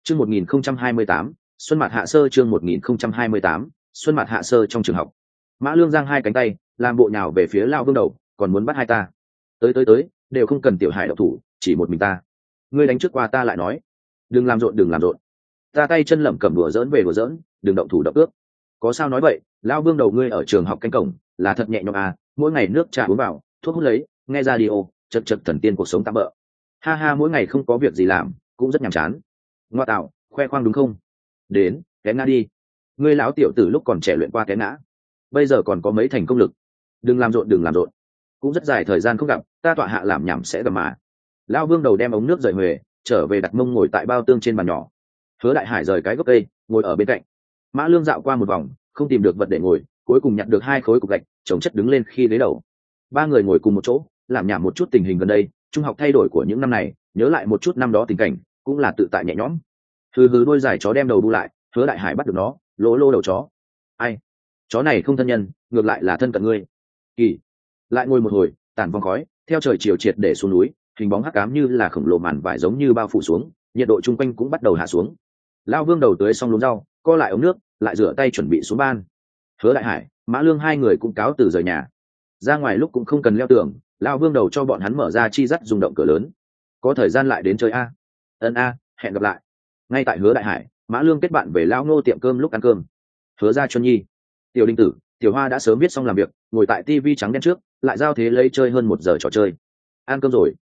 Chương 1028, Xuân Mạt Hạ Sơ. Chương 1028, Xuân Mạt Hạ Sơ. Trong trường học, Mã Lương giang hai cánh tay, làm bộ nhào về phía Lão Vương Đầu, còn muốn bắt hai ta. Tới, đều không cần Tiểu Hải độc thủ, chỉ một mình ta. Ngươi đánh trước qua ta lại nói. Đừng làm rộn. Ta tay chân lẩm cẩm đùa giỡn về đùa giỡn, đừng động thủ động ước. Có sao nói vậy, Lão Vương Đầu ngươi ở trường học canh cổng, là thật nhẹ nhõm à, mỗi ngày nước trà uống vào, thuốc hút lấy, nghe radio, chật thần tiên cuộc sống tạm bợ. Ha ha, mỗi ngày không có việc gì làm, cũng rất nhàm chán. Ngoa tạo, khoe khoang đúng không? Đến, té ngã đi. Ngươi lão tiểu tử lúc còn trẻ luyện qua té ngã, bây giờ còn có mấy thành công lực. Đừng làm rộn, cũng rất dài thời gian không gặp, ta tọa hạ làm nhảm sẽ gặp mà. Lão Vương Đầu đem ống nước rời huề, trở về đặt mông ngồi tại bao tương trên bàn nhỏ. Hứa Đại Hải rời cái gốc cây, ngồi ở bên cạnh. Mã Lương dạo qua một vòng, không tìm được vật để ngồi, cuối cùng nhặt được hai khối cục gạch chồng chất đứng lên khi ghế đầu. Ba người ngồi cùng một chỗ, làm nhảm một chút tình hình gần đây, trung học thay đổi của những năm này, nhớ lại một chút năm đó tình cảnh, cũng là tự tại nhẹ nhõm. Hừ đuôi dài chó đem đầu đu lại, Hứa Đại Hải bắt được nó, lô đầu chó. Ai, chó này không thân nhân, ngược lại là thân cận ngươi. Kỳ. Lại ngồi một hồi, tản vòng khói theo trời chiều triệt để xuống núi, hình bóng hắc ám như là khổng lồ màn vải giống như bao phủ xuống, nhiệt độ chung quanh cũng bắt đầu hạ xuống. Lão Vương Đầu tưới xong luống rau, co lại ống nước, lại rửa tay chuẩn bị xuống ban. Hứa Đại Hải, Mã Lương hai người cũng cáo từ rời nhà. Ra ngoài lúc cũng không cần leo tường, Lão Vương Đầu cho bọn hắn mở ra chi dắt rung động cửa lớn. Có thời gian lại đến chơi a. Hẹn gặp lại. Ngay tại Hứa Đại Hải, Mã Lương kết bạn về Lão Ngô tiệm cơm lúc ăn cơm. Hứa Gia Chuân Nhi, Tiểu Đinh Tử, Tiểu Hoa đã sớm viết xong làm việc, ngồi tại tivi trắng đen trước, lại giao thế lấy chơi hơn 1 giờ trò chơi. Ăn cơm rồi.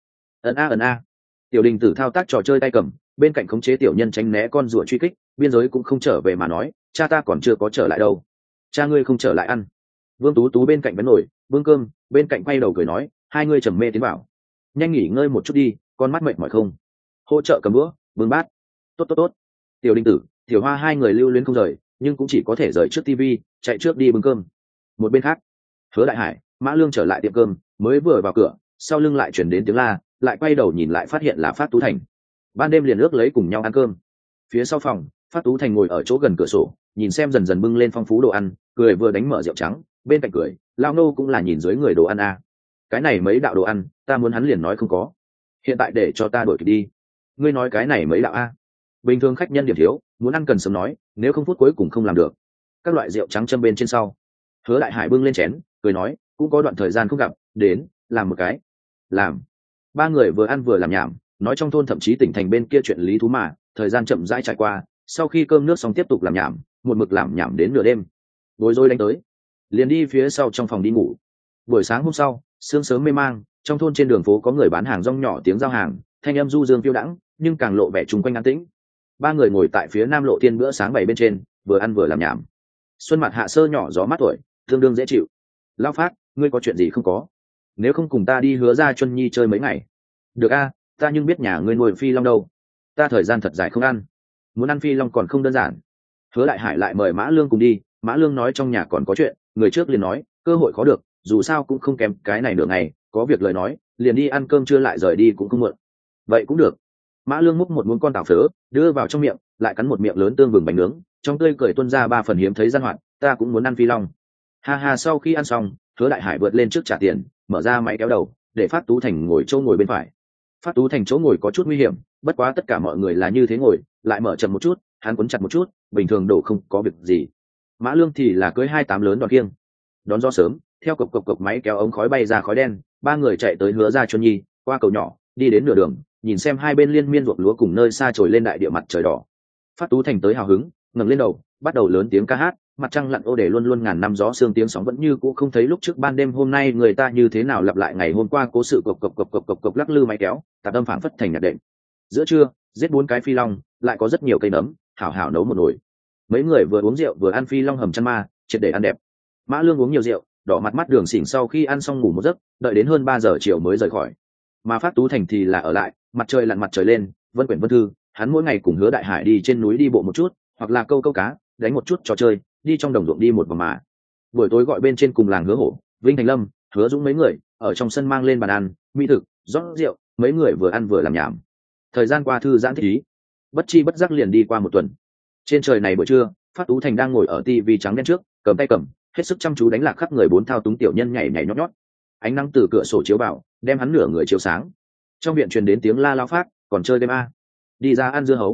Tiểu Đinh Tử thao tác trò chơi tay cầm, bên cạnh khống chế tiểu nhân tránh né con rùa truy kích, biên giới cũng không trở về mà nói, cha ta còn chưa có trở lại đâu. Cha ngươi không trở lại ăn. Vương Tú Tú bên cạnh bén nổi bưng cơm, bên cạnh quay đầu cười nói, hai ngươi trầm mê tiến vào, nhanh nghỉ ngơi một chút đi, con mắt mệt mỏi không? Hỗ trợ cầm đũa, bưng bát. Tốt. Tiểu Đinh Tử, Tiểu Hoa hai người lưu luyến không rời, nhưng cũng chỉ có thể rời trước tivi, chạy trước đi bưng cơm. Một bên khác, Hứa Đại Hải, Mã Lương trở lại tiệm cơm, mới vừa vào cửa, sau lưng lại chuyển đến tiếng la, lại quay đầu nhìn lại phát hiện là Phát Tú Thành. Ban đêm liền ước lấy cùng nhau ăn cơm. Phía sau phòng, Phát Tú Thành ngồi ở chỗ gần cửa sổ, nhìn xem dần dần bưng lên phong phú đồ ăn, cười vừa đánh mở rượu trắng, bên cạnh cười, Lao Nô cũng là nhìn dưới người đồ ăn a. Cái này mấy đạo đồ ăn, ta muốn hắn liền nói không có. Hiện tại để cho ta đổi kịp đi. Ngươi nói cái này mấy đạo a? Bình thường khách nhân điểm thiếu, muốn ăn cần sớm nói, nếu không phút cuối cùng không làm được. Các loại rượu trắng châm bên trên sau. Hứa Đại Hải bưng lên chén, cười nói, cũng có đoạn thời gian không gặp, đến, làm một cái. Làm. Ba người vừa ăn vừa làm nhảm, nói trong thôn thậm chí tỉnh thành bên kia chuyện lý thú mà, thời gian chậm rãi trải qua, sau khi cơm nước xong tiếp tục làm nhảm, một mực làm nhảm đến nửa đêm. Bối rối đánh tới, liền đi phía sau trong phòng đi ngủ. Buổi sáng hôm sau, sương sớm mê mang, trong thôn trên đường phố có người bán hàng rong nhỏ tiếng giao hàng, thanh âm du dương phiêu đãng, nhưng càng lộ vẻ chung quanh an tĩnh. Ba người ngồi tại phía nam lộ thiên bữa sáng bày bên trên, vừa ăn vừa làm nhảm. Xuân Mạt Hạ Sơ nhỏ gió mát tuổi, tương đương dễ chịu. Lão Phát, ngươi có chuyện gì không có? Nếu không cùng ta đi Hứa Gia Chuân Nhi chơi mấy ngày? Được a, ta nhưng biết nhà ngươi nuôi phi long đâu. Ta thời gian thật dài không ăn, muốn ăn phi long còn không đơn giản. Hứa Đại Hải lại mời Mã Lương cùng đi, Mã Lương nói trong nhà còn có chuyện, người trước liền nói cơ hội khó được, dù sao cũng không kém cái này nửa ngày, có việc lời nói liền đi ăn cơm trưa lại rời đi cũng không muộn. Vậy cũng được. Mã Lương múc một muỗng con tảo phớ đưa vào trong miệng, lại cắn một miệng lớn tương vừng bánh nướng, trong tươi cười tuôn ra 3 phần hiếm thấy gian hoạt, ta cũng muốn ăn phi long. Ha ha, sau khi ăn xong, Hứa Đại Hải vượt lên trước trả tiền, mở ra máy kéo đầu, để Phát Tú Thành ngồi chỗ ngồi bên phải. Phát Tú Thành chỗ ngồi có chút nguy hiểm, bất quá tất cả mọi người là như thế ngồi, lại mở chậm một chút, hắn quấn chặt một chút, bình thường đổ không có việc gì. Mã Lương thì là cưới 28 lớn đòn kiêng. Đón gió sớm, theo cộc máy kéo ống khói bay ra khói đen, ba người chạy tới Hứa Gia Chuân Nhi, qua cầu nhỏ, đi đến nửa đường, nhìn xem hai bên liên miên ruộng lúa cùng nơi xa trồi lên đại địa mặt trời đỏ. Phát Tú Thành tới hào hứng, ngẩng lên đầu, bắt đầu lớn tiếng ca hát, mặt trăng lặn ô để luôn luôn ngàn năm gió sương tiếng sóng vẫn như cũ không thấy lúc trước ban đêm hôm nay người ta như thế nào lặp lại ngày hôm qua cố sự cộc lắc lư máy kéo, tạp âm phảng phất thành nhạc đệm. Giữa trưa, giết 4 cái phi long, lại có rất nhiều cây nấm, hảo hảo nấu một nồi. Mấy người vừa uống rượu vừa ăn phi long hầm chăn ma, triệt để ăn đẹp. Mã Lương uống nhiều rượu, đỏ mặt mắt đường xỉn sau khi ăn xong ngủ một giấc, đợi đến hơn 3 giờ chiều mới rời khỏi. Mà Phát Tú Thành thì là ở lại, mặt trời lặn mặt trời lên, vân quyển vân thư, hắn mỗi ngày cùng Hứa Đại Hải đi trên núi đi bộ một chút, hoặc là câu cá, đánh một chút trò chơi, đi trong đồng ruộng đi một vòng mà. Buổi tối gọi bên trên cùng làng Hứa Hổ, Vinh Thành Lâm, Hứa Dũng mấy người ở trong sân mang lên bàn ăn, mỹ thực, rót rượu, mấy người vừa ăn vừa làm nhảm. Thời gian qua thư giãn thích ý, bất chi bất giác liền đi qua một tuần. Trên trời này buổi trưa, Phát Tú Thành đang ngồi ở tivi trắng đen trước, cầm tay cầm, hết sức chăm chú đánh lạc khắp người 4 thao túng tiểu nhân nhảy nhảy nhót nhót. Ánh nắng từ cửa sổ chiếu vào, đem hắn nửa người chiếu sáng. Trong viện truyền đến tiếng la Lão Phát, còn chơi game a? Đi ra ăn dưa hấu.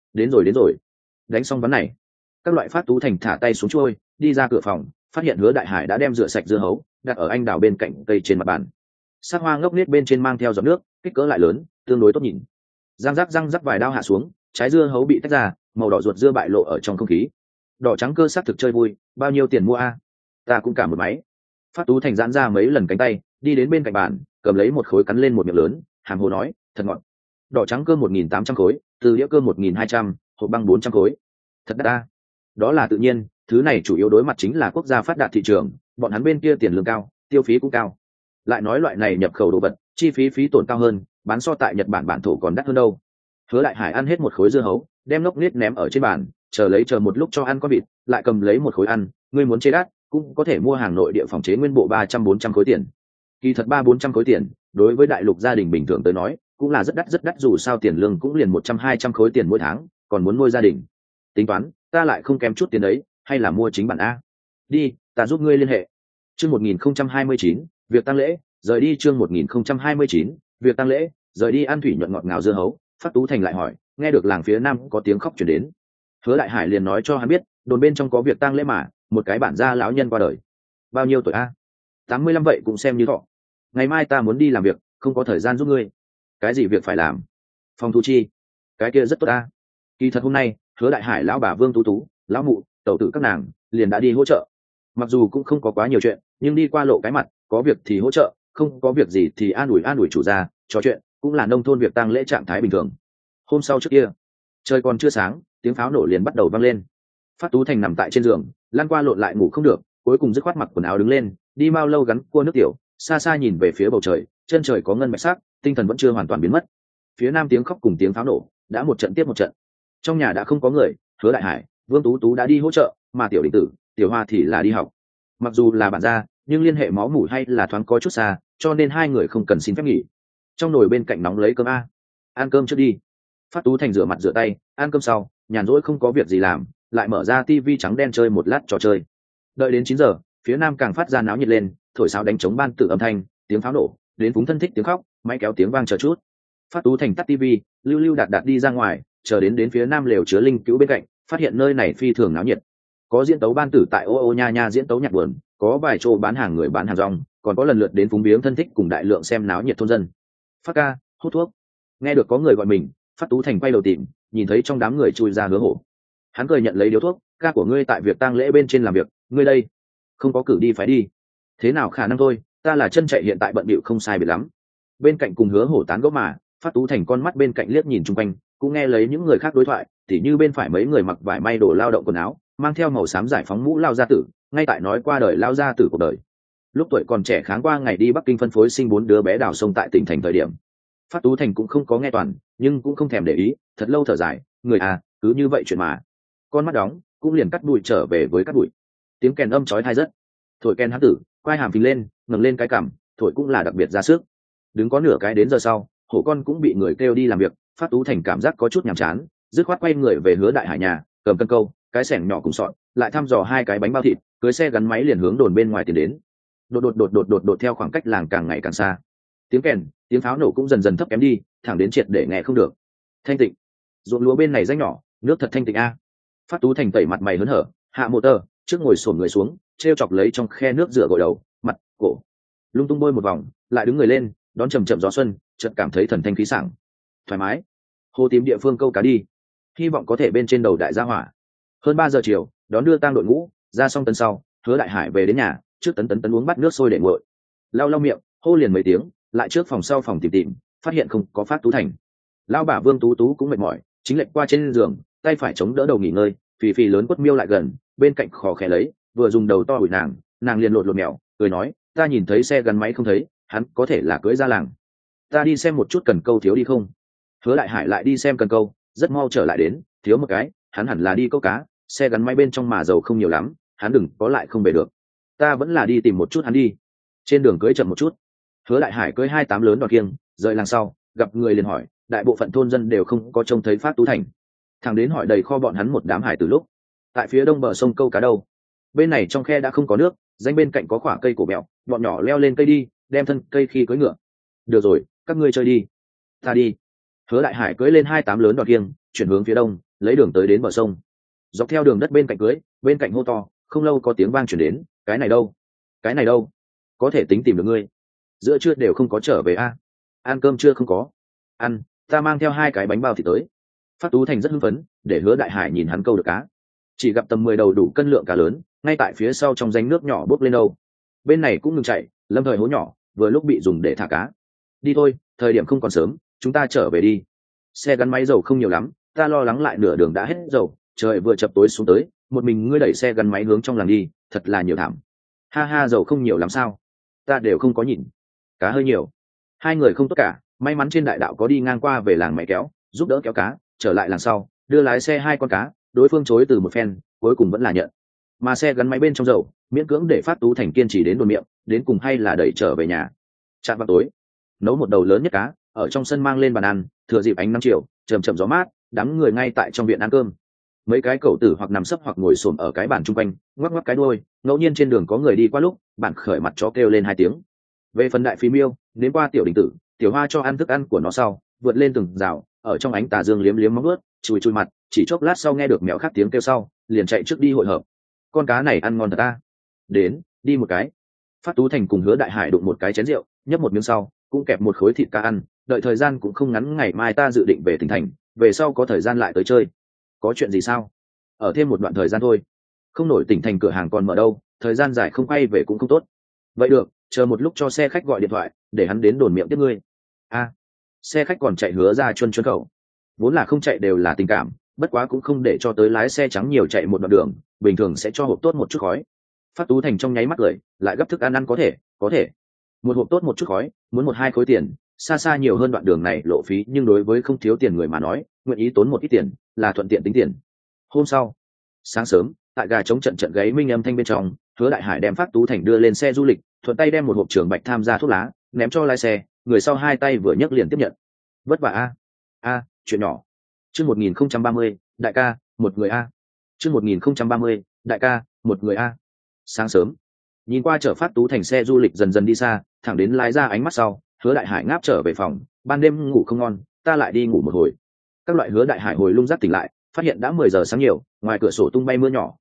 đến rồi đến rồi. Đánh xong ván này, các loại Phát Tú Thành thả tay xuống trôi, đi ra cửa phòng, phát hiện Hứa Đại Hải đã đem rửa sạch dưa hấu đặt ở anh đào bên cạnh cây trên mặt bàn. Sắc hoa ngốc nết bên trên mang theo giọt nước, kích cỡ lại lớn, tương đối tốt nhìn. Răng rắc vài đao hạ xuống, trái dưa hấu bị tách ra, màu đỏ ruột dưa bại lộ ở trong không khí. Đỏ trắng cơ sắc thực chơi vui, bao nhiêu tiền mua a? Ta cũng cả một máy. Phát Tú Thành giãn ra mấy lần cánh tay, đi đến bên cạnh bàn, cầm lấy một khối cắn lên một miệng lớn, hàm hồ nói, thật ngọt. Đỏ trắng cơ 1.800 khối, từ đĩa cơ 1.200, hộp băng 400 khối. Thật đắt ta. Đó là tự nhiên, thứ này chủ yếu đối mặt chính là quốc gia phát đạt thị trường, bọn hắn bên kia tiền lương cao, tiêu phí cũng cao. Lại nói loại này nhập khẩu đồ vật, chi phí tổn cao hơn, bán so tại Nhật Bản bản thổ còn đắt hơn đâu. Hứa Đại Hải ăn hết một khối dưa hấu, đem lốc nết ném ở trên bàn, chờ một lúc cho ăn con vịt, lại cầm lấy một khối ăn, ngươi muốn chế đắt, cũng có thể mua hàng nội địa phòng chế nguyên bộ 300-400 khối tiền. Kỳ thật 300-400 khối tiền, đối với đại lục gia đình bình thường tới nói, cũng là rất đắt dù sao tiền lương cũng liền 100-200 khối tiền mỗi tháng, còn muốn nuôi gia đình. Tính toán, ta lại không kém chút tiền đấy, hay là mua chính bản a. Đi, ta giúp ngươi liên hệ. Chương 1029, việc tang lễ, rời đi chương 1029, việc tang lễ, rời đi. Ăn thủy nhuận ngọt ngào dưa hấu, Phát Tú Thành lại hỏi, nghe được làng phía nam có tiếng khóc truyền đến. Hứa Đại Hải liền nói cho hắn biết, đồn bên trong có việc tang lễ mà, một cái bản gia lão nhân qua đời. Bao nhiêu tuổi a? 85 vậy cũng xem như thọ. Ngày mai ta muốn đi làm việc, không có thời gian giúp ngươi. Cái gì việc phải làm? Phòng thu chi. Cái kia rất tốt a. Kỳ thật hôm nay, Hứa Đại Hải lão bà Vương Tú Tú, lão mụ, tẩu tử các nàng liền đã đi hỗ trợ. Mặc dù cũng không có quá nhiều chuyện, nhưng đi qua lộ cái mặt, có việc thì hỗ trợ, không có việc gì thì an ủi chủ gia, trò chuyện, cũng là nông thôn việc tang lễ trạng thái bình thường. Hôm sau trước kia, trời còn chưa sáng, tiếng pháo nổ liền bắt đầu vang lên. Phát Tú Thành nằm tại trên giường, lăn qua lộn lại ngủ không được, cuối cùng dứt khoát mặc quần áo đứng lên, đi mau lâu gắn cua nước tiểu, xa xa nhìn về phía bầu trời, chân trời có ngân bạch sắc, tinh thần vẫn chưa hoàn toàn biến mất. Phía nam tiếng khóc cùng tiếng pháo nổ đã một trận tiếp một trận. Trong nhà đã không có người, Hứa Đại Hải, Vương Tú Tú đã đi hỗ trợ, mà Tiểu Định Tử, Tiểu Hoa thì là đi học. Mặc dù là bạn gia, nhưng liên hệ máu mủ hay là thoáng có chút xa, cho nên hai người không cần xin phép nghỉ. Trong nồi bên cạnh nóng lấy cơm a. Ăn cơm trước đi. Phát Tú Thành rửa mặt rửa tay, ăn cơm sau, nhàn rỗi không có việc gì làm, lại mở ra tivi trắng đen chơi một lát trò chơi. Đợi đến 9 giờ, phía nam càng phát ra náo nhiệt lên, thổi sáo đánh trống ban tự âm thanh, tiếng pháo nổ, đến phúng thân thích tiếng khóc, máy kéo tiếng vang chờ chút. Phát Tú Thành tắt tivi, lưu đạt đi ra ngoài, chờ đến phía nam lều chứa linh cứu bên cạnh, phát hiện nơi này phi thường náo nhiệt. Có diễn tấu ban tử tại ô nha diễn tấu nhạc buồn, có vài chỗ bán hàng người bán hàng rong, còn có lần lượt đến phúng biếng thân thích cùng đại lượng xem náo nhiệt thôn dân. Phát ca, hút thuốc. Nghe được có người gọi mình, Phát Tú Thành quay đầu tìm, nhìn thấy trong đám người chui ra Hứa Hổ. Hắn cười nhận lấy điếu thuốc, ca của ngươi tại việc tang lễ bên trên làm việc, ngươi đây không có cử đi phải đi. Thế nào khả năng thôi, ta là chân chạy hiện tại bận bịu không sai biệt lắm. Bên cạnh cùng Hứa Hổ tán gẫu mà, Phát Tú Thành con mắt bên cạnh liếc nhìn chung quanh, cũng nghe lấy những người khác đối thoại, tỉ như bên phải mấy người mặc vải may đồ lao động quần áo, mang theo màu xám giải phóng mũ lao gia tử, ngay tại nói qua đời lao gia tử cuộc đời. Lúc tuổi còn trẻ kháng qua ngày đi Bắc Kinh phân phối sinh 4 đứa bé đào sông tại tỉnh thành thời điểm. Phát Tú Thành cũng không có nghe toàn, nhưng cũng không thèm để ý, thật lâu thở dài, người à, cứ như vậy chuyện mà. Con mắt đóng, cũng liền cắt đùi trở về với cắt đùi. Tiếng kèn âm chói tai rất. Thổi kèn hắn tử, quai hàm phình lên, ngẩng lên cái cằm, thổi cũng là đặc biệt ra sức. Đứng có nửa cái đến giờ sau, hổ con cũng bị người kêu đi làm việc, Phát Tú Thành cảm giác có chút nhàm chán, dứt khoát quay người về Hứa Đại Hải nhà, cầm cân câu, cái xẻng nhỏ cùng sọn, lại thăm dò 2 cái bánh bao thịt, cưới xe gắn máy liền hướng đồn bên ngoài tiến đến. Đột theo khoảng cách làng càng ngày càng xa. Tiếng kèn, tiếng pháo nổ cũng dần dần thấp kém đi, thẳng đến triệt để nghe không được. Thanh tịnh. Ruộng lúa bên này rãnh nhỏ, nước thật thanh tịnh a. Phát Tú Thành tẩy mặt mày hớn hở, hạ motor, trước ngồi xổm người xuống, treo chọc lấy trong khe nước rửa gội đầu, mặt, cổ, lung tung bôi một vòng, lại đứng người lên, đón chậm gió xuân, chợt cảm thấy thần thanh khí sảng, thoải mái. Hồ tìm địa phương câu cá đi, hy vọng có thể bên trên đầu đại gia hỏa. Hơn 3 giờ chiều, đón đưa tang đội ngũ ra xong tấn sau, Hứa Đại Hải về đến nhà, trước tấn uống bát nước sôi để nguội, lau miệng, hô liền mấy tiếng, lại trước phòng sau phòng tìm, phát hiện không có Phát Tú Thành. Lão bà Vương Tú Tú cũng mệt mỏi, chính lệch qua trên giường, tay phải chống đỡ đầu nghỉ ngơi, phì lớn quất miêu lại gần, bên cạnh khò khẽ lấy, vừa dùng đầu to ủi nàng liền lột mèo, cười nói, ta nhìn thấy xe gắn máy không thấy, hắn có thể là cưới ra làng. Ta đi xem một chút cần câu thiếu đi không? Hứa Đại Hải lại đi xem cần câu, rất mau trở lại đến, thiếu một cái, hắn hẳn là đi câu cá, xe gắn máy bên trong mà dầu không nhiều lắm, hắn đừng có lại không về được. Ta vẫn là đi tìm một chút hắn đi. Trên đường cưới chậm một chút. Hứa Đại Hải cưới 28 lớn đọt kiêng, rời làng sau, gặp người liền hỏi, đại bộ phận thôn dân đều không có trông thấy Phát Tú Thành. Thằng đến hỏi đầy kho bọn hắn một đám hải từ lúc. Tại phía đông bờ sông câu cá đâu? Bên này trong khe đã không có nước, danh bên cạnh có quả cây cổ mèo, bọn nhỏ leo lên cây đi, đem thân cây khi cưỡi ngựa. Được rồi, các ngươi chơi đi. Ta đi. Hứa Đại Hải cưỡi lên 28 lớn đọt kiêng, chuyển hướng phía đông, lấy đường tới đến bờ sông. Dọc theo đường đất bên cạnh cưới, bên cạnh hô to, không lâu có tiếng vang chuyển đến, cái này đâu, cái này đâu, có thể tính tìm được ngươi. Giữa trưa đều không có trở về a? Ăn cơm chưa không có? Ăn, ta mang theo 2 cái bánh bao thì tới. Phát Tú Thành rất hưng phấn, để Hứa Đại Hải nhìn hắn câu được cá. Chỉ gặp tầm 10 đầu đủ cân lượng cá lớn, ngay tại phía sau trong rãnh nước nhỏ bốc lên đâu. Bên này cũng ngừng chạy, lâm thời hố nhỏ, vừa lúc bị dùng để thả cá. Đi thôi, thời điểm không còn sớm, chúng ta trở về đi. Xe gắn máy dầu không nhiều lắm, ta lo lắng lại nửa đường đã hết dầu, trời vừa chập tối xuống tới, một mình ngươi đẩy xe gắn máy hướng trong làng đi, thật là nhiều thảm. Ha ha, dầu không nhiều lắm sao? Ta đều không có nhìn. Cá hơi nhiều. 2 người không tốt cả, may mắn trên đại đạo có đi ngang qua về làng mẹ kéo, giúp đỡ kéo cá, trở lại làng sau, đưa lái xe 2 con cá, đối phương chối từ một phen, cuối cùng vẫn là nhận. Mà xe gắn máy bên trong dầu, miễn cưỡng để Phát Tú Thành kiên trì đến đồn miệng, đến cùng hay là đẩy trở về nhà. Chạm vào tối, nấu một đầu lớn nhất cá, ở trong sân mang lên bàn ăn, thừa dịp ánh nắng chiều, chầm chậm gió mát, đám người ngay tại trong viện ăn cơm. Mấy cái cậu tử hoặc nằm sấp hoặc ngồi xổm ở cái bàn chung quanh, ngoắc ngoắc cái đuôi, ngẫu nhiên trên đường có người đi qua lúc, bạn khởi mặt chó kêu lên 2 tiếng. Về phần đại phi miêu, đến qua tiểu đình tử, tiểu hoa cho ăn thức ăn của nó sau, vượt lên từng rào, ở trong ánh tà dương liếm liếm móng vuốt, chùi chùi mặt, chỉ chốc lát sau nghe được mèo khác tiếng kêu sau, liền chạy trước đi hội hợp. Con cá này ăn ngon thật ta. Đến, đi một cái. Phát Tú Thành cùng Hứa Đại Hải đụng một cái chén rượu, nhấp một miếng sau, cũng kẹp một khối thịt cá ăn, đợi thời gian cũng không ngắn, ngày mai ta dự định về tỉnh thành, về sau có thời gian lại tới chơi. Có chuyện gì sao? Ở thêm một đoạn thời gian thôi. Không nổi, tỉnh thành cửa hàng còn mở đâu, thời gian dài không quay về cũng không tốt. Vậy được, chờ một lúc cho xe khách gọi điện thoại, để hắn đến đồn miệng tiếp ngươi. A, xe khách còn chạy Hứa ra chuân chuân khẩu. Vốn là không chạy đều là tình cảm, bất quá cũng không để cho tới lái xe trắng nhiều chạy một đoạn đường, bình thường sẽ cho hộp tốt một chút khói. Phát Tú Thành trong nháy mắt cười, lại gấp thức ăn ăn có thể. Một hộp tốt một chút khói, muốn 1-2 khối tiền, xa xa nhiều hơn đoạn đường này lộ phí, nhưng đối với không thiếu tiền người mà nói, nguyện ý tốn một ít tiền, là thuận tiện tính tiền. Hôm sau, sáng sớm, tại gà trống trận gáy minh âm thanh bên trong, Hứa Đại Hải đem Phát Tú Thành đưa lên xe du lịch, thuận tay đem một hộp Trường Bạch tham gia thuốc lá, ném cho lái xe, người sau 2 tay vừa nhấc liền tiếp nhận. Vất vả a, chuyện nhỏ. Chương 1030, đại ca, một người a. Chương 1030, đại ca, một người a. Sáng sớm, nhìn qua chở Phát Tú Thành xe du lịch dần dần đi xa, thẳng đến lái ra ánh mắt sau, Hứa Đại Hải ngáp trở về phòng, ban đêm ngủ không ngon, ta lại đi ngủ một hồi. Các loại Hứa Đại Hải hồi lung giác tỉnh lại, phát hiện đã 10 giờ sáng nhiều, ngoài cửa sổ tung bay mưa nhỏ,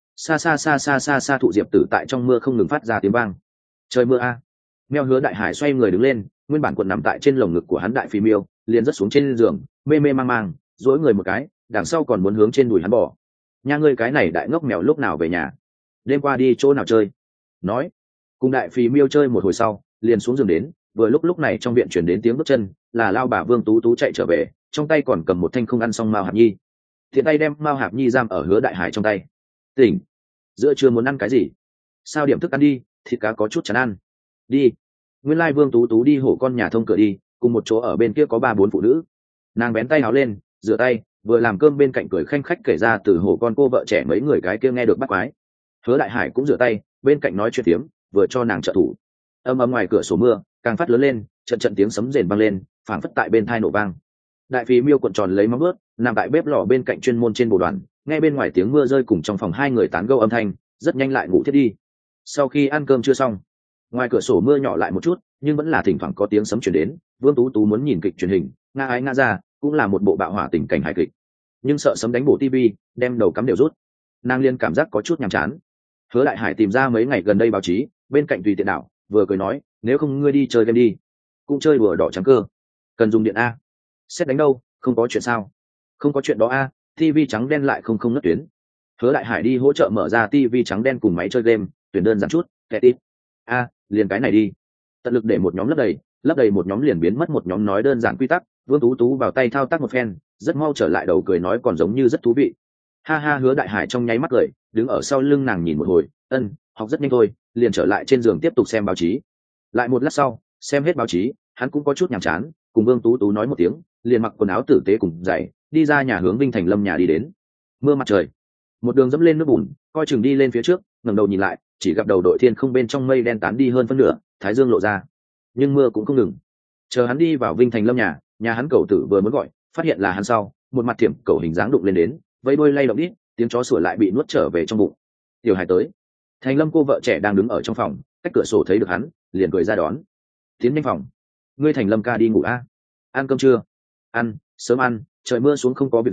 xa thụ diệp tử tại trong mưa không ngừng phát ra tiếng vang. Trời mưa a. Meo Hứa Đại Hải xoay người đứng lên, nguyên bản cuộn nằm tại trên lồng ngực của hắn đại phi miêu, liền rớt xuống trên giường, mê mê mang mang, duỗi người một cái, đằng sau còn muốn hướng trên đùi hắn bò. Nha, ngươi cái này đại ngốc mèo lúc nào về nhà? Đêm qua đi chỗ nào chơi? Nói, cùng đại phi miêu chơi một hồi sau, liền xuống giường đến, vừa lúc này trong viện chuyển đến tiếng bước chân, là lao bà Vương Tú Tú chạy trở về, trong tay còn cầm một thanh không ăn xong mao hạp nhi. Thiện tay đem mao hạp nhi giam ở Hứa Đại Hải trong tay. Tỉnh, giữa trưa muốn ăn cái gì? Sao điểm thức ăn đi, thịt cá có chút chán ăn. Đi. Nguyên lai Vương Tú Tú đi hổ con nhà thông cửa đi, cùng một chỗ ở bên kia có 3-4 phụ nữ. Nàng vén tay áo lên, rửa tay, vừa làm cơm bên cạnh cười khanh khách kể ra từ hổ con cô vợ trẻ mấy người cái kia nghe được bắt quái. Hứa Đại Hải cũng rửa tay, bên cạnh nói chuyện tiếm, vừa cho nàng trợ thủ. Âm ầm ngoài cửa sổ mưa càng phát lớn lên, trận tiếng sấm rền vang lên, phảng phất tại bên tai nổ vang. Đại phi miêu cuộn tròn lấy móng vuốt, nằm tại bếp lò bên cạnh chuyên môn trên bồ đoàn, nghe bên ngoài tiếng mưa rơi cùng trong phòng 2 người tán gẫu âm thanh, rất nhanh lại ngủ thiết đi. Sau khi ăn cơm chưa xong, ngoài cửa sổ mưa nhỏ lại một chút, nhưng vẫn là thỉnh thoảng có tiếng sấm truyền đến. Vương Tú Tú muốn nhìn kịch truyền hình, nga ái nga ra, cũng là một bộ bạo hỏa tình cảnh hài kịch, nhưng sợ sấm đánh bổ tivi, đem đầu cắm đều rút, nàng liên cảm giác có chút nhàm chán. Hứa Đại Hải tìm ra mấy ngày gần đây báo chí, bên cạnh tùy tiện đảo, vừa cười nói, nếu không ngươi đi chơi game đi, cũng chơi đùa đỏ trắng cơ, cần dùng điện a. Xét đánh đâu, không có chuyện sao? Không có chuyện đó a, tivi trắng đen lại không ngất tuyến. Hứa Đại Hải đi hỗ trợ mở ra tivi trắng đen cùng máy chơi game, tuyển đơn giản chút, kẹt ít. A, liền cái này đi. Tận lực để một nhóm lấp đầy một nhóm liền biến mất một nhóm, nói đơn giản quy tắc. Vương Tú Tú vào tay thao tác một phen, rất mau trở lại đầu cười nói còn giống như rất thú vị. Ha ha, Hứa Đại Hải trong nháy mắt cười, đứng ở sau lưng nàng nhìn một hồi, học rất nhanh thôi, liền trở lại trên giường tiếp tục xem báo chí. Lại một lát sau, xem hết báo chí, hắn cũng có chút nhàm chán, cùng Vương Tú Tú nói một tiếng, liền mặc quần áo tử tế cùng giày, đi ra nhà hướng Vinh Thành Lâm nhà đi đến. Mưa mặt trời, một đường dẫm lên nước bùn, coi chừng đi lên phía trước, ngẩng đầu nhìn lại, chỉ gặp đầu đội thiên không bên trong mây đen tán đi hơn phân nửa, thái dương lộ ra, nhưng mưa cũng không ngừng. Chờ hắn đi vào Vinh Thành Lâm nhà hắn cậu tử vừa muốn gọi, phát hiện là hắn sau, một mặt thiểm cậu hình dáng đụng lên đến, vẫy đuôi lay động ít, tiếng chó sủa lại bị nuốt trở về trong bụng. Tiểu Hải tới. Thành Lâm cô vợ trẻ đang đứng ở trong phòng, cách cửa sổ thấy được hắn, liền cười ra đón. Tiến nhanh phòng. Ngươi Thành Lâm ca đi ngủ a? Ăn cơm chưa? Ăn, sớm ăn, trời mưa xuống không có việc gì,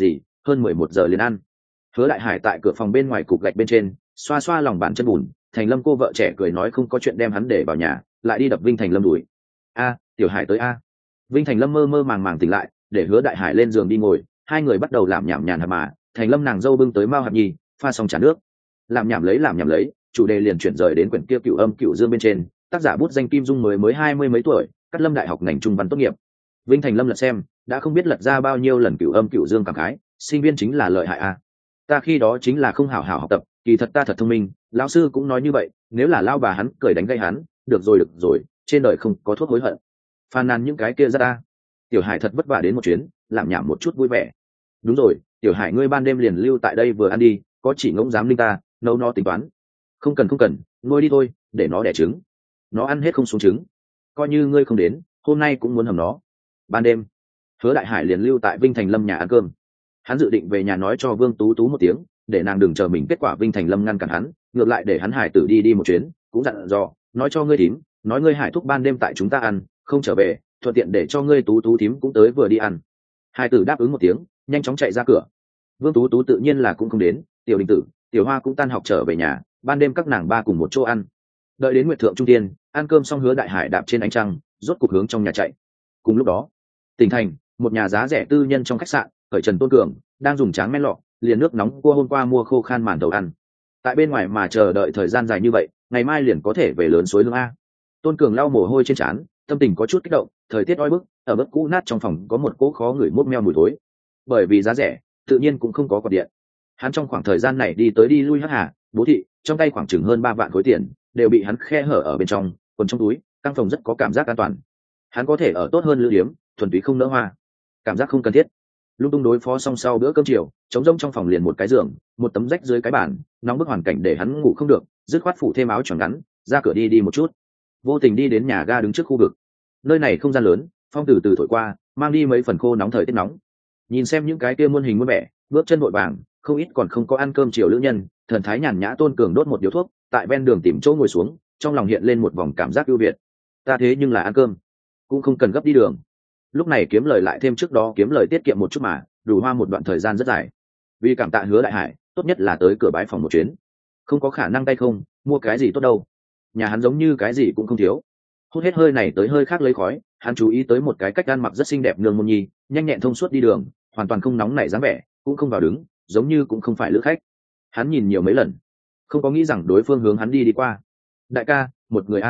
hơn 11 giờ liền ăn. Hứa Đại Hải tại cửa phòng bên ngoài cục gạch bên trên xoa xoa lòng bàn chân bùn. Thành Lâm cô vợ trẻ cười nói không có chuyện đem hắn để vào nhà, lại đi đập Vinh Thành Lâm đuổi. A, Tiểu Hải tới a. Vinh Thành Lâm mơ mơ màng màng tỉnh lại, để Hứa Đại Hải lên giường đi ngồi, hai người bắt đầu làm nhảm nhàn hả mà. Thành Lâm nàng dâu bưng tới mao hạt nhi, pha xong trà nước, làm nhảm lấy, chủ đề liền chuyển rời đến quyển kia Cửu Âm Cửu Dương bên trên. Tác giả bút danh Kim Dung mới 20 mấy tuổi, Cát Lâm Đại học ngành trung văn tốt nghiệp. Vinh Thành Lâm lật xem, đã không biết lật ra bao nhiêu lần Cửu Âm Cửu Dương cảm khái, sinh viên chính là lợi hại a. Ta khi đó chính là không hảo hảo học tập, kỳ thật ta thật thông minh, lão sư cũng nói như vậy, nếu là lao bà hắn cười đánh gây hắn, được rồi, trên đời không có thuốc hối hận. Phàn nàn những cái kia ra ta. Tiểu Hải thật vất vả đến một chuyến, làm nhảm một chút vui vẻ. Đúng rồi, Tiểu Hải ngươi ban đêm liền lưu tại đây vừa ăn đi, có chỉ ngỗng dám linh ta, nấu nó tính toán. Không cần, nuôi đi thôi, để nó đẻ trứng. Nó ăn hết không xuống trứng, coi như ngươi không đến, hôm nay cũng muốn hầm nó. Ban đêm, Hứa Đại Hải liền lưu tại Vinh Thành Lâm nhà ăn cơm. Hắn dự định về nhà nói cho Vương Tú Tú một tiếng, để nàng đừng chờ mình. Kết quả Vinh Thành Lâm ngăn cản hắn, ngược lại để hắn Hải tử đi một chuyến, cũng dặn dò, nói cho ngươi thím, nói ngươi Hải thúc ban đêm tại chúng ta ăn, không trở về, thuận tiện để cho ngươi Tú Tú thím cũng tới vừa đi ăn. Hải tử đáp ứng một tiếng, nhanh chóng chạy ra cửa. Vương Tú Tú tự nhiên là cũng không đến, Tiểu Đình Tử, Tiểu Hoa cũng tan học trở về nhà, ban đêm các nàng ba cùng một chỗ ăn. Đợi đến nguyệt thượng trung tiên, ăn cơm xong Hứa Đại Hải đạp trên ánh trăng, rốt cục hướng trong nhà chạy. Cùng lúc đó, tỉnh thành, một nhà giá rẻ tư nhân trong khách sạn, khởi Trần Tôn Cường đang dùng tráng men lọ liền nước nóng cua hôm qua mua khô khan màn đầu ăn. Tại bên ngoài mà chờ đợi thời gian dài như vậy, ngày mai liền có thể về lớn suối lương a. Tôn Cường lau mồ hôi trên trán, tâm tình có chút kích động, thời tiết oi bức, ở bức cũ nát trong phòng có một cỗ khó ngửi mốt meo mùi thối. Bởi vì giá rẻ, tự nhiên cũng không có quạt điện. Hắn trong khoảng thời gian này đi tới đi lui hắc hà, bố thị, trong tay khoảng chừng hơn 3 vạn khối tiền, đều bị hắn khe hở ở bên trong, còn trong túi, căn phòng rất có cảm giác an toàn. Hắn có thể ở tốt hơn lữ điếm, thuần túy không nỡ hoa. Cảm giác không cần thiết. Lung tung đối phó xong sau bữa cơm chiều, trống rỗng trong phòng liền một cái giường, một tấm rách dưới cái bàn, nóng bức hoàn cảnh để hắn ngủ không được, dứt khoát phủ thêm áo choàng ngắn, ra cửa đi một chút. Vô tình đi đến nhà ga đứng trước khu vực. Nơi này không gian lớn, phong từ từ thổi qua, mang đi mấy phần khô nóng thời tiết nóng. Nhìn xem những cái kia muôn hình muôn vẻ, bước chân vội vàng, không ít còn không có ăn cơm chiều lữ nhân, thần thái nhàn nhã. Tôn Cường đốt một điếu thuốc, tại ven đường tìm chỗ ngồi xuống, trong lòng hiện lên một vòng cảm giác ưu việt. Ta thế nhưng là ăn cơm, cũng không cần gấp đi đường. Lúc này kiếm lời lại thêm trước đó kiếm lời tiết kiệm một chút mà, đủ hoa một đoạn thời gian rất dài. Vì cảm tạ Hứa Đại Hải, tốt nhất là tới cửa bái phòng một chuyến. Không có khả năng tay không, mua cái gì tốt đâu. Nhà hắn giống như cái gì cũng không thiếu. Hút hết hơi này tới hơi khác lấy khói, hắn chú ý tới một cái cách ăn mặc rất xinh đẹp nương môn nhi, nhanh nhẹn thông suốt đi đường, hoàn toàn không nóng nảy dáng vẻ, cũng không vào đứng, giống như cũng không phải lữ khách. Hắn nhìn nhiều mấy lần, không có nghĩ rằng đối phương hướng hắn đi qua. Đại ca, một người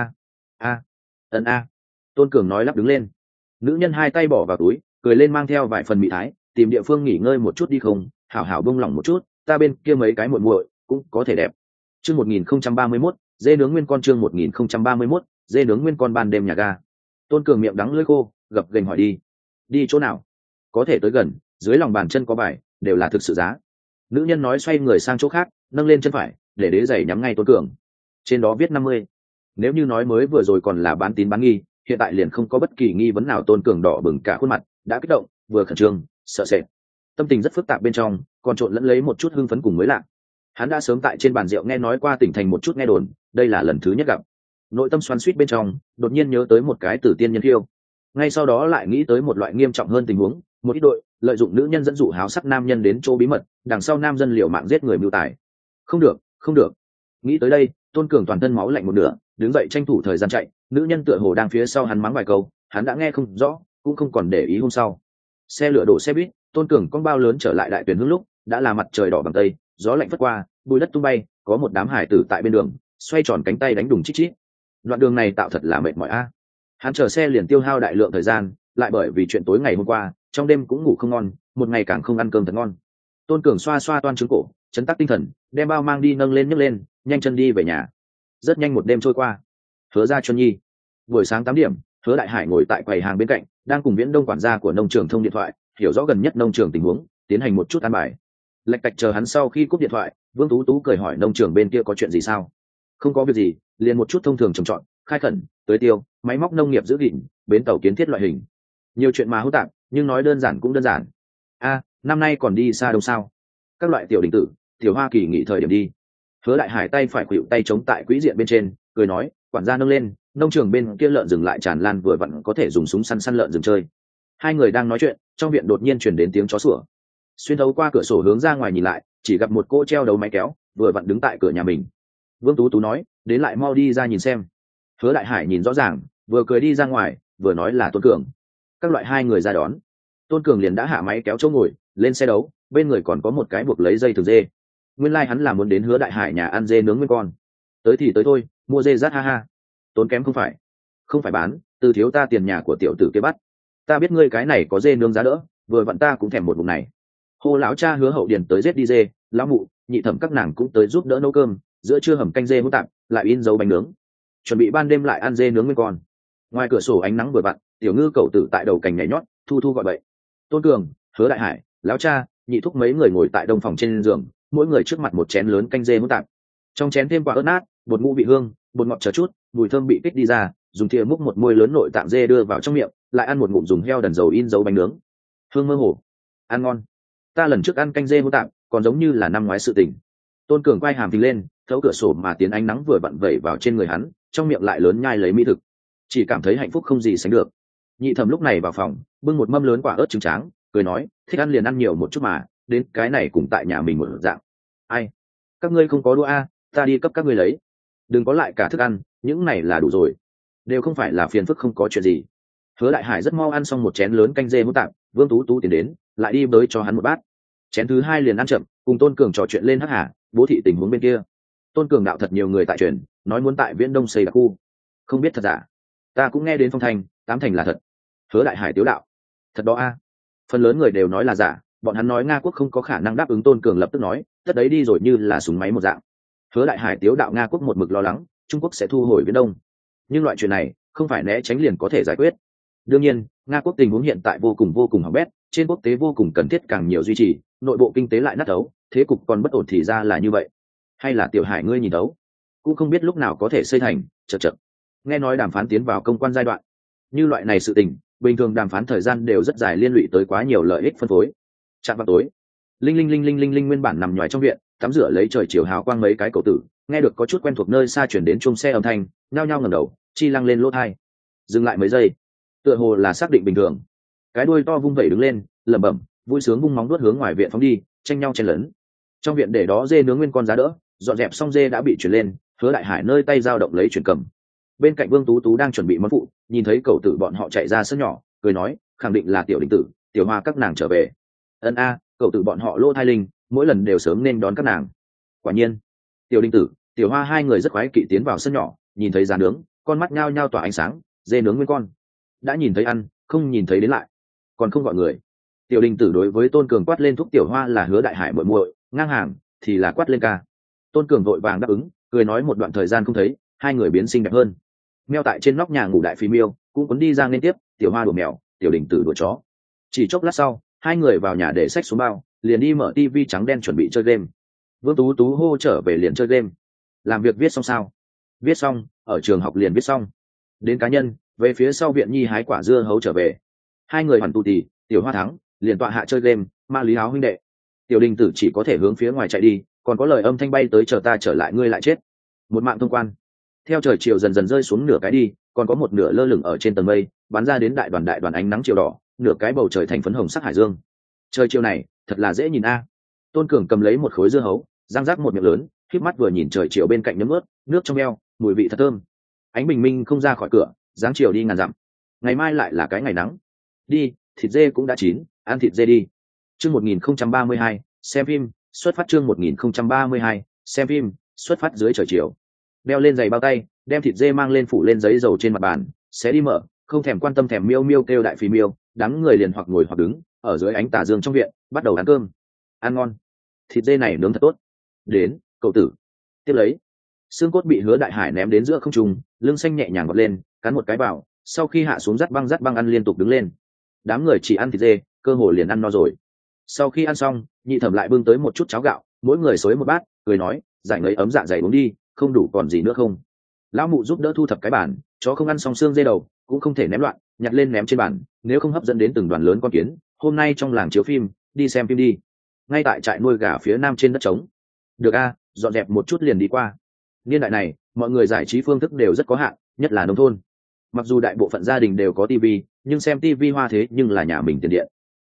a. Tôn Cường nói lắp đứng lên. Nữ nhân hai tay bỏ vào túi, cười lên mang theo vài phần mị thái, tìm địa phương nghỉ ngơi một chút đi không, hảo hảo bông lỏng một chút, ta bên kia mấy cái muội muội cũng có thể đẹp. Chương 1031, dê nướng nguyên con. Chương 1031, dê nướng nguyên con. Ban đêm nhà ga. Tôn Cường miệng đắng lưỡi khô, gập ghềnh hỏi đi chỗ nào? Có thể tới gần, dưới lòng bàn chân có bài, đều là thực sự giá. Nữ nhân nói xoay người sang chỗ khác, nâng lên chân phải, để đế giày nhắm ngay Tôn Cường. Trên đó viết 50. Nếu như nói mới vừa rồi còn là bán tín bán nghi, hiện tại liền không có bất kỳ nghi vấn nào. Tôn Cường đỏ bừng cả khuôn mặt, đã kích động, vừa khẩn trương, sợ sệt, tâm tình rất phức tạp bên trong, còn trộn lẫn lấy một chút hưng phấn cùng mới lạ. Hắn đã sớm tại trên bàn rượu nghe nói qua tỉnh thành một chút nghe đồn, đây là lần thứ nhất gặp. Nội tâm xoắn xuýt bên trong, đột nhiên nhớ tới một cái Tử Tiên Nhân Kiêu. Ngay sau đó lại nghĩ tới một loại nghiêm trọng hơn tình huống, một ít đội lợi dụng nữ nhân dẫn dụ háo sắc nam nhân đến chỗ bí mật, đằng sau nam dân liều mạng giết người mưu tài. Không được. Nghĩ tới đây, Tôn Cường toàn thân máu lạnh một nửa, đứng dậy tranh thủ thời gian chạy. Nữ nhân tựa hồ đang phía sau hắn mắng vài câu, hắn đã nghe không rõ, cũng không còn để ý. Hôm sau, xe lửa đổ xe buýt, Tôn Cường con bao lớn trở lại Đại Tuyển Hương lúc đã là mặt trời đỏ bằng tây, gió lạnh phất qua, bụi đất tung bay, có một đám hải tử tại bên đường xoay tròn cánh tay đánh đùng chít chít. Đoạn đường này tạo thật là mệt mỏi a. Hắn chờ xe liền tiêu hao đại lượng thời gian, lại bởi vì chuyện tối ngày hôm qua, trong đêm cũng ngủ không ngon, một ngày càng không ăn cơm thật ngon. Tôn Cường xoa xoa toan trứng cổ, chấn tác tinh thần, đem bao mang đi nâng lên nhấc lên, nhanh chân đi về nhà. Rất nhanh một đêm trôi qua. Hứa ra Chuân Nhi. Buổi sáng 8 điểm, Hứa Đại Hải ngồi tại quầy hàng bên cạnh, đang cùng Viễn Đông quản gia của nông trường thông điện thoại, hiểu rõ gần nhất nông trường tình huống, tiến hành một chút an bài. Lạch cạch chờ hắn sau khi cúp điện thoại, Vương Tú Tú cười hỏi nông trường bên kia có chuyện gì sao? Không có việc gì, liền một chút thông thường trồng trọt, khai khẩn, tưới tiêu, máy móc nông nghiệp giữ gìn, bến tàu kiến thiết loại hình. Nhiều chuyện mà hỗn tạp, nhưng nói đơn giản cũng đơn giản. Năm nay còn đi xa đâu sao? Các loại tiểu đình tử, tiểu Hoa Kỳ nghỉ thời điểm đi. Hứa Đại Hải tay phải khuỵu tay chống tại quỹ diện bên trên, cười nói, quản gia nâng lên, nông trường bên kia lợn rừng lại tràn lan, vừa vặn có thể dùng súng săn lợn rừng chơi. Hai người đang nói chuyện, trong viện đột nhiên truyền đến tiếng chó sủa. xuyên thấu qua cửa sổ hướng ra ngoài nhìn lại, chỉ gặp một cô treo đầu máy kéo vừa vặn đứng tại cửa nhà mình. Vương Tú Tú nói, đến lại mau đi ra nhìn xem. Hứa Đại Hải nhìn rõ ràng, vừa cười đi ra ngoài, vừa nói là Tôn Cường. Các loại hai người ra đón. Tôn Cường liền đã hạ máy kéo chỗ ngồi, lên xe đấu, bên người còn có một cái buộc lấy dây thừng dê. Nguyên lai hắn là muốn đến Hứa Đại Hải nhà ăn dê nướng nguyên con. Tới thì tới thôi, mua dê rát ha ha. Tốn kém không phải bán, từ thiếu ta tiền nhà của tiểu tử kia bắt. Ta biết ngươi cái này có dê nướng giá đỡ, vừa vặn ta cũng thèm một bụng này. Hô lão cha Hứa Hậu Điền tới giết đi dê, lão mụ, nhị thẩm các nàng cũng tới giúp đỡ nấu cơm, giữa trưa hầm canh dê hỗn tạp, lại in dấu bánh nướng, chuẩn bị ban đêm lại ăn dê nướng nguyên con. Ngoài cửa sổ ánh nắng vừa vặn, tiểu ngư cậu tử tại đầu cành nhảy nhót, thu thu gọi bậy. Tôn Cường, Hứa Đại Hải, lão cha, nhị thúc mấy người ngồi tại đông phòng trên giường, mỗi người trước mặt một chén lớn canh dê hỗn tạp. Trong chén thêm quả ớt nát, bột ngũ vị hương, bột ngọt chờ chút, mùi thơm bị kích đi ra, dùng thìa múc một muôi lớn nội tạng dê đưa vào trong miệng, lại ăn một ngụm dùng heo đần dầu in dấu bánh nướng. Hương mơ hồ, ăn ngon. Ta lần trước ăn canh dê hỗn tạp, còn giống như là năm ngoái sự tình. Tôn Cường quay hàm phình lên, thấu cửa sổ mà tiến ánh nắng vừa vặn vẩy vào trên người hắn, trong miệng lại lớn nhai lấy mỹ thực, chỉ cảm thấy hạnh phúc không gì sánh được. Nhị thẩm lúc này vào phòng, bưng một mâm lớn quả ớt trứng tráng, cười nói, thích ăn liền ăn nhiều một chút mà, đến cái này cùng tại nhà mình một dạng. Ai, các ngươi không có đũa a, ta đi cấp các ngươi lấy. Đừng có lại cả thức ăn, những này là đủ rồi, đều không phải là phiền phức, không có chuyện gì. Hứa Đại Hải rất mau ăn xong một chén lớn canh dê hỗn tạp, Vương Tú Tú tiến đến, lại đi bới cho hắn một bát. Chén thứ hai liền ăn chậm, cùng Tôn Cường trò chuyện lên hắc hà, bố thị tình huống bên kia. Tôn Cường đạo thật nhiều người tại truyền, nói muốn tại Viễn Đông xây đặc khu, không biết thật giả. Ta cũng nghe đến phong thành, tám thành là thật. Hứa Đại Hải tiếu đạo, thật đó a. Phần lớn người đều nói là giả, bọn hắn nói Nga quốc không có khả năng đáp ứng. Tôn Cường lập tức nói, tất đấy đi rồi như là súng máy một dạng. Hứa Đại Hải tiếu đạo Nga quốc một mực lo lắng Trung Quốc sẽ thu hồi Viễn Đông, nhưng loại chuyện này không phải né tránh liền có thể giải quyết. Đương nhiên, Nga quốc tình huống hiện tại vô cùng hỏng bét, trên quốc tế vô cùng cần thiết càng nhiều duy trì, nội bộ kinh tế lại nát ấu, thế cục còn bất ổn thì ra là như vậy. Hay là Tiểu Hải ngươi nhìn đấu, cũng không biết lúc nào có thể xây thành, chật. Nghe nói đàm phán tiến vào công quan giai đoạn, như loại này sự tình, bình thường đàm phán thời gian đều rất dài, liên lụy tới quá nhiều lợi ích phân phối. Chạm vào tối, linh nguyên bản nằm nhòi trong viện, tắm rửa lấy trời chiều hào quang, mấy cái cậu tử nghe được có chút quen thuộc nơi xa chuyển đến chuông xe âm thanh, nhao nhao ngẩng đầu, chi lăng lên lỗ tai, dừng lại mấy giây, tựa hồ là xác định bình thường, cái đuôi to vung vẩy đứng lên, lẩm bẩm, vui sướng vung móng đuốt hướng ngoài viện phóng đi, tranh nhau chen lấn. Trong viện để đó dê nướng nguyên con giá đỡ, dọn dẹp xong dê đã bị chuyển lên, Hứa Đại Hải nơi tay dao động lấy chuyển cầm. Bên cạnh Vương Tú Tú đang chuẩn bị món phụ, nhìn thấy cậu tử bọn họ chạy ra sân nhỏ, cười nói, khẳng định là Tiểu Đình Tử, Tiểu Hoa các nàng trở về. Ân a, cậu tử bọn họ lô thai linh, mỗi lần đều sớm nên đón các nàng. Quả nhiên, Tiểu Đình Tử, Tiểu Hoa hai người rất khoái kỵ tiến vào sân nhỏ, nhìn thấy giá nướng, con mắt nhao nhao tỏa ánh sáng, dê nướng nguyên con. Đã nhìn thấy ăn, không nhìn thấy đến lại, còn không gọi người. Tiểu Đình Tử đối với Tôn Cường quát lên thúc Tiểu Hoa là Hứa Đại Hải muội muội, ngang hàng thì là quát lên ca. Tôn Cường vội vàng đáp ứng, cười nói một đoạn thời gian không thấy, hai người biến xinh đẹp hơn. Meo tại trên nóc nhà ngủ đại phi miêu cũng cuốn đi ra liên tiếp, Tiểu Hoa đùa mèo, Tiểu Đình Tử đùa chó. Chỉ chốc lát sau, hai người vào nhà để xách xuống bao, liền đi mở tivi trắng đen chuẩn bị chơi game. Vương Tú Tú hô trở về liền chơi game. Làm việc viết xong sao? Viết xong, ở trường học liền viết xong. Đến cá nhân, về phía sau viện nhi hái quả dưa hấu trở về. Hai người hoàn tù tì, Tiểu Hoa thắng, liền tọa hạ chơi game, ma lý áo huynh đệ. Tiểu Đình Tử chỉ có thể hướng phía ngoài chạy đi, còn có lời âm thanh bay tới, chờ ta trở lại ngươi lại chết. Một mạng thông quan. Theo trời chiều dần dần rơi xuống nửa cái đi, còn có một nửa lơ lửng ở trên tầng mây, bắn ra đến đại đoàn ánh nắng chiều đỏ, nửa cái bầu trời thành phấn hồng sắc hải dương. Trời chiều này thật là dễ nhìn a. Tôn Cường cầm lấy một khối dưa hấu, răng rác một miệng lớn, khép mắt vừa nhìn trời chiều bên cạnh nhấm ướt, nước trong eo, mùi vị thật thơm. Ánh bình minh không ra khỏi cửa, dáng chiều đi ngàn dặm. Ngày mai lại là cái ngày nắng. Đi, thịt dê cũng đã chín, ăn thịt dê đi. Chương 1032, xem phim, xuất phát. Chương 1032, xem phim, xuất phát. Dưới trời chiều, đeo lên giày bao tay, đem thịt dê mang lên phủ lên giấy dầu trên mặt bàn, xé đi mở, không thèm quan tâm thèm miêu miêu kêu đại phi miêu, đám người liền hoặc ngồi hoặc đứng ở dưới ánh tà dương trong viện, bắt đầu ăn cơm. Ăn ngon, thịt dê này nướng thật tốt. Đến, cậu tử, tiếp lấy. Xương cốt bị Hứa Đại Hải ném đến giữa không trung, lưng xanh nhẹ nhàng vọt lên, cắn một cái vào, sau khi hạ xuống dắt băng ăn liên tục đứng lên. Đám người chỉ ăn thịt dê, cơ hồ liền ăn no rồi. Sau khi ăn xong, nhị thẩm lại bưng tới một chút cháo gạo, mỗi người xối một bát, cười nói, giải ngấy ấm dạ dày uống đi, không đủ còn gì nữa không. Lão mụ giúp đỡ thu thập cái bàn, chó không ăn xong xương dê đầu cũng không thể ném loạn, nhặt lên ném trên bàn, nếu không hấp dẫn đến từng đoàn lớn con kiến. Hôm nay trong làng chiếu phim, đi xem phim đi. Ngay tại trại nuôi gà phía nam trên đất trống. Được a, dọn dẹp một chút liền đi qua. Niên đại này, mọi người giải trí phương thức đều rất có hạn, nhất là nông thôn. Mặc dù đại bộ phận gia đình đều có tivi, nhưng xem tivi hoa thế nhưng là nhà mình tiền điện.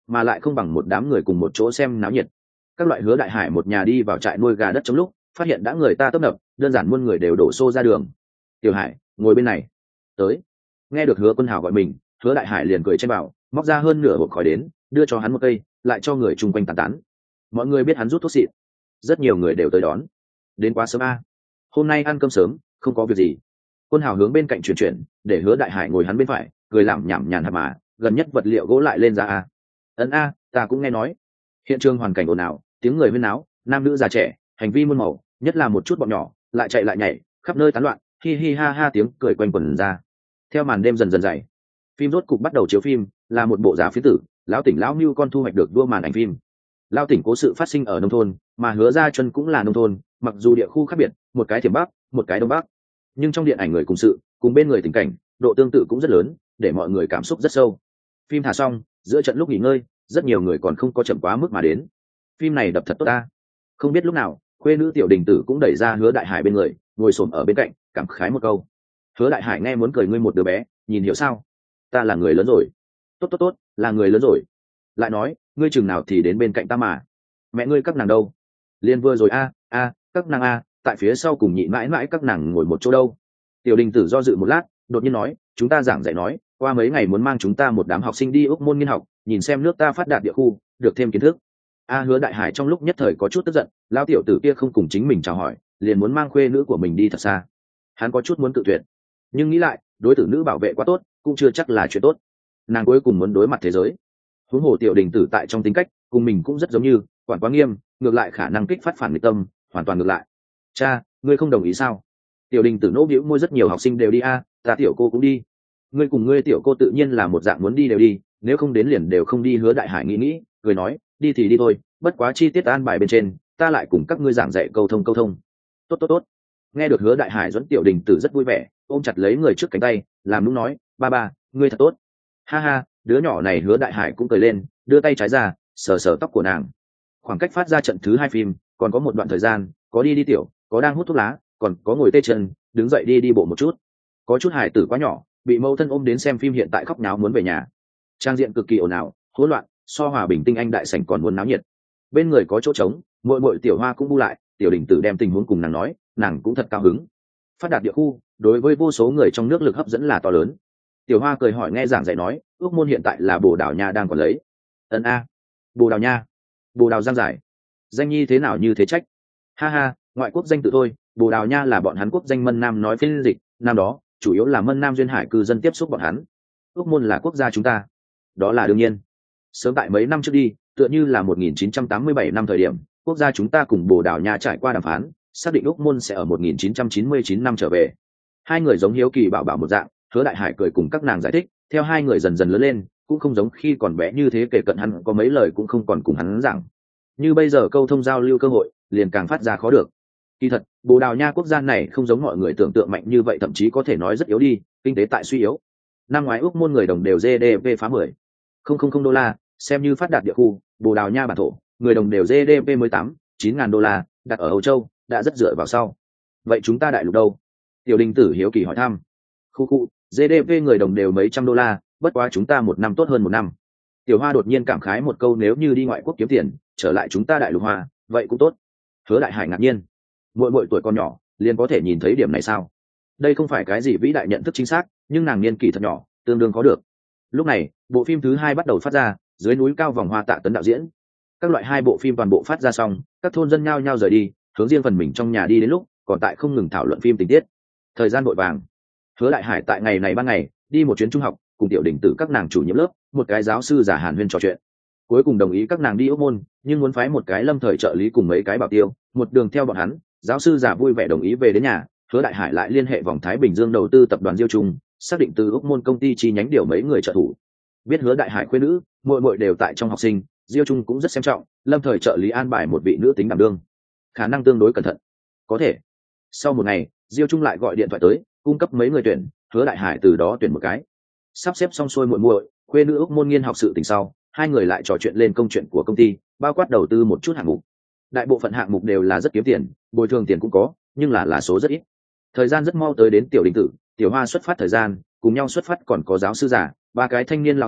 mà lại không bằng một đám người cùng một chỗ xem náo nhiệt. Các loại Hứa Đại Hải một nhà đi vào trại nuôi gà đất trong lúc phát hiện đã người ta tấp nập, đơn giản muôn người đều đổ xô ra đường. Tiểu Hải, ngồi bên này. Tới. Nghe được Hứa Quân Hào gọi mình, Hứa Đại Hải liền cười chen vào, móc ra hơn nửa hộp khói đến, đưa cho hắn một cây, lại cho người chung quanh tán tán. Mọi người biết hắn rút thuốc xịn, rất nhiều người đều tới đón. Đến quá sớm a, hôm nay ăn cơm sớm, không có việc gì. Quân Hào hướng bên cạnh chuyển, để Hứa Đại Hải ngồi hắn bên phải, cười làm nhảm nhàn hạt mà, gần nhất vật liệu gỗ lại lên ra a. Ấn a, ta cũng nghe nói. Hiện trường hoàn cảnh ồn ào, tiếng người huyên náo, nam nữ già trẻ, hành vi muôn màu, nhất là một chút bọn nhỏ, lại chạy lại nhảy, khắp nơi tán loạn, hi hi ha ha tiếng cười quanh quẩn ra. Theo màn đêm dần dần dày, phim rốt cục bắt đầu chiếu phim, là một bộ giả phiến tử, lão tỉnh lão mưu con thu hoạch được đua màn ảnh phim. Lão tỉnh cố sự phát sinh ở nông thôn, mà Hứa Gia Chuân cũng là nông thôn, mặc dù địa khu khác biệt, một cái thiểm bắc, một cái đông bắc, nhưng trong điện ảnh người cùng sự, cùng bên người tình cảnh, độ tương tự cũng rất lớn, để mọi người cảm xúc rất sâu. Phim thả xong, giữa trận lúc nghỉ ngơi, rất nhiều người còn không có chậm quá mức mà đến. Phim này đập thật tốt ta. Không biết lúc nào, khuê nữ Tiểu Đình Tử cũng đẩy ra Hứa Đại Hải bên người, ngồi xổm ở bên cạnh, cảm khái một câu. Hứa Đại Hải nghe muốn cười, ngươi một đứa bé, nhìn hiểu sao? Ta là người lớn rồi. Tốt, là người lớn rồi. Lại nói, ngươi chừng nào thì đến bên cạnh ta mà. Mẹ ngươi các nàng đâu? Liên vừa rồi các nàng tại phía sau cùng nhị mãi mãi các nàng ngồi một chỗ đâu. Tiểu Đình Tử do dự một lát, đột nhiên nói, chúng ta giảng dạy nói, qua mấy ngày muốn mang chúng ta một đám học sinh đi Úc môn nghiên học, nhìn xem nước ta phát đạt địa khu, được thêm kiến thức. Hứa Đại Hải trong lúc nhất thời có chút tức giận, lão tiểu tử kia không cùng chính mình chào hỏi, liền muốn mang khuê nữ của mình đi thật xa. Hắn có chút muốn cự tuyệt, nhưng nghĩ lại, đối tử nữ bảo vệ quá tốt, cũng chưa chắc là chuyện tốt. Nàng cuối cùng muốn đối mặt thế giới. Huống hồ Tiểu Đình Tử tại trong tính cách, cùng mình cũng rất giống như, quản quá nghiêm, ngược lại khả năng kích phát phản nghịch tâm, hoàn toàn ngược lại. Cha, ngươi không đồng ý sao? Tiểu Đình Tử nỗ bĩu môi, rất nhiều học sinh đều đi ta tiểu cô cũng đi. Ngươi cùng ngươi tiểu cô tự nhiên là một dạng muốn đi đều đi, nếu không đến liền đều không đi. Hứa Đại Hải nghĩ, cười nói, đi thì đi thôi, bất quá chi tiết an bài bên trên, ta lại cùng các ngươi giảng dạy câu thông. Tốt. Nghe được Hứa Đại Hải dẫn Tiểu Đình Tử rất vui vẻ, ôm chặt lấy người trước cánh tay, làm nũng nói, ba, ngươi thật tốt. Ha ha, đứa nhỏ này. Hứa Đại Hải cũng cười lên, đưa tay trái ra, sờ tóc của nàng. Khoảng cách phát ra trận thứ 2 phim, còn có một đoạn thời gian, có đi tiểu, có đang hút thuốc lá, còn có ngồi tê chân, đứng dậy đi bộ một chút. Có chút hải tử quá nhỏ, bị mẫu thân ôm đến xem phim, hiện tại khóc nháo muốn về nhà. Trang diện cực kỳ ồn ào, hỗn loạn, so Hòa Bình Tinh Anh đại sảnh còn muốn náo nhiệt. Bên người có chỗ trống, muội Tiểu Hoa cũng bu lại, Tiểu Đình Tử đem tình huống cùng nàng nói, nàng cũng thật cao hứng. Phát đạt địa khu, đối với vô số người trong nước lực hấp dẫn là to lớn. Tiểu Hoa cười hỏi, nghe giảng dạy nói, Ước môn hiện tại là Bồ Đào Nha đang còn lấy. Bồ Đào Nha, Bồ Đào Giang giải, danh nhi thế nào như thế trách? Ha, ngoại quốc danh tự thôi, Bồ Đào Nha là bọn hắn quốc danh Mân Nam nói phiên dịch, năm đó chủ yếu là Mân Nam duyên hải cư dân tiếp xúc bọn hắn. Ước môn là quốc gia chúng ta, đó là đương nhiên. Sớm tại mấy năm trước đi, tựa như là 1987 năm thời điểm, quốc gia chúng ta cùng Bồ Đào Nha trải qua đàm phán, xác định Úc môn sẽ ở 1999 năm trở về. Hai người giống hiếu kỳ bảo một dạng. Hứa Đại Hải cười cùng các nàng giải thích, theo hai người dần dần lớn lên, cũng không giống khi còn bé như thế, kể cận hắn có mấy lời cũng không còn cùng hắn giảng. Như bây giờ câu thông giao lưu cơ hội liền càng phát ra khó được. Kỳ thật, Bồ Đào Nha quốc gia này không giống mọi người tưởng tượng mạnh như vậy, thậm chí có thể nói rất yếu đi, kinh tế tại suy yếu. Năm ngoái Úc môn người đồng đều GDP phá 10,000 đô la, xem như phát đạt địa khu. Bồ Đào Nha bản thổ, người đồng đều GDP 18,9 ngàn đô la, đặt ở Âu Châu, đã rất dựa vào sau. Vậy chúng ta đại lục đâu? Tiểu Đình Tử hiếu kỳ hỏi thăm. Khu, GDP người đồng đều mấy trăm đô la, bất quá chúng ta một năm tốt hơn một năm. Tiểu Hoa đột nhiên cảm khái một câu, nếu như đi ngoại quốc kiếm tiền, trở lại chúng ta đại lục Hoa, vậy cũng tốt. Hứa Đại Hải ngạc nhiên, muội tuổi con nhỏ, liền có thể nhìn thấy điểm này sao? Đây không phải cái gì vĩ đại nhận thức chính xác, nhưng nàng niên kỷ thật nhỏ, tương đương có được. Lúc này, bộ phim thứ 2 bắt đầu phát ra, Dưới núi cao vòng hoa Tạ Tấn đạo diễn. Các loại 2 bộ phim toàn bộ phát ra xong, các thôn dân nhao nhao rời đi, hướng riêng phần mình trong nhà đi, đến lúc còn tại không ngừng thảo luận phim tình tiết. Thời gian vội vàng. Hứa Đại Hải tại ngày này ban ngày đi một chuyến trung học, cùng Tiểu Đình Tử các nàng chủ nhiệm lớp, một cái giáo sư giả Hàn Huyên trò chuyện. Cuối cùng đồng ý các nàng đi Úc môn, nhưng muốn phái một cái lâm thời trợ lý cùng mấy cái bảo tiêu, một đường theo bọn hắn. Giáo sư giả vui vẻ đồng ý về đến nhà. Hứa Đại Hải lại liên hệ vòng Thái Bình Dương đầu tư tập đoàn Diêu Trung, xác định từ Úc môn công ty chi nhánh điều mấy người trợ thủ. Biết Hứa Đại Hải khuê nữ, muội đều tại trong học sinh, Diêu Trung cũng rất xem trọng, lâm thời trợ lý an bài một vị nữ tính đảm đương, khả năng tương đối cẩn thận. Có thể. Sau một ngày, Diêu Trung lại gọi điện thoại tới, cung cấp mấy người tuyển, Hứa Đại Hải từ đó tuyển một cái. Sắp xếp xong xuôi muội khuê nữ Úc môn nghiên học sự tình sau, hai người lại trò chuyện lên công chuyện của công ty, bao quát đầu tư một chút hạng mục. Đại bộ phận hạng mục đều là rất kiếm tiền, bồi thường tiền cũng có, nhưng là số rất ít. Thời gian rất mau tới đến Tiểu Đình Tử, Tiểu Hoa xuất phát thời gian, cùng nhau xuất phát còn có giáo sư giả, 3 cái thanh niên lão sư,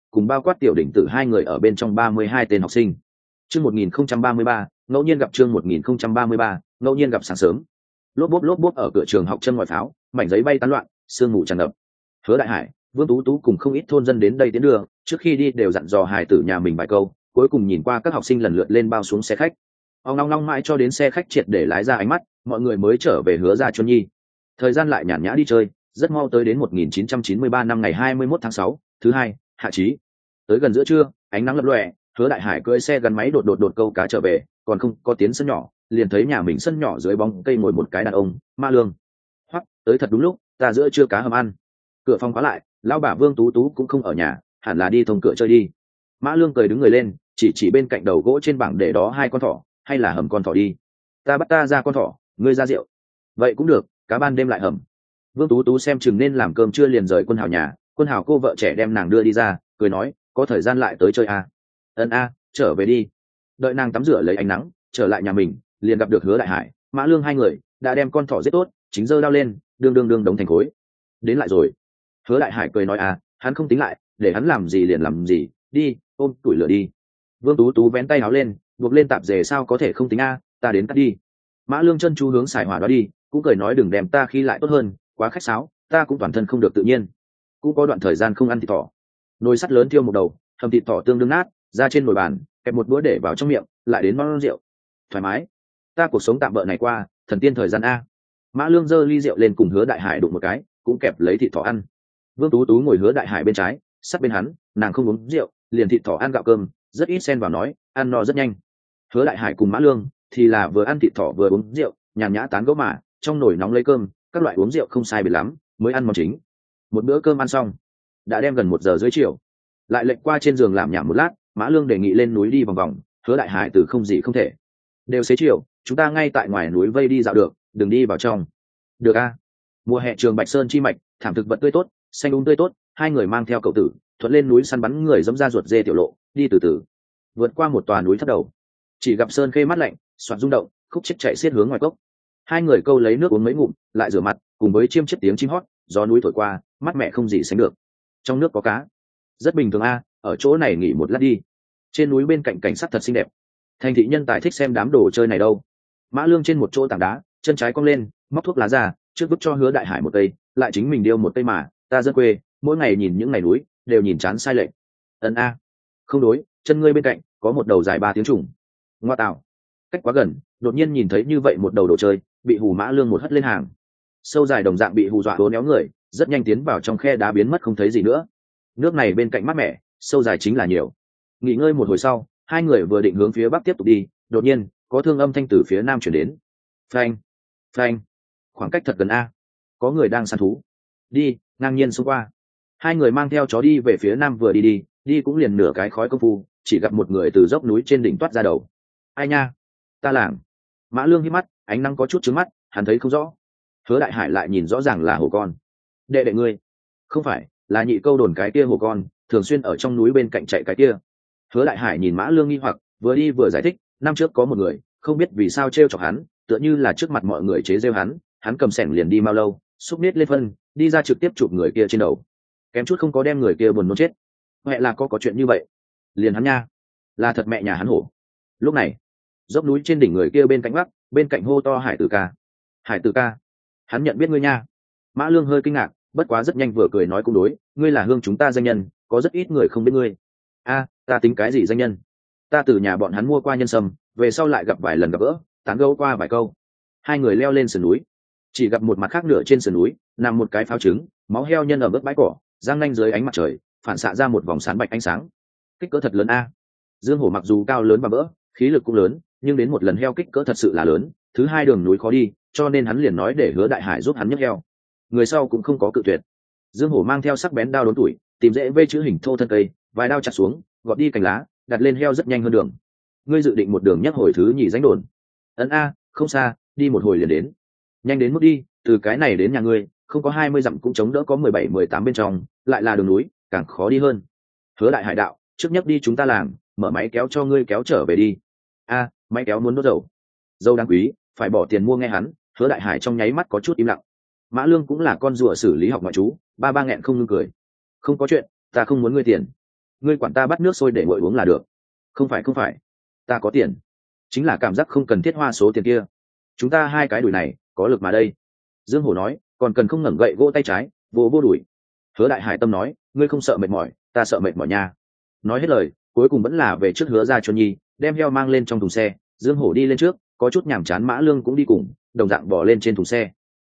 cùng bao quát tiểu đỉnh tử hai người ở bên trong 32 tên học sinh. Chương 1033, ngẫu nhiên gặp chương 1033, ngẫu nhiên gặp sáng sớm. Lốp bốp ở cửa trường học chân ngoài pháo, mảnh giấy bay tán loạn, sương mù tràn ngập. Hứa Đại Hải, Vương Tú Tú cùng không ít thôn dân đến đây tiến đường, trước khi đi đều dặn dò hài tử nhà mình vài câu, cuối cùng nhìn qua các học sinh lần lượt lên bao xuống xe khách. Ông long mãi cho đến xe khách triệt để lái ra ánh mắt, mọi người mới trở về Hứa gia Chuân Nhi. Thời gian lại nhàn nhã đi chơi, rất mau tới đến 1993 năm ngày 21 tháng 6, thứ hai, hạ chí. Tới gần giữa trưa, ánh nắng lập lòe, Hứa Đại Hải cưỡi xe gắn máy đột câu cá trở về, còn không có tiến sân nhỏ, liền thấy nhà mình sân nhỏ dưới bóng cây ngồi một cái đàn ông, Ma Lương. Hoắc, tới thật đúng lúc, ta giữa trưa cá hầm ăn. Cửa phòng khóa lại, lão bà Vương Tú Tú cũng không ở nhà, hẳn là đi thông cửa chơi đi. Mã Lương cười đứng người lên, chỉ bên cạnh đầu gỗ trên bảng để đó hai con thỏ, hay là hầm con thỏ đi. Ta bắt ta ra con thỏ, ngươi ra rượu. Vậy cũng được, cá ban đêm lại hầm. Vương Tú Tú xem chừng nên làm cơm trưa liền rời Quân Hào nhà, Quân Hào cô vợ trẻ đem nàng đưa đi ra, cười nói, có thời gian lại tới chơi à. Ân a, trở về đi. Đợi nàng tắm rửa lấy ánh nắng, trở lại nhà mình, liền gặp được Hứa Đại Hải, Mã Lương hai người đã đem con thỏ giết tốt, chính giơ đao lên, đương đống thành khối. Đến lại rồi. Hứa Đại Hải cười nói à, hắn không tính lại, để hắn làm gì liền làm gì, đi, ôm tuổi lửa đi. Vương Tú Tú vén tay áo lên, buộc lên tạp dề sao có thể không tính a, ta đến cắt đi. Mã Lương chân chu hướng xài hỏa đó đi, cũng cười nói đừng đem ta khi lại tốt hơn, quá khách sáo, ta cũng toàn thân không được tự nhiên. Cũng có đoạn thời gian không ăn thịt thỏ. Nồi sắt lớn thiêu một đầu, hầm thịt thỏ tương đương nát, ra trên nồi bàn, kẹp một bữa để vào trong miệng, lại đến món rượu. Thoải mái. Ta cuộc sống tạm bợ này qua, thần tiên thời gian a. Mã Lương giơ ly rượu lên cùng Hứa Đại Hải đụng một cái, cũng kẹp lấy thịt thỏ ăn. Vương Tú Tú ngồi Hứa Đại Hải bên trái, sát bên hắn, nàng không uống rượu, liền thịt thỏ ăn gạo cơm, rất ít xen vào nói, ăn no rất nhanh. Hứa Đại Hải cùng Mã Lương thì là vừa ăn thịt thỏ vừa uống rượu, nhàn nhã tán gẫu mà, trong nồi nóng lấy cơm, các loại uống rượu không sai biệt lắm, mới ăn món chính. Một bữa cơm ăn xong, đã đem gần 1 giờ rưỡi chiều. Lại lệnh qua trên giường làm nhảm một lát, Mã Lương đề nghị lên núi đi vòng vòng, Hứa Đại Hải từ không gì không thể. Đều xế chiều, chúng ta ngay tại ngoài núi vây đi dạo được, đừng đi vào trong. Được a. Mùa hè trường Bạch Sơn chi mạch, thảm thực vật tươi tốt, xanh tươi tốt, hai người mang theo cậu tử, thuận lên núi săn bắn người dẫm ra ruột dê tiểu lộ, đi từ từ. Vượt qua một tòa núi thấp đầu, chỉ gặp sơn khê mát lạnh, xoạt rung động, khúc chết chạy xiết hướng ngoài cốc. Hai người câu lấy nước uống mấy ngụm, lại rửa mặt, cùng với chiêm chiếc tiếng chim hót, gió núi thổi qua, mắt mẹ không gì sánh được. Trong nước có cá, rất bình thường a, ở chỗ này nghỉ một lát đi. Trên núi bên cạnh cảnh sắc thật xinh đẹp. Thành thị nhân tài thích xem đám đồ chơi này đâu. Mã Lương trên một chỗ tảng đá, chân trái cong lên, móc thuốc lá ra, trước vứt cho Hứa Đại Hải một cây, lại chính mình điêu một cây mà, ta dân quê, mỗi ngày nhìn những ngày núi, đều nhìn chán sai lệch. Ân a. Không đối, chân ngươi bên cạnh có một đầu dài 3 tiếng trùng. Ngoa tạo. Cách quá gần, đột nhiên nhìn thấy như vậy một đầu đồ chơi, bị hù Mã Lương một hất lên hàng. Sâu dài đồng dạng bị hù dọa uốn éo người, rất nhanh tiến vào trong khe đá biến mất không thấy gì nữa. Nước này bên cạnh mát mẻ, sâu dài chính là nhiều. Nghỉ ngơi một hồi sau, hai người vừa định hướng phía bắc tiếp tục đi, đột nhiên có thương âm thanh từ phía nam chuyển đến. Phanh, phanh, khoảng cách thật gần a, có người đang săn thú. Đi, ngang nhiên xông qua. Hai người mang theo chó đi về phía nam, vừa đi cũng liền nửa cái khói công phu, chỉ gặp một người từ dốc núi trên đỉnh toát ra đầu. Ai nha, ta làng. Mã Lương hít mắt, ánh nắng có chút trướng mắt, hắn thấy không rõ. Hứa Đại Hải lại nhìn rõ ràng là hổ con. Đệ đệ ngươi? Không phải, là nhị câu đồn cái kia hổ con, thường xuyên ở trong núi bên cạnh chạy cái kia. Hứa Đại Hải nhìn Mã Lương nghi hoặc, vừa đi vừa giải thích, năm trước có một người, không biết vì sao trêu chọc hắn, tựa như là trước mặt mọi người chế giễu hắn cầm sẻng liền đi mau lâu, xúc nết lên phân, đi ra trực tiếp chụp người kia trên đầu. Kém chút không có đem người kia buồn nôn chết. Mẹ là có chuyện như vậy. Liền hắn nha, là thật mẹ nhà hắn hổ. Lúc này, dốc núi trên đỉnh người kia bên cạnh bắc, bên cạnh hô to Hải Tử ca. Hải Tử ca, hắn nhận biết ngươi nha. Mã Lương hơi kinh ngạc, bất quá rất nhanh vừa cười nói cũng đối, ngươi là hương chúng ta danh nhân, có rất ít người không biết ngươi. A, ta tính cái gì danh nhân? Ta từ nhà bọn hắn mua qua nhân sâm, về sau lại gặp vài lần gặp gỡ, tán gẫu qua vài câu. Hai người leo lên sườn núi, chỉ gặp một mặt khác nửa trên sườn núi nằm một cái pháo trứng, máu heo nhân ở bước bãi cỏ, giang nanh dưới ánh mặt trời phản xạ ra một vòng sáng bạch ánh sáng. Kích cỡ thật lớn a. Dương hổ mặc dù cao lớn và vỡ, khí lực cũng lớn, nhưng đến một lần heo kích cỡ thật sự là lớn, thứ hai đường núi khó đi, cho nên hắn liền nói để Hứa Đại Hải giúp hắn nhấc heo. Người sau cũng không có cự tuyệt. Dương hổ mang theo sắc bén đao đốn tuổi, tìm dễ vây chữ hình thô thân cây, vài đao chặt xuống, gọt đi cành lá, đặt lên heo rất nhanh hơn đường. Ngươi dự định một đường nhắc hồi thứ nhì danh đồn? Ấn a, không xa, đi một hồi liền đến. Nhanh đến mức đi, từ cái này đến nhà ngươi, không có 20 dặm cũng chống đỡ có 17-18 bên trong, lại là đường núi, càng khó đi hơn. Hứa Đại Hải đạo, trước nhấc đi chúng ta làng, mở máy kéo cho ngươi kéo trở về đi. A, máy kéo muốn đốt dầu. Dầu đáng quý, phải bỏ tiền mua nghe hắn. Hứa Đại Hải trong nháy mắt có chút im lặng. Mã Lương cũng là con rùa xử lý học ngoại trú, ba nghẹn không ngưng cười. Không có chuyện, ta không muốn ngươi tiền. ngươi quản ta bắt nước sôi để nguội uống là được. Không phải, ta có tiền, chính là cảm giác không cần thiết hoa số tiền kia. Chúng ta hai cái đùi này có lực mà đây. Dương Hổ nói, còn cần không ngẩng gậy gỗ tay trái vô vô đùi. Hứa Đại Hải tâm nói, ngươi không sợ mệt mỏi, ta sợ mệt mỏi nha. Nói hết lời, cuối cùng vẫn là về trước Hứa ra cho nhi, đem heo mang lên trong thùng xe. Dương Hổ đi lên trước, có chút nhàm chán Mã Lương cũng đi cùng, đồng dạng bỏ lên trên thùng xe.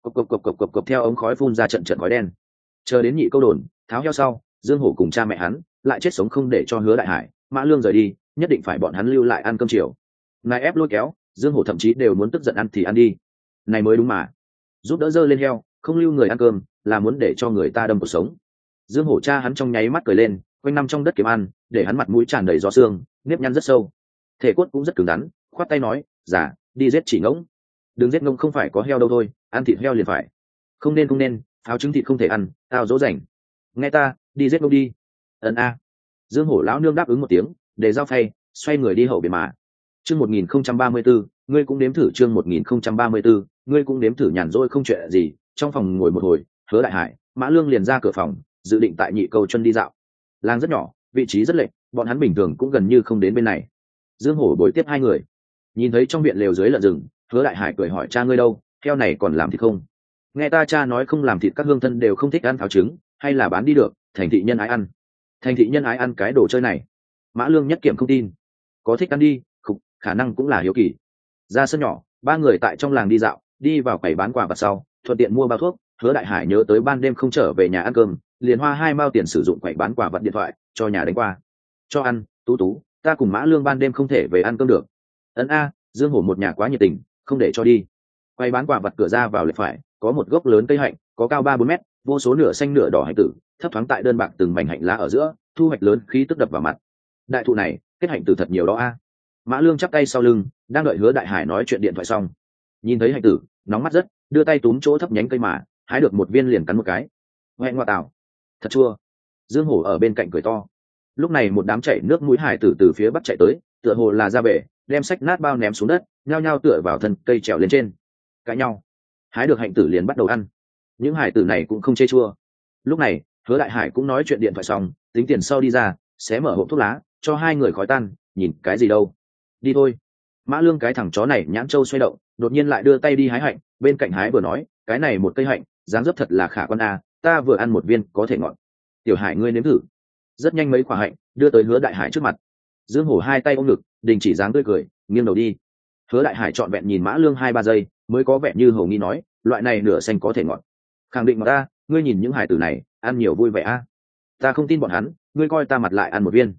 Cộc theo ống khói phun ra trận trận khói đen. Chờ đến nhị câu đồn tháo heo sau, Dương Hổ cùng cha mẹ hắn lại chết sống không để cho Hứa Đại Hải, Mã Lương rời đi, nhất định phải bọn hắn lưu lại ăn cơm chiều. Nài ép lôi kéo, Dương Hổ thậm chí đều muốn tức giận ăn thì ăn đi, này mới đúng mà. Giúp đỡ dơ lên heo, không lưu người ăn cơm, là muốn để cho người ta đâm cuộc sống. Dương Hổ cha hắn trong nháy mắt cười lên, quanh năm trong đất kiếm ăn, để hắn mặt mũi tràn đầy gió xương, nếp nhăn rất sâu, thể cốt cũng rất cứng rắn, khoát tay nói, giả đi giết chỉ ngỗng, đừng giết ngỗng, không phải có heo đâu thôi, ăn thịt heo liền phải. Không nên, pháo trứng thịt không thể ăn, tao dỗ dành. Nghe ta, đi giết ngỗng đi. A. Dương Hổ lão nương đáp ứng một tiếng, để giao phay, xoay người đi hậu biển mà. Chương 1034, ngươi cũng nếm thử. Chương 1034, ngươi cũng nếm thử. Nhàn rỗi không chuyện gì, trong phòng ngồi một hồi, Hứa Đại Hải, Mã Lương liền ra cửa phòng, dự định tại nhị câu chân đi dạo. Làng rất nhỏ, vị trí rất lệch, bọn hắn bình thường cũng gần như không đến bên này. Dương Hổ bồi tiếp hai người, nhìn thấy trong viện lều dưới lợn rừng, Hứa Đại Hải cười hỏi, cha ngươi đâu, heo này còn làm thịt không? Nghe ta cha nói không làm thịt các hương thân đều không thích ăn pháo trứng, hay là bán đi được, thành thị nhân ái ăn. Thành thị nhân ái ăn cái đồ chơi này. Mã Lương nhất kiểm không tin. Có thích ăn đi, khả năng cũng là hiếu kỳ. Ra sân nhỏ, ba người tại trong làng đi dạo, đi vào quầy bán quà vặt sau, thuận tiện mua bao thuốc. Hứa Đại Hải nhớ tới ban đêm không trở về nhà ăn cơm, liền hoa 2 mao tiền sử dụng quầy bán quà vặt điện thoại cho nhà đánh qua. Cho ăn, Tú, ta cùng Mã Lương ban đêm không thể về ăn cơm được. A, Dương Hổ một nhà quá nhiệt tình, không để cho đi. Quầy bán quà vặt cửa ra vào lệch phải, có một gốc lớn cây hạnh, có cao 3-4 mét, vô số nửa xanh nửa đỏ hạnh tử, thấp thoáng tại đơn bạc từng mảnh hạnh lá ở giữa, thu hoạch lớn khí tức đập vào mặt. Đại thụ này, kết hạnh tử thật nhiều đó a. Mã Lương chắp tay sau lưng, đang đợi Hứa Đại Hải nói chuyện điện thoại xong, nhìn thấy hạnh tử, nóng mắt rất, đưa tay túm chỗ thấp nhánh cây mà, hái được một viên liền cắn một cái. Ngoại ngoại tảo, thật chua. Dương Hổ ở bên cạnh cười to. Lúc này một đám chảy nước mũi hải tử từ phía bắc chạy tới, tựa hồ là ra bể, đem sách nát bao ném xuống đất, nhao nhao tựa vào thân cây trèo lên trên, cãi nhau. Hái được hạnh tử liền bắt đầu ăn. Những hải tử này cũng không chê chua. Lúc này Hứa Đại Hải cũng nói chuyện điện thoại xong, tính tiền sau đi ra, xé mở hộp thuốc lá, cho hai người khói tan, nhìn cái gì đâu, đi thôi. Mã Lương cái thằng chó này nhãn châu xoay động, đột nhiên lại đưa tay đi hái hạnh, bên cạnh hái vừa nói, cái này một cây hạnh, dáng dấp thật là khả quan a, ta vừa ăn một viên có thể ngọt. Tiểu Hải ngươi nếm thử. Rất nhanh mấy quả hạnh đưa tới Hứa Đại Hải trước mặt. Dương Hổ hai tay ôm ngực, đình chỉ dáng tươi cười, nghiêng đầu đi. Hứa Đại Hải trọn vẹn nhìn Mã Lương 2-3 giây, mới có vẻ như hầu nghi nói, loại này nửa xanh có thể ngọt. Khẳng định mà ta, ngươi nhìn những hải tử này, ăn nhiều vui vẻ a. Ta không tin bọn hắn, ngươi coi ta mặt lại ăn một viên.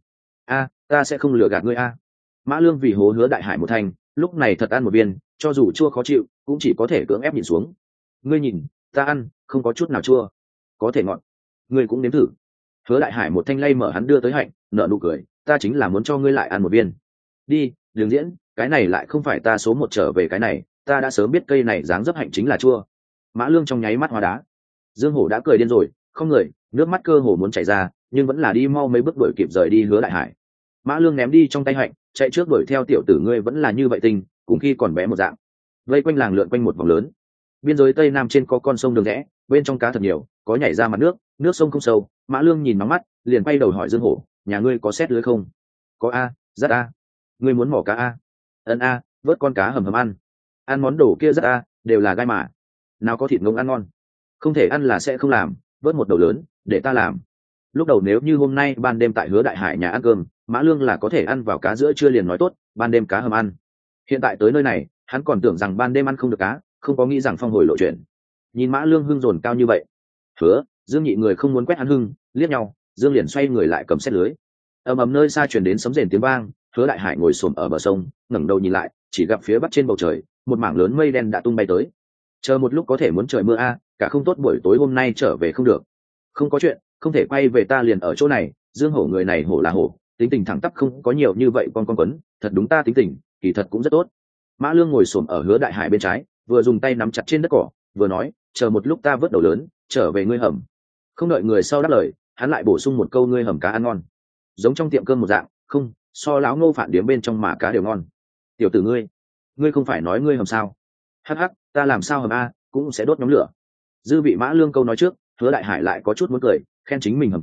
Ta sẽ không lừa gạt ngươi a. Mã Lương vì hố Hứa Đại Hải một thành, lúc này thật ăn một viên, cho dù chua khó chịu, cũng chỉ có thể cưỡng ép nhìn xuống. Ngươi nhìn, ta ăn, không có chút nào chua, có thể ngọt. Ngươi cũng nếm thử. Hứa Đại Hải một thanh lay mở hắn đưa tới hạnh, nở nụ cười, ta chính là muốn cho ngươi lại ăn một viên. Đi, đừng diễn, cái này lại không phải ta số 1 trở về cái này, ta đã sớm biết cây này dáng dấp hạnh chính là chua. Mã Lương trong nháy mắt hóa đá. Dương Hổ đã cười điên rồi, không người, nước mắt cơ hồ muốn chảy ra, nhưng vẫn là đi mau mấy bước đuổi kịp rời đi Hứa Đại Hải. Mã Lương ném đi trong tay hạnh, chạy trước đuổi theo tiểu tử ngươi vẫn là như vậy tình, cùng khi còn bé một dạng. Vây quanh làng lượn quanh một vòng lớn. Biên giới tây nam trên có con sông đường rẽ, bên trong cá thật nhiều, có nhảy ra mặt nước, nước sông không sâu. Mã Lương nhìn nóng mắt, liền quay đầu hỏi Dương Hổ, nhà ngươi có xét lưới không? Có a, rất a. Ngươi muốn mỏ cá a? A, vớt con cá hầm hầm ăn. Ăn món đồ kia rất a, đều là gai mà. Nào có thịt ngỗng ăn ngon. Không thể ăn là sẽ không làm, vớt một đầu lớn, để ta làm. Lúc đầu nếu như hôm nay ban đêm tại Hứa Đại Hải nhà ăn cơm, Mã Lương là có thể ăn vào cá giữa trưa liền nói tốt, ban đêm cá hầm ăn. Hiện tại tới nơi này, hắn còn tưởng rằng ban đêm ăn không được cá, không có nghĩ rằng phong hồi lộ chuyện. Nhìn Mã Lương hưng dồn cao như vậy, Hứa, Dương nhị người không muốn quét hắn hưng, liếc nhau, Dương liền xoay người lại cầm xét lưới. Ầm nơi xa truyền đến sấm rền tiếng vang, Hứa Đại Hải ngồi xổm ở bờ sông, ngẩng đầu nhìn lại, chỉ gặp phía bắc trên bầu trời, một mảng lớn mây đen đã tung bay tới. Chờ một lúc có thể muốn trời mưa a, cả không tốt buổi tối hôm nay trở về không được. Không có chuyện, không thể quay về, ta liền ở chỗ này. Dương Hổ người này hổ là hổ, tính tình thẳng tắp, không có nhiều như vậy con quấn, thật đúng ta tính tình, kỳ thật cũng rất tốt. Mã Lương ngồi xổm ở Hứa Đại Hải bên trái, vừa dùng tay nắm chặt trên đất cỏ, vừa nói, chờ một lúc ta vớt đầu lớn, trở về ngươi hầm. Không đợi người sau đáp lời, hắn lại bổ sung một câu, ngươi hầm cá ăn ngon, giống trong tiệm cơm một dạng, không, so lão Ngô Phạn điếm bên trong mà cá đều ngon. Tiểu tử ngươi không phải nói ngươi hầm sao? Hắc, ta làm sao hầm a, cũng sẽ đốt nhóm lửa. Dư vị Mã Lương câu nói trước, Hứa Đại Hải lại có chút muốn cười, khen chính mình hầm cá,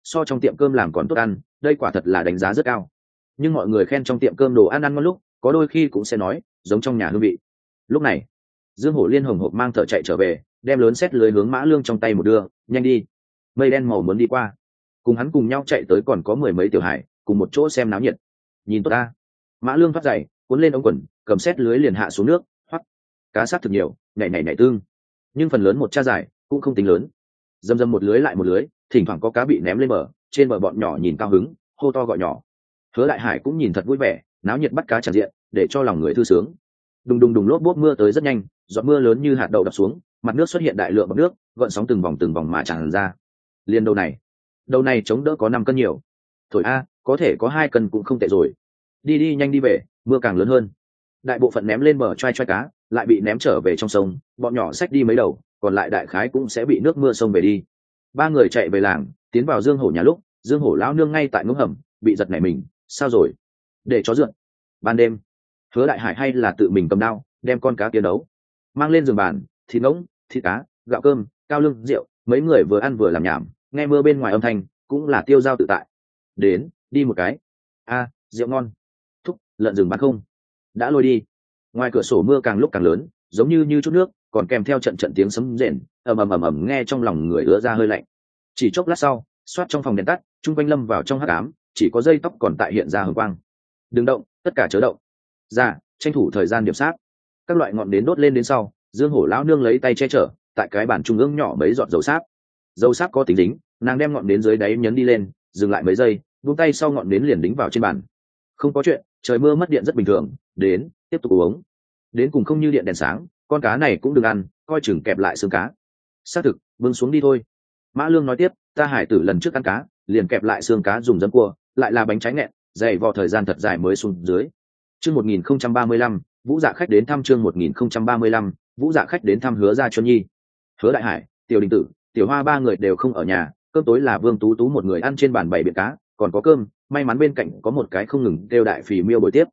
so trong tiệm cơm làm còn tốt ăn, đây quả thật là đánh giá rất cao. Nhưng mọi người khen trong tiệm cơm đồ ăn ăn ngon lúc, có đôi khi cũng sẽ nói giống trong nhà hương vị. Lúc này Dương Hổ Liên hồng hộc mang thở chạy trở về, đem lớn xét lưới hướng Mã Lương trong tay một đưa, nhanh đi. Mây đen màu muốn đi qua, cùng hắn cùng nhau chạy tới còn có mười mấy tiểu hải, cùng một chỗ xem náo nhiệt. Nhìn tốt ta. Mã Lương thoát giày, cuốn lên ống quần, cầm xét lưới liền hạ xuống nước, hoắc. Cá sát thực nhiều, nhảy tương. Nhưng phần lớn một cha dài, cũng không tính lớn. Dầm dầm một lưới lại một lưới, thỉnh thoảng có cá bị ném lên bờ, trên bờ bọn nhỏ nhìn cao hứng, hô to gọi nhỏ. Hứa Đại Hải cũng nhìn thật vui vẻ, náo nhiệt bắt cá tràn diện, để cho lòng người thư sướng. Đùng đùng đùng lốp bốp mưa tới rất nhanh, giọt mưa lớn như hạt đậu đập xuống, mặt nước xuất hiện đại lượng bọt nước, gợn sóng từng vòng mà tràn ra. Liên đầu này chống đỡ có 5 cân nhiều. Thổi a, có thể có 2 cân cũng không tệ rồi. Đi nhanh đi về, mưa càng lớn hơn. Đại bộ phận ném lên bờ choai cá, lại bị ném trở về trong sông, bọn nhỏ xách đi mấy đầu, còn lại đại khái cũng sẽ bị nước mưa sông về đi. 3 người chạy về làng, tiến vào Dương Hổ nhà lúc, Dương Hổ lão nương ngay tại ngưỡng hầm, bị giật nảy mình, sao rồi? Để chó dượn. Ban đêm, Hứa Đại Hải hay là tự mình cầm đao, đem con cá kia nấu, mang lên giường bàn, thịt ngỗng, thịt cá, gạo cơm, cao lương, rượu, mấy người vừa ăn vừa làm nhảm, nghe mưa bên ngoài âm thanh, cũng là tiêu dao tự tại. Đến, đi một cái. A, rượu ngon. Thúc, lợn rừng bán không? Đã lôi đi. Ngoài cửa sổ mưa càng lúc càng lớn, giống như chút nước, còn kèm theo trận tiếng sấm rền, ầm nghe trong lòng người ứa ra hơi lạnh. Chỉ chốc lát sau, xoát trong phòng đèn tắt, trung quanh lâm vào trong hắc ám, chỉ có dây tóc còn tại hiện ra hừng quang. Đừng động, tất cả chớ động. Ra, tranh thủ thời gian điểm sát. Các loại ngọn nến đốt lên đến sau, Dương Hổ lão nương lấy tay che chở, tại cái bàn trung ương nhỏ mấy giọt dầu sáp. Dầu sáp có tính dính, nàng đem ngọn nến dưới đáy nhấn đi lên, dừng lại mấy giây, buông tay sau ngọn nến liền đính vào trên bàn. Không có chuyện, trời mưa mất điện rất bình thường, đến, tiếp tục uống. Đến cùng không như điện đèn sáng, con cá này cũng đừng ăn, coi chừng kẹp lại xương cá. Xác thực, bưng xuống đi thôi. Mã Lương nói tiếp, ta Hải tử lần trước ăn cá, liền kẹp lại xương cá dùng dấm cua, lại là bánh trái nghẹn, dày vò thời gian thật dài mới xuống dưới. Chương 1035, Vũ Dạ khách đến thăm chương 1035, Vũ Dạ khách đến thăm Hứa Gia Chuân Nhi. Hứa Đại Hải, Tiểu Đình Tử, Tiểu Hoa 3 người đều không ở nhà, cơm tối là Vương Tú Tú một người ăn trên bàn bày biện cá, còn có cơm, may mắn bên cạnh có một cái không ngừng kêu đại phì miêu bồi tiếp.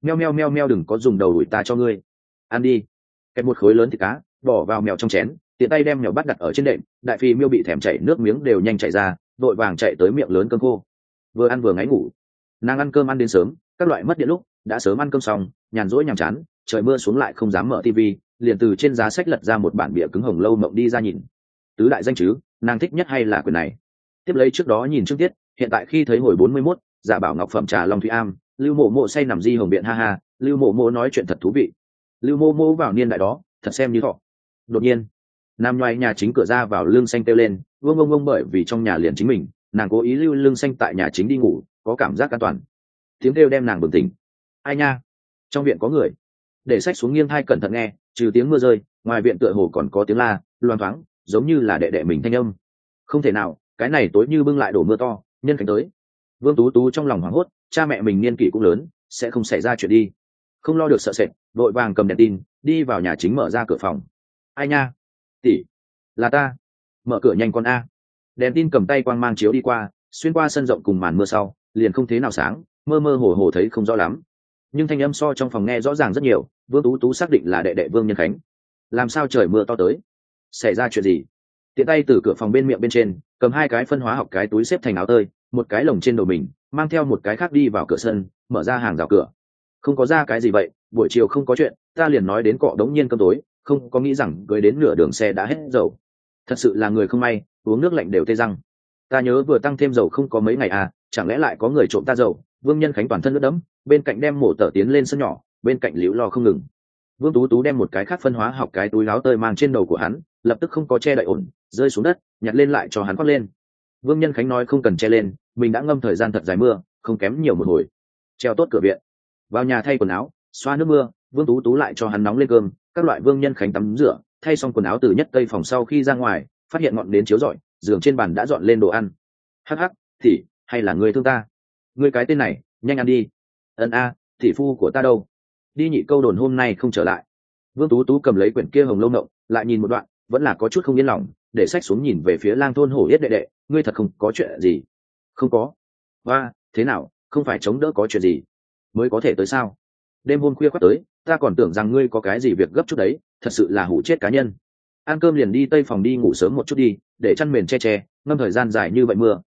Meo đừng có dùng đầu đuổi ta cho ngươi. Ăn đi. Kẹp một khối lớn thịt cá, bỏ vào mèo trong chén, tiện tay đem mèo bắt đặt ở trên đệm, đại phì miêu bị thèm chảy nước miếng đều nhanh chảy ra, đội vàng chạy tới miệng lớn cơm khô. Vừa ăn vừa ngáy ngủ. Nàng ăn cơm ăn đến sớm, các loại mất điện lúc, đã sớm ăn cơm xong, nhàn rỗi nhàm chán, trời mưa xuống lại không dám mở tivi, liền từ trên giá sách lật ra một bản bìa cứng hồng lâu mộng đi ra nhìn. Tứ đại danh chứ, nàng thích nhất hay là quyển này. Tiếp lấy trước đó nhìn chương tiết, hiện tại khi thấy hồi 41, Giả Bảo Ngọc phẩm trà Long Thủy Am, Lưu Mộ Mộ say nằm di hồng biện ha ha, Lưu Mộ Mộ nói chuyện thật thú vị. Lưu Mộ Mộ vào niên đại đó, thật xem như thọ. Đột nhiên, nam nhoài nhà chính cửa ra vào Lương Xanh kêu lên, vương bởi vì trong nhà liền chính mình, nàng cố ý lưu Lương Xanh tại nhà chính đi ngủ, có cảm giác an toàn. Tiếng kêu đem nàng bừng tỉnh. Ai nha, trong viện có người. Để sách xuống nghiêng thai cẩn thận nghe, trừ tiếng mưa rơi, ngoài viện tựa hồ còn có tiếng la, loan thoáng, giống như là đệ đệ mình thanh âm. Không thể nào, cái này tối như bưng lại đổ mưa to, nhân khánh tới. Vương Tú Tú trong lòng hoảng hốt, cha mẹ mình niên kỷ cũng lớn, sẽ không xảy ra chuyện đi. Không lo được sợ sệt, vội vàng cầm đèn tin, đi vào nhà chính mở ra cửa phòng. Ai nha, tỷ, là ta. Mở cửa nhanh con a. Đèn tin cầm tay quang mang chiếu đi qua, xuyên qua sân rộng cùng màn mưa sau, liền không thế nào sáng, mơ mơ hồ hồ thấy không rõ lắm. Nhưng thanh âm so trong phòng nghe rõ ràng rất nhiều. Vương Tú Tú xác định là đệ đệ Vương Nhân Khánh. Làm sao trời mưa to tới? Xảy ra chuyện gì? Tiện tay từ cửa phòng bên miệng bên trên cầm 2 cái phân hóa học cái túi xếp thành áo tơi, một cái lồng trên đầu mình, mang theo một cái khác đi vào cửa sân, mở ra hàng rào cửa. Không có ra cái gì vậy, buổi chiều không có chuyện, ta liền nói đến cọ đống nhiên cơm tối, không có nghĩ rằng cưới đến nửa đường xe đã hết dầu. Thật sự là người không may, uống nước lạnh đều tê răng. Ta nhớ vừa tăng thêm dầu không có mấy ngày à, chẳng lẽ lại có người trộm ta dầu? Vương Nhân Khánh toàn thân ướt đẫm, bên cạnh đem mổ tờ tiến lên sân nhỏ, bên cạnh liễu lo không ngừng. Vương Tú Tú đem một cái khác phân hóa học cái túi áo tơi mang trên đầu của hắn, lập tức không có che đậy ổn, rơi xuống đất, nhặt lên lại cho hắn khoác lên. Vương Nhân Khánh nói không cần che lên, mình đã ngâm thời gian thật dài mưa, không kém nhiều một hồi. Treo tốt cửa viện, vào nhà thay quần áo, xoa nước mưa, Vương Tú Tú lại cho hắn nóng lên cơm, các loại Vương Nhân Khánh tắm rửa, thay xong quần áo từ nhất tây phòng sau khi ra ngoài, phát hiện ngọn nến chiếu rọi, giường trên bàn đã dọn lên đồ ăn. Hắc hắc, thì hay là người thương ta? Ngươi cái tên này, nhanh ăn đi. Ân a, tỷ phu của ta đâu? Đi nhị câu đồn hôm nay không trở lại. Vương Tú Tú cầm lấy quyển kia hồng lâu mộng, lại nhìn một đoạn, vẫn là có chút không yên lòng, để sách xuống nhìn về phía Lang thôn hổ yết đệ đệ, ngươi thật không có chuyện gì? Không có. Và thế nào, không phải chống đỡ có chuyện gì mới có thể tới sao? Đêm hôm khuya khoắt tới, ta còn tưởng rằng ngươi có cái gì việc gấp chút đấy, thật sự là hủ chết cá nhân. Ăn cơm liền đi tây phòng đi ngủ sớm một chút đi, để chăn mền che che, ngâm thời gian dài như vậy mưa,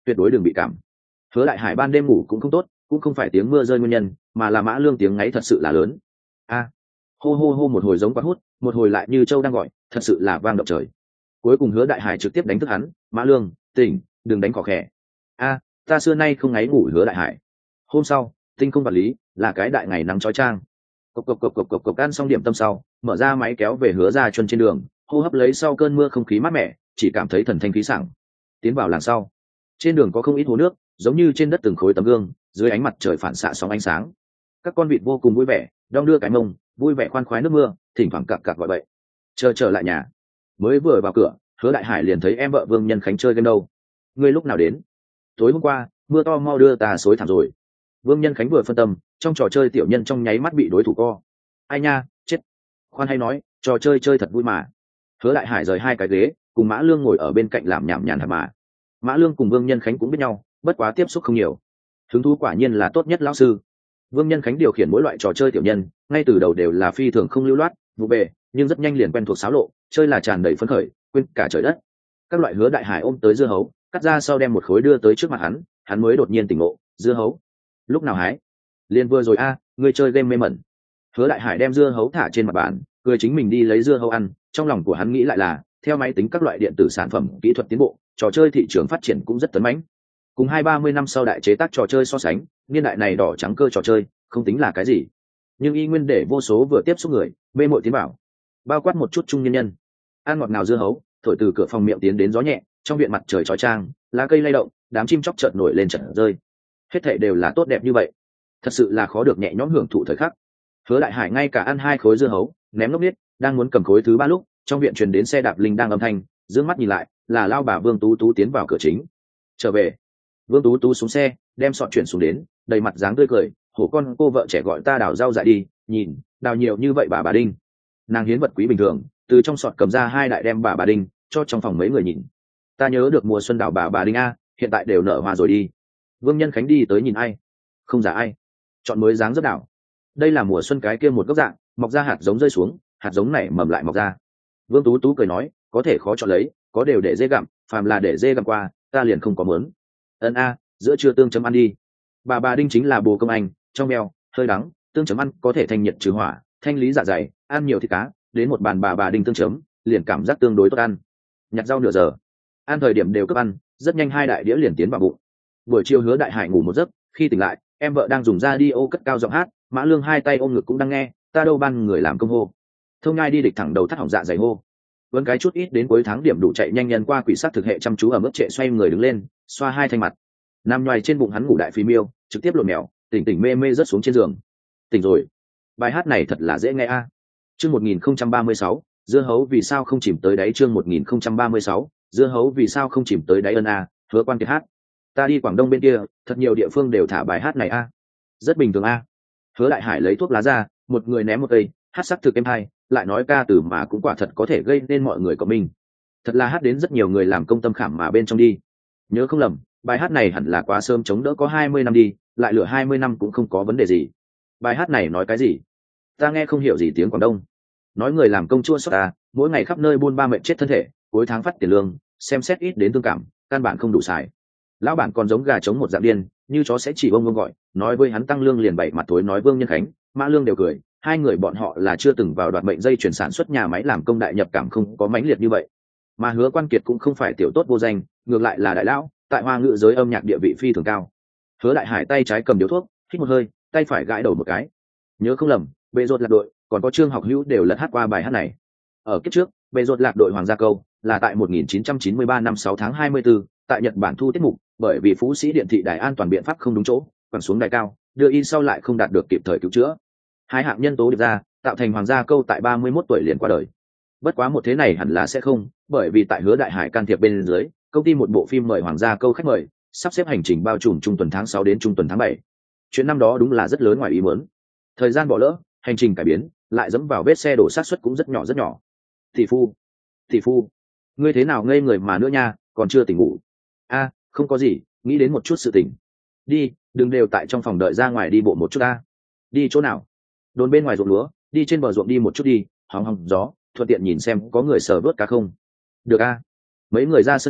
tuyệt đối đừng bị cảm. Hứa Đại Hải ban đêm ngủ cũng không tốt, cũng không phải tiếng mưa rơi nguyên nhân, mà là Mã Lương tiếng ngáy thật sự là lớn. Hô hô hô, một hồi giống quạt hút, một hồi lại như châu đang gọi, thật sự là vang động trời. Cuối cùng Hứa Đại Hải trực tiếp đánh thức hắn: Mã Lương, tỉnh, đừng đánh cỏ khẽ. Ta xưa nay không ngáy ngủ. Hứa Đại Hải. Hôm sau, tinh không vật lý, là cái đại ngày nắng chói chang. Cộc ăn xong điểm tâm sau, mở ra máy kéo về Hứa ra chân trên đường, hô hấp lấy sau cơn mưa không khí mát mẻ, chỉ cảm thấy thần thanh khí sảng. Tiến vào làng sau, trên đường có không ít hồ nước, giống như trên đất từng khối tấm gương, dưới ánh mặt trời phản xạ sóng ánh sáng. Các con vịt vô cùng vui vẻ, đong đưa cái mông, vui vẻ khoan khoái nước mưa, thỉnh thoảng cặc cặc gọi bậy. Trở lại nhà, mới vừa vào cửa, Hứa Đại Hải liền thấy em vợ Vương Nhân Khánh chơi game đâu. Ngươi lúc nào đến? Tối hôm qua, mưa to mau đưa ta xối thảm rồi. Vương Nhân Khánh vừa phân tâm, trong trò chơi tiểu nhân trong nháy mắt bị đối thủ co. Ai nha, chết. Khoan hay nói, trò chơi chơi thật vui mà. Hứa Đại Hải rời hai cái ghế, cùng Mã Lương ngồi ở bên cạnh làm nhảm nhàn hạt mà. Mã Lương cùng Vương Nhân Khánh cũng biết nhau, bất quá tiếp xúc không nhiều. Hứng thú quả nhiên là tốt nhất lão sư. Vương Nhân Khánh điều khiển mỗi loại trò chơi tiểu nhân, ngay từ đầu đều là phi thường không lưu loát, vụ bề, nhưng rất nhanh liền quen thuộc xáo lộ, chơi là tràn đầy phấn khởi, quên cả trời đất. Các loại Hứa Đại Hải ôm tới dưa hấu, cắt ra sau đem một khối đưa tới trước mặt hắn mới đột nhiên tỉnh ngộ, dưa hấu. Lúc nào hái? Liền vừa rồi ngươi chơi game mê mẩn. Hứa Đại Hải đem dưa hấu thả trên mặt bàn, cười chính mình đi lấy dưa hấu ăn, trong lòng của hắn nghĩ lại là, theo máy tính các loại điện tử sản phẩm kỹ thuật tiến bộ, trò chơi thị trường phát triển cũng rất tấn mãnh. Cùng 20-30 năm sau đại chế tác trò chơi so sánh, niên đại này đỏ trắng cơ trò chơi không tính là cái gì, nhưng y nguyên để vô số vừa tiếp xúc người mê mội tiến bảo, bao quát một chút trung nhân nhân. Ăn ngọt ngào dưa hấu, thổi từ cửa phòng miệng tiến đến gió nhẹ, trong viện mặt trời chói chang, lá cây lay động, đám chim chóc chợt nổi lên chợt rơi, hết thảy đều là tốt đẹp như vậy, thật sự là khó được nhẹ nhõm hưởng thụ thời khắc. Hứa Đại Hải ngay cả ăn 2 khối dưa hấu, ném ngốc biết, đang muốn cầm khối thứ 3 lúc, trong viện truyền đến xe đạp linh đang âm thanh, dương mắt nhìn lại, là lao bà Vương Tú Tú tiến vào cửa chính. Trở về. Vương Tú Tú xuống xe, đem sọt chuyển xuống đến, đầy mặt dáng tươi cười, hổ con cô vợ trẻ gọi ta đào rau dại đi, nhìn, đào nhiều như vậy bà Đinh. Nàng hiến vật quý bình thường, từ trong sọt cầm ra 2 đại đem bà Đinh, cho trong phòng mấy người nhìn. Ta nhớ được mùa xuân đào bà Đinh hiện tại đều nở hoa rồi đi. Vương Nhân Khánh đi tới nhìn ai? Không giả ai. Chọn mới dáng rất đảo. Đây là mùa xuân cái kia một gốc dạng, mọc ra hạt giống rơi xuống, hạt giống này mầm lại mọc ra. Vương Tú Tú cười nói, có thể khó chọn lấy, có đều để dê gặm, phàm là để dê gặm qua, ta liền không có mớn. Giữa trưa tương chấm ăn đi. Bà Đinh chính là bồ công anh, trong mèo, hơi đắng, tương chấm ăn có thể thanh nhiệt trừ hỏa, thanh lý dạ dày, ăn nhiều thịt cá, đến một bàn bà Đinh tương chấm, liền cảm giác tương đối tốt ăn. Nhặt rau nửa giờ, ăn thời điểm đều cấp ăn, rất nhanh 2 đại đĩa liền tiến vào bụng. Buổi chiều Hứa Đại Hải ngủ một giấc, khi tỉnh lại, em vợ đang dùng radio cất cao giọng hát, Mã Lương 2 tay ôm ngực cũng đang nghe, ta đâu ban người làm công hô. Thông Nhai đi địch thẳng đầu thắt hỏng dạ dày hô. Vẫn cái chút ít đến cuối tháng điểm đủ chạy nhanh nhân qua quỷ sát thực hệ chăm chú ở mức trệ xoay người đứng lên, xoa 2 thanh mặt. Nằm nhoài trên bụng hắn ngủ đại phì miêu, trực tiếp lộn mèo, tỉnh mê mê rớt xuống trên giường. Tỉnh rồi. Bài hát này thật là dễ nghe Chương 1036, dưa hấu vì sao không chìm tới đáy. Chương 1036, dưa hấu vì sao không chìm tới đáy Hứa Quan Kiệt hát. Ta đi Quảng Đông bên kia, thật nhiều địa phương đều thả bài hát này rất bình thường Hứa Đại Hải lấy thuốc lá ra, một người ném một cây, hát sắc thực êm hay, lại nói ca từ mà cũng quả thật có thể gây nên mọi người cộng minh. Thật là hát đến rất nhiều người làm công tâm khảm mà bên trong đi. Nhớ không lầm, bài hát này hẳn là quá sớm chống đỡ có 20 năm đi, lại lựa 20 năm cũng không có vấn đề gì. Bài hát này nói cái gì? Ta nghe không hiểu gì tiếng Quảng Đông. Nói người làm công chua xót mỗi ngày khắp nơi buôn ba mệt chết thân thể, cuối tháng phát tiền lương, xem xét ít đến tương cảm, căn bản không đủ xài. Lão bản còn giống gà trống một dạng điên, như chó sẽ chỉ bông gọi, nói với hắn tăng lương liền bảy mặt tối nói Vương Nhân Khánh, Mã Lương đều cười, 2 người bọn họ là chưa từng vào đoạt mệnh dây chuyển sản xuất nhà máy làm công đại nhập cảm không có mãnh liệt như vậy. Mà Hứa Quan Kiệt cũng không phải tiểu tốt vô danh, ngược lại là đại lão, tại Hoa ngữ giới âm nhạc địa vị phi thường cao. Hứa Đại Hải tay trái cầm điếu thuốc, hít một hơi, tay phải gãi đầu một cái. Nhớ không lầm, Bệ Rột Lạc đội, còn có Trương Học Hữu đều lật hát qua bài hát này. Ở kiếp trước, Bệ Rột Lạc đội Hoàng Gia Câu là tại 1993 năm 6 tháng 24, tại Nhật Bản thu tiết mục, bởi vì Phú Sĩ Điện thị đài an toàn biện pháp không đúng chỗ, quẳng xuống đài cao, đưa in sau lại không đạt được kịp thời cứu chữa. 2 hạng nhân tố điệp ra, tạo thành Hoàng Gia Câu tại 31 tuổi liền qua đời. Bất quá một thế này hẳn là sẽ không, bởi vì tại Hứa Đại Hải can thiệp bên dưới, công ty một bộ phim mời Hoàng Gia Câu khách mời, sắp xếp hành trình bao trùm trung tuần tháng 6 đến trung tuần tháng 7. Chuyện năm đó đúng là rất lớn ngoài ý muốn. Thời gian bỏ lỡ, hành trình cải biến, lại dẫm vào vết xe đổ sát suất cũng rất nhỏ rất nhỏ. Thị phu, ngươi thế nào ngây người mà nữa nha, còn chưa tỉnh ngủ? Không có gì, nghĩ đến một chút sự tỉnh. Đi, đừng đều tại trong phòng đợi, ra ngoài đi bộ một chút Đi chỗ nào? Đồn bên ngoài ruộng lúa, đi trên bờ ruộng đi một chút đi, hóng hóng gió, thuận tiện nhìn xem có người sờ vớt cá không. Được mấy người ra sân nhỏ,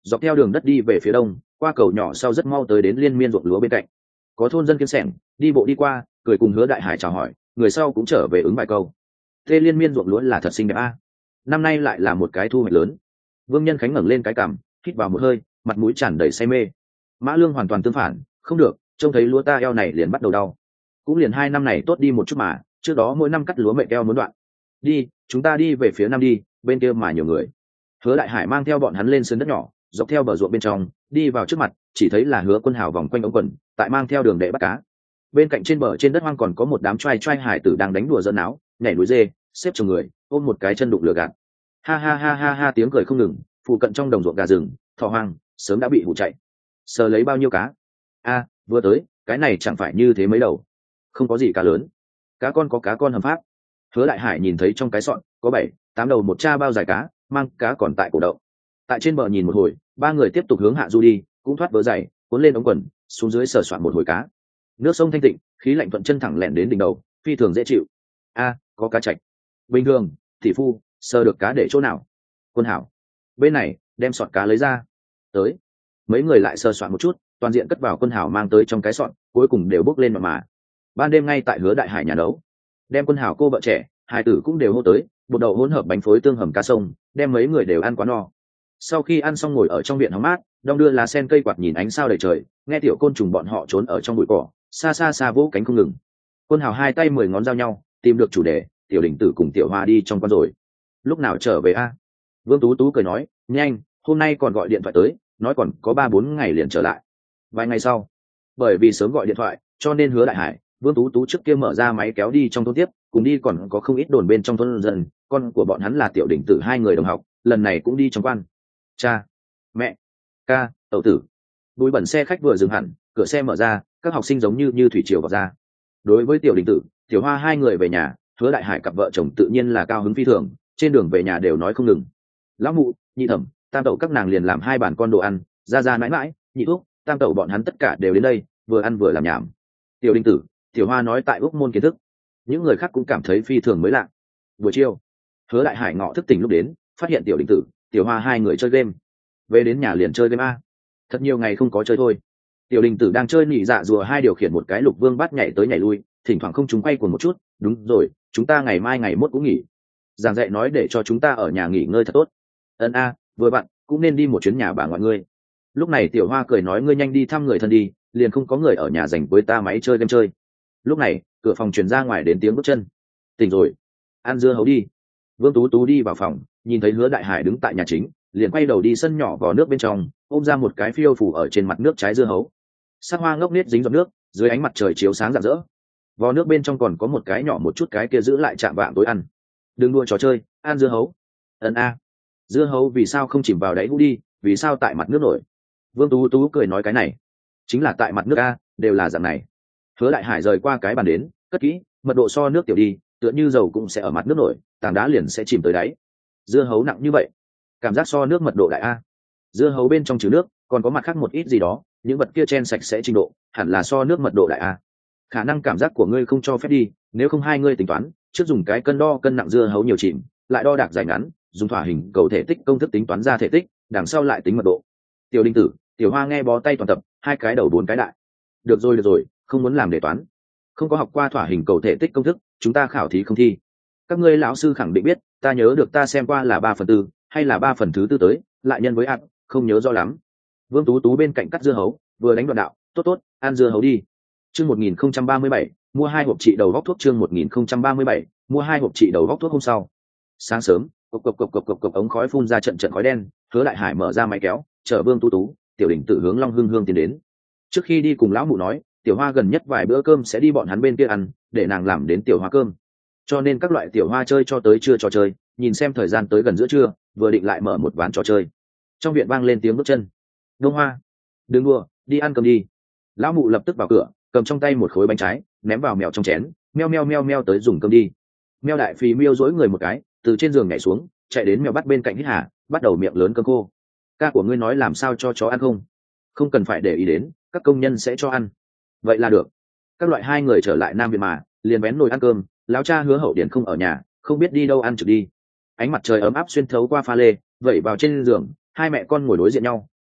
dọc theo đường đất đi về phía đông, qua cầu nhỏ sau rất mau tới đến liên miên ruộng lúa bên cạnh. Có thôn dân kiên sẻng đi bộ đi qua, cười cùng Hứa Đại Hải chào hỏi, người sau cũng trở về ứng vài câu. Tê liên miên ruộng lúa là thật xinh đẹp a. Năm nay lại là một cái thu hoạch lớn. Vương Nhân Khánh ngẩng lên cái cằm, hít vào một hơi, mặt mũi tràn đầy say mê. Mã Lương hoàn toàn tương phản, không được, trông thấy lúa ta eo này liền bắt đầu đau. Cũng liền 2 năm này tốt đi một chút mà, trước đó mỗi năm cắt lúa mệt eo muốn đoạn. Đi, chúng ta đi về phía nam đi, bên kia mà nhiều người. Hứa Đại Hải mang theo bọn hắn lên sườn đất nhỏ, dọc theo bờ ruộng bên trong, đi vào trước mặt, chỉ thấy là Hứa Quân Hào vòng quanh ống quần, tại mang theo đường đệ bắt cá. Bên cạnh trên bờ trên đất hoang còn có một đám trai trai hải tử đang đánh đùa giỡn áo, nhảy núi dê, xếp chồng người, ôm một cái chân đục lừa gạt. Ha ha ha ha ha tiếng cười không ngừng, phụ cận trong đồng ruộng gà rừng, thỏ hoang, sớm đã bị hụ chạy. Sờ lấy bao nhiêu cá? A, vừa tới, cái này chẳng phải như thế mấy đầu. Không có gì cá lớn. Cá con có cá con hợp pháp. Hứa Đại Hải nhìn thấy trong cái sọn có 7-8 đầu một cha bao dài cá, mang cá còn tại cổ đậu. Tại trên bờ nhìn một hồi, 3 người tiếp tục hướng hạ du đi, cũng thoát vớ dày, cuốn lên ống quần, xuống dưới sờ soạn một hồi cá. Nước sông thanh tịnh, khí lạnh thuận chân thẳng lẹn đến đỉnh đầu, phi thường dễ chịu. A, có cá trạch. Bình thường, thị phu, sờ được cá để chỗ nào? Quân Hảo. Bên này, đem sọt cá lấy ra. Tới. Mấy người lại sờ soạn một chút, toàn diện cất vào Quân Hảo mang tới trong cái sọt, cuối cùng đều bốc lên mà. Ban đêm ngay tại Hứa Đại Hải nhà nấu, đem Quân Hảo cô vợ trẻ, hai tử cũng đều hô tới, bột đậu hỗn hợp bánh phối tương hầm cá sông, đem mấy người đều ăn quá no. Sau khi ăn xong ngồi ở trong viện hóng mát, đong đưa lá sen cây quạt nhìn ánh sao đầy trời, nghe tiểu côn trùng bọn họ trốn ở trong bụi cỏ, xa xa xa vỗ cánh không ngừng. Quân Hảo 2 tay 10 ngón giao nhau, tìm được chủ đề, Tiểu Đình Tử cùng Tiểu Hoa đi trong con rồi. Lúc nào trở về a? Vương Tú Tú cười nói, nhanh, hôm nay còn gọi điện thoại tới, nói còn có 3-4 ngày liền trở lại. Vài ngày sau, bởi vì sớm gọi điện thoại, cho nên Hứa Đại Hải, Vương Tú Tú trước kia mở ra máy kéo đi trong thôn tiếp, cùng đi còn có không ít đồn bên trong thôn dần, con của bọn hắn là Tiểu Đình Tử 2 người đồng học, lần này cũng đi trong quan. Cha, mẹ, ca, tẩu tử. Bụi bẩn xe khách vừa dừng hẳn, cửa xe mở ra, các học sinh giống như thủy triều vào ra. Đối với Tiểu Đình Tử, Tiểu Hoa 2 người về nhà, Hứa Đại Hải cặp vợ chồng tự nhiên là cao hứng phi thường, trên đường về nhà đều nói không ngừng. Lão mụ, nhị thẩm, tam tẩu các nàng liền làm 2 bàn con đồ ăn, ra mãi mãi, nhị thuốc, tam tẩu bọn hắn tất cả đều đến đây, vừa ăn vừa làm nhảm. Tiểu Đình Tử, Tiểu Hoa nói tại úc môn kiến thức, những người khác cũng cảm thấy phi thường mới lạ. Buổi chiều, Hứa Đại Hải ngọ thức tỉnh lúc đến, phát hiện Tiểu Đình Tử, Tiểu Hoa 2 người chơi game. Về đến nhà liền chơi game a. Thật nhiều ngày không có chơi thôi. Tiểu Đình Tử đang chơi nị dạ rùa 2 điều khiển một cái lục vương bát nhảy tới nhảy lui, thỉnh thoảng không chúng quay cuồng một chút. Đúng rồi, chúng ta ngày mai ngày mốt cũng nghỉ. Giảng dạy nói để cho chúng ta ở nhà nghỉ ngơi thật tốt. Ân a, vừa bạn cũng nên đi một chuyến nhà bà ngoại ngươi. Lúc này Tiểu Hoa cười nói ngươi nhanh đi thăm người thân đi, liền không có người ở nhà dành với ta máy chơi game chơi. Lúc này cửa phòng truyền ra ngoài đến tiếng bước chân. Tỉnh rồi, ăn dưa hấu đi. Vương Tú Tú đi vào phòng, nhìn thấy Hứa Đại Hải đứng tại nhà chính, liền quay đầu đi sân nhỏ vào nước bên trong, ôm ra một cái phiêu phủ ở trên mặt nước trái dưa hấu. Sắc hoa ngốc nết dính giọt nước, dưới ánh mặt trời chiếu sáng rạng rỡ. Vò nước bên trong còn có một cái nhỏ một chút cái kia giữ lại chạm vạng tối ăn. Đừng đua trò chơi, ăn dưa hấu. Ân a. Dưa hấu vì sao không chìm vào đáy hũ đi, vì sao tại mặt nước nổi? Vương Tú Tú cười nói cái này, chính là tại mặt nước a, đều là dạng này. Hứa Đại Hải rời qua cái bàn đến, cất kỹ, mật độ so nước tiểu đi, tựa như dầu cũng sẽ ở mặt nước nổi, tảng đá liền sẽ chìm tới đáy. Dưa hấu nặng như vậy, cảm giác so nước mật độ đại a. Dưa hấu bên trong trừ nước, còn có mặt khác một ít gì đó, những vật kia chen sạch sẽ trình độ, hẳn là so nước mật độ đại a. Khả năng cảm giác của ngươi không cho phép đi, nếu không hai ngươi tính toán, trước dùng cái cân đo cân nặng dưa hấu nhiều chìm, lại đo đạc dài ngắn, dùng thỏa hình cầu thể tích công thức tính toán ra thể tích, đằng sau lại tính mật độ. Tiểu Đình Tử, Tiểu Hoa nghe bó tay toàn tập, 2 cái đầu 4 cái đại. Được rồi, không muốn làm đề toán. Không có học qua thỏa hình cầu thể tích công thức, chúng ta khảo thí không thi. Các ngươi lão sư khẳng định biết, ta nhớ được ta xem qua là 3/4, hay là 3/4 tới, lại nhân với ạt, không nhớ rõ lắm. Vương Tú Tú bên cạnh cắt dưa hấu, vừa đánh đoạn đạo, tốt, ăn dưa hấu đi. Chương 1037, mua 2 hộp trị đầu góc thuốc. Chương 1037, mua 2 hộp trị đầu góc thuốc. Hôm sau sáng sớm, cộc ống khói phun ra trận khói đen. Hứa Đại Hải mở ra máy kéo, chở Vương Tú Tú, Tiểu Đình Tử hướng Long Hương tiến đến. Trước khi đi cùng lão mụ nói, Tiểu Hoa gần nhất vài bữa cơm sẽ đi bọn hắn bên kia ăn, để nàng làm đến Tiểu Hoa cơm. Cho nên các loại Tiểu Hoa chơi cho tới trưa trò chơi, nhìn xem thời gian tới gần giữa trưa, vừa định lại mở một ván trò chơi. Trong viện vang lên tiếng bước chân. Đông Hoa, đừng đùa, đi ăn cơm đi. Lão mụ lập tức vào cửa, cầm trong tay một khối bánh trái, ném vào mèo trong chén, meo tới dùng cơm đi. Meo đại phì miêu dỗi người một cái, từ trên giường nhảy xuống, chạy đến mèo bắt bên cạnh hít hà, bắt đầu miệng lớn cơm khô. Ca của ngươi nói làm sao cho chó ăn không? Không cần phải để ý đến, các công nhân sẽ cho ăn. Vậy là được. Các loại 2 người trở lại Nam Viện mà, liền bén nồi ăn cơm. Lão cha Hứa Hậu Điển không ở nhà, không biết đi đâu ăn trực đi. Ánh mặt trời ấm áp xuyên thấu qua pha lê, vẩy vào trên giường, 2 mẹ con ngồi đối diện nhau,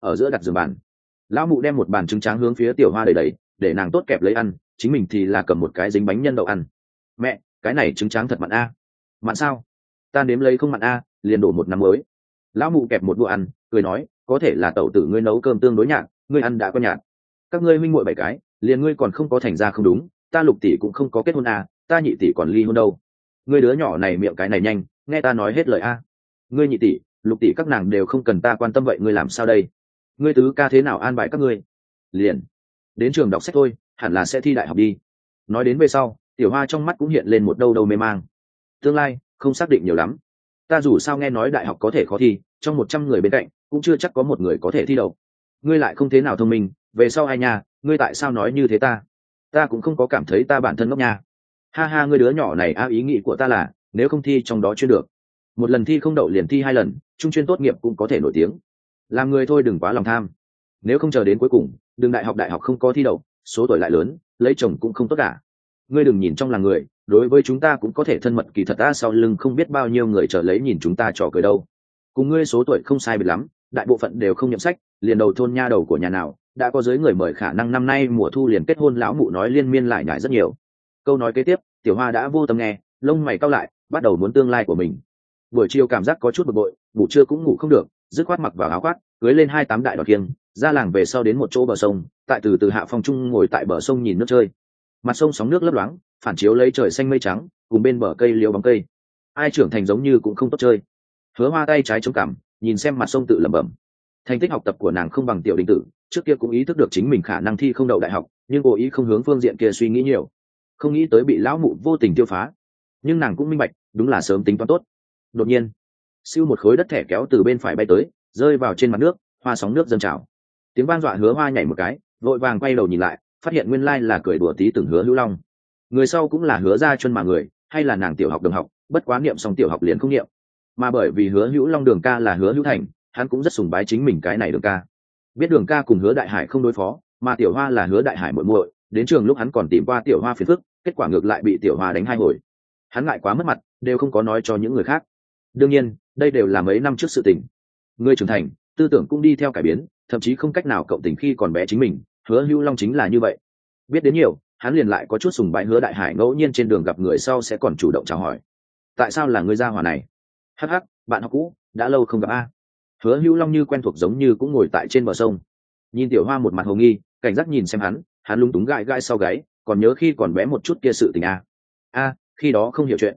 ở giữa đặt giường bàn. Lão mụ đem một bàn trứng tráng hướng phía tiểu hoa đầy đầy, để nàng tốt kẹp lấy ăn, chính mình thì là cầm một cái dính bánh nhân đậu ăn. Mẹ, cái này trứng tráng thật mặn a. Mặn sao? Ta nếm lấy không mặn a, liền đổ một nắm mới. Lão mụ kẹp một đũa ăn, cười nói, có thể là tẩu tử ngươi nấu cơm tương đối nhạt, ngươi ăn đã có nhạt. Các ngươi huynh muội 7 cái, liền ngươi còn không có thành ra không đúng, ta Lục tỷ cũng không có kết hôn a, ta nhị tỷ còn ly hôn đâu. Ngươi đứa nhỏ này miệng cái này nhanh, nghe ta nói hết lời a. Ngươi nhị tỷ, Lục tỷ các nàng đều không cần ta quan tâm vậy ngươi làm sao đây? Ngươi tứ ca thế nào an bài các ngươi? Liền đến trường đọc sách thôi, hẳn là sẽ thi đại học đi. Nói đến về sau, tiểu hoa trong mắt cũng hiện lên một đâu đâu mê mang. Tương lai không xác định nhiều lắm, ta dù sao nghe nói đại học có thể khó thi, trong 100 người bên cạnh cũng chưa chắc có một người có thể thi đậu. Ngươi lại không thế nào thông minh, về sau ai nha, ngươi tại sao nói như thế ta cũng không có cảm thấy ta bản thân ngốc nha. Ha ha, ngươi đứa nhỏ này ý nghĩ của ta là nếu không thi trong đó chuyên được, một lần thi không đậu liền thi 2 lần, trung chuyên tốt nghiệp cũng có thể nổi tiếng. Làm người thôi đừng quá lòng tham, nếu không chờ đến cuối cùng đừng đại học không có thi đậu, số tuổi lại lớn, lấy chồng cũng không tốt cả. Ngươi đừng nhìn trong làng người đối với chúng ta cũng có thể thân mật, kỳ thật ta sau lưng không biết bao nhiêu người chờ lấy nhìn chúng ta trò cười đâu. Cùng ngươi số tuổi không sai biệt lắm, đại bộ phận đều không nhậm sách, liền đầu thôn nha đầu của nhà nào đã có dưới người mời khả năng năm nay mùa thu liền kết hôn. Lão mụ nói liên miên lại nhải rất nhiều. Câu nói kế tiếp tiểu hoa đã vô tâm nghe, lông mày cau lại, bắt đầu muốn tương lai của mình. Buổi chiều cảm giác có chút bực bội, ngủ trưa cũng ngủ không được, dứt khoát mặc vào áo khoác, cưới lên 28 đại đọt kiêng, ra làng về sau đến một chỗ bờ sông, tại từ từ hạ phong trung ngồi tại bờ sông nhìn nước chơi. Mặt sông sóng nước lấp loáng, phản chiếu lấy trời xanh mây trắng, cùng bên bờ cây liễu bóng cây. Ai trưởng thành giống như cũng không tốt chơi. Hứa Hoa tay trái chống cằm, nhìn xem mặt sông tự lẩm bẩm. Thành tích học tập của nàng không bằng Tiểu Đình Tử, trước kia cũng ý thức được chính mình khả năng thi không đậu đại học, nhưng cố ý không hướng phương diện kia suy nghĩ nhiều, không nghĩ tới bị lão mụ vô tình tiêu phá. Nhưng nàng cũng minh bạch, đúng là sớm tính toán tốt. Đột nhiên, siêu một khối đất thẻ kéo từ bên phải bay tới, rơi vào trên mặt nước, hoa sóng nước dâng trào. Tiếng vang dọa Hứa Hoa nhảy một cái, vội vàng quay đầu nhìn lại, phát hiện nguyên lai là cười đùa tí từng Hứa Hữu Long. Người sau cũng là Hứa Gia Chuân mà người, hay là nàng tiểu học đồng học, bất quá niệm xong tiểu học liền không niệm. Mà bởi vì Hứa Hữu Long đường ca là Hứa Hữu Thành, hắn cũng rất sùng bái chính mình cái này đường ca. Biết đường ca cùng Hứa Đại Hải không đối phó, mà tiểu Hoa là Hứa Đại Hải muội muội, đến trường lúc hắn còn tìm qua tiểu Hoa phiền phức, kết quả ngược lại bị tiểu Hoa đánh 2 hồi. Hắn ngại quá mất mặt, đều không có nói cho những người khác. Đương nhiên, đây đều là mấy năm trước sự tình. Người trưởng thành, tư tưởng cũng đi theo cải biến, thậm chí không cách nào cộng tình khi còn bé chính mình. Hứa Hữu Long chính là như vậy. Biết đến nhiều, hắn liền lại có chút sùng bái Hứa Đại Hải, ngẫu nhiên trên đường gặp người sau sẽ còn chủ động chào hỏi. Tại sao là người gia hỏa này? Hắc hắc, bạn học cũ, đã lâu không gặp a. Hứa Hữu Long như quen thuộc giống như cũng ngồi tại trên bờ sông, nhìn tiểu Hoa một mặt hồ nghi, cảnh giác nhìn xem hắn lúng túng gãi gãi sau gáy, còn nhớ khi còn bé một chút kia sự tình a. Khi đó không hiểu chuyện,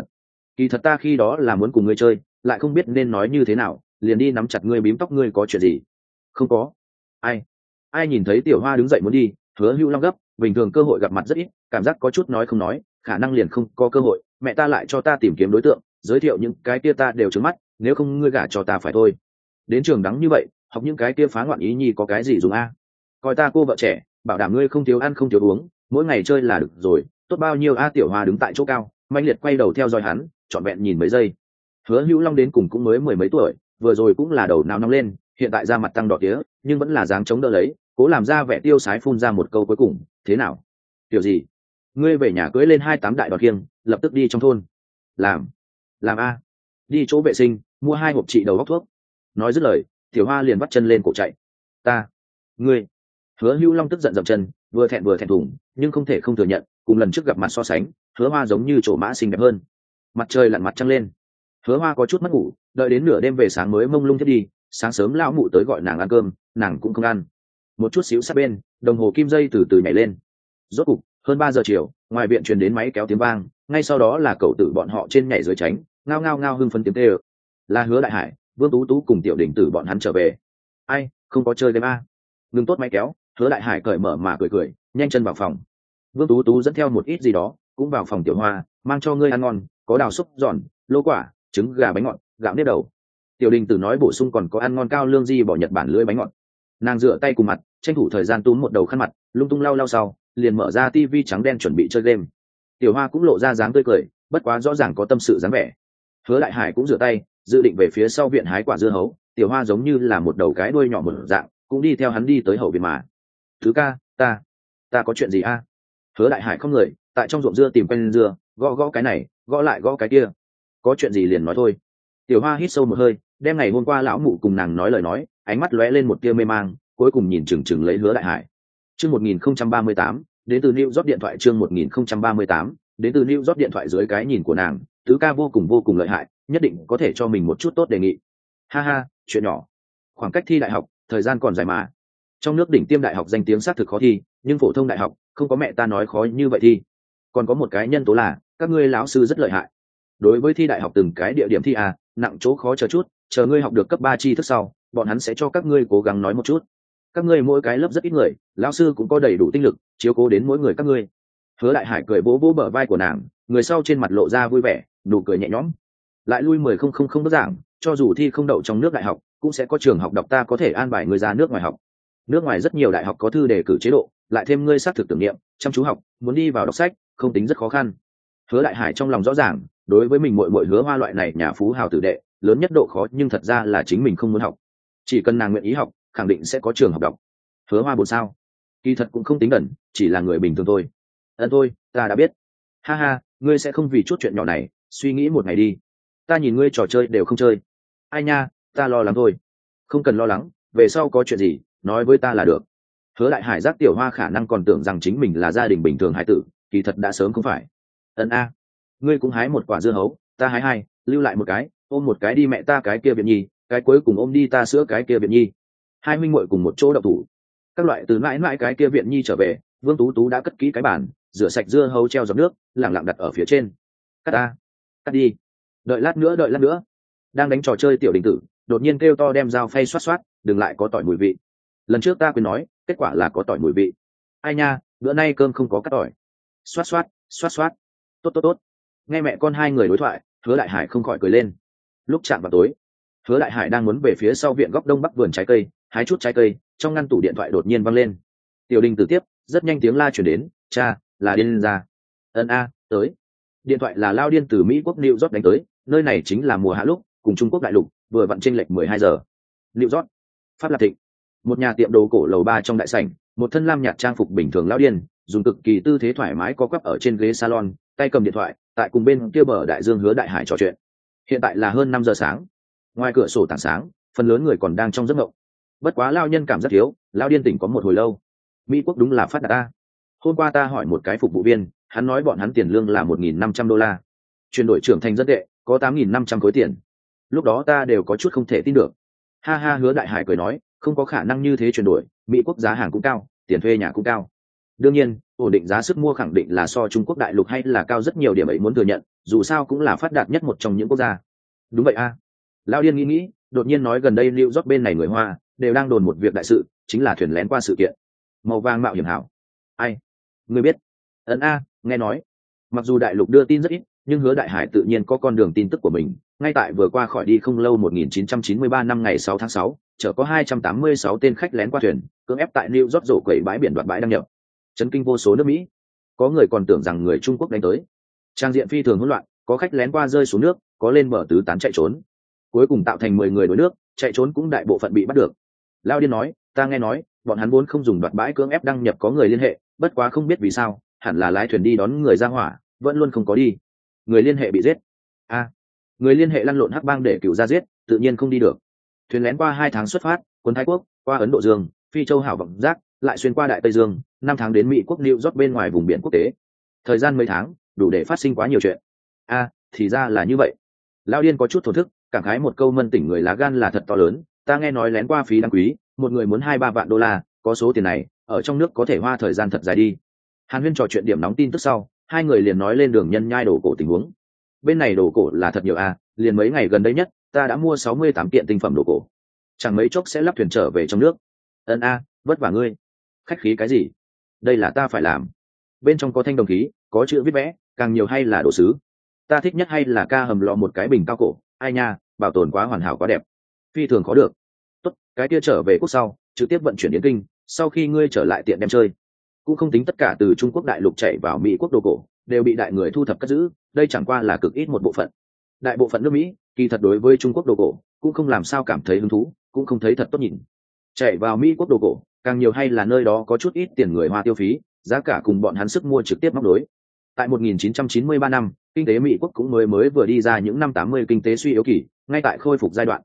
kỳ thật ta khi đó là muốn cùng ngươi chơi, lại không biết nên nói như thế nào, liền đi nắm chặt ngươi bím tóc. Ngươi có chuyện gì? Không có. Ai nhìn thấy tiểu Hoa đứng dậy muốn đi, Hứa Hữu Long gấp, bình thường cơ hội gặp mặt rất ít, cảm giác có chút nói không nói, khả năng liền không có cơ hội, mẹ ta lại cho ta tìm kiếm đối tượng, giới thiệu những cái kia ta đều trướng mắt, nếu không ngươi gả cho ta phải thôi. Đến trường đắng như vậy, học những cái kia phá ngoạn ý nhi có cái gì dùng a? Coi ta cô vợ trẻ, bảo đảm ngươi không thiếu ăn không thiếu uống, mỗi ngày chơi là được rồi, tốt bao nhiêu a. Tiểu Hoa đứng tại chỗ cao, manh liệt quay đầu theo dõi hắn, trọn vẹn nhìn mấy giây. Hứa Hữu Long đến cùng cũng mới 10 mấy tuổi, vừa rồi cũng là đầu não nóng lên, hiện tại da mặt tăng đỏ tía, nhưng vẫn là dáng chống đỡ lấy, cố làm ra vẻ tiêu sái, phun ra một câu cuối cùng, thế nào? Tiểu gì? Ngươi về nhà cưới lên 28 đại đọt kiêng, lập tức đi trong thôn. Làm a. Đi chỗ vệ sinh, mua 2 hộp trị đầu góc thuốc. Nói dứt lời, tiểu Hoa liền bắt chân lên cổ chạy. Ngươi. Hứa Hữu Long tức giận dậm chân, vừa thẹn thùng, nhưng không thể không thừa nhận, cùng lần trước gặp mặt so sánh, Hứa Hoa giống như chỗ mã xinh đẹp hơn. Mặt trời lặn mặt trăng lên, Hứa Hoa có chút mất ngủ, đợi đến nửa đêm về sáng mới mông lung thiết đi. Sáng sớm lão mụ tới gọi nàng ăn cơm, nàng cũng không ăn. Một chút xíu sát bên, đồng hồ kim dây từ từ nhảy lên. Rốt cục, hơn 3 giờ chiều, ngoài viện truyền đến máy kéo tiếng vang, ngay sau đó là cậu tử bọn họ trên nhảy dưới tránh, ngao ngao ngao hưng phấn tiếng kêu. Là Hứa Đại Hải, Vương Tú Tú cùng Tiểu Đình Tử bọn hắn trở về. Ai, không có chơi game a? Ngừng tốt máy kéo, Hứa Đại Hải cởi mở mà cười, nhanh chân vào phòng. Vương Tú Tú dẫn theo một ít gì đó, cũng vào phòng tiểu Hoa, mang cho ngươi ăn ngon, có đào xúc giòn, lô quả, trứng gà, bánh ngọt, gạo nếp đầu. Tiểu Đình Tử nói bổ sung còn có ăn ngon cao lương di bỏ Nhật Bản lưỡi bánh ngọt. Nàng rửa tay cùng mặt, tranh thủ thời gian túm một đầu khăn mặt, lung tung lau sau, liền mở ra tivi trắng đen chuẩn bị chơi game. Tiểu Hoa cũng lộ ra dáng tươi cười, bất quá rõ ràng có tâm sự dáng vẻ. Hứa Đại Hải cũng rửa tay, dự định về phía sau viện hái quả dưa hấu. Tiểu Hoa giống như là một đầu cái đuôi nhỏ một dạng, cũng đi theo hắn đi tới hậu viện mà. Thứ ca, ta có chuyện gì a? Hứa Đại Hải không người, tại trong ruộng dưa tìm quanh dưa, gõ gõ cái này, gõ lại gõ cái kia. Có chuyện gì liền nói thôi. Tiểu Hoa hít sâu một hơi, đem ngày hôm qua lão mụ cùng nàng nói lời nói, ánh mắt lóe lên một tia mê mang, cuối cùng nhìn chừng chừng lấy Hứa Đại Hải. Chương 1038, đến từ New York điện thoại. Chương 1038, đến từ New York điện thoại. Dưới cái nhìn của nàng, tứ ca vô cùng lợi hại, nhất định có thể cho mình một chút tốt đề nghị. Ha ha, chuyện nhỏ. Khoảng cách thi đại học, thời gian còn dài mà. Trong nước đỉnh tiêm đại học danh tiếng xác thực khó thi, nhưng phổ thông đại học không có mẹ ta nói khó như vậy thi. Còn có một cái nhân tố là các ngươi lão sư rất lợi hại. Đối với thi đại học từng cái địa điểm thi nặng chỗ khó chờ chút, chờ ngươi học được cấp 3 tri thức sau, bọn hắn sẽ cho các ngươi cố gắng nói một chút. Các ngươi mỗi cái lớp rất ít người, lão sư cũng có đầy đủ tinh lực chiếu cố đến mỗi người các ngươi. Hứa Đại Hải cười vỗ vỗ bờ vai của nàng, người sau trên mặt lộ ra vui vẻ, nụ cười nhẹ nhõm. Lại lui 10,000 bước giảng, cho dù thi không đậu trong nước đại học, cũng sẽ có trường học đọc ta có thể an bài người ra nước ngoài học. Nước ngoài rất nhiều đại học có thư đề cử chế độ, lại thêm ngươi xác thực tưởng niệm, chăm chú học, muốn đi vào đọc sách, không tính rất khó khăn. Hứa Đại Hải trong lòng rõ ràng, đối với mình muội Hứa Hoa loại này nhà phú hào tử đệ, lớn nhất độ khó nhưng thật ra là chính mình không muốn học. Chỉ cần nàng nguyện ý học, khẳng định sẽ có trường học đọc. Hứa Hoa buồn sao? Kỳ thật cũng không tính đần, chỉ là người bình thường thôi. Thôi, ta đã biết. Ha ha, ngươi sẽ không vì chút chuyện nhỏ này suy nghĩ một ngày đi. Ta nhìn ngươi trò chơi đều không chơi. Ai nha, ta lo lắng thôi. Không cần lo lắng, về sau có chuyện gì nói với ta là được. Hứa Đại Hải giác Tiểu Hoa khả năng còn tưởng rằng chính mình là gia đình bình thường hải tử, kỳ thật đã sớm không phải. Ngươi cũng hái một quả dưa hấu, ta hái hai, lưu lại một cái, ôm một cái đi mẹ ta cái kia viện nhi, cái cuối cùng ôm đi ta sữa cái kia viện nhi. Hai huynh muội cùng một chỗ đậu thủ. Các loại từ mãi mãi cái kia viện nhi trở về, Vương Tú Tú đã cất kỹ cái bàn, rửa sạch dưa hấu treo giọt nước, lẳng lặng đặt ở phía trên. Cắt đi. Đợi lát nữa. Đang đánh trò chơi Tiểu Đình Tử đột nhiên kêu to đem dao phay xoát, đừng lại có tỏi mùi vị. Lần trước ta quên nói, kết quả là có tỏi mùi vị. Ai nha, bữa nay cơm không có cắt tỏi. Xoát. Tốt. Nghe mẹ con hai người đối thoại, Hứa Đại Hải không khỏi cười lên. Lúc chạm vào tối, Hứa Đại Hải đang muốn về phía sau viện góc đông bắc vườn trái cây hái chút trái cây, trong ngăn tủ điện thoại đột nhiên văng lên. Tiểu Đình Tử tiếp, rất nhanh tiếng la chuyển đến, cha, là điên ra. Tới. Điện thoại là Lao Điên từ Mỹ quốc New York đánh tới, nơi này chính là mùa hạ lúc cùng Trung Quốc đại lục vừa vặn chênh lệch 12 giờ. New York, Pháp Lạc Thịnh, một nhà tiệm đồ cổ lầu 3 trong đại sảnh, một thân lam nhạt trang phục bình thường Lao Điên dùng cực kỳ tư thế thoải mái co quắp ở trên ghế salon, tay cầm điện thoại, tại cùng bên kia bờ đại dương Hứa Đại Hải trò chuyện. Hiện tại là hơn 5 giờ sáng, ngoài cửa sổ tảng sáng, phần lớn người còn đang trong giấc mộng. Bất quá Lao Nhân cảm rất thiếu, Lao Điên tỉnh có một hồi lâu. Mỹ quốc đúng là phát đạt ta. Hôm qua ta hỏi một cái phục vụ viên, hắn nói bọn hắn tiền lương là $1.500, chuyển đổi trưởng thành dân tệ có 8.500 khối tiền. Lúc đó ta đều có chút không thể tin được. Ha ha, Hứa Đại Hải cười nói, không có khả năng như thế chuyển đổi, Mỹ quốc giá hàng cũng cao, tiền thuê nhà cũng cao. Đương nhiên, ổn định giá sức mua khẳng định là so Trung Quốc đại lục hay là cao rất nhiều, điểm ấy muốn thừa nhận, dù sao cũng là phát đạt nhất một trong những quốc gia. Đúng vậy Lao Điên nghĩ, đột nhiên nói gần đây New York bên này người Hoa đều đang đồn một việc đại sự, chính là thuyền lén qua sự kiện màu vàng mạo hiểm hảo. Ai? Ngươi biết? Nghe nói. Mặc dù đại lục đưa tin rất ít, nhưng Hứa Đại Hải tự nhiên có con đường tin tức của mình. Ngay tại vừa qua khỏi đi không lâu 1993 năm ngày 6 tháng 6, chở có 286 tên khách lén qua thuyền, cưỡng ép tại New York rổ quẩy bãi biển đoạt bãi đăng nhập, chấn kinh vô số nước Mỹ. Có người còn tưởng rằng người Trung Quốc đánh tới. Trang diện phi thường hỗn loạn, có khách lén qua rơi xuống nước, có lên bờ tứ tán chạy trốn. Cuối cùng tạo thành 10 người đuối nước, chạy trốn cũng đại bộ phận bị bắt được. Lao Điên nói, ta nghe nói, bọn hắn vốn không dùng đoạt bãi cưỡng ép đăng nhập có người liên hệ, bất quá không biết vì sao, hẳn là lái thuyền đi đón người ra hỏa, vẫn luôn không có đi. Người liên hệ bị giết. Người liên hệ lăn lộn hắc bang để cựu ra giết, tự nhiên không đi được. Thuyền lén qua 2 tháng xuất phát, quân Thái Quốc, qua Ấn Độ Dương, Phi Châu Hảo Vọng Giác, lại xuyên qua Đại Tây Dương, 5 tháng đến Mỹ quốc New York bên ngoài vùng biển quốc tế. Thời gian mấy tháng, đủ để phát sinh quá nhiều chuyện. Thì ra là như vậy. Lao Điên có chút thổn thức, cảm khái một câu mân tỉnh người lá gan là thật to lớn. Ta nghe nói lén qua phí đáng quý, một người muốn 2-3 vạn đô la, có số tiền này ở trong nước có thể hoa thời gian thật dài đi. Hàn Huyên trò chuyện điểm nóng tin tức sau, hai người liền nói lên đường nhân nhai đồ cổ tình huống. Bên này đồ cổ là thật nhiều liền mấy ngày gần đây nhất, ta đã mua 68 kiện tinh phẩm đồ cổ, chẳng mấy chốc sẽ lắp thuyền trở về trong nước. Vất vả ngươi. Khách khí cái gì? Đây là ta phải làm. Bên trong có thanh đồng khí, có chữ viết vẽ, càng nhiều hay là đồ sứ. Ta thích nhất hay là ca hầm lò một cái bình cao cổ, ai nha, bảo tồn quá hoàn hảo quá đẹp, phi thường khó được. Tốt, cái kia trở về quốc sau trực tiếp vận chuyển đến kinh, sau khi ngươi trở lại tiện đem chơi. Cũng không tính tất cả từ Trung Quốc đại lục chạy vào Mỹ quốc đồ cổ đều bị đại người thu thập cất giữ, đây chẳng qua là cực ít một bộ phận. Đại bộ phận nước Mỹ kỳ thật đối với Trung Quốc đồ cổ cũng không làm sao cảm thấy hứng thú, cũng không thấy thật tốt nhìn. Chạy vào Mỹ quốc đồ cổ càng nhiều hay là nơi đó có chút ít tiền người Hoa tiêu phí, giá cả cùng bọn hắn sức mua trực tiếp móc đối. Tại 1993 năm, kinh tế Mỹ quốc cũng mới vừa đi ra những năm 80 kinh tế suy yếu kỳ, ngay tại khôi phục giai đoạn.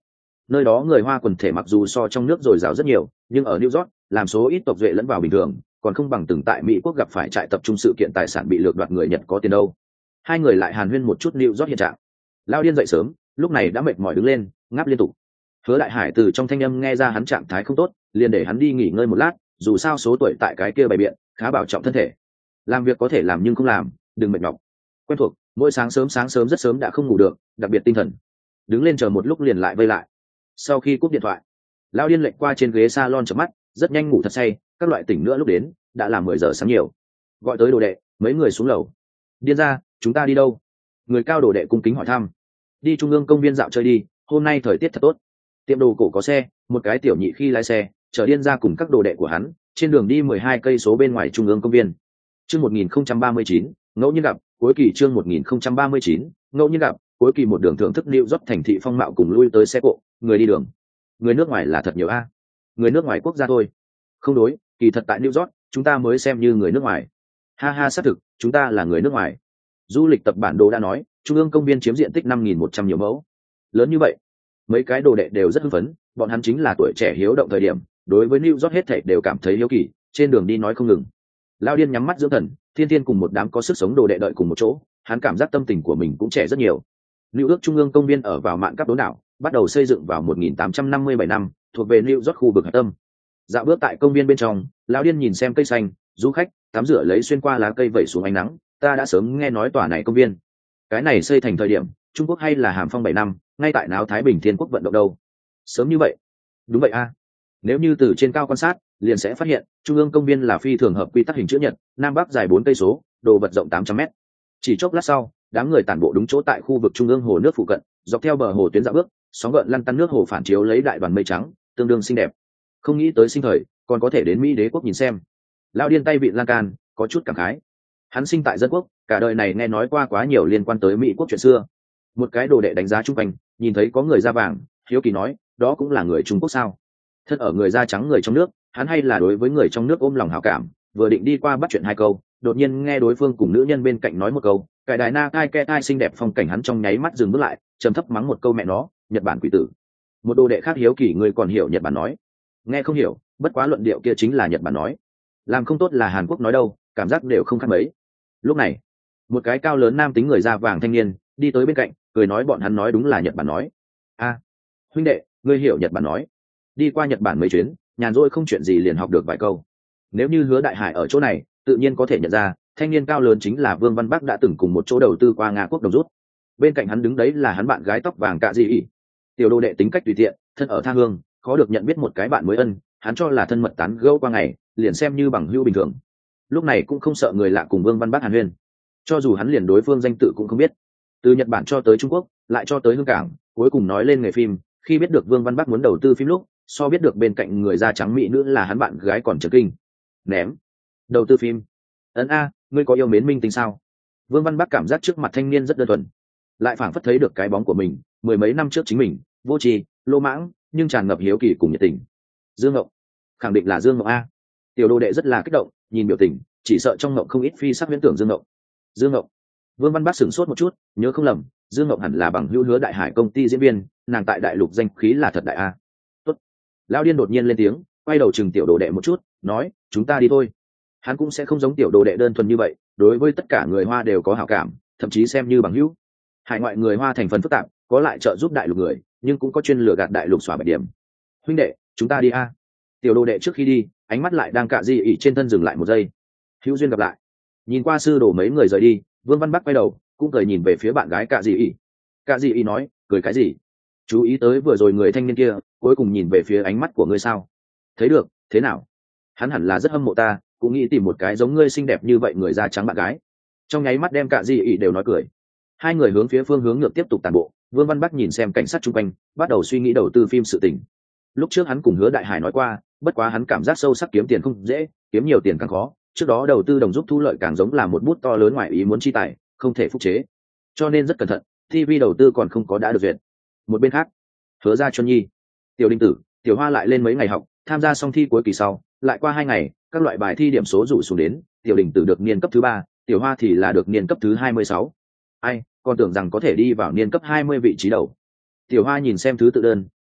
Nơi đó người Hoa quần thể mặc dù so trong nước dồi dào rất nhiều, nhưng ở New York, làm số ít tộc duệ lẫn vào bình thường, còn không bằng từng tại Mỹ quốc gặp phải trại tập trung sự kiện tài sản bị lược đoạt người Nhật có tiền đâu. Hai người lại hàn huyên một chút New York hiện trạng. Lao điên dậy sớm, lúc này đã mệt mỏi đứng lên, ngáp liên tục. Hứa Đại Hải từ trong thanh âm nghe ra hắn trạng thái không tốt, liền để hắn đi nghỉ ngơi một lát, dù sao số tuổi tại cái kia bày biện, khá bảo trọng thân thể. Làm việc có thể làm nhưng không làm, đừng mệt nhọc. Quen thuộc, mỗi sáng sớm rất sớm đã không ngủ được, đặc biệt tinh thần. Đứng lên chờ một lúc liền lại vây lại. Sau khi cúp điện thoại, Lao điên lệch qua trên ghế salon chợp mắt, rất nhanh ngủ thật say, các loại tỉnh nữa lúc đến, đã là 10 giờ sáng nhiều. Gọi tới đồ đệ, mấy người xuống lầu. Điên ra, chúng ta đi đâu? Người cao đồ đệ cung kính hỏi thăm. Đi trung ương công viên dạo chơi đi, hôm nay thời tiết thật tốt. Tiệm đồ cổ có xe, một cái tiểu nhị khi lái xe, chở điên ra cùng các đồ đệ của hắn, trên đường đi 12 cây số bên ngoài trung ương công viên. Chương 1039, ngẫu nhiên gặp, cuối kỳ chương 1039, ngẫu nhiên gặp, cuối kỳ một đường thưởng thức New York thành thị phong mạo cùng lui tới xe cộ, người đi đường. Người nước ngoài là thật nhiều a. Người nước ngoài quốc gia thôi. Không đối, kỳ thật tại New York, chúng ta mới xem như người nước ngoài. Ha ha, xác thực, chúng ta là người nước ngoài. Du lịch tập bản đồ đã nói, trung ương công viên chiếm diện tích 5.100 nhiều mẫu. Lớn như vậy, mấy cái đồ đệ đều rất hưng phấn, bọn hắn chính là tuổi trẻ hiếu động thời điểm, đối với New York hết thảy đều cảm thấy hiếu kỳ, trên đường đi nói không ngừng. Lao điên nhắm mắt dưỡng thần, thiên thiên cùng một đám có sức sống đồ đệ đợi cùng một chỗ, hắn cảm giác tâm tình của mình cũng trẻ rất nhiều. New York trung ương công viên ở vào mạn cắp đốn đảo, bắt đầu xây dựng vào 1857 năm, thuộc về New York khu vực hạch tâm. Dạo bước tại công viên bên trong, Lao điên nhìn xem cây xanh, du khách tắm rửa lấy xuyên qua lá cây vẩy xuống ánh nắng, ta đã sớm nghe nói tòa này công viên. Cái này xây thành thời điểm, Trung Quốc hay là Hàm Phong 7 năm, ngay tại náo Thái Bình Thiên Quốc vận động đâu. Sớm như vậy? Đúng vậy a. Nếu như từ trên cao quan sát, liền sẽ phát hiện, trung ương công viên là phi thường hợp quy tắc hình chữ nhật, nam bắc dài 4 cây số, đồ vật rộng 800 m. Chỉ chốc lát sau, đám người tản bộ đúng chỗ tại khu vực trung ương hồ nước phụ cận, dọc theo bờ hồ tuyến dạo bước, sóng gợn lăn tăn nước hồ phản chiếu lấy đại đoàn mây trắng, tương đương xinh đẹp. Không nghĩ tới sinh thời, còn có thể đến Mỹ đế quốc nhìn xem. Lao điên tay vịn lan can, có chút cảm khái. Hắn sinh tại dân quốc, cả đời này nghe nói qua quá nhiều liên quan tới Mỹ quốc chuyện xưa. Một cái đồ đệ đánh giá chung quanh, nhìn thấy có người da vàng, hiếu kỳ nói, đó cũng là người Trung Quốc sao? Thân ở người da trắng người trong nước, hắn hay là đối với người trong nước ôm lòng hảo cảm, vừa định đi qua bắt chuyện hai câu, đột nhiên nghe đối phương cùng nữ nhân bên cạnh nói một câu, cái đài na cai ke tai xinh đẹp phong cảnh, hắn trong nháy mắt dừng bước lại, trầm thấp mắng một câu mẹ nó, Nhật Bản quỷ tử. Một đồ đệ khác hiếu kỳ, người còn hiểu Nhật Bản nói? Nghe không hiểu, bất quá luận điệu kia chính là Nhật Bản nói. Làm không tốt là Hàn Quốc nói đâu, cảm giác đều không khác mấy. Lúc này, một cái cao lớn nam tính người da vàng thanh niên đi tới bên cạnh, cười nói bọn hắn nói đúng là Nhật Bản nói. A, huynh đệ, ngươi hiểu Nhật Bản nói? Đi qua Nhật Bản mấy chuyến, nhàn rỗi không chuyện gì liền học được vài câu. Nếu như Hứa Đại Hải ở chỗ này, tự nhiên có thể nhận ra, thanh niên cao lớn chính là Vương Văn Bắc đã từng cùng một chỗ đầu tư qua Nga quốc đồng rút. Bên cạnh hắn đứng đấy là hắn bạn gái tóc vàng Cạ Di ỉ. Tiểu đồ đệ tính cách tùy tiện, thân ở tha hương, khó được nhận biết một cái bạn mới ân, hắn cho là thân mật tán gẫu qua ngày, liền xem như bằng hữu bình thường. Lúc này cũng không sợ người lạ cùng Vương Văn Bắc hàn huyên, cho dù hắn liền đối phương danh tự cũng không biết. Từ Nhật Bản cho tới Trung Quốc, lại cho tới Hương Cảng, cuối cùng nói lên nghề phim, khi biết được Vương Văn Bắc muốn đầu tư phim lúc, so biết được bên cạnh người da trắng mỹ nữ là hắn bạn gái còn chấn kinh. Ném đầu tư phim? Ấn a, ngươi có yêu mến minh tinh sao? Vương Văn Bắc cảm giác trước mặt thanh niên rất đơn thuần, lại phảng phất thấy được cái bóng của mình mười mấy năm trước chính mình, vô tri lô mãng nhưng tràn ngập hiếu kỳ cùng nhiệt tình. Dương Ngộng, khẳng định là Dương Ngộng a. Tiểu đồ đệ rất là kích động, nhìn biểu tình, chỉ sợ trong ngộng không ít phi sắc viễn tưởng Dương Ngộng. Dương Ngộng? Vương Văn Bắc sửng sốt một chút, nhớ không lầm, Dương Ngộng hẳn là bằng hữu Hứa Đại Hải công ty diễn viên, nàng tại đại lục danh khí là thật đại a. Tốt. Lão điên đột nhiên lên tiếng, quay đầu chừng tiểu đồ đệ một chút, nói, chúng ta đi thôi. Hắn cũng sẽ không giống tiểu đồ đệ đơn thuần như vậy, đối với tất cả người Hoa đều có hảo cảm, thậm chí xem như bằng hữu. Hải ngoại người Hoa thành phần phức tạp, có lại trợ giúp đại lục người, nhưng cũng có chuyên lừa gạt đại lục xóa bạch điểm. Huynh đệ, chúng ta đi a. Tiểu đồ đệ trước khi đi, ánh mắt lại đang Cạ Di ỉ trên thân dừng lại một giây. Hữu duyên gặp lại. Nhìn qua sư đồ mấy người rời đi, Vương Văn Bắc quay đầu, cũng cười nhìn về phía bạn gái Cạ Di ỉ. Cạ Di ỉ nói, cười cái gì? Chú ý tới vừa rồi người thanh niên kia, cuối cùng nhìn về phía ánh mắt của ngươi sao? Thấy được, thế nào? Hắn hẳn là rất hâm mộ ta, cũng nghĩ tìm một cái giống ngươi xinh đẹp như vậy người da trắng bạn gái. Trong nháy mắt đem Cạ Di ỉ đều nói cười. Hai người hướng phía phương hướng ngược tiếp tục tàn bộ. Vương Văn Bắc nhìn xem cảnh sát chung quanh, bắt đầu suy nghĩ đầu tư phim sự tình. Lúc trước hắn cùng Hứa Đại Hải nói qua, bất quá hắn cảm giác sâu sắc kiếm tiền không dễ, kiếm nhiều tiền càng khó. Trước đó đầu tư đồng giúp thu lợi càng giống là một bút to lớn ngoài ý muốn chi tài, không thể phúc chế, cho nên rất cẩn thận. TV đầu tư còn không có đã được duyệt. Một bên khác, Hứa Gia Chuân Nhi, Tiểu Đình Tử, Tiểu Hoa lại lên mấy ngày học, tham gia xong thi cuối kỳ sau, lại qua 2 ngày, các loại bài thi điểm số rủ xuống đến, Tiểu Đình Tử được niên cấp thứ 3, Tiểu Hoa thì là được niên cấp thứ 26. Ai, còn tưởng rằng có thể đi vào niên cấp 20 vị trí đầu. Tiểu Hoa nhìn xem thứ tự đơn,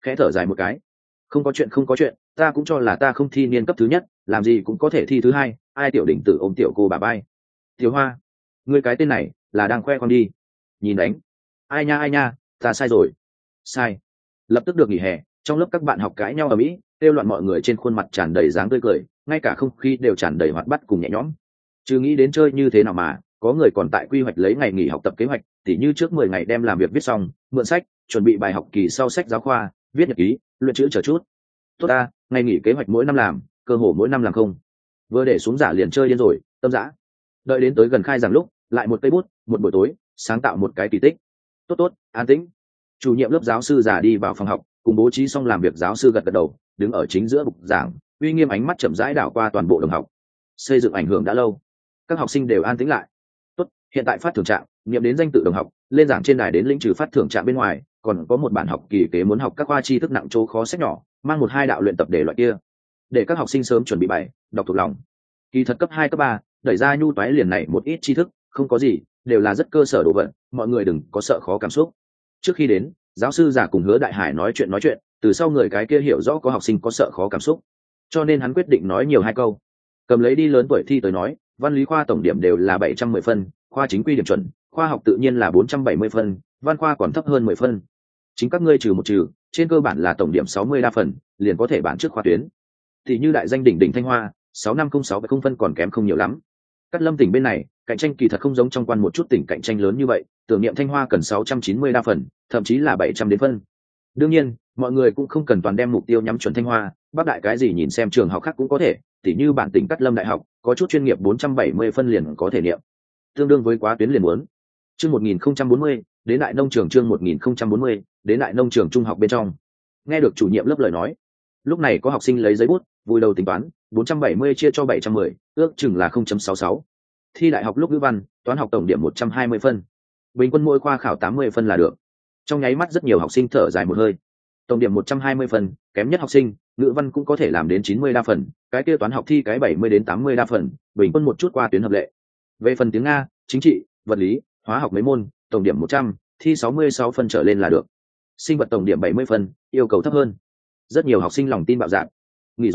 khẽ thở dài một cái. Không có chuyện, không có chuyện, ta cũng cho là ta không thi niên cấp thứ nhất, làm gì cũng có thể thi thứ hai. Ai tiểu đỉnh tử ôm tiểu cô bà bay. Tiểu Hoa, ngươi cái tên này là đang khoe con đi. Nhìn đánh. Ai nha, ta sai rồi. Sai. Lập tức được nghỉ hè, trong lớp các bạn học cãi nhau ở mỹ, kêu loạn, mọi người trên khuôn mặt tràn đầy dáng tươi cười, ngay cả không khí đều tràn đầy hoạt bát cùng nhẹ nhõm. Chứ nghĩ đến chơi như thế nào mà, có người còn tại quy hoạch lấy ngày nghỉ học tập kế hoạch, tỉ như trước 10 ngày đem làm việc viết xong, mượn sách, chuẩn bị bài học kỳ sau sách giáo khoa, viết nhật ký, luyện chữ chờ chút. Tốt ta, ngày nghỉ kế hoạch mỗi năm làm, cơ hồ mỗi năm làm không. Vừa để xuống giả liền chơi điên rồi, tâm dã. Đợi đến tới gần khai giảng lúc, lại một cây bút, một buổi tối, sáng tạo một cái kỳ tích. Tốt, an tĩnh. Chủ nhiệm lớp giáo sư giả đi vào phòng học, cùng bố trí xong làm việc, giáo sư gật gật đầu, đứng ở chính giữa bục giảng, uy nghiêm ánh mắt chậm rãi đảo qua toàn bộ đồng học. Xây dựng ảnh hưởng đã lâu, các học sinh đều an tĩnh lại. Tốt, hiện tại phát thưởng trạng, niệm đến danh tự đồng học, lên giảng trên đài đến lĩnh trừ phát thưởng trạng bên ngoài, còn có một bản học kỳ kế muốn học các khoa tri thức nặng chỗ khó sách nhỏ, mang 1-2 đạo luyện tập để loại kia, để các học sinh sớm chuẩn bị bài đọc thuộc lòng. Kỳ thật cấp 2, cấp 3, đẩy ra nhu toái liền này một ít tri thức, không có gì, đều là rất cơ sở đồ vật, mọi người đừng có sợ khó cảm xúc. Trước khi đến, giáo sư giả cùng Hứa Đại Hải nói chuyện, từ sau người cái kia hiểu rõ có học sinh có sợ khó cảm xúc, cho nên hắn quyết định nói nhiều 2 câu. Cầm lấy đi lớn tuổi thi tới nói, văn lý khoa tổng điểm đều là 710 phân, khoa chính quy điểm chuẩn, khoa học tự nhiên là 470 phân, văn khoa còn thấp hơn 10 phân. Chính các ngươi trừ một trừ, trên cơ bản là tổng điểm 60 đa phần, liền có thể bản trước khoa tuyến. Thì như đại danh đỉnh Thanh Hoa, 6506 phân còn kém không nhiều lắm. Cát Lâm tỉnh bên này, cạnh tranh kỳ thật không giống trong quan một chút tỉnh cạnh tranh lớn như vậy, tưởng niệm Thanh Hoa cần 690 đa phần, thậm chí là 700 đến phân. Đương nhiên, mọi người cũng không cần toàn đem mục tiêu nhắm chuẩn Thanh Hoa, Bắc Đại cái gì nhìn xem trường học khác cũng có thể, tỉ như bản tỉnh Cát Lâm đại học, có chút chuyên nghiệp 470 phân liền có thể niệm. Tương đương với quá tuyến liền muốn. Chương 1040, đến đại nông trường, chương 1040, đến đại nông trường trung học bên trong. Nghe được chủ nhiệm lớp lời nói, lúc này có học sinh lấy giấy bút, vui đầu tính toán, 470 chia cho 710, ước chừng là 0.66. Thi đại học lúc ngữ văn, toán học tổng điểm 120 phân. Bình quân mỗi khoa khảo 80 phân là được. Trong nháy mắt rất nhiều học sinh thở dài một hơi. Tổng điểm 120 phân, kém nhất học sinh, ngữ văn cũng có thể làm đến 90 đa phần, cái kia toán học thi cái 70 đến 80 đa phần, bình quân một chút qua tuyến hợp lệ. Về phần tiếng Nga, chính trị, vật lý, hóa học mấy môn, tổng điểm 100, thi 66 phân trở lên là được. Sinh vật tổng điểm 70 phân, yêu cầu thấp hơn. Rất nhiều học sinh lòng tin bạo dạn. Nghỉ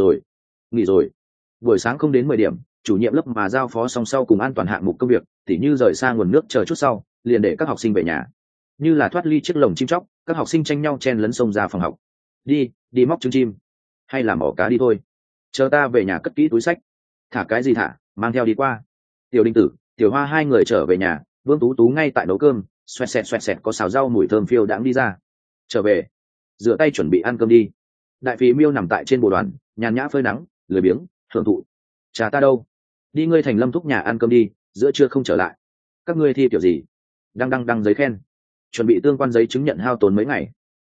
rồi. Buổi sáng không đến 10 điểm, chủ nhiệm lớp mà giao phó xong sau cùng an toàn hạng mục công việc, tỉ như rời xa nguồn nước chờ chút sau, liền để các học sinh về nhà. Như là thoát ly chiếc lồng chim chóc, các học sinh tranh nhau chen lấn xông ra phòng học. Đi móc trứng chim, hay là mỏ cá đi thôi. Chờ ta về nhà cất kỹ túi sách. Thả cái gì thả, mang theo đi qua. Tiểu Đinh Tử, Tiểu Hoa hai người trở về nhà, Vương Tú Tú ngay tại nấu cơm, xoẹt xẹt có xào rau mùi thơm phiêu đãng đi ra. Trở về, rửa tay chuẩn bị ăn cơm đi. Đại Phí Miêu nằm tại trên bồ đoàn, nhàn nhã phơi nắng, lười biếng hưởng thụ. Cha ta đâu? Đi ngươi Thành Lâm thúc nhà ăn cơm đi, giữa trưa không trở lại. Các ngươi thi kiểu gì? Đăng giấy khen, chuẩn bị tương quan giấy chứng nhận hao tốn mấy ngày.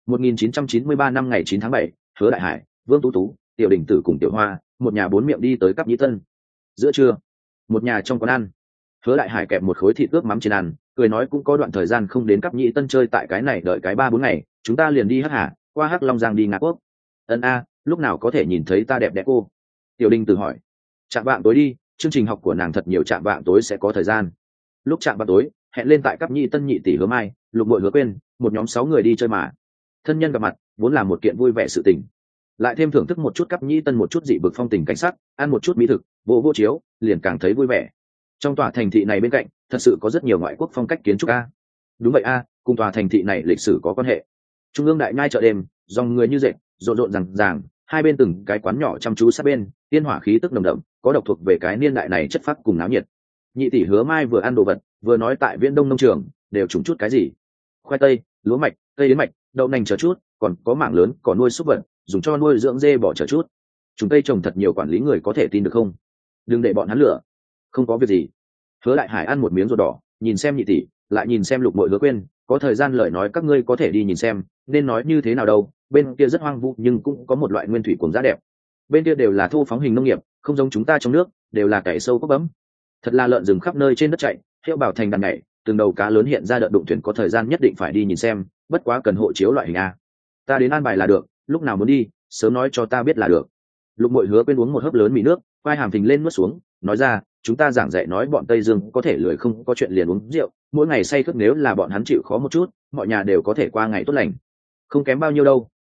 1993 năm ngày 9 tháng 7, Hứa Đại Hải, Vương Tú Tú, Tiểu Đình Tử cùng Tiểu Hoa, một nhà 4 miệng đi tới Cáp Nhĩ Tân. Giữa trưa, một nhà trong quán ăn, Hứa Đại Hải kẹp một khối thịt ướp mắm trên ăn, cười nói cũng có đoạn thời gian không đến Cáp Nhĩ Tân chơi tại cái này, đợi cái 3-4 ngày, chúng ta liền đi Hắc Hà, qua Hắc Long Giang đi Ngạc Quốc. Lúc nào có thể nhìn thấy ta đẹp đẽ cô? Tiểu Đình Tử hỏi. Chạm vạng tối đi, chương trình học của nàng thật nhiều, chạm vạng tối sẽ có thời gian. Lúc chạm vạng tối, hẹn lên tại Cáp Nhĩ Tân nhị tỷ Hứa Mai, Lục Bội Hứa Quên, một nhóm 6 người đi chơi mà. Thân nhân gặp mặt, vốn là một kiện vui vẻ sự tình. Lại thêm thưởng thức một chút Cáp Nhĩ Tân một chút dị vực phong tình cảnh sắc, ăn một chút mỹ thực, vô chiếu, liền càng thấy vui vẻ. Trong tòa thành thị này bên cạnh, thật sự có rất nhiều ngoại quốc phong cách kiến trúc a. Đúng vậy a, cùng tòa thành thị này lịch sử có quan hệ. Trung ương đại nhai chợ đêm, dòng người như dệt, rộn ràng, hai bên từng cái quán nhỏ chăm chú sát bên, tiên hỏa khí tức nồng đậm, có độc thuộc về cái niên đại này chất phác cùng náo nhiệt. Nhị tỷ Hứa Mai vừa ăn đồ vật, vừa nói tại Viễn Đông nông trường đều trồng chút cái gì: khoai tây, lúa mạch, cây yến mạch, đậu nành chờ chút, còn có mảng lớn cỏ nuôi súc vật, dùng cho nuôi dưỡng dê bò chờ chút. Chúng cây trồng thật nhiều, quản lý người có thể tin được không? Đừng để bọn hắn lừa. Không có việc gì. Hứa Đại Hải ăn một miếng ruột đỏ, nhìn xem nhị tỷ, lại nhìn xem Lục Bội Hứa Quên, có thời gian lời nói các ngươi có thể đi nhìn xem, nên nói như thế nào đâu, bên kia rất hoang vu nhưng cũng có một loại nguyên thủy cuồng giá đẹp. Bên kia đều là thô phóng hình nông nghiệp, không giống chúng ta trong nước, đều là cày sâu cốc bấm. Thật là lợn rừng khắp nơi trên đất chạy, hiệu bảo thành đàn nhảy, từng đầu cá lớn hiện ra, đợt đụng thuyền có thời gian nhất định phải đi nhìn xem, bất quá cần hộ chiếu loại hình a. Ta đến an bài là được, lúc nào muốn đi, sớm nói cho ta biết là được. Lục Bội Hứa Quên uống một hớp lớn mì nước, quai hàm phình lên nuốt xuống, nói ra, chúng ta giảng dạy nói bọn Tây Dương có thể lười không có chuyện liền uống rượu, mỗi ngày say khướt, nếu là bọn hắn chịu khó một chút, mọi nhà đều có thể qua ngày tốt lành. Không kém bao nhiêu đâu,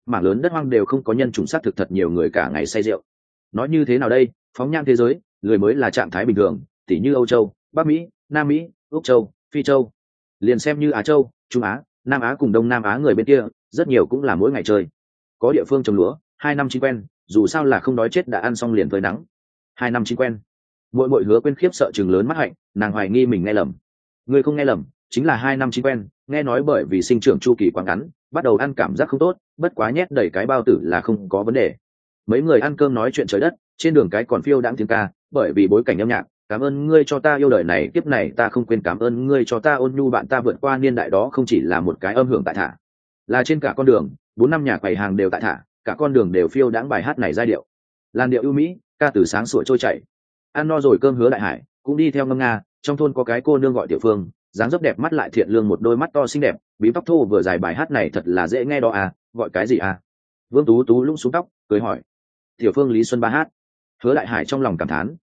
mảng lớn đất hoang đều không có nhân chủng sát thực thật nhiều người cả ngày say rượu. Nói như thế nào đây, phóng nhãn thế giới, người mới là trạng thái bình thường, tỉ như Âu Châu, Bắc Mỹ, Nam Mỹ, Úc Châu, Phi Châu, liền xem như Á Châu, Trung Á, Nam Á cùng Đông Nam Á người bên kia, rất nhiều cũng là mỗi ngày chơi. Có địa phương trồng lúa, 2 năm chín quen, dù sao là không đói chết đã ăn xong liền phơi nắng. 2 năm chín quen. Mỗi Hứa Quyên khiếp sợ chừng lớn mắt hạnh, nàng hoài nghi mình nghe lầm. Người không nghe lầm, chính là 2 năm chín quen, nghe nói bởi vì sinh trưởng chu kỳ quá ngắn, bắt đầu ăn cảm giác không tốt, bất quá nhét đầy cái bao tử là không có vấn đề. Mấy người ăn cơm nói chuyện trời đất, trên đường cái còn phiêu đãng tiếng ca, bởi vì bối cảnh âm nhạc, cảm ơn ngươi cho ta yêu đời này kiếp này ta không quên, cảm ơn ngươi cho ta ôn nhu bạn ta vượt qua niên đại, đó không chỉ là một cái âm hưởng tại thả, là trên cả con đường 4 năm nhà quầy hàng đều tại thả, cả con đường đều phiêu đãng bài hát này giai điệu, làn điệu ưu mỹ, ca từ sáng sủa trôi chảy. Ăn no rồi cơm Hứa Đại Hải cũng đi theo ngâm nga. Trong thôn có cái cô nương gọi Tiểu Phương, dáng dấp đẹp mắt lại thiện lương, một đôi mắt to xinh đẹp, bím tóc thô vừa dài, bài hát này thật là dễ nghe đó à, gọi cái gì à? Vương Tú Tú lũng xuống tóc cười hỏi. Tiểu Phương Lý Xuân ba hát. Hứa Đại Hải trong lòng cảm thán,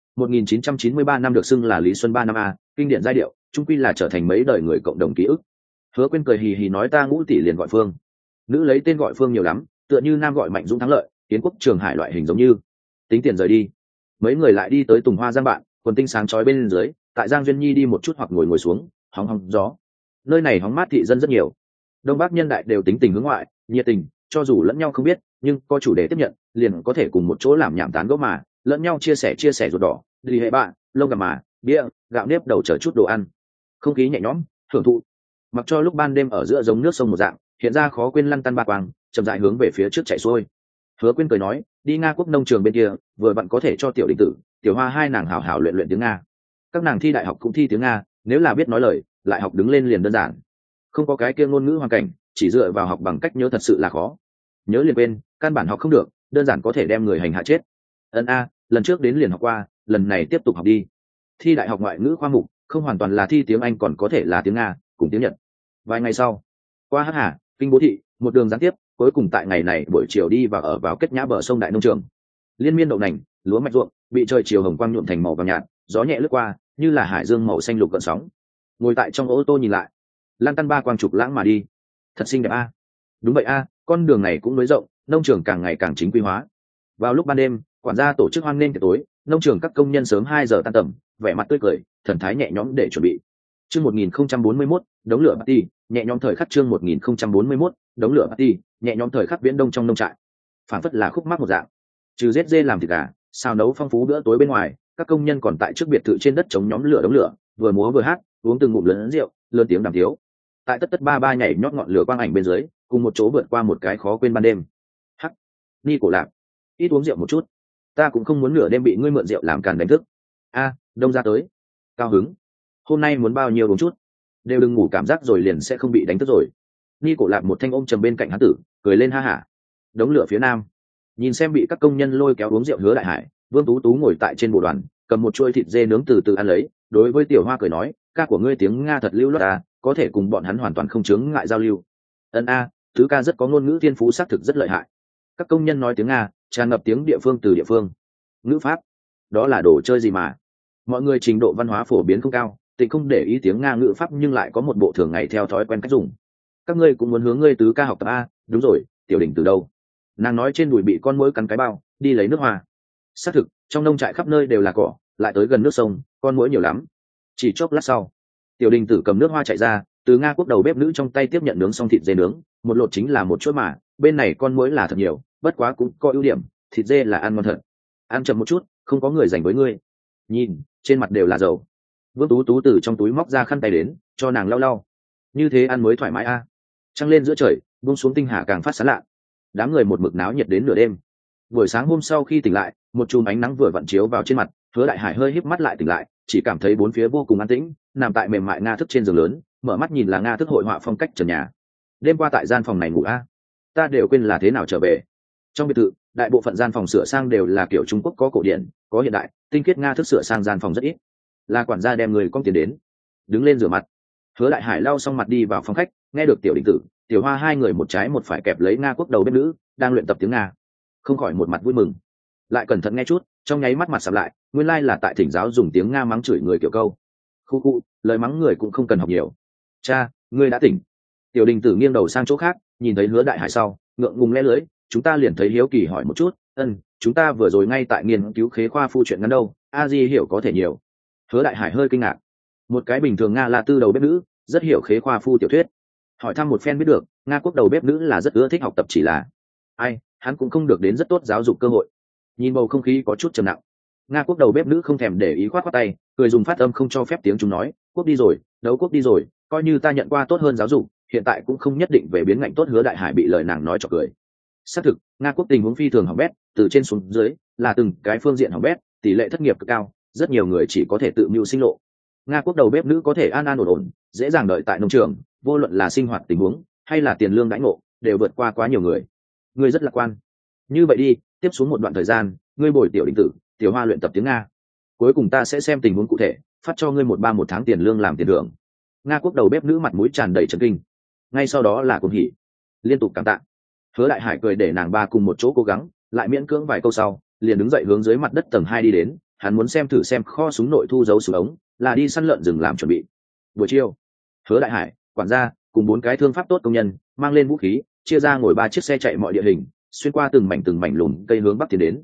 1993 năm được xưng là Lý Xuân ba năm a, kinh điển giai điệu, chung quy là trở thành mấy đời người cộng đồng ký ức. Hứa Quyên cười hì hì nói ta Ngũ tỷ liền gọi Phương. Nữ lấy tên gọi Phương nhiều lắm, tựa như nam gọi Mạnh Dũng thắng lợi, Tiến Quốc Trường Hải loại hình giống như. Tính tiền rời đi. Mấy người lại đi tới Tùng Hoa Giang bạn, quần tinh sáng chói bên dưới, tại Giang Duyên Nhi đi một chút hoặc ngồi xuống, hóng hóng gió. Nơi này hóng mát thị dân rất nhiều. Đông Bắc nhân đại đều tính tình hướng ngoại, nhiệt tình, cho dù lẫn nhau không biết, nhưng có chủ đề tiếp nhận, liền có thể cùng một chỗ làm nhảm tán gẫu mà, lẫn nhau chia sẻ ruột đỏ, đi hệ bạn, lông gà mà, bia, gạo nếp đầu chở chút đồ ăn. Không khí nhẹ nhõm, hưởng thụ. Mặc cho lúc ban đêm ở giữa giống nước sông một dạng, hiện ra khó quên lăn tăn ba quang, chậm rãi hướng về phía trước chạy xuôi. Hứa Quyên cười nói, đi Nga Quốc nông trường bên kia, vừa vặn có thể cho Tiểu Đình Tử, Tiểu Hoa hai nàng hảo hảo luyện tiếng Nga. Các nàng thi đại học cũng thi tiếng Nga, nếu là biết nói lời, lại học đứng lên liền đơn giản. Không có cái kia ngôn ngữ hoàn cảnh, chỉ dựa vào học bằng cách nhớ thật sự là khó. Nhớ liền quên, căn bản học không được, đơn giản có thể đem người hành hạ chết. Lần trước đến liền học qua, lần này tiếp tục học đi. Thi đại học ngoại ngữ khoa mục, không hoàn toàn là thi tiếng Anh, còn có thể là tiếng Nga cùng tiếng Nhật. Vài ngày sau, qua Hắc Hà, Kinh Bố Thị, một đường gián tiếp, cuối cùng tại ngày này buổi chiều đi và ở vào Kết Nhã bờ sông đại nông trường. Liên miên đậu nành, lúa mạch ruộng bị trời chiều hồng quang nhuộm thành màu vàng nhạt, gió nhẹ lướt qua, như là hải dương màu xanh lục gợn sóng. Ngồi tại trong ô tô nhìn lại, lan tăn ba quang trục lãng mà đi, thật xinh đẹp a. Đúng vậy a, con đường này cũng nối rộng, nông trường càng ngày càng chính quy hóa. Vào lúc ban đêm, quản gia tổ chức hoan nghênh tiệc tối, nông trường các công nhân sớm 2 giờ tan tầm, vẻ mặt tươi cười, thần thái nhẹ nhõm để chuẩn bị. Chương 1041, đống lửa party, nhẹ nhõm thời khắc. Chương 1041, đống lửa party, nhẹ nhõm thời khắc. Viễn Đông trong nông trại, phản phất là khúc mắc một dạng. Trừ giết dê làm thịt gà, xào nấu phong phú bữa tối bên ngoài, các công nhân còn tại trước biệt thự trên đất chống nhóm lửa đống lửa, vừa múa vừa hát, uống từng ngụm lớn rượu, lớn tiếng đàm tiếu. Tại tất ba ba nhảy nhót ngọn lửa quang ảnh bên dưới, cùng một chỗ vượt qua một cái khó quên ban đêm. Hắc, Ni cổ lạc, ít uống rượu một chút, ta cũng không muốn nửa đêm bị ngươi mượn rượu làm càn đánh thức. Đông ra tới, cao hứng, hôm nay muốn bao nhiêu uống chút, đều đừng ngủ cảm giác rồi liền sẽ không bị đánh thức rồi. Ni cổ lạc một thanh ôm trầm bên cạnh hắn tử, cười lên ha hả. Đống lửa phía nam, nhìn xem bị các công nhân lôi kéo uống rượu Hứa Đại Hải, Vương Tú Tú ngồi tại trên bộ đoàn, cầm một chuôi thịt dê nướng từ từ ăn lấy, đối với Tiểu Hoa cười nói, ca của ngươi tiếng Nga thật lưu loát à, có thể cùng bọn hắn hoàn toàn không chướng ngại giao lưu. Thứ ca rất có ngôn ngữ thiên phú, xác thực rất lợi hại. Các công nhân nói tiếng Nga, tràn ngập tiếng địa phương từ địa phương. Ngữ pháp, đó là đồ chơi gì mà? Mọi người trình độ văn hóa phổ biến không cao, tịnh không để ý tiếng Nga ngữ pháp, nhưng lại có một bộ thường ngày theo thói quen cách dùng. Các ngươi cũng muốn hướng ngươi tứ ca học tập a? Đúng rồi, Tiểu Đình từ đâu? Nàng nói trên đùi bị con muỗi cắn cái bao, đi lấy nước hoa. Xác thực, trong nông trại khắp nơi đều là cỏ, lại tới gần nước sông, con muỗi nhiều lắm. Chỉ chốc lát sau, Tiểu Đình tử cầm nước hoa chạy ra, từ Nga Quốc đầu bếp nữ trong tay tiếp nhận nướng xong thịt dê nướng, một lột chính là một chuỗi mà, bên này con muỗi là thật nhiều, bất quá cũng có ưu điểm, thịt dê là ăn ngon thật. Ăn chậm một chút, không có người dành với ngươi. Nhìn, trên mặt đều là dầu. Vương Tú Tú từ trong túi móc ra khăn tay đến, cho nàng lau lau. Như thế ăn mới thoải mái a. Trăng lên giữa trời, buông xuống tinh hà càng phát sáng lạ. Đám người một mực náo nhiệt đến nửa đêm. Buổi sáng hôm sau khi tỉnh lại, một chùm ánh nắng vừa vặn chiếu vào trên mặt, Hứa Đại Hải hơi híp mắt lại tỉnh lại, chỉ cảm thấy bốn phía vô cùng an tĩnh, nằm tại mềm mại Nga thức trên giường lớn, mở mắt nhìn là Nga thức hội họa phong cách trần nhà. Đêm qua tại gian phòng này ngủ a, ta đều quên là thế nào trở về. Trong biệt thự, đại bộ phận gian phòng sửa sang đều là kiểu Trung Quốc, có cổ điển, có hiện đại, tinh khiết Nga thức sửa sang gian phòng rất ít. Là quản gia đem người con tiền đến. Đứng lên rửa mặt. Hứa Đại Hải lau xong mặt đi vào phòng khách, nghe được Tiểu Đình tử, Tiểu Hoa hai người một trái một phải kẹp lấy Nga Quốc đầu bếp nữ đang luyện tập tiếng Nga, không khỏi một mặt vui mừng. Lại cẩn thận nghe chút, trong nháy mắt mặt sầm lại, nguyên lai là tại thỉnh giáo dùng tiếng Nga mắng chửi người kiểu câu. Khu, lời mắng người cũng không cần học nhiều. Cha, ngươi đã tỉnh. Tiểu Đình tử nghiêng đầu sang chỗ khác, nhìn thấy Hứa Đại Hải sau, ngượng ngùng le lưới, chúng ta liền thấy hiếu kỳ hỏi một chút. Chúng ta vừa rồi ngay tại nghiên cứu khế khoa phu chuyện ngắn đâu, a di hiểu có thể nhiều. Hứa Đại Hải hơi kinh ngạc. Một cái bình thường Nga La tư đầu bếp nữ rất hiểu khế khoa phu tiểu thuyết. Hỏi thăm một phen biết được Nga quốc đầu bếp nữ là rất ưa thích học tập, chỉ là hắn cũng không được đến rất tốt giáo dục cơ hội. Nhìn bầu không khí có chút trầm nặng, Nga quốc đầu bếp nữ không thèm để ý, khoát khoát tay, cười dùng phát âm không cho phép tiếng chúng nói, quốc đi rồi, đấu quốc đi rồi, coi như ta nhận qua tốt hơn giáo dục, hiện tại cũng không nhất định về biến ngạnh tốt. Hứa Đại Hải bị lời nàng nói cho cười. Xác thực, Nga quốc tình huống phi thường hỏng bét, từ trên xuống dưới là từng cái phương diện hỏng bét, tỷ lệ thất nghiệp cực cao, rất nhiều người chỉ có thể tự mưu sinh lộ. Nga quốc đầu bếp nữ có thể an an ổn ổn, dễ dàng đợi tại nông trường, vô luận là sinh hoạt tình huống hay là tiền lương đãi ngộ, đều vượt qua quá nhiều người. Ngươi rất lạc quan. Như vậy đi, tiếp xuống một đoạn thời gian, ngươi bồi tiểu Định Tử, tiểu Hoa luyện tập tiếng Nga. Cuối cùng ta sẽ xem tình huống cụ thể, phát cho ngươi một tháng tiền lương làm tiền thưởng. Nga quốc đầu bếp nữ mặt mũi tràn đầy chấn kinh, ngay sau đó là cuồng hỉ, liên tục cảm tạ. Hứa Đại Hải cười để nàng ba cùng một chỗ cố gắng, lại miễn cưỡng vài câu sau, liền đứng dậy hướng dưới mặt đất tầng 2 đi đến. Hắn muốn xem thử xem kho súng nội thu giấu súng ống là đi săn lợn rừng làm chuẩn bị. Buổi chiều, Hứa Đại Hải, quản gia cùng 4 cái thương pháp tốt công nhân mang lên vũ khí, chia ra ngồi 3 chiếc xe chạy mọi địa hình, xuyên qua từng mảnh lùm cây hướng bắc tiến đến.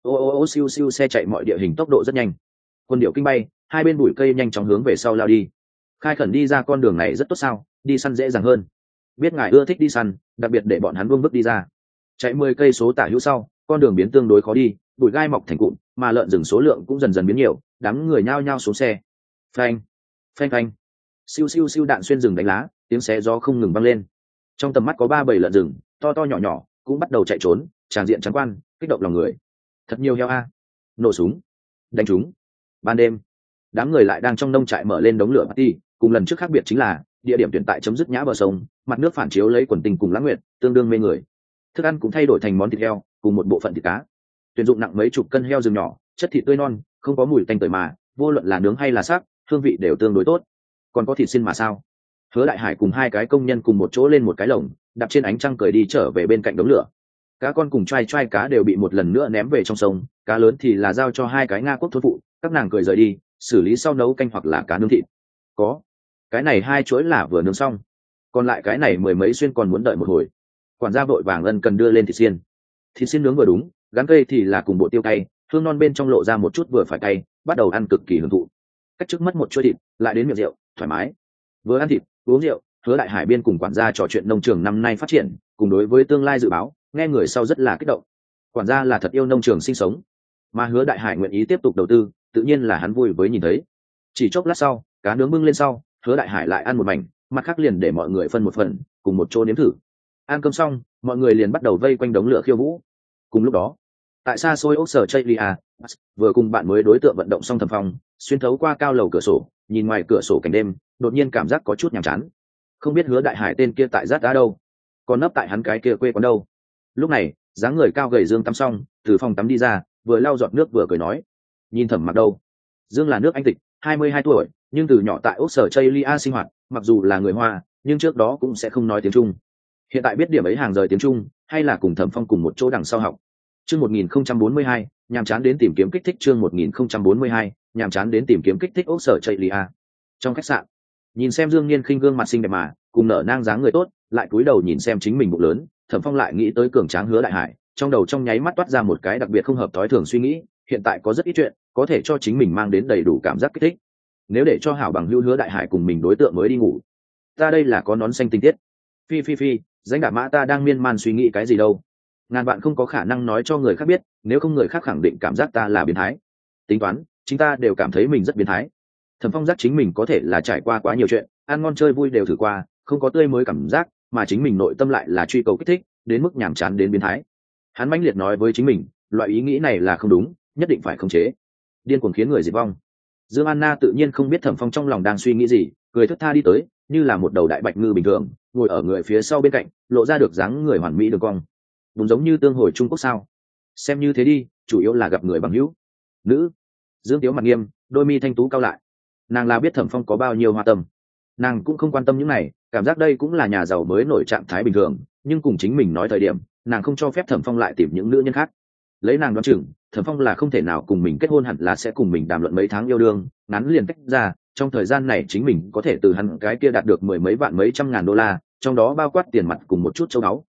Ô siêu siêu xe chạy mọi địa hình tốc độ rất nhanh. Quân điệu kinh bay, hai bên bụi cây nhanh chóng hướng về sau lao đi. Khai Khẩn đi ra con đường này rất tốt sao, đi săn dễ dàng hơn. Biết ngài ưa thích đi săn, đặc biệt để bọn hắn buông bước đi ra. Chạy 10 cây số tả hữu sau, con đường biến tương đối khó đi, bụi gai mọc thành cụm, mà lợn rừng số lượng cũng dần dần biến nhiều, đám người nhao nhao xuống xe. Phanh, phanh phanh. Siêu siêu siêu đạn xuyên rừng đánh lá, tiếng xé gió không ngừng vang lên. Trong tầm mắt có 3 bầy lợn rừng, to to nhỏ nhỏ, cũng bắt đầu chạy trốn, tràng diện trắng quan, kích động lòng người. Thật nhiều heo a. Nổ súng, đánh chúng. Ban đêm, đám người lại đang trong nông trại mở lên đống lửa party, cùng lần trước khác biệt chính là địa điểm tuyển tại chấm dứt nhã bờ sông, mặt nước phản chiếu lấy quần tình cùng lãng nguyệt, tương đương mê người. Thức ăn cũng thay đổi thành món thịt heo cùng một bộ phận thịt cá. Tuyển dụng nặng mấy chục cân heo rừng nhỏ, chất thịt tươi non, không có mùi tanh tưởi mà, vô luận là nướng hay là xác, hương vị đều tương đối tốt. Còn có thịt xin mà sao? Hứa Đại Hải cùng 2 cái công nhân cùng một chỗ lên một cái lồng, đạp trên ánh trăng cười đi trở về bên cạnh đống lửa. Cá con cùng trai cá đều bị một lần nữa ném về trong sông, cá lớn thì là giao cho 2 cái Nga quốc thôn phụ, các nàng cười rời đi, xử lý sau nấu canh hoặc là cá nướng thịt. Có cái này 2 chuỗi là vừa nướng xong, còn lại cái này 10 mấy xuyên còn muốn đợi một hồi. Quản gia vội vàng ân cần đưa lên thịt xiên nướng vừa đúng, gắn cây thì là cùng bộ tiêu cay, hương non bên trong lộ ra một chút vừa phải cay, bắt đầu ăn cực kỳ hưởng thụ. Cách trước mất một chuỗi thịt, lại đến miệng rượu, thoải mái. Vừa ăn thịt, uống rượu, Hứa Đại Hải biên cùng quản gia trò chuyện nông trường năm nay phát triển, cùng đối với tương lai dự báo, nghe người sau rất là kích động. Quản gia là thật yêu nông trường sinh sống, mà Hứa Đại Hải nguyện ý tiếp tục đầu tư, tự nhiên là hắn vui với nhìn thấy. Chỉ chốc lát sau, cá nướng bưng lên sau, Hứa Đại Hải lại ăn một mảnh, mặt khác liền để mọi người phân một phần, cùng một chỗ nếm thử. Ăn cơm xong, mọi người liền bắt đầu vây quanh đống lửa khiêu vũ. Cùng lúc đó, tại xa xôi ốc sở Chaylia, vừa cùng bạn mới đối tượng vận động xong Thẩm Phong, xuyên thấu qua cao lầu cửa sổ, nhìn ngoài cửa sổ cảnh đêm, đột nhiên cảm giác có chút nhàm chán. Không biết Hứa Đại Hải tên kia tại rát đá đâu, còn nấp tại hắn cái kia quê quán đâu. Lúc này, dáng người cao gầy Dương tắm xong, từ phòng tắm đi ra, vừa lau giọt nước vừa cười nói, nhìn Thẩm Mặc đâu. Dương là nước Anh tịch, 22 tuổi, nhưng từ nhỏ tại ốc sở Chaylia sinh hoạt, mặc dù là người Hoa, nhưng trước đó cũng sẽ không nói tiếng Trung. Hiện tại biết điểm ấy hàng rời tiếng Trung, hay là cùng Thẩm Phong cùng một chỗ đằng sau học. Chương 1042, nhàm chán đến tìm kiếm kích thích. Chương 1042, nhàm chán đến tìm kiếm kích thích ốc sở Chaylia. Trong khách sạn, nhìn xem Dương Nghiên khinh gương mặt xinh đẹp mà, cùng nở nang dáng người tốt, lại cúi đầu nhìn xem chính mình bụng lớn, Thẩm Phong lại nghĩ tới cường tráng Hứa Đại Hải, trong đầu trong nháy mắt toát ra một cái đặc biệt không hợp thói thường suy nghĩ, hiện tại có rất ít chuyện có thể cho chính mình mang đến đầy đủ cảm giác kích thích. Nếu để cho hảo bằng hữu Hứa Đại Hải cùng mình đối tượng mới đi ngủ, ta đây là có nón xanh tinh tiết. Phi, danh đả mã, ta đang miên man suy nghĩ cái gì đâu. Ngàn bạn không có khả năng nói cho người khác biết, nếu không người khác khẳng định cảm giác ta là biến thái. Tính toán, chính ta đều cảm thấy mình rất biến thái. Thẩm Phong giác chính mình có thể là trải qua quá nhiều chuyện, ăn ngon chơi vui đều thử qua, không có tươi mới cảm giác, mà chính mình nội tâm lại là truy cầu kích thích, đến mức nhàm chán đến biến thái. Hắn mãnh liệt nói với chính mình, loại ý nghĩ này là không đúng, nhất định phải khống chế. Điên cuồng khiến người diệt vong. Dương Anna tự nhiên không biết Thẩm Phong trong lòng đang suy nghĩ gì, cười thất tha đi tới, như là một đầu đại bạch ngư bình thường, ngồi ở người phía sau bên cạnh, lộ ra được dáng người hoàn mỹ đường cong. Đúng giống như tương hồi Trung Quốc sao? Xem như thế đi, chủ yếu là gặp người bằng hữu. Nữ. Dương Tiếu mặt nghiêm, đôi mi thanh tú cao lại. Nàng là biết Thẩm Phong có bao nhiêu hoa tâm, nàng cũng không quan tâm những này, cảm giác đây cũng là nhà giàu mới nổi trạng thái bình thường, nhưng cùng chính mình nói thời điểm, nàng không cho phép Thẩm Phong lại tìm những nữ nhân khác. Lấy nàng đoán chừng, Thẩm Phong là không thể nào cùng mình kết hôn, hẳn là sẽ cùng mình đàm luận mấy tháng yêu đương, ngắn liền tách ra, trong thời gian này chính mình có thể từ hắn cái kia đạt được 10 mấy vạn mấy trăm ngàn đô la, trong đó bao quát tiền mặt cùng một chút châu báu,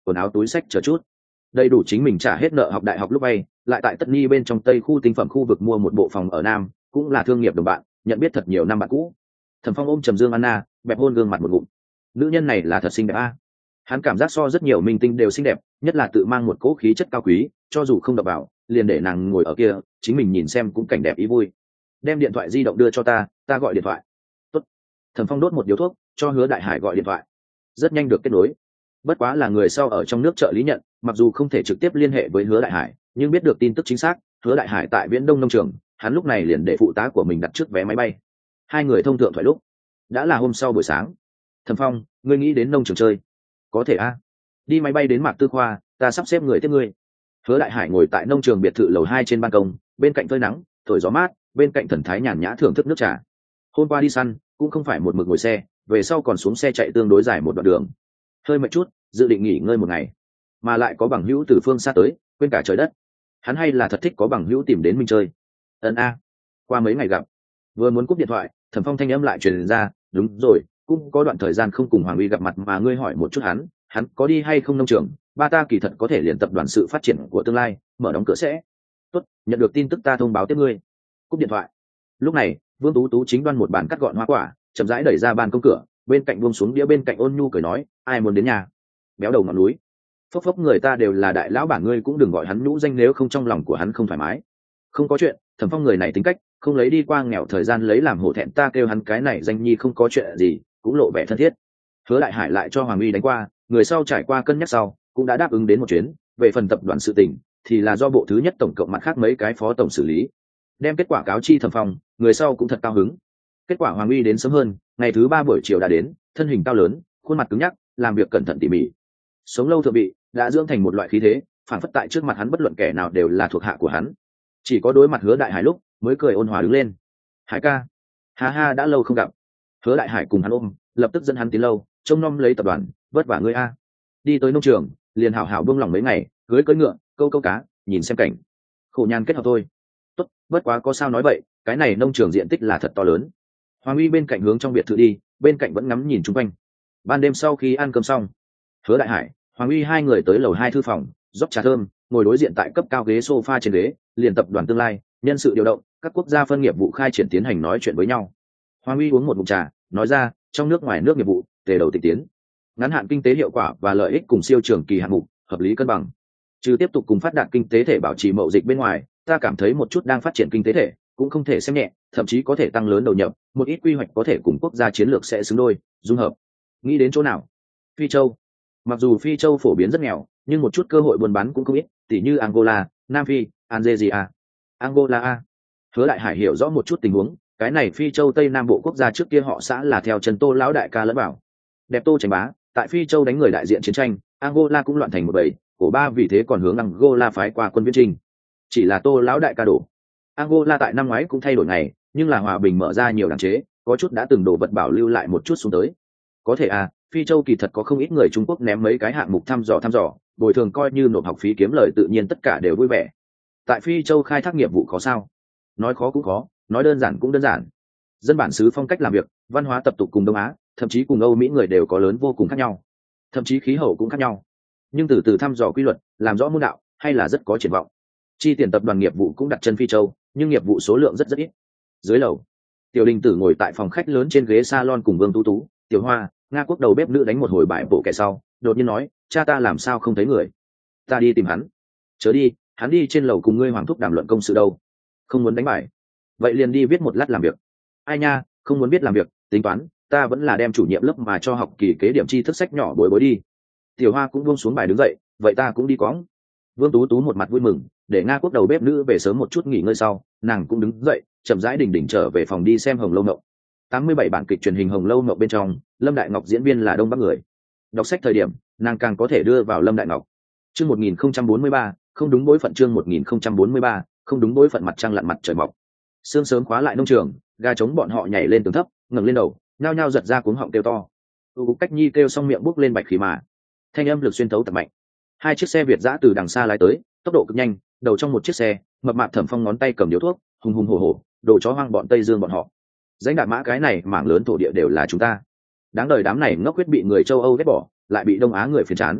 quần áo túi xách chờ chút, đầy đủ chính mình trả hết nợ học đại học lúc bay, lại tại Tất Ni bên trong Tây khu tinh phẩm khu vực mua một bộ phòng ở Nam, cũng là thương nghiệp đồng bạn, nhận biết thật nhiều năm bạn cũ. Thẩm Phong ôm Trầm Dương Anna, bẹp hôn gương mặt một ngụm. Nữ nhân này là thật xinh đẹp a. Hắn cảm giác so rất nhiều minh tinh đều xinh đẹp, nhất là tự mang một cỗ khí chất cao quý, cho dù không đập vào, liền để nàng ngồi ở kia, chính mình nhìn xem cũng cảnh đẹp ý vui. Đem điện thoại di động đưa cho ta gọi điện thoại. Tốt. Thẩm Phong đốt một điếu thuốc, cho Hứa Đại Hải gọi điện thoại. Rất nhanh được kết nối. Bất quá là người sau ở trong nước trợ lý nhận, mặc dù không thể trực tiếp liên hệ với Hứa Đại Hải, nhưng biết được tin tức chính xác, Hứa Đại Hải tại Viễn Đông nông trường, hắn lúc này liền để phụ tá của mình đặt trước vé máy bay. Hai người thông thượng thoại lúc đã là hôm sau buổi sáng. Thẩm Phong, ngươi nghĩ đến nông trường chơi? Có thể a. Đi máy bay đến Mạc Tư Khoa, ta sắp xếp người tiếp ngươi. Hứa Đại Hải ngồi tại nông trường biệt thự lầu 2 trên ban công, bên cạnh phơi nắng, thổi gió mát, bên cạnh thần thái nhàn nhã thưởng thức nước trà. Hôm qua đi săn, cũng không phải một mực ngồi xe, về sau còn xuống xe chạy tương đối dài một đoạn đường. Hơi mệt chút, dự định nghỉ ngơi một ngày, mà lại có bằng hữu từ phương xa tới, quên cả trời đất. Hắn hay là thật thích có bằng hữu tìm đến mình chơi. Ân a. Qua mấy ngày gặp. Vừa muốn cúp điện thoại, Thẩm Phong thanh âm lại truyền ra, đúng rồi, cũng có đoạn thời gian không cùng Hoàng Uy gặp mặt mà ngươi hỏi một chút hắn có đi hay không nông trường, ba ta kỳ thật có thể liền tập đoàn sự phát triển của tương lai, mở đóng cửa sẽ. Tốt, nhận được tin tức ta thông báo tiếp ngươi. Cúp điện thoại. Lúc này, Vương Tú Tú chính đoan một bàn cắt gọn hoa quả, chậm rãi đẩy ra ban công cửa, bên cạnh buông xuống đĩa, bên cạnh ôn nhu cười nói, ai muốn đến nhà? Béo đầu ngọn núi. Phốc phốc, người ta đều là đại lão bản, ngươi cũng đừng gọi hắn nhũ danh nếu không trong lòng của hắn không thoải mái. Không có chuyện, Thẩm Phong người này tính cách, không lấy đi qua nghèo thời gian lấy làm hổ thẹn, ta kêu hắn cái này danh nhi không có chuyện gì, cũng lộ vẻ thân thiết. Hứa Đại Hải lại cho Hoàng Uy đánh qua, người sau trải qua cân nhắc sau, cũng đã đáp ứng đến một chuyến, về phần tập đoàn sự tình thì là do bộ thứ nhất tổng cộng mặt khác mấy cái phó tổng xử lý. Đem kết quả cáo chi Thẩm Phong, người sau cũng thật cao hứng. Kết quả Hoàng Uy đến sớm hơn, ngày thứ 3 buổi chiều đã đến, thân hình cao lớn, khuôn mặt cứng nhắc, làm việc cẩn thận tỉ mỉ. Sống lâu thượng vị, đã dưỡng thành một loại khí thế, phản phất tại trước mặt hắn bất luận kẻ nào đều là thuộc hạ của hắn. Chỉ có đối mặt Hứa Đại Hải lúc mới cười ôn hòa đứng lên. Hải ca, ha ha, đã lâu không gặp. Hứa Đại Hải cùng hắn ôm, lập tức dẫn hắn tiến lâu, trông nom lấy tập đoàn, vất vả ngươi a. Đi tới nông trường, liền hảo hảo buông lòng mấy ngày, cưỡi ngựa, câu cá, nhìn xem cảnh. Khổ nhàn kết hợp thôi. Tốt, bất quá có sao nói vậy, cái này nông trường diện tích là thật to lớn. Hoàng Uy bên cạnh hướng trong biệt thự đi, bên cạnh vẫn ngắm nhìn chung quanh. Ban đêm sau khi ăn cơm xong, Hứa Đại Hải, Hoàng Uy hai người tới lầu 2 thư phòng, rót trà thơm, ngồi đối diện tại cấp cao ghế sofa trên ghế, liền tập đoàn tương lai, nhân sự điều động, các quốc gia phân nghiệp vụ khai triển tiến hành nói chuyện với nhau. Hoàng Uy uống một ngụm trà, nói ra, trong nước ngoài nước nghiệp vụ, tề đầu tịch tiến. Ngắn hạn kinh tế hiệu quả và lợi ích cùng siêu trường kỳ hạng mục, hợp lý cân bằng. Trừ tiếp tục cùng phát đạt kinh tế thể bảo trì mậu dịch bên ngoài, ta cảm thấy một chút đang phát triển kinh tế thể cũng không thể xem nhẹ, thậm chí có thể tăng lớn đầu nhập, một ít quy hoạch có thể cùng quốc gia chiến lược sẽ xứng đôi, dung hợp. Nghĩ đến chỗ nào? Phi Châu. Mặc dù Phi Châu phổ biến rất nghèo, nhưng một chút cơ hội buôn bán cũng không ít, tỉ như Angola, Nam Phi, Algeria. Angola a. Hứa Đại Hải hiểu rõ một chút tình huống, cái này Phi Châu Tây Nam bộ quốc gia trước kia họ xã là theo chân Tô lão đại ca lẫn vào. Đẹp Tô Tránh Bá, tại Phi Châu đánh người đại diện chiến tranh, Angola cũng loạn thành một bầy, cổ ba vì thế còn hướng Angola phái qua quân viễn trinh. Chỉ là Tô lão đại ca đổ. Angola tại năm ngoái cũng thay đổi ngày, nhưng là hòa bình mở ra nhiều đảng chế, có chút đã từng đổ vật bảo lưu lại một chút xuống tới. Có thể à, Phi Châu kỳ thật có không ít người Trung Quốc ném mấy cái hạng mục thăm dò, bồi thường coi như nộp học phí kiếm lời, tự nhiên tất cả đều vui vẻ. Tại Phi Châu khai thác nghiệp vụ khó sao? Nói khó cũng khó, nói đơn giản cũng đơn giản. Dân bản xứ phong cách làm việc, văn hóa tập tục cùng Đông Á, thậm chí cùng Âu Mỹ người đều có lớn vô cùng khác nhau, thậm chí khí hậu cũng khác nhau. Nhưng từ từ thăm dò quy luật, làm rõ môn đạo, hay là rất có triển vọng. Chi tiền tập đoàn nghiệp vụ cũng đặt chân Phi Châu, nhưng nghiệp vụ số lượng rất ít. Dưới lầu, Tiểu Đình Tử ngồi tại phòng khách lớn trên ghế salon cùng Vương Tú Tú, Tiểu Hoa, Nga Quốc đầu bếp nữ đánh một hồi bài bộ kẻ sau, đột nhiên nói, cha ta làm sao không thấy người? Ta đi tìm hắn. Chớ đi, hắn đi trên lầu cùng ngươi Hoàng thúc đàm luận công sự đâu. Không muốn đánh bài, vậy liền đi viết một lát làm việc. Ai nha, không muốn biết làm việc, tính toán, ta vẫn là đem chủ nhiệm lớp mà cho học kỳ kế điểm tri thức sách nhỏ bối đi. Tiểu Hoa cũng buông xuống bài đứng dậy, vậy ta cũng đi cóng. Vương Tú Tú một mặt vui mừng, để Nga Quốc đầu bếp nữ về sớm một chút nghỉ ngơi sau, nàng cũng đứng dậy, chậm rãi đỉnh trở về phòng đi xem Hồng Lâu Mộng. 87 bản kịch truyền hình Hồng Lâu Mộng bên trong, Lâm Đại Ngọc diễn viên là Đông Bắc người. Đọc sách thời điểm, nàng càng có thể đưa vào Lâm Đại Ngọc. Chương 1043, không đúng bối phận, chương 1043, không đúng bối phận. Mặt trăng lặn mặt trời mọc. Sương sớm khóa lại nông trường, gà trống bọn họ nhảy lên tường thấp, ngẩng lên đầu, nhao nhao giật ra cuống họng kêu to. Cục Cách Nhi kêu xong miệng bốc lên bạch khí mà. Thanh âm lực xuyên thấu tập mạnh. Hai chiếc xe Việt dã từ đằng xa lái tới, tốc độ cực nhanh, đầu trong một chiếc xe, mập mạp Thẩm Phong ngón tay cầm điếu thuốc, hùng hùng hổ hổ, đồ chó hoang bọn Tây Dương bọn họ. Danh Đạt Mã cái này mảng lớn thổ địa đều là chúng ta. Đáng đời đám này ngốc huyết bị người châu Âu ghét bỏ, lại bị Đông Á người phiền chán.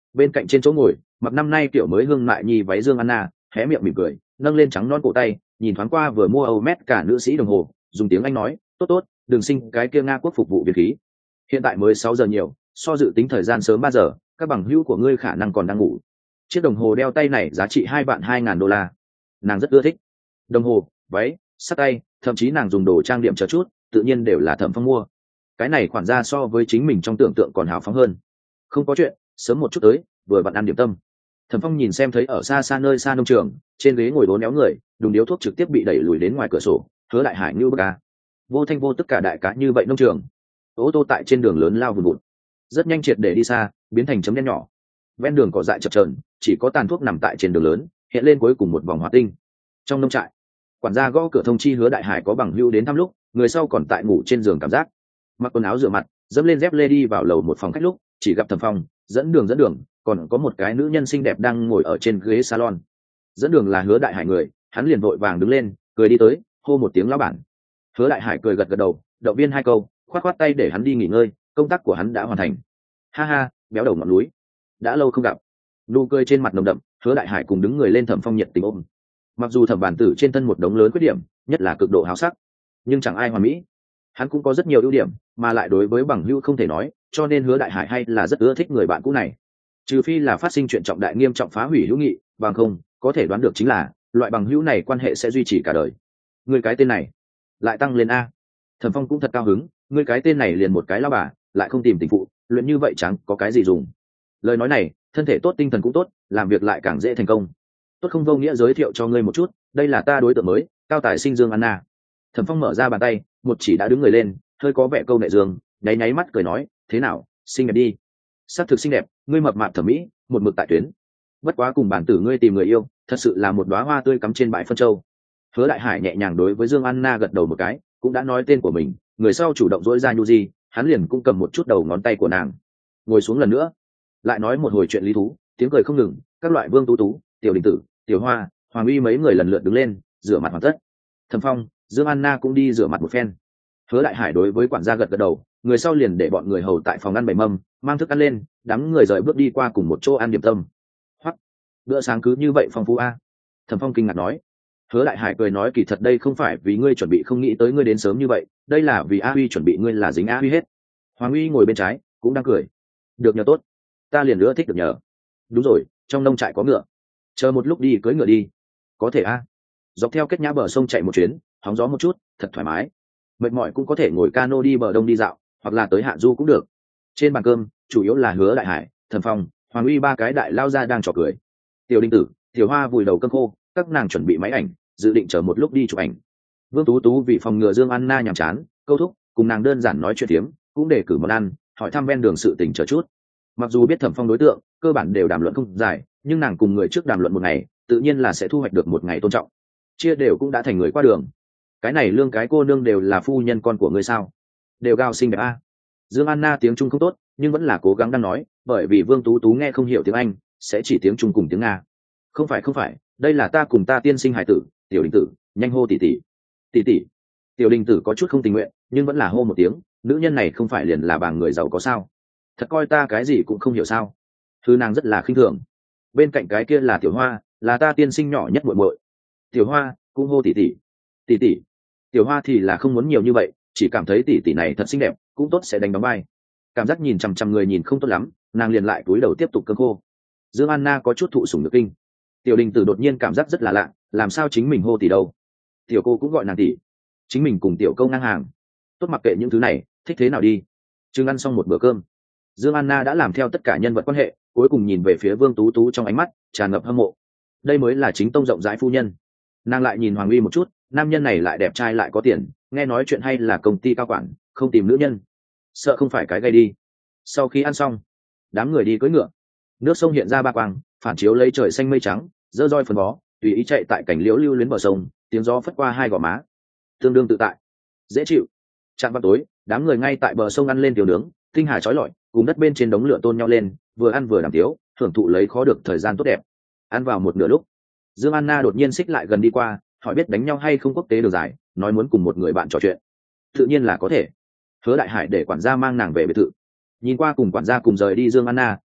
Bên cạnh trên chỗ ngồi, mặc năm nay kiểu mới hương lại nhi váy Dương Anna hé miệng mỉm cười, nâng lên trắng non cổ tay, nhìn thoáng qua vừa mua Âu mét cả nữ sĩ đồng hồ, dùng tiếng Anh nói, tốt tốt, đừng sinh cái kia Nga quốc phục vụ việt khí. Hiện tại mới 6 giờ nhiều, so dự tính thời gian sớm 3 giờ, các bằng hữu của ngươi khả năng còn đang ngủ. Chiếc đồng hồ đeo tay này giá trị 2.200.000 đô la. Nàng rất ưa thích. Đồng hồ, váy, sắt tay, thậm chí nàng dùng đồ trang điểm chờ chút, tự nhiên đều là Thẩm Phong mua. Cái này khoản ra so với chính mình trong tưởng tượng còn hào phóng hơn. Không có chuyện, sớm một chút tới, vừa vặn ăn điểm tâm. Thẩm Phong nhìn xem thấy ở xa xa nơi xa nông trường, trên ghế ngồi bốn éo người, đùng điếu thuốc trực tiếp bị đẩy lùi đến ngoài cửa sổ, Hứa Đại Hải như bức a. Vô thanh vô tức cả đại cá như vậy nông trường. Ô tô tại trên đường lớn lao vùn vụt, rất nhanh triệt để đi xa, biến thành chấm đen nhỏ. Ven đường cỏ dại chập chờn, chỉ có tàn thuốc nằm tại trên đường lớn, hiện lên cuối cùng một vòng hỏa tinh. Trong nông trại, quản gia gõ cửa thông chi Hứa Đại Hải có bằng hữu đến thăm lúc, người sau còn tại ngủ trên giường cảm giác. Mặc quần áo rửa mặt, dẫm lên dép lê đi vào lầu một phòng khách lúc, chỉ gặp Thẩm Phong dẫn đường, còn có một cái nữ nhân xinh đẹp đang ngồi ở trên ghế salon. Dẫn đường là Hứa Đại Hải người, hắn liền vội vàng đứng lên, cười đi tới, hô một tiếng lão bản. Hứa Đại Hải cười gật gật đầu, động viên hai câu, khoát khoát tay để hắn đi nghỉ ngơi, công tác của hắn đã hoàn thành. Ha ha, béo đầu ngọn núi, đã lâu không gặp. Nụ cười trên mặt nồng đậm, Hứa Đại Hải cùng đứng người lên Thẩm Phong nhiệt tình ôm. Mặc dù Thẩm Bản Tử trên thân một đống lớn khuyết điểm, nhất là cực độ háo sắc, nhưng chẳng ai hoàn mỹ. Hắn cũng có rất nhiều ưu điểm, mà lại đối với bằng hữu không thể nói, cho nên Hứa Đại Hải hay là rất ưa thích người bạn cũ này. Trừ phi là phát sinh chuyện trọng đại nghiêm trọng phá hủy hữu nghị, bằng không, có thể đoán được chính là loại bằng hữu này quan hệ sẽ duy trì cả đời. Người cái tên này lại tăng lên a. Thẩm Phong cũng thật cao hứng, người cái tên này liền một cái lao bà, lại không tìm tình phụ, luyện như vậy chẳng có cái gì dùng. Lời nói này, thân thể tốt tinh thần cũng tốt, làm việc lại càng dễ thành công. Tốt không vô nghĩa giới thiệu cho ngươi một chút, đây là ta đối tượng mới, cao tài sinh Dương Anna. Thẩm Phong mở ra bàn tay, một chỉ đã đứng người lên, hơi có vẻ câu nệ dương, nháy nháy mắt cười nói, thế nào, xinh đẹp đi. Sắc thực xinh đẹp, ngươi mập mạp thẩm mỹ, một mực tại tuyến. Bất quá cùng bản tử ngươi tìm người yêu, thật sự là một đóa hoa tươi cắm trên bãi phân châu. Hứa Đại Hải nhẹ nhàng đối với Dương Anna gật đầu một cái, cũng đã nói tên của mình, người sau chủ động dỗi ra nhu di, hắn liền cũng cầm một chút đầu ngón tay của nàng. Ngồi xuống lần nữa, lại nói một hồi chuyện lý thú, tiếng cười không ngừng, các loại Vương Tú Tú, Tiểu Đình Tử, Tiểu Hoa, Hoàng Uy mấy người lần lượt đứng lên, rửa mặt hoàn tất. Thẩm Phong, Dương Anna cũng đi rửa mặt một phen. Hứa Đại Hải đối với quản gia gật gật đầu, người sau liền để bọn người hầu tại phòng ăn bày mâm, mang thức ăn lên, đám người rời bước đi qua cùng một chỗ ăn điểm tâm. Hoặc bữa sáng cứ như vậy phong phú a. Thẩm Phong kinh ngạc nói. Hứa Đại Hải cười nói kỳ thật đây không phải vì ngươi chuẩn bị không nghĩ tới ngươi đến sớm như vậy, đây là vì A Huy chuẩn bị ngươi là dính A Huy hết. Hoàng Uy ngồi bên trái, cũng đang cười. Được nhờ tốt, ta liền nữa thích được nhờ. Đúng rồi, trong nông trại có ngựa, chờ một lúc đi cưỡi ngựa đi. Có thể a. Dọc theo kết nhã bờ sông chạy một chuyến, hóng gió một chút, thật thoải mái. Mệt mỏi cũng có thể ngồi cano đi bờ đông đi dạo, hoặc là tới hạ du cũng được. Trên bàn cơm, chủ yếu là Hứa Đại Hải, Thẩm Phong, Hoàng Uy ba cái đại lao ra đang trò cười. Tiểu Đình Tử, Tiểu Hoa vùi đầu cơm khô, các nàng chuẩn bị máy ảnh, dự định chờ một lúc đi chụp ảnh. Vương Tú Tú vì phòng ngừa Dương Anna nhàm chán, câu thúc, cùng nàng đơn giản nói chuyện tiếm, cũng để cử món ăn, hỏi thăm ven đường sự tình chờ chút. Mặc dù biết Thẩm Phong đối tượng, cơ bản đều đàm luận không dài, nhưng nàng cùng người trước đàm luận một ngày, tự nhiên là sẽ thu hoạch được một ngày tôn trọng. Chia đều cũng đã thành người qua đường. Cái này lương cái cô nương đều là phu nhân con của ngươi sao? Đều gao xinh đẹp a. Dương Anna tiếng Trung không tốt, nhưng vẫn là cố gắng đang nói, bởi vì Vương Tú Tú nghe không hiểu tiếng Anh, sẽ chỉ tiếng Trung cùng tiếng Nga. Không phải, đây là ta cùng ta tiên sinh hải tử, Tiểu Đình Tử, nhanh hô tỷ tỷ. Tỷ tỷ. Tiểu Đình Tử có chút không tình nguyện, nhưng vẫn là hô một tiếng, nữ nhân này không phải liền là bảng người giàu có sao? Thật coi ta cái gì cũng không hiểu sao? Thứ nàng rất là khinh thường. Bên cạnh cái kia là Tiểu Hoa, là ta tiên sinh nhỏ nhất muội muội. Tiểu Hoa cũng hô tỷ tỷ. Tỷ tỷ. Tiểu Hoa thì là không muốn nhiều như vậy, chỉ cảm thấy tỷ tỷ này thật xinh đẹp, cũng tốt sẽ đánh bóng bay. Cảm giác nhìn chằm chằm người nhìn không tốt lắm, nàng liền lại cúi đầu tiếp tục cơm khô. Dương Anna có chút thụ sủng nhược kinh. Tiểu Đình Tử đột nhiên cảm giác rất là lạ, làm sao chính mình hô tỷ đâu? Tiểu cô cũng gọi nàng tỷ, chính mình cùng tiểu câu ngang hàng. Tốt mặc kệ những thứ này, thích thế nào đi. Chừng ăn xong một bữa cơm, Dương Anna đã làm theo tất cả nhân vật quan hệ, cuối cùng nhìn về phía Vương Tú Tú trong ánh mắt tràn ngập hâm mộ. Đây mới là chính tông rộng rãi phu nhân. Nàng lại nhìn Hoàng Uy một chút, nam nhân này lại đẹp trai lại có tiền, nghe nói chuyện hay là công ty cao quản, không tìm nữ nhân, sợ không phải cái gây đi. Sau khi ăn xong, đám người đi cưỡi ngựa. Nước sông hiện ra ba quang, phản chiếu lấy trời xanh mây trắng, dơ roi phần bó, tùy ý chạy tại cảnh liễu lưu luyến bờ sông, tiếng gió phất qua hai gò má, tương đương tự tại, dễ chịu. Trạm vào tối, đám người ngay tại bờ sông ăn lên tiểu nướng, tinh hà chói lọi, cùng đất bên trên đống lửa tôn nhau lên, vừa ăn vừa đàm tiếu, thưởng thụ lấy khó được thời gian tốt đẹp. Ăn vào một nửa lúc, Dương Anna đột nhiên xích lại gần đi qua, hỏi biết đánh nhau hay không quốc tế đường dài, nói muốn cùng một người bạn trò chuyện. Tự nhiên là có thể. Hứa Đại Hải để quản gia mang nàng về biệt thự. Nhìn qua cùng quản gia cùng rời đi Dương Anna,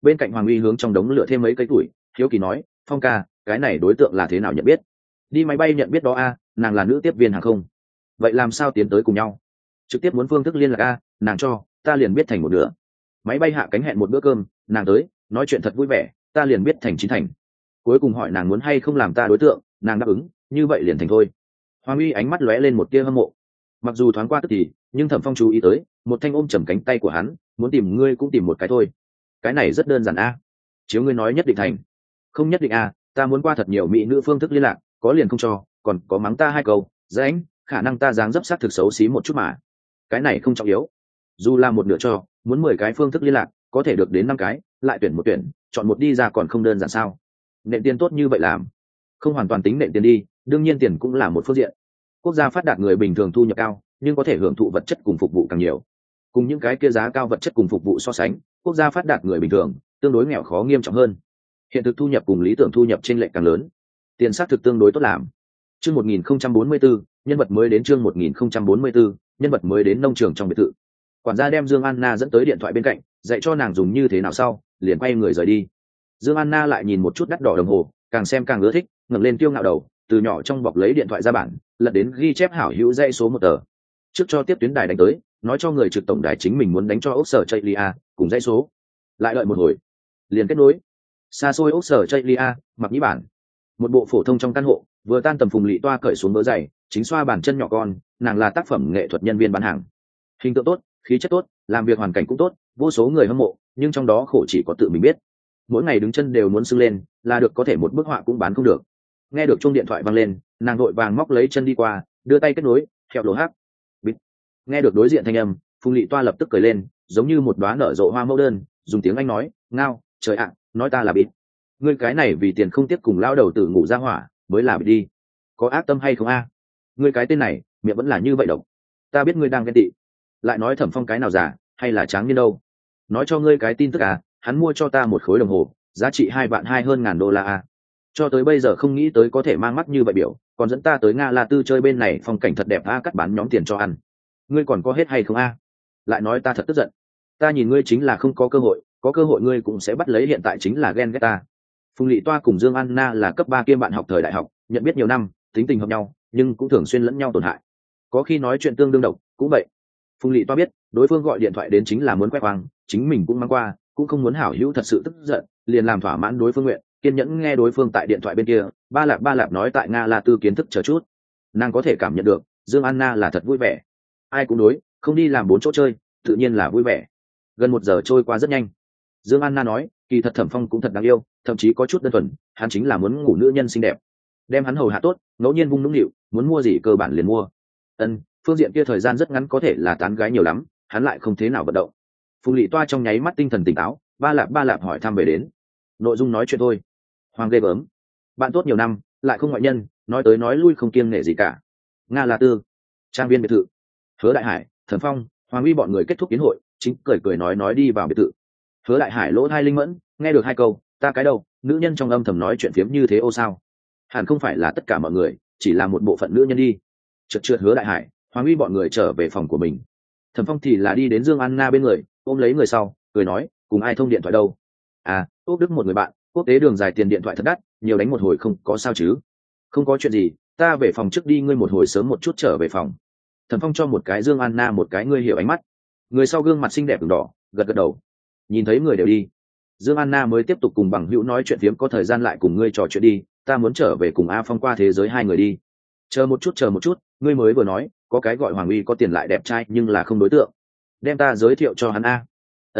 bên cạnh Hoàng Uy hướng trong đống lửa thêm mấy cây củi, hiếu kỳ nói, Phong ca, cái này đối tượng là thế nào nhận biết? Đi máy bay nhận biết đó a, nàng là nữ tiếp viên hàng không. Vậy làm sao tiến tới cùng nhau? Trực tiếp muốn phương thức liên lạc a, nàng cho, ta liền biết thành một nửa. Máy bay hạ cánh hẹn một bữa cơm, nàng tới, nói chuyện thật vui vẻ, ta liền biết thành chín thành. Cuối cùng hỏi nàng muốn hay không làm ta đối tượng, nàng đáp ứng, như vậy liền thành thôi. Hoàng Uy ánh mắt lóe lên một tia hâm mộ. Mặc dù thoáng qua tức thì, nhưng Thẩm Phong chú ý tới, một thanh ôm chầm cánh tay của hắn, muốn tìm ngươi cũng tìm một cái thôi. Cái này rất đơn giản a. Chiếu ngươi nói nhất định thành. Không nhất định a, ta muốn qua thật nhiều mỹ nữ phương thức liên lạc, có liền không cho, còn có mắng ta hai câu, dãnh, khả năng ta dáng dấp sắc thực xấu xí một chút mà. Cái này không trọng yếu. Dù là một nửa cho, muốn 10 cái phương thức liên lạc, có thể được đến 5 cái, lại tuyển một tuyển, chọn một đi ra còn không đơn giản sao? Nện tiền tốt như vậy làm, không hoàn toàn tính nện tiền đi, đương nhiên tiền cũng là một phương diện. Quốc gia phát đạt người bình thường thu nhập cao, nhưng có thể hưởng thụ vật chất cùng phục vụ càng nhiều. Cùng những cái kia giá cao vật chất cùng phục vụ so sánh, quốc gia phát đạt người bình thường tương đối nghèo khó nghiêm trọng hơn. Hiện thực thu nhập cùng lý tưởng thu nhập trên lệch càng lớn. Tiền xác thực tương đối tốt làm. Chương 1044, nhân vật mới đến chương 1044, nhân vật mới đến nông trường trong biệt thự. Quản gia đem Dương Anna dẫn tới điện thoại bên cạnh, dạy cho nàng dùng như thế nào sau, liền quay người rời đi. Dương Anna lại nhìn một chút đắt đỏ đồng hồ, càng xem càng ưa thích, ngẩng lên kiêu ngạo đầu, từ nhỏ trong bọc lấy điện thoại ra bản, lật đến ghi chép hảo hữu dãy số một tờ. Trước cho tiếp tuyến đài đánh tới, nói cho người trực tổng đài chính mình muốn đánh cho ốc sở Chaylia, cùng dãy số. Lại đợi một hồi, liền kết nối. Xa xôi ốc sở Chaylia, mặc nhĩ bản. Một bộ phổ thông trong căn hộ, vừa tan tầm Phùng Lị Toa cởi xuống bớ giày, chính xoa bàn chân nhỏ con, nàng là tác phẩm nghệ thuật nhân viên bán hàng. Hình tượng tốt, khí chất tốt, làm việc hoàn cảnh cũng tốt, vô số người hâm mộ, nhưng trong đó khổ chỉ có tự mình biết. Mỗi ngày đứng chân đều muốn sưng lên, là được có thể một bức họa cũng bán không được. Nghe được chuông điện thoại vang lên, nàng vội vàng móc lấy chân đi qua, đưa tay kết nối, theo lỗ hát. Bịt. Nghe được đối diện thanh âm, Phùng Lị Toa lập tức cười lên, giống như một đóa nở rộ hoa mẫu đơn, dùng tiếng Anh nói, ngao, trời ạ, nói ta là bịt. Ngươi cái này vì tiền không tiếc cùng lao đầu tử ngủ ra hỏa, mới là bịt đi. Có ác tâm hay không a? Ngươi cái tên này, miệng vẫn là như vậy độc. Ta biết ngươi đang ghen tị. Lại nói Thẩm Phong cái nào giả, hay là tráng niên đâu? Nói cho ngươi cái tin tức à, hắn mua cho ta một khối đồng hồ, giá trị 2 vạn 2 hơn ngàn đô la à. Cho tới bây giờ không nghĩ tới có thể mang mắt như vậy biểu, còn dẫn ta tới Nga La Tư chơi bên này phong cảnh thật đẹp a, cắt bán nhóm tiền cho ăn. Ngươi còn có hết hay không a? Lại nói ta thật tức giận. Ta nhìn ngươi chính là không có cơ hội ngươi cũng sẽ bắt lấy, hiện tại chính là ghen ghét ta. Phùng Lị Toa cùng Dương Anna là cấp 3 kiêm bạn học thời đại học, nhận biết nhiều năm, tính tình hợp nhau, nhưng cũng thường xuyên lẫn nhau tổn hại. Có khi nói chuyện tương đương độc, cũng vậy. Phùng Lị Toa biết, đối phương gọi điện thoại đến chính là muốn quét quang, chính mình cũng mang qua, cũng không muốn hảo hữu thật sự tức giận, liền làm thỏa mãn đối phương nguyện, kiên nhẫn nghe đối phương tại điện thoại bên kia, ba lạp nói tại Nga La Tư kiến thức chờ chút. Nàng có thể cảm nhận được, Dương Anna là thật vui vẻ. Ai cũng đối, không đi làm 4 chỗ chơi, tự nhiên là vui vẻ. Gần 1 giờ trôi qua rất nhanh. Dương Anna nói, kỳ thật Thẩm Phong cũng thật đáng yêu, thậm chí có chút đơn thuần, hắn chính là muốn ngủ nữ nhân xinh đẹp. Đem hắn hầu hạ tốt, ngẫu nhiên vung nũng nịu, muốn mua gì cơ bản liền mua. Phương diện kia thời gian rất ngắn có thể là tán gái nhiều lắm, hắn lại không thế nào vận động. Phùng Lị Toa trong nháy mắt tinh thần tỉnh táo, ba lạp hỏi thăm về đến. Nội dung nói chuyện thôi. Hoàng ghê gớm. Bạn tốt nhiều năm, lại không ngoại nhân, nói tới nói lui không kiêng nể gì cả. Nga La Tư, trang viên biệt thự. Hứa Đại Hải, Thẩm Phong, Hoàng Uy bọn người kết thúc yến hội, chính cười nói đi vào biệt thự. Hứa Đại Hải lỗ tai linh mẫn, nghe được 2 câu, ta cái đầu, nữ nhân trong âm thầm nói chuyện phiếm như thế ô sao? Hẳn không phải là tất cả mọi người, chỉ là một bộ phận nữ nhân đi. Trượt Hứa Đại Hải, Hoàng Uy bọn người trở về phòng của mình. Thẩm Phong thì là đi đến Dương Anna bên người, ôm lấy người sau, cười nói, cùng ai thông điện thoại đâu? À, Úc Đức một người bạn, quốc tế đường dài tiền điện thoại thật đắt, nhiều đánh một hồi không có sao chứ? Không có chuyện gì, ta về phòng trước đi, ngươi một hồi sớm một chút trở về phòng. Thẩm Phong cho một cái Dương Anna một cái ngươi hiểu ánh mắt. Người sau gương mặt xinh đẹp ửng đỏ, gật đầu. Nhìn thấy người đều đi, Dương Anna mới tiếp tục cùng bằng hữu nói chuyện phiếm, có thời gian lại cùng ngươi trò chuyện đi, ta muốn trở về cùng A Phong qua thế giới 2 người đi. Chờ một chút, ngươi mới vừa nói có cái gọi Hoàng Uy có tiền lại đẹp trai nhưng là không đối tượng, đem ta giới thiệu cho hắn a.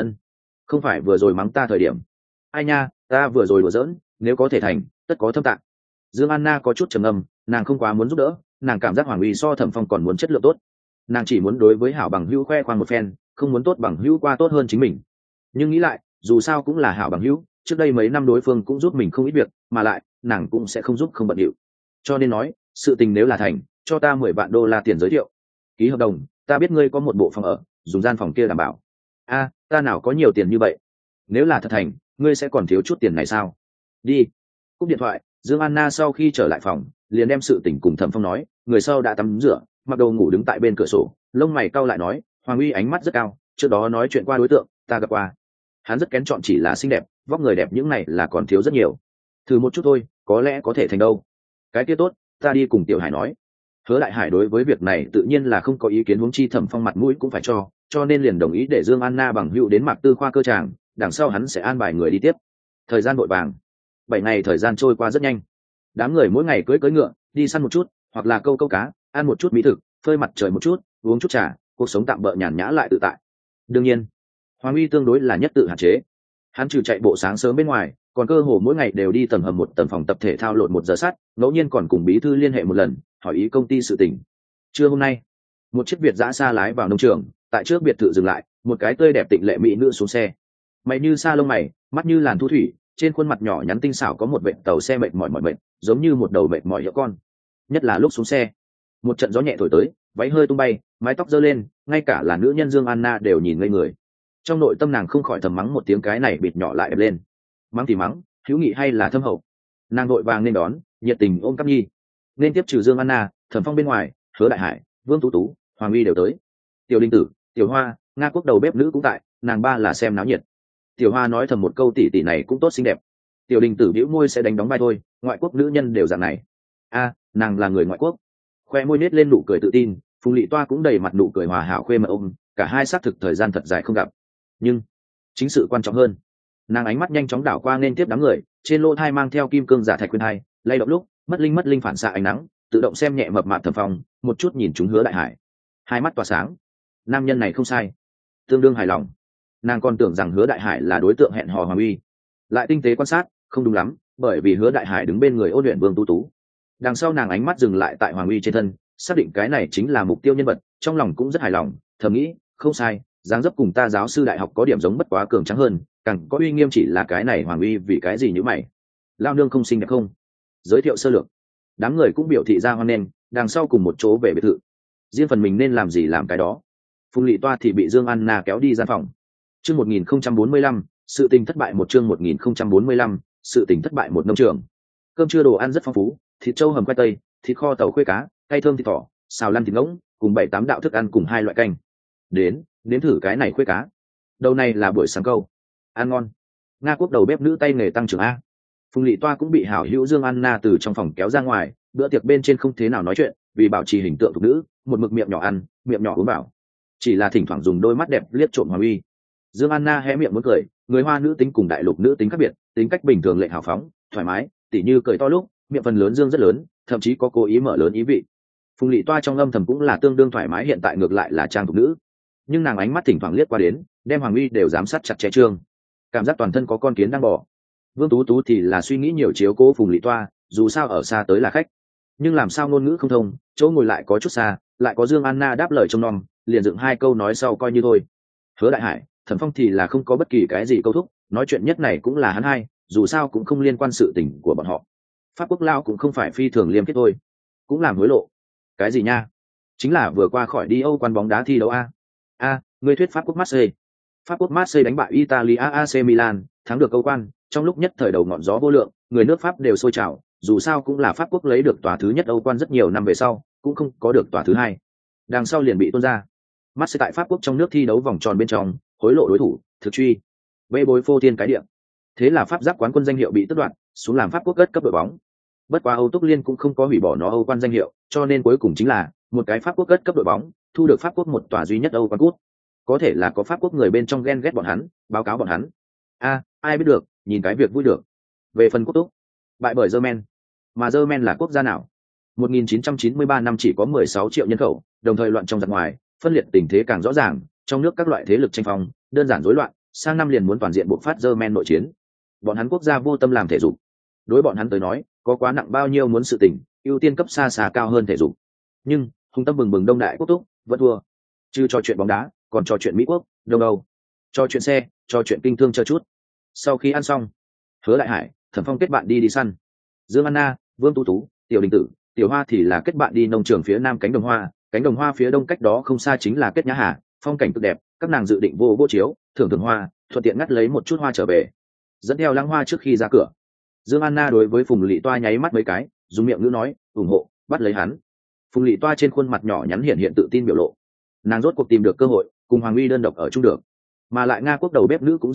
Không phải vừa rồi mắng ta thời điểm. Ai nha, ta vừa rồi đùa giỡn, nếu có thể thành tất có thâm tạng. Dương Anna có chút trầm ngâm, nàng không quá muốn giúp đỡ, nàng cảm giác Hoàng Uy so Thẩm Phong còn muốn chất lượng tốt, nàng chỉ muốn đối với hảo bằng hữu khoe khoang một phen, không muốn tốt bằng hữu qua tốt hơn chính mình. Nhưng nghĩ lại, dù sao cũng là hảo bằng hữu, trước đây mấy năm đối phương cũng giúp mình không ít việc, mà lại nàng cũng sẽ không giúp không bận điệu. Cho nên nói, sự tình nếu là thành, cho ta 10 vạn đô la tiền giới thiệu. Ký hợp đồng, ta biết ngươi có một bộ phòng ở, dùng gian phòng kia đảm bảo. A, ta nào có nhiều tiền như vậy. Nếu là thật thành, ngươi sẽ còn thiếu chút tiền này sao? Đi. Cúp điện thoại, Dương Anna sau khi trở lại phòng, liền đem sự tình cùng Thẩm Phong nói, người sau đã tắm rửa, mặc đồ ngủ đứng tại bên cửa sổ, lông mày cau lại nói, Hoàng Uy ánh mắt rất cao, trước đó nói chuyện qua đối tượng, ta gặp qua. hắn rất kén chọn chỉ là xinh đẹp, vóc người đẹp những này là còn thiếu rất nhiều. Thử một chút thôi, có lẽ có thể thành đâu. Cái kia tốt, ta đi cùng Tiểu Hải nói. Hứa Đại Hải đối với việc này tự nhiên là không có ý kiến, huống chi Thẩm Phong mặt mũi cũng phải cho nên liền đồng ý để Dương Anna bằng hữu đến Mạc Tư khoa cơ tràng, đằng sau hắn sẽ an bài người đi tiếp. Thời gian vội vàng, 7 ngày thời gian trôi qua rất nhanh. Đám người mỗi ngày cưỡi ngựa đi săn một chút, hoặc là câu cá, ăn một chút mỹ thực, phơi mặt trời một chút, uống chút trà, cuộc sống tạm bợ nhàn nhã lại tự tại. Đương nhiên, Hoàng Uy tương đối là nhất tự hạn chế. Hắn trừ chạy bộ sáng sớm bên ngoài, còn cơ hồ mỗi ngày đều đi tầng hầm một tầng phòng tập thể thao lộn 1 giờ sát, ngẫu nhiên còn cùng bí thư liên hệ một lần, hỏi ý công ty sự tình. Trưa hôm nay, một chiếc Việt giã xa lái vào nông trường, tại trước biệt thự dừng lại, một cái tươi đẹp tịnh lệ mỹ nữ xuống xe. Mày như sa lông mày, mắt như làn thu thủy, trên khuôn mặt nhỏ nhắn tinh xảo có một vệt tàu xe mệt mỏi mỏi mệt, giống như một đầu mệt mỏi hiệu con. Nhất là lúc xuống xe, một trận gió nhẹ thổi tới, váy hơi tung bay, mái tóc giơ lên, ngay cả là nữ nhân Dương Anna đều nhìn ngây người. Trong nội tâm nàng không khỏi thầm mắng một tiếng, cái này bịt nhỏ lại ép lên. Mắng thì mắng, hữu nghị hay là thâm hậu. Nàng vội vàng nên đón, nhiệt tình ôm Cáp Nhi. Nên tiếp trừ Dương Anna, Thẩm Phong bên ngoài, Hứa Đại Hải, Vương Tú Tú, Hoàng Uy đều tới. Tiểu Đình Tử, Tiểu Hoa, Nga Quốc đầu bếp nữ cũng tại, nàng ba là xem náo nhiệt. Tiểu Hoa nói thầm một câu, tỷ tỷ này cũng tốt xinh đẹp. Tiểu Đình Tử bĩu môi sẽ đánh đóng vai thôi, ngoại quốc nữ nhân đều dạng này. A, nàng là người ngoại quốc. Khoe môi nết lên nụ cười tự tin, Phùng Lị Toa cũng đầy mặt nụ cười hòa hảo khuê mật ôm, cả hai xác thực thời gian thật dài không gặp. Nhưng chính sự quan trọng hơn, nàng ánh mắt nhanh chóng đảo qua nên tiếp đám người, trên lỗ thai mang theo kim cương giả thạch khuyên hai, lay động lúc mất linh phản xạ ánh nắng, tự động xem nhẹ mập mạp Thẩm Phong, một chút nhìn chúng Hứa Đại Hải, hai mắt tỏa sáng. Nam nhân này không sai, tương đương hài lòng. Nàng còn tưởng rằng Hứa Đại Hải là đối tượng hẹn hò Hoàng Uy, lại tinh tế quan sát, không đúng lắm, bởi vì Hứa Đại Hải đứng bên người ôn luyện Vương Tú Tú. Đằng sau nàng ánh mắt dừng lại tại Hoàng Uy trên thân, xác định cái này chính là mục tiêu nhân vật, trong lòng cũng rất hài lòng, thầm nghĩ, không sai, dáng dấp cùng ta giáo sư đại học có điểm giống, bất quá cường trắng hơn, càng có uy nghiêm, chỉ là cái này Hoàng Uy vì cái gì như mày? Lao nương không xinh đẹp không? Giới thiệu sơ lược. Đám người cũng biểu thị ra hoan nghênh, đằng sau cùng một chỗ về biệt thự. Riêng phần mình nên làm gì làm cái đó. Phùng Lị Toa thì bị Dương Anna kéo đi gian phòng. Chương 1045, sự tình thất bại một, chương 1045, sự tình thất bại một, nông trường. Cơm trưa đồ ăn rất phong phú, thịt trâu hầm khoai tây, thịt kho tàu khuê cá, cay thơm thịt thỏ, xào lăn thịt ngỗng, cùng 7-8 đạo thức ăn cùng 2 loại canh. Đến thử cái này khuê cá. Đầu này là buổi sáng câu. Ăn ngon. Nga Quốc đầu bếp nữ tay nghề tăng trưởng a. Phùng Lị Toa cũng bị hảo hữu Dương Anna từ trong phòng kéo ra ngoài, bữa tiệc bên trên không thế nào nói chuyện, vì bảo trì hình tượng thục nữ, một mực miệng nhỏ ăn, miệng nhỏ uống bảo. Chỉ là thỉnh thoảng dùng đôi mắt đẹp liếc trộm Hoàng Uy. Dương Anna hé miệng muốn cười, người Hoa nữ tính cùng đại lục nữ tính khác biệt, tính cách bình thường lệnh hào phóng, thoải mái, tỉ như cười to lúc, miệng phần lớn dương rất lớn, thậm chí có cố ý mở lớn ý vị. Phùng Lị Toa trong âm thầm cũng là tương đương thoải mái, hiện tại ngược lại là trang thục nữ, nhưng nàng ánh mắt thỉnh thoảng liếc qua đến, đem Hoàng Uy đều giám sát chặt chẽ trương, cảm giác toàn thân có con kiến đang bò. Vương Tú Tú thì là suy nghĩ nhiều chiếu cố Phùng Lị Toa, dù sao ở xa tới là khách, nhưng làm sao ngôn ngữ không thông, chỗ ngồi lại có chút xa, lại có Dương Anna đáp lời trông nom, liền dựng 2 câu nói sau coi như thôi. Hứa Đại Hải, Thẩm Phong thì là không có bất kỳ cái gì câu thúc, nói chuyện nhất này cũng là hắn hai, dù sao cũng không liên quan sự tình của bọn họ. Pháp Quốc Lao cũng không phải phi thường liêm khiết thôi, cũng làm hối lộ. Cái gì nha? Chính là vừa qua khỏi đi Âu quan bóng đá thi đấu a. Ngươi thuyết Pháp Quốc Marseille. Pháp Quốc Marseille đánh bại Italia AC Milan, thắng được Âu quan, trong lúc nhất thời đầu ngọn gió vô lượng, người nước Pháp đều sôi trào, dù sao cũng là Pháp Quốc lấy được tòa thứ nhất Âu quan rất nhiều năm về sau, cũng không có được tòa thứ hai. Đằng sau liền bị tuôn ra. Marseille tại Pháp Quốc trong nước thi đấu vòng tròn bên trong, hối lộ đối thủ, thực truy, bê bối phô thiên cái địa. Thế là Pháp giáp quán quân danh hiệu bị tước đoạt, xuống làm Pháp Quốc cất cấp đội bóng. Bất quá Âu Túc Liên cũng không có hủy bỏ nó Âu quan danh hiệu, cho nên cuối cùng chính là một cái Pháp Quốc cất cấp đội bóng, thu được Pháp Quốc một tòa duy nhất Âu quan cút. Có thể là có Pháp Quốc người bên trong ghen ghét bọn hắn, báo cáo bọn hắn. Ai biết được, nhìn cái việc vui được. Về phần quốc túc, bại bởi German. Mà German là quốc gia nào? 1993 năm chỉ có 16 triệu nhân khẩu, đồng thời loạn trong giặc ngoài, phân liệt tình thế càng rõ ràng, trong nước các loại thế lực tranh phong, đơn giản rối loạn, sang năm liền muốn toàn diện bộc phát German nội chiến. Bọn hắn quốc gia vô tâm làm thể dục. Đối bọn hắn tới nói, có quá nặng bao nhiêu muốn sự tình, ưu tiên cấp xa xa cao hơn thể dục. Nhưng, hùng tâm bừng bừng Đông Đại quốc túc, vẫn thua. Chứ trò chuyện bóng đá, còn trò chuyện Mỹ quốc, Đông Âu, trò chuyện xe, trò chuyện kinh thương chờ chút. Sau khi ăn xong, Hứa Đại Hải, Thẩm Phong kết bạn đi săn. Dương Anna, Vương Tú Tú, Tiểu Đình Tử, Tiểu Hoa thì là kết bạn đi nông trường phía nam cánh đồng hoa phía đông cách đó không xa chính là Kết Nhã Hà, phong cảnh cực đẹp, các nàng dự định vô chiếu, thưởng thưởng hoa, thuận tiện ngắt lấy một chút hoa trở về, dẫn theo lăng hoa trước khi ra cửa. Dương Anna đối với Phùng Lị Toa nháy mắt mấy cái, dùng miệng ngữ nói, ủng hộ, bắt lấy hắn. Phùng Lị Toa trên khuôn mặt nhỏ nhắn hiện tự tin biểu lộ, nàng rốt cuộc tìm được cơ hội cùng Hoàng Uy đơn độc ở chung được, mà lại Nga Quốc đầu bếp nữ cũng rời đi,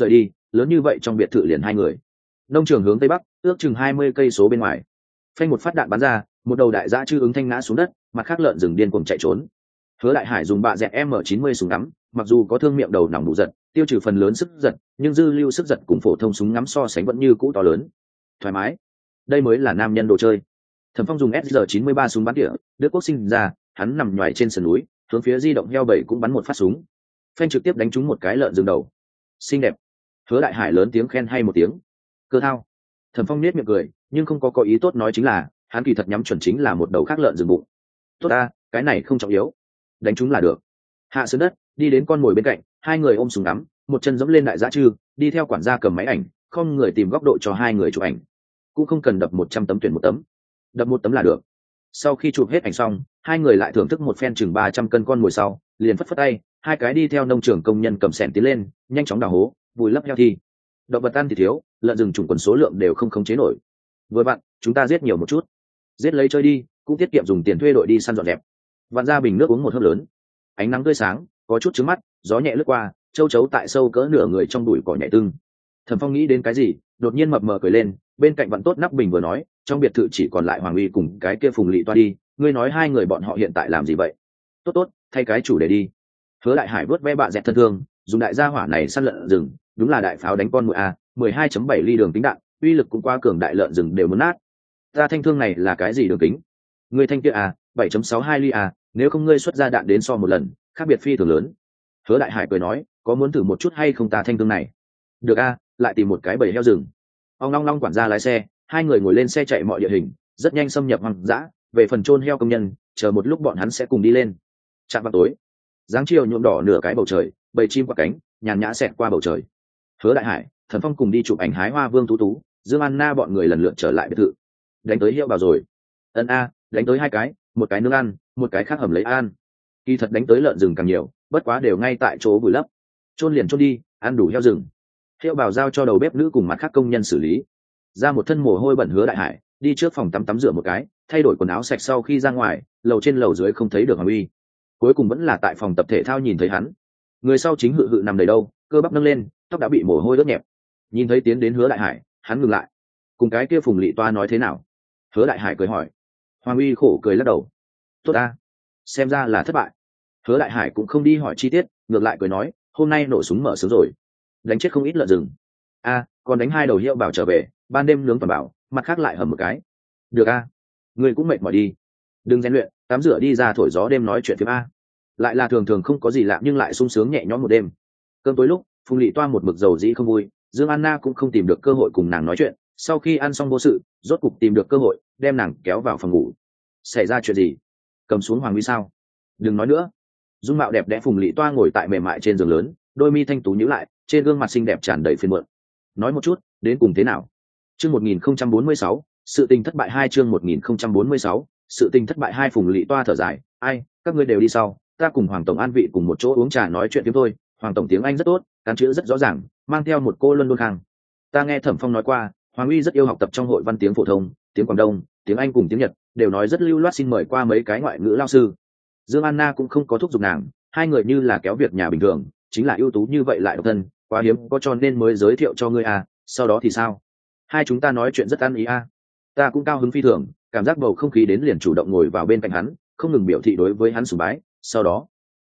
lớn như vậy trong biệt thự liền hai người. Nông trường hướng tây bắc ước chừng 20 cây số bên ngoài, phanh một phát đạn bắn ra, một đầu đại dã chư ứng thanh ngã xuống đất, mặt khác lợn rừng điên cuồng chạy trốn. Hứa Đại Hải dùng bạ dẹt M90 súng ngắm, mặc dù có thương miệng đầu nòng đủ giật, tiêu trừ phần lớn sức giật, nhưng dư lưu sức giật cùng phổ thông súng ngắm so sánh vẫn như cũ to lớn. Thoải mái, đây mới là nam nhân đồ chơi. Thẩm Phong dùng SR93 súng bắn tỉa, Đức Quốc sinh ra, hắn nằm nhoài trên sườn núi, hướng phía di động heo bảy cũng bắn một phát súng, phanh trực tiếp đánh trúng một cái lợn rừng đầu. Xinh đẹp. Hứa Đại Hải lớn tiếng khen hay một tiếng. Cơ thao. Thẩm Phong nét miệng cười, nhưng không có ý tốt nói chính là, hắn kỳ thật nhắm chuẩn chính là một đầu khác lợn rừng bụng. Tốt ta, cái này không trọng yếu, đánh chúng là được. Hạ xuống đất, đi đến con mồi bên cạnh, hai người ôm súng ngắm, một chân giẫm lên đại dã chư, đi theo quản gia cầm máy ảnh, không người tìm góc độ cho hai người chụp ảnh. Cũng không cần đập 100 tấm tuyển một tấm, đập một tấm là được. Sau khi chụp hết ảnh xong, hai người lại thưởng thức một phen chừng 300 cân con mồi sau, liền phất phất tay, hai cái đi theo nông trường công nhân cầm xẻng tiến lên, nhanh chóng đào hố, vùi lấp heo thi. Động vật ăn thì thiếu, lợn rừng chủng quần số lượng đều không khống chế nổi. Với bạn, chúng ta giết nhiều một chút, giết lấy chơi đi, cũng tiết kiệm dùng tiền thuê đội đi săn dọn dẹp. Vặn ra bình nước uống một hớp lớn, ánh nắng tươi sáng, có chút trứng mắt, gió nhẹ lướt qua, châu chấu tại sâu cỡ nửa người trong bụi cỏ nhảy tưng. Thẩm Phong nghĩ đến cái gì, đột nhiên mập mờ cười lên, bên cạnh Vạn Tốt nắp bình vừa nói, trong biệt thự chỉ còn lại Hoàng Uy cùng cái kia Phùng Lị Toa đi, ngươi nói hai người bọn họ hiện tại làm gì vậy? Tốt tốt, thay cái chủ đề đi. Hứa Đại Hải vớt ve bạ dẹt thân thương, dùng đại gia hỏa này săn lợn rừng, đúng là đại pháo đánh con muỗi a, 12.7 ly đường tính đạn, uy lực cũng quá cường, đại lợn rừng đều muốn nát. Ta thanh thương này là cái gì đường kính? Ngươi thanh kia a, 7.62 ly a, nếu không ngươi xuất ra đạn đến so một lần, khác biệt phi thường lớn. Hứa Đại Hải cười nói, có muốn thử một chút hay không ta thanh thương này? Được a, lại tìm một cái bầy heo rừng. Ông long long quản gia lái xe, hai người ngồi lên xe chạy mọi địa hình, rất nhanh xâm nhập hoang dã. Về phần chôn heo công nhân, chờ một lúc bọn hắn sẽ cùng đi lên. Chạm vào tối, dáng chiều nhuộm đỏ nửa cái bầu trời, bầy chim quạ cánh nhàn nhã xẹt qua bầu trời. Hứa Đại Hải, Thần Phong cùng đi chụp ảnh hái hoa Vương Tú Tú, Dương Anna bọn người lần lượt trở lại biệt thự. Đánh tới hiệu bào rồi. Ân a, đánh tới hai cái, một cái nướng ăn, một cái khác hầm lấy ăn. Kỳ thật đánh tới lợn rừng càng nhiều, bất quá đều ngay tại chỗ vùi lấp. Chôn liền chôn đi, ăn đủ heo rừng. Hiệu bào giao cho đầu bếp nữ cùng mặt khác công nhân xử lý. Ra một thân mồ hôi bẩn Hứa Đại Hải, đi trước phòng tắm rửa một cái, thay đổi quần áo sạch sau khi ra ngoài, lầu trên lầu dưới không thấy được Hoàng Uy. Cuối cùng vẫn là tại phòng tập thể thao nhìn thấy hắn. Người sau chính hự nằm đầy đâu, cơ bắp nâng lên, tóc đã bị mồ hôi ướt nhẹp. Nhìn thấy tiến đến Hứa Đại Hải, hắn ngừng lại. Cùng cái kia Phùng Lị Toa nói thế nào? Hứa Đại Hải cười hỏi. Hoàng Uy khổ cười lắc đầu. Tốt ta, xem ra là thất bại. Hứa Đại Hải cũng không đi hỏi chi tiết, ngược lại cười nói, hôm nay nổ súng mở sướng rồi, đánh chết không ít lợn rừng. A, còn đánh hai đầu hiệu bảo trở về, ban đêm nướng toàn bảo, mặt khác lại hầm một cái. Được a, người cũng mệt mỏi đi, đừng rèn luyện, tắm rửa đi ra thổi gió đêm nói chuyện phim a. Lại là thường thường không có gì lạ nhưng lại sung sướng nhẹ nhõm một đêm. Cơm tối lúc, Phùng Lị Toa một mực dầu dĩ không vui, Dương Anna cũng không tìm được cơ hội cùng nàng nói chuyện. Sau khi ăn xong vô sự, rốt cục tìm được cơ hội, đem nàng kéo vào phòng ngủ. Xảy ra chuyện gì? Cầm xuống Hoàng Uy sao? Đừng nói nữa. Dung mạo đẹp đẽ Phùng Lị Toa ngồi tại mềm mại trên giường lớn, đôi mi thanh tú nhíu lại, trên gương mặt xinh đẹp tràn đầy phiền muộn. Nói một chút, đến cùng thế nào? Chương 1046, sự tình thất bại hai, chương 1046, sự tình thất bại hai. Phùng Lị Toa thở dài, ai, các ngươi đều đi sau, ta cùng Hoàng tổng an vị cùng một chỗ uống trà nói chuyện tiếng thôi. Hoàng tổng tiếng Anh rất tốt, cán chữ rất rõ ràng, mang theo một cô Luân Luân khang. Ta nghe Thẩm Phong nói qua, Hoàng Uy rất yêu học tập trong hội văn tiếng phổ thông, tiếng Quảng Đông, tiếng Anh cùng tiếng Nhật, đều nói rất lưu loát, xin mời qua mấy cái ngoại ngữ lao sư. Dương Anna cũng không có thúc giục nàng, hai người như là kéo việc nhà bình thường, chính là ưu tú như vậy lại độc thân, quá hiếm có cho nên mới giới thiệu cho ngươi à, sau đó thì sao? Hai chúng ta nói chuyện rất ăn ý à. Ta cũng cao hứng phi thường, cảm giác bầu không khí đến liền chủ động ngồi vào bên cạnh hắn, không ngừng biểu thị đối với hắn sùng bái, sau đó,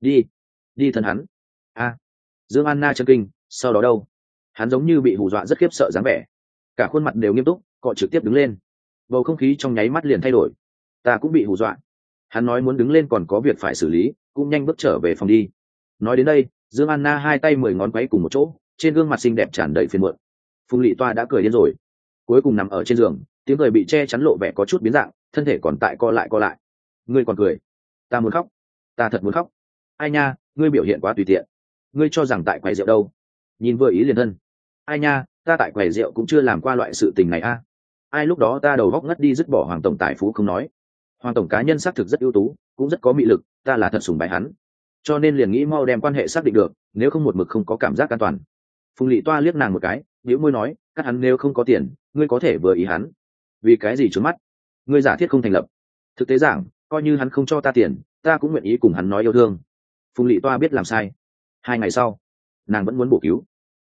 đi thân hắn. A. Dương Anna chấn kinh, sau đó đâu? Hắn giống như bị hù dọa rất khiếp sợ dáng vẻ, cả khuôn mặt đều nghiêm túc, cọ trực tiếp đứng lên. Bầu không khí trong nháy mắt liền thay đổi. Ta cũng bị hù dọa. Hắn nói muốn đứng lên còn có việc phải xử lý, cũng nhanh bước trở về phòng đi. Nói đến đây, Dương Anna hai tay 10 ngón quấy cùng một chỗ, trên gương mặt xinh đẹp tràn đầy phiền muộn. Phùng Lị Toa đã cười điên rồi, cuối cùng nằm ở trên giường, tiếng cười bị che chắn lộ vẻ có chút biến dạng, thân thể còn tại co lại. Ngươi còn cười? Ta muốn khóc, ta thật muốn khóc. Ai nha, ngươi biểu hiện quá tùy tiện. Ngươi cho rằng tại quầy rượu đâu? Nhìn vừa ý liền thân. Ai nha, ta tại quầy rượu cũng chưa làm qua loại sự tình này a. Ai lúc đó ta đầu góc ngất đi dứt bỏ Hoàng tổng tài phú không nói. Hoàng tổng cá nhân xác thực rất ưu tú, cũng rất có mị lực, ta là thật sùng bái hắn. Cho nên liền nghĩ mau đem quan hệ xác định được, nếu không một mực không có cảm giác an toàn. Phùng Lị Toa liếc nàng một cái, nhíu môi nói, các hắn nếu không có tiền, ngươi có thể vừa ý hắn. Vì cái gì trướng mắt? Ngươi giả thiết không thành lập. Thực tế giảng, coi như hắn không cho ta tiền, ta cũng nguyện ý cùng hắn nói yêu thương. Phùng Lị Toa biết làm sai. 2 ngày sau, nàng vẫn muốn bổ cứu.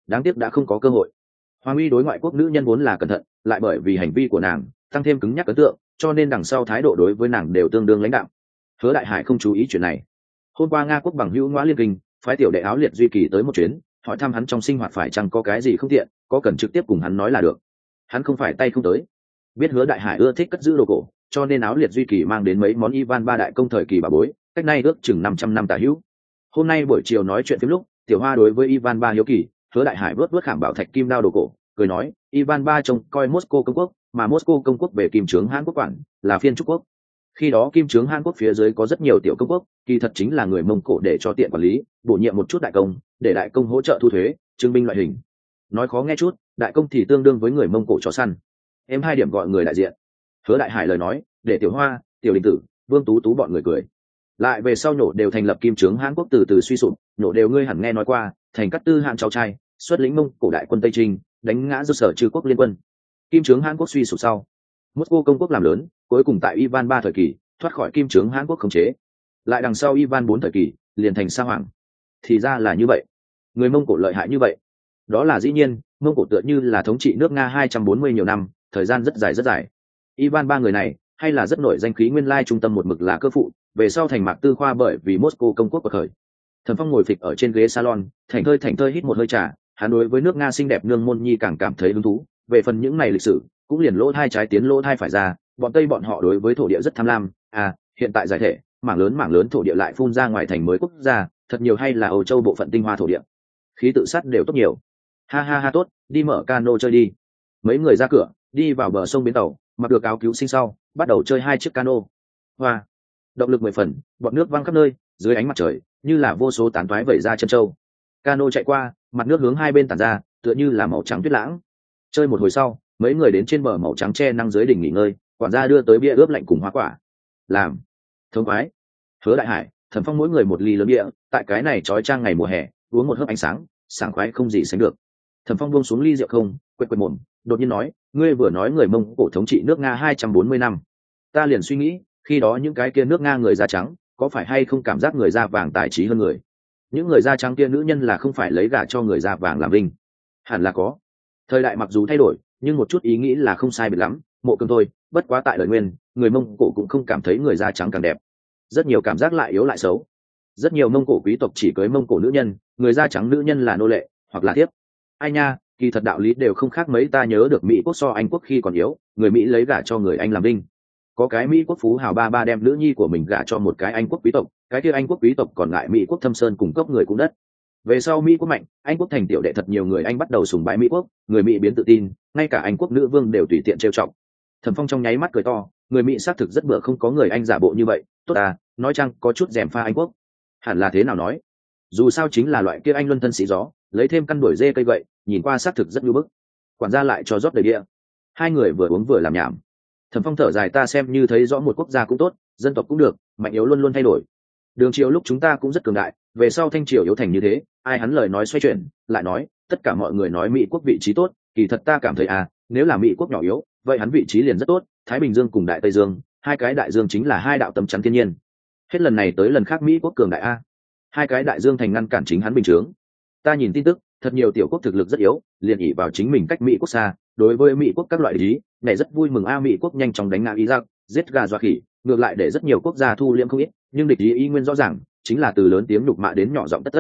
đáng tiếc đã không có cơ hội. Hoàng uy đối ngoại quốc nữ nhân vốn là cẩn thận, lại bởi vì hành vi của nàng tăng thêm cứng nhắc ấn tượng, cho nên đằng sau thái độ đối với nàng đều tương đương lãnh đạm. Hứa Đại Hải không chú ý chuyện này. Hôm qua Nga quốc bằng hữu Ngoã Liên Kinh phái tiểu đệ áo liệt duy kỳ tới một chuyến, hỏi thăm hắn trong sinh hoạt phải chăng có cái gì không tiện, có cần trực tiếp cùng hắn nói là được. Hắn không phải tay không tới. Biết Hứa Đại Hải ưa thích cất giữ đồ cổ, cho nên áo liệt duy kỳ mang đến mấy món Ivan ba đại công thời kỳ bà bối, cách nay ước chừng 500 năm tả hữu. Hôm nay buổi chiều nói chuyện phim lúc, Tiểu Hoa đối với Ivan ba hiếu kỳ, Hứa Đại Hải vớt khảm bảo thạch kim đao đồ cổ, cười nói, Ivan ba trông coi Moscow công quốc, mà Moscow công quốc về kim trướng Hàn Quốc quản, là phiên trúc quốc. Khi đó kim trướng Hàn Quốc phía dưới có rất nhiều tiểu công quốc, kỳ thật chính là người Mông Cổ để cho tiện quản lý, bổ nhiệm một chút đại công, để đại công hỗ trợ thu thuế, trưng binh loại hình. Nói khó nghe chút, đại công thì tương đương với người Mông Cổ chó săn. Em hai điểm gọi người đại diện. Hứa Đại Hải lời nói, để Tiểu Hoa, Tiểu Đình Tử, Vương Tú Tú bọn người cười. Lại về sau nhổ đều thành lập kim trướng Hàn Quốc từ từ suy sụp, nhổ đều ngươi hẳn nghe nói qua, thành Cát Tư Hàn cháu trai, xuất lĩnh Mông Cổ đại quân Tây Trinh, đánh ngã do sở trừ quốc liên quân. Kim trướng Hàn Quốc suy sụp sau, Moscow công quốc làm lớn, cuối cùng tại Ivan ba thời kỳ thoát khỏi kim trướng Hàn Quốc khống chế, lại đằng sau Ivan bốn thời kỳ liền thành sa hoàng. Thì ra là như vậy, người Mông Cổ lợi hại như vậy. Đó là dĩ nhiên, Mông Cổ tựa như là thống trị nước Nga 240 nhiều năm, thời gian rất dài rất dài. Ivan ba người này hay là rất nổi danh khí, nguyên lai trung tâm một mực là cơ phụ, về sau thành Mạc Tư Khoa bởi vì Moscow công quốc của thời. Thẩm Phong ngồi phịch ở trên ghế salon, thảnh thơi hít một hơi trà, hắn đối với nước Nga xinh đẹp nương môn nhi càng cảm thấy hứng thú, về phần những này lịch sử cũng liền lỗ thai trái tiến lỗ thai phải ra, bọn Tây bọn họ đối với thổ địa rất tham lam, hiện tại giải thể, mảng lớn thổ địa lại phun ra ngoài thành mới quốc gia, thật nhiều hay là Âu Châu bộ phận tinh hoa thổ địa. Khí tự sát đều tốt nhiều. Ha ha ha, tốt, đi mở cano chơi đi. Mấy người ra cửa, đi vào bờ sông bến tàu, mặc được áo cứu sinh sau, bắt đầu chơi 2 chiếc cano. Hoa, động lực 10 phần, bọn nước văng khắp nơi, dưới ánh mặt trời, như là vô số tán toái vẩy ra chân trâu. Cano chạy qua, mặt nước hướng hai bên tản ra, tựa như là màu trắng tuyết lãng. Chơi một hồi sau, mấy người đến trên bờ màu trắng che năng dưới đỉnh nghỉ ngơi, quản gia đưa tới bia ướp lạnh cùng hoa quả. Làm thống khoái. Hứa Đại Hải, Thẩm Phong mỗi người một ly lớn bia, tại cái này trói trang ngày mùa hè, uống một hớp ánh sáng, sảng khoái không gì sánh được. Thẩm Phong buông xuống ly rượu không, quệt mồm, đột nhiên nói, ngươi vừa nói người Mông Cổ thống trị nước Nga 240 năm, ta liền suy nghĩ, khi đó những cái kia nước Nga người da trắng, có phải hay không cảm giác người da vàng tài trí hơn người? Những người da trắng kia nữ nhân là không phải lấy gả cho người da vàng làm linh? Hẳn là có. Thời đại mặc dù thay đổi, nhưng một chút ý nghĩ là không sai biệt lắm, Mộ Cường thôi, bất quá tại đời nguyên, người Mông Cổ cũng không cảm thấy người da trắng càng đẹp. Rất nhiều cảm giác lại yếu lại xấu. Rất nhiều Mông Cổ quý tộc chỉ cưới Mông Cổ nữ nhân, người da trắng nữ nhân là nô lệ, hoặc là thiếp. Ai nha, kỳ thật đạo lý đều không khác mấy, ta nhớ được Mỹ quốc so Anh quốc khi còn yếu, người Mỹ lấy gả cho người Anh làm linh. Có cái Mỹ quốc phú hào ba đem nữ nhi của mình gả cho một cái Anh quốc quý tộc, cái kia Anh quốc quý tộc còn lại Mỹ quốc thâm sơn cùng cốc người cũng đất. Về sau Mỹ quốc mạnh, Anh quốc thành tiểu đệ, thật nhiều người Anh bắt đầu sùng bái Mỹ quốc, người Mỹ biến tự tin, ngay cả Anh quốc nữ vương đều tùy tiện trêu chọc. Thẩm Phong trong nháy mắt cười to, người Mỹ xác thực rất bựa, không có người Anh giả bộ như vậy, tốt à, nói chăng có chút rèm pha Anh quốc. Hẳn là thế nào nói? Dù sao chính là loại kia Anh luân thân sĩ gió, lấy thêm căn đuổi dê cây gậy, nhìn qua xác thực rất nhu bức. Quản gia lại cho rót đầy bia. Hai người vừa uống vừa làm nhảm. Thẩm Phong thở dài, ta xem như thấy rõ một quốc gia cũng tốt, dân tộc cũng được, mạnh yếu luôn luôn thay đổi. Đường Triều lúc chúng ta cũng rất cường đại, về sau Thanh Triều yếu thành như thế, ai hắn lời nói xoay chuyển, lại nói, tất cả mọi người nói Mỹ quốc vị trí tốt, kỳ thật ta cảm thấy nếu là Mỹ quốc nhỏ yếu, vậy hắn vị trí liền rất tốt, Thái Bình Dương cùng Đại Tây Dương, hai cái đại dương chính là hai đạo tấm chắn thiên nhiên. Hết lần này tới lần khác Mỹ quốc cường đại hai cái đại dương thành ngăn cản chính hắn bình chướng. Ta nhìn tin tức, thật nhiều tiểu quốc thực lực rất yếu, liền ỷ vào chính mình cách Mỹ quốc xa, đối với Mỹ quốc các loại lý, này rất vui mừng Mỹ quốc nhanh chóng đánh ngã Iraq, giết gà dọa khỉ, ngược lại để rất nhiều quốc gia thu liễm không ít, nhưng địch ý nguyên rõ ràng, chính là từ lớn tiếng nhục mạ đến nhỏ giọng tất.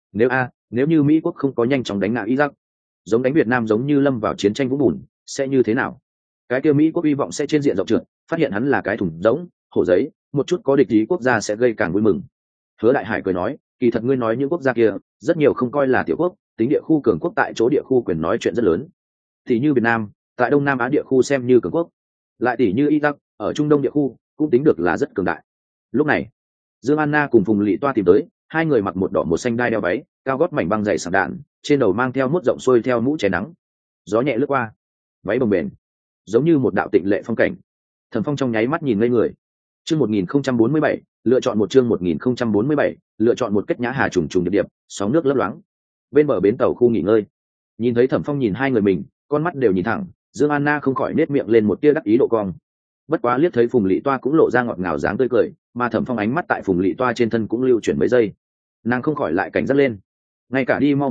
Nếu như Mỹ quốc không có nhanh chóng đánh ngã Iraq, giống đánh Việt Nam giống như lâm vào chiến tranh vũng bùn, sẽ như thế nào? Cái kia Mỹ quốc hy vọng sẽ trên diện rộng trượt, phát hiện hắn là cái thùng rỗng, hổ giấy, một chút có địch ý quốc gia sẽ gây càng vui mừng. Hứa Đại Hải cười nói, kỳ thật ngươi nói những quốc gia kia, rất nhiều không coi là tiểu quốc, tính địa khu cường quốc, tại chỗ địa khu quyền nói chuyện rất lớn. Thì như Việt Nam, tại Đông Nam Á địa khu xem như cường quốc, lại tỷ như Iraq, ở Trung Đông địa khu cũng tính được là rất cường đại. Lúc này, Dương Anna cùng Phùng Lệ Toa tìm tới, hai người mặc một đỏ một xanh đai đeo váy, cao gót mảnh băng dày sảng đạn, trên đầu mang theo mút rộng xuôi theo mũ che nắng. Gió nhẹ lướt qua, váy bồng bềnh, giống như một đạo tịnh lệ phong cảnh. Thẩm Phong trong nháy mắt nhìn ngây người. Chương 1047, lựa chọn một chương 1047, lựa chọn một cách nhã hà trùng trùng điệp điệp, sóng nước lấp loáng. Bên bờ bến tàu khu nghỉ ngơi, nhìn thấy Thẩm Phong nhìn hai người mình, con mắt đều nhìn thẳng, Dương Anna không khỏi nết miệng lên một tia đắc ý độ cong. Bất quá liếc thấy Phùng Lệ Toa cũng lộ ra ngọt ngào dáng tươi cười, mà Thẩm Phong ánh mắt tại Phùng Lệ Toa trên thân cũng lưu chuyển mấy giây, nàng không khỏi lại cảnh giác lên. Ngay cả đi mau mấy bước,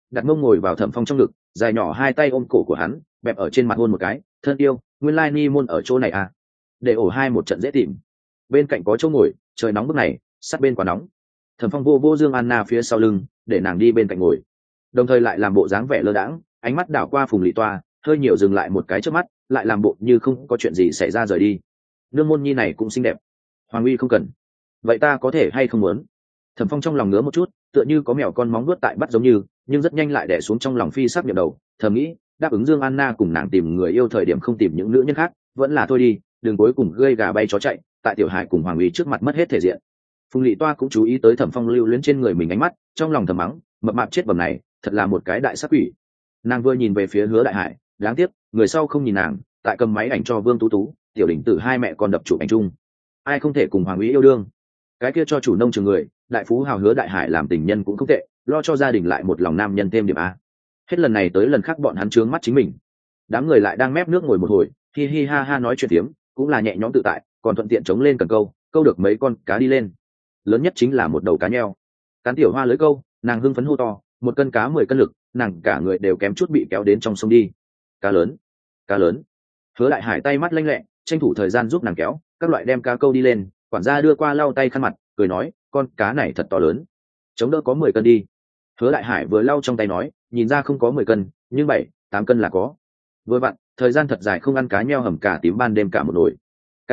đặt mông ngồi vào Thẩm Phong trong ngực, dài nhỏ hai tay ôm cổ của hắn, bẹp ở trên mặt hôn một cái. Thân yêu, nguyên lai ni môn ở chỗ này à? Để ổ hai một trận dễ tìm. Bên cạnh có chỗ ngồi, trời nóng bức này, sát bên quá nóng. Thẩm Phong vô vô Dương Anna phía sau lưng, để nàng đi bên cạnh ngồi, đồng thời lại làm bộ dáng vẻ lơ đãng, ánh mắt đảo qua Phùng Lị Toa, hơi nhiều dừng lại một cái trước mắt, lại làm bộ như không có chuyện gì xảy ra rời đi. Nương môn nhi này cũng xinh đẹp. Hoàng uy không cần. Vậy ta có thể hay không muốn? Thẩm Phong trong lòng ngứa một chút, tựa như có mèo con móng vuốt tại bắt giống như, nhưng rất nhanh lại đè xuống trong lòng phi sắc nhậm đầu, thầm nghĩ, đáp ứng Dương Anna cùng nàng tìm người yêu thời điểm không tìm những nữ nhân khác, vẫn là thôi đi, đừng cuối cùng gây gà bay chó chạy, tại Tiểu Hải cùng Hoàng uy trước mặt mất hết thể diện. Phùng Lị Toa cũng chú ý tới Thẩm Phong lưu luyến trên người mình ánh mắt, trong lòng thầm mắng, mập mạp chết bầm này, thật là một cái đại sát quỷ. Nàng vừa nhìn về phía Hứa Đại Hải, đáng tiếc, người sau không nhìn nàng, tại cầm máy ảnh cho Vương Tú Tú, Tiểu Đỉnh Tử hai mẹ con đập chụp ảnh chung. Ai không thể cùng Hoàng uy yêu đương? Cái kia cho chủ nông trường người, đại phú hào Hứa Đại Hải làm tình nhân cũng không tệ, lo cho gia đình lại một lòng nam nhân thêm điểm a. Hết lần này tới lần khác bọn hắn trướng mắt chính mình. Đám người lại đang mép nước ngồi một hồi, hi hi ha ha nói chuyện tiếm, cũng là nhẹ nhõm tự tại, còn thuận tiện chống lên cần câu được mấy con cá đi lên. Lớn nhất chính là một đầu cá nheo. Cán Tiểu Hoa lưới câu, nàng hưng phấn hô to, 1 cân cá 10 cân lực, nàng cả người đều kém chút bị kéo đến trong sông đi. Cá lớn, cá lớn. Hứa Đại Hải tay mắt lanh lẹ, tranh thủ thời gian giúp nàng kéo, các loại đem cá câu đi lên, quản gia đưa qua lau tay khăn mặt, cười nói, con cá này thật to lớn, chống đỡ có 10 cân đi. Hứa Đại Hải vừa lau trong tay nói, nhìn ra không có 10 cân, nhưng 7-8 cân là có. Vừa vặn, thời gian thật dài không ăn cá nheo hầm cả tím ban đêm cả một nồi.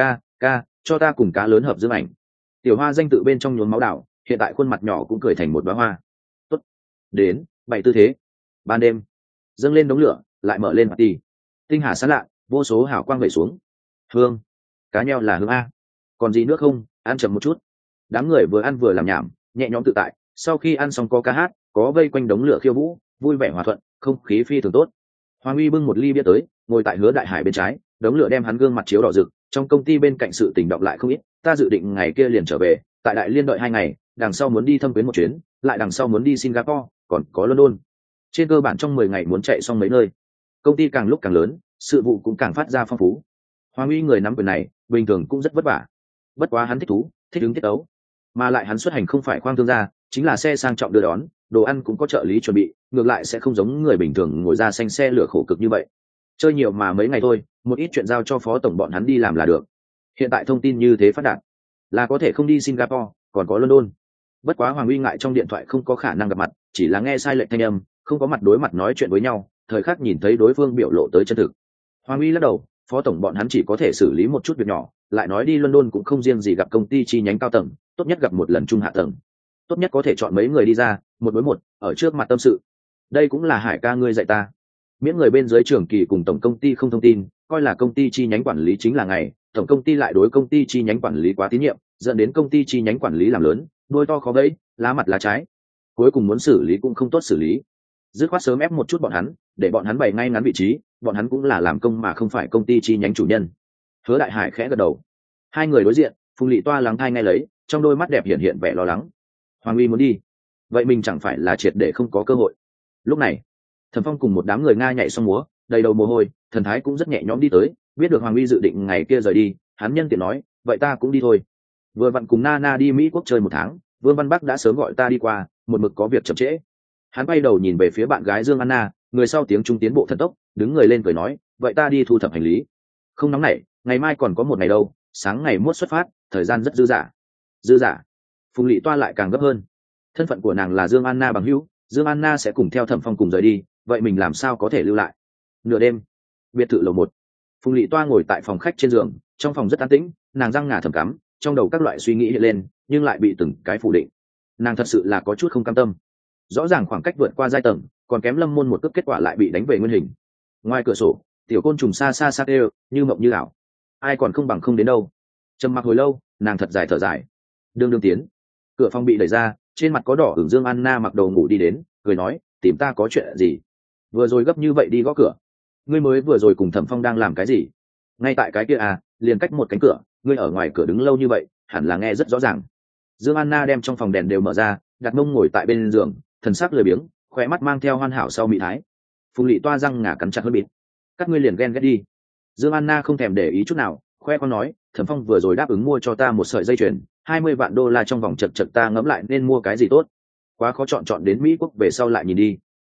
Ca, cho ta cùng cá lớn hợp dương ảnh. Tiểu Hoa danh tự bên trong nhuốm máu đảo, hiện tại khuôn mặt nhỏ cũng cười thành một đóa hoa. Tốt, đến, 7 tư thế. Ban đêm, dâng lên đống lửa, lại mở lên party. Tinh hà sáng lạ, vô số hào quang vẩy xuống. Hương, cá nheo là hương a. Còn gì nữa không, ăn chậm một chút. Đám người vừa ăn vừa làm nhảm, nhẹ nhõm tự tại. Sau khi ăn xong có ca hát, có vây quanh đống lửa khiêu vũ, vui vẻ hòa thuận, không khí phi thường tốt. Hoàng uy bưng một ly bia tới, ngồi tại Hứa Đại Hải bên trái, đống lửa đem hắn gương mặt chiếu đỏ rực. Trong công ty bên cạnh sự tình động lại không ít, ta dự định ngày kia liền trở về, tại Đại Liên đợi 2 ngày, đằng sau muốn đi thâm quyến một chuyến, lại đằng sau muốn đi Singapore, còn có London. Trên cơ bản trong 10 ngày muốn chạy xong mấy nơi. Công ty càng lúc càng lớn, sự vụ cũng càng phát ra phong phú. Hoàng uy người nắm quyền này, bình thường cũng rất vất vả. Bất quá hắn thích thú, thích ứng tiết tấu, mà lại hắn xuất hành không phải khoang thương gia, chính là xe sang trọng đưa đón, đồ ăn cũng có trợ lý chuẩn bị, ngược lại sẽ không giống người bình thường ngồi ra xanh xe lửa khổ cực như vậy. Chơi nhiều mà mấy ngày thôi, một ít chuyện giao cho phó tổng bọn hắn đi làm là được. Hiện tại thông tin như thế phát đạt, là có thể không đi Singapore, còn có London. Bất quá Hoàng uy ngại trong điện thoại không có khả năng gặp mặt, chỉ là nghe sai lệch thanh âm, không có mặt đối mặt nói chuyện với nhau, thời khắc nhìn thấy đối phương biểu lộ tới chân thực. Hoàng uy lắc đầu, phó tổng bọn hắn chỉ có thể xử lý một chút việc nhỏ, lại nói đi London cũng không riêng gì gặp công ty chi nhánh cao tầng, tốt nhất gặp một lần trung hạ tầng, tốt nhất có thể chọn mấy người đi ra, một đối một, ở trước mặt tâm sự. Đây cũng là Hải ca ngươi dạy ta. Miễn người bên dưới trưởng kỳ cùng tổng công ty không thông tin, coi là công ty chi nhánh quản lý chính là ngày, tổng công ty lại đối công ty chi nhánh quản lý quá tín nhiệm, dẫn đến công ty chi nhánh quản lý làm lớn, đôi to khó vẫy, lá mặt lá trái, cuối cùng muốn xử lý cũng không tốt xử lý. Dứt khoát sớm ép một chút bọn hắn, để bọn hắn bày ngay ngắn vị trí, bọn hắn cũng là làm công mà không phải công ty chi nhánh chủ nhân. Hứa Đại Hải khẽ gật đầu. Hai người đối diện, Phùng Lị Toa lắng thai nghe lấy, trong đôi mắt đẹp hiện hiện vẻ lo lắng. Hoàng uy muốn đi, vậy mình chẳng phải là triệt để không có cơ hội. Lúc này, Thẩm Phong cùng một đám người Nga nhảy xong múa, đầy đầu mồ hôi, thần thái cũng rất nhẹ nhõm đi tới, biết được Hoàng uy dự định ngày kia rời đi, hắn nhân tiện nói, vậy ta cũng đi thôi. Vừa vặn cùng Nana đi Mỹ Quốc chơi 1 tháng, Vương Văn Bắc đã sớm gọi ta đi qua, một mực có việc chậm trễ. Hắn bay đầu nhìn về phía bạn gái Dương Anna, người sau tiếng trung tiến bộ thần tốc, đứng người lên cười nói, vậy ta đi thu thập hành lý. Không nóng nảy, ngày mai còn có một ngày đâu, sáng ngày mốt xuất phát, thời gian rất dư dả. Dư dả? Phùng Lị Toa lại càng gấp hơn. Thân phận của nàng là Dương Anna bằng hữu, Dương Anna sẽ cùng theo Thẩm Phong cùng rời đi, vậy mình làm sao có thể lưu lại? Nửa đêm, biệt thự lầu 1. Phùng Lị Toa ngồi tại phòng khách trên giường, trong phòng rất an tĩnh, nàng răng ngà thầm cắm, trong đầu các loại suy nghĩ hiện lên, nhưng lại bị từng cái phủ định. Nàng thật sự là có chút không cam tâm. Rõ ràng khoảng cách vượt qua giai tầng, còn kém Lâm Môn một cước, kết quả lại bị đánh về nguyên hình. Ngoài cửa sổ, tiểu côn trùng xa xa xa kêu, như mộng như ảo. Ai còn không bằng không đến đâu. Trầm mặc hồi lâu, nàng thật dài thở dài. Đương tiến, cửa phòng bị đẩy ra, trên mặt có đỏ ửng Dương Anna mặc đồ ngủ đi đến, cười nói, tìm ta có chuyện gì? Vừa rồi gấp như vậy đi gõ cửa. Ngươi mới vừa rồi cùng Thẩm Phong đang làm cái gì? Ngay tại cái kia à, liền cách một cánh cửa, ngươi ở ngoài cửa đứng lâu như vậy, hẳn là nghe rất rõ ràng. Dương Anna đem trong phòng đèn đều mở ra, đặt mông ngồi tại bên giường, thần sắc lười biếng, khóe mắt mang theo hoàn hảo sau mị thái. Phùng Lị Toa răng ngà cắn chặt hơn bịt. Các ngươi liền ghen ghét đi. Dương Anna không thèm để ý chút nào, khoe con nói, Thẩm Phong vừa rồi đáp ứng mua cho ta một sợi dây chuyền, 20 vạn đô la trong vòng chật chật, ta ngẫm lại nên mua cái gì tốt. Quá khó chọn đến Mỹ Quốc về sau lại nhìn đi.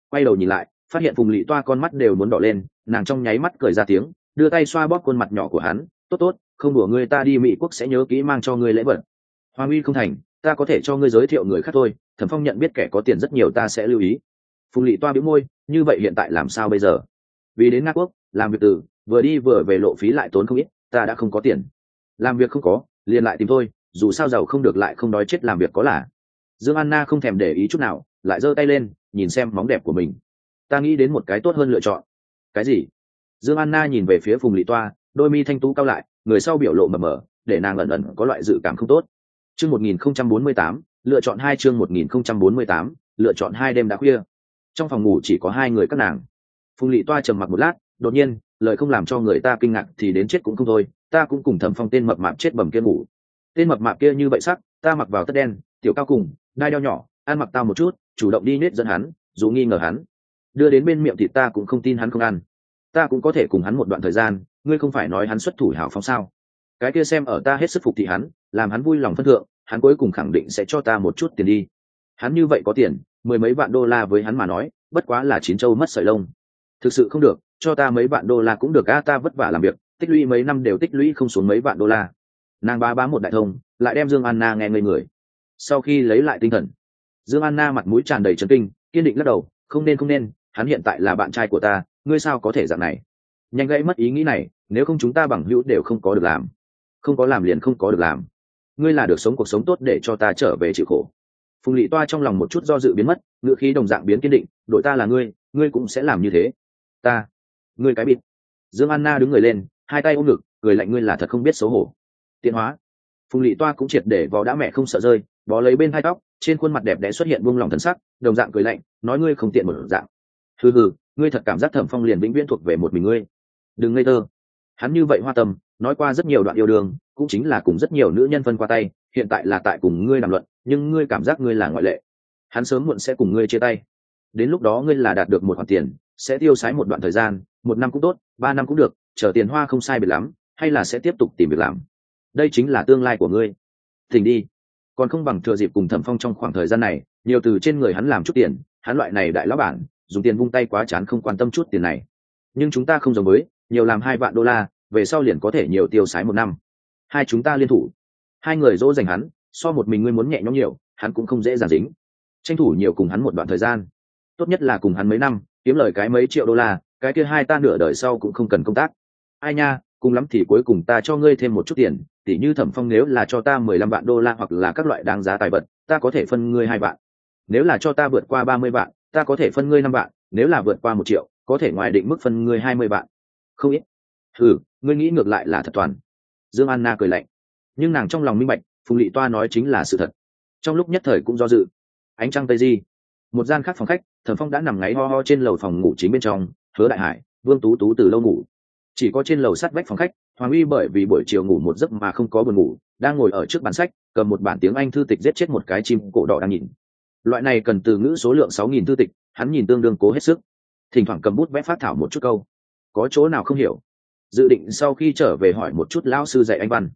quay đầu nhìn lại phát hiện Phùng Lị Toa con mắt đều muốn đỏ lên, nàng trong nháy mắt cười ra tiếng, đưa tay xoa bóp khuôn mặt nhỏ của hắn. Tốt tốt, không đùa ngươi, ta đi Mỹ quốc sẽ nhớ kỹ mang cho ngươi lễ vật. Hoàng uy không thành, ta có thể cho ngươi giới thiệu người khác thôi. Thẩm Phong nhận biết kẻ có tiền rất nhiều, ta sẽ lưu ý. Phùng Lị Toa bĩu môi, như vậy hiện tại làm sao bây giờ? Vì đến Nga quốc làm việc từ vừa đi vừa về lộ phí lại tốn không ít, ta đã không có tiền. Làm việc không có, liền lại tìm thôi, dù sao giàu không được lại không đói chết, làm việc có là. Dương Anna không thèm để ý chút nào, lại giơ tay lên nhìn xem móng đẹp của mình. Ta nghĩ đến một cái tốt hơn lựa chọn. Cái gì? Dương Anna nhìn về phía Phùng Lị Toa, đôi mi thanh tú cao lại, người sau biểu lộ mờ mờ, để nàng ẩn ẩn có loại dự cảm không tốt. Chương 1048, lựa chọn 2, chương 1048, lựa chọn 2. Đêm đã khuya, trong phòng ngủ chỉ có hai người các nàng. Phùng Lị Toa trầm mặc một lát, đột nhiên lời không làm cho người ta kinh ngạc thì đến chết cũng không thôi, ta cũng cùng Thẩm Phong tên mập mạp chết bầm kia ngủ. Tên mập mạp kia như vậy sắc, ta mặc vào tất đen, tiểu cao cùng đai đeo nhỏ, ăn mặc tao một chút, chủ động đi nết dẫn hắn, dù nghi ngờ hắn đưa đến bên miệng thì ta cũng không tin hắn không ăn. Ta cũng có thể cùng hắn một đoạn thời gian, ngươi không phải nói hắn xuất thủ hào phóng sao? Cái kia xem ở ta hết sức phục thị hắn, làm hắn vui lòng phân thượng, hắn cuối cùng khẳng định sẽ cho ta một chút tiền đi. Hắn như vậy có tiền, mười mấy vạn đô la với hắn mà nói bất quá là chín châu mất sợi lông. Thực sự không được, cho ta mấy vạn đô la cũng được a, ta vất vả làm việc tích lũy mấy năm đều tích lũy không xuống mấy vạn đô la. Nàng bá một đại thông lại đem Dương Anna nghe ngây người. Sau khi lấy lại tinh thần, Dương Anna mặt mũi tràn đầy chấn kinh, kiên định lắc đầu, không nên, hắn hiện tại là bạn trai của ta, ngươi sao có thể dạng này? Nhanh gãy mất ý nghĩ này, nếu không chúng ta bằng hữu đều không có được làm. Không có làm liền không có được làm. Ngươi là được sống cuộc sống tốt để cho ta trở về chịu khổ. Phùng Lị Toa trong lòng một chút do dự biến mất, ngữ khí đồng dạng biến kiên định, đội ta là ngươi cũng sẽ làm như thế. Ta, ngươi cái bịt. Dương Anna đứng người lên, hai tay ôm ngực, cười lạnh, ngươi là thật không biết xấu hổ. Tiện hóa. Phùng Lị Toa cũng triệt để vò đã mẹ không sợ rơi, bó lấy bên hai tóc, trên khuôn mặt đẹp đẽ xuất hiện buông lòng thần sắc, đồng dạng cười lạnh, nói ngươi không tiện một dạng. Hừ, ngươi thật cảm giác Thẩm Phong liền vĩnh viễn thuộc về một mình ngươi? Đừng ngây thơ. Hắn như vậy hoa tâm, nói qua rất nhiều đoạn yêu đương, cũng chính là cùng rất nhiều nữ nhân phân qua tay, hiện tại là tại cùng ngươi đàm luận, nhưng ngươi cảm giác ngươi là ngoại lệ. Hắn sớm muộn sẽ cùng ngươi chia tay. Đến lúc đó ngươi là đạt được một khoản tiền, sẽ tiêu xài một đoạn thời gian, 1 năm cũng tốt, 3 năm cũng được, chờ tiền hoa không sai biệt lắm, hay là sẽ tiếp tục tìm việc làm. Đây chính là tương lai của ngươi. Thỉnh đi. Còn không bằng thừa dịp cùng Thẩm Phong trong khoảng thời gian này, nhiều từ trên người hắn làm chút tiền, hắn loại này đại lão bản, dùng tiền vung tay quá chán, không quan tâm chút tiền này. Nhưng chúng ta không giống với, nhiều làm 2 vạn đô la, về sau liền có thể nhiều tiêu xài 1 năm. Hai chúng ta liên thủ, hai người dỗ dành hắn, so một mình ngươi muốn nhẹ nhõm nhiều, hắn cũng không dễ dàng dính. Tranh thủ nhiều cùng hắn một đoạn thời gian, tốt nhất là cùng hắn mấy năm, kiếm lời cái mấy triệu đô la, cái kia hai ta nửa đời sau cũng không cần công tác. Ai nha, cùng lắm thì cuối cùng ta cho ngươi thêm một chút tiền, tỉ như Thẩm Phong nếu là cho ta 15 vạn đô la hoặc là các loại đáng giá tài vật, ta có thể phân ngươi 2 vạn. Nếu là cho ta vượt qua 30 vạn, ta có thể phân ngươi 5 vạn, nếu là vượt qua 1 triệu, có thể ngoài định mức phân ngươi 20 vạn. Không ít. Ngươi nghĩ ngược lại là thật toàn. Dương Anna cười lạnh, nhưng nàng trong lòng minh bạch, Phùng Lị Toa nói chính là sự thật. Trong lúc nhất thời cũng do dự. Ánh trăng tây di, một gian khác phòng khách, Thẩm Phong đã nằm ngáy ho ho trên lầu phòng ngủ chính bên trong, Hứa Đại Hải, Vương Tú Tú từ lâu ngủ. Chỉ có trên lầu sát vách phòng khách, Hoàng Uy bởi vì buổi chiều ngủ một giấc mà không có buồn ngủ, đang ngồi ở trước bàn sách, cầm một bản tiếng Anh thư tịch giết chết một cái chim cổ đỏ đang nhìn. Loại này cần từ ngữ số lượng 6.000 thư tịch, hắn nhìn tương đương cố hết sức. Thỉnh thoảng cầm bút vẽ phát thảo một chút câu, có chỗ nào không hiểu, dự định sau khi trở về hỏi một chút lão sư dạy anh văn.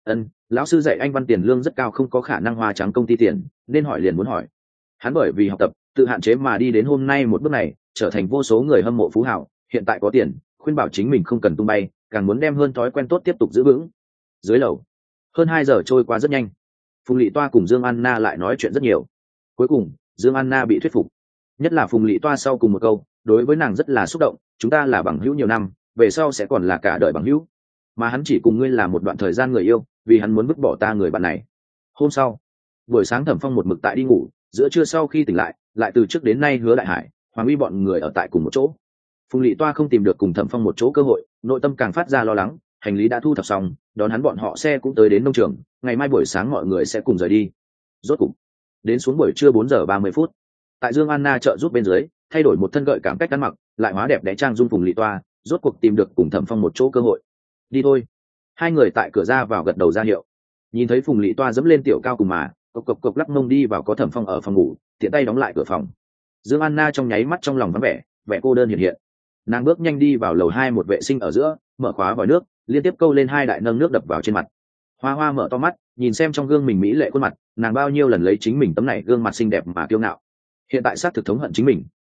Lão sư dạy anh văn tiền lương rất cao, không có khả năng hoa trắng công ty tiền, nên hỏi liền muốn hỏi. Hắn bởi vì học tập tự hạn chế mà đi đến hôm nay một bước này, trở thành vô số người hâm mộ phú hào, hiện tại có tiền, khuyên bảo chính mình không cần tung bay, càng muốn đem hơn thói quen tốt tiếp tục giữ vững. Dưới lầu, hơn 2 giờ trôi qua rất nhanh. Phùng Lị Toa cùng Dương Anna lại nói chuyện rất nhiều. Cuối cùng Dương Anna bị thuyết phục, nhất là Phùng Lị Toa sau cùng một câu, đối với nàng rất là xúc động, chúng ta là bằng hữu nhiều năm, về sau sẽ còn là cả đời bằng hữu, mà hắn chỉ cùng ngươi là một đoạn thời gian người yêu, vì hắn muốn vứt bỏ ta người bạn này. Hôm sau buổi sáng, Thẩm Phong một mực tại đi ngủ, giữa trưa sau khi tỉnh lại từ trước đến nay Hứa Đại Hải, Hoàng Uy bọn người ở tại cùng một chỗ. Phùng Lị Toa không tìm được cùng Thẩm Phong một chỗ cơ hội, nội tâm càng phát ra lo lắng. Hành lý đã thu thập xong, đón hắn bọn họ xe cũng tới đến nông trường, ngày mai buổi sáng mọi người sẽ cùng rời đi. Rốt cục đến xuống buổi trưa 4 giờ 30 phút, tại Dương Anna trợ giúp bên dưới, thay đổi một thân gợi cảm cách ăn mặc, lại hóa đẹp đẽ trang dung, Phùng Lị Toa rốt cuộc tìm được cùng Thẩm Phong một chỗ cơ hội. Đi thôi. Hai người tại cửa ra vào gật đầu ra hiệu. Nhìn thấy Phùng Lị Toa dẫm lên tiểu cao cùng mà cộc lắc mông đi vào, có Thẩm Phong ở phòng ngủ, tiện tay đóng lại cửa phòng. Dương Anna trong nháy mắt trong lòng vắng vẻ, vẻ cô đơn hiện hiện. Nàng bước nhanh đi vào lầu 2 một vệ sinh ở giữa, mở khóa vòi nước, liên tiếp câu lên 2 đại nâng nước đập vào trên mặt. Hoa Hoa mở to mắt, nhìn xem trong gương mình mỹ lệ khuôn mặt, nàng bao nhiêu lần lấy chính mình tấm này gương mặt xinh đẹp mà kiêu ngạo, hiện tại xác thực thống hận chính mình.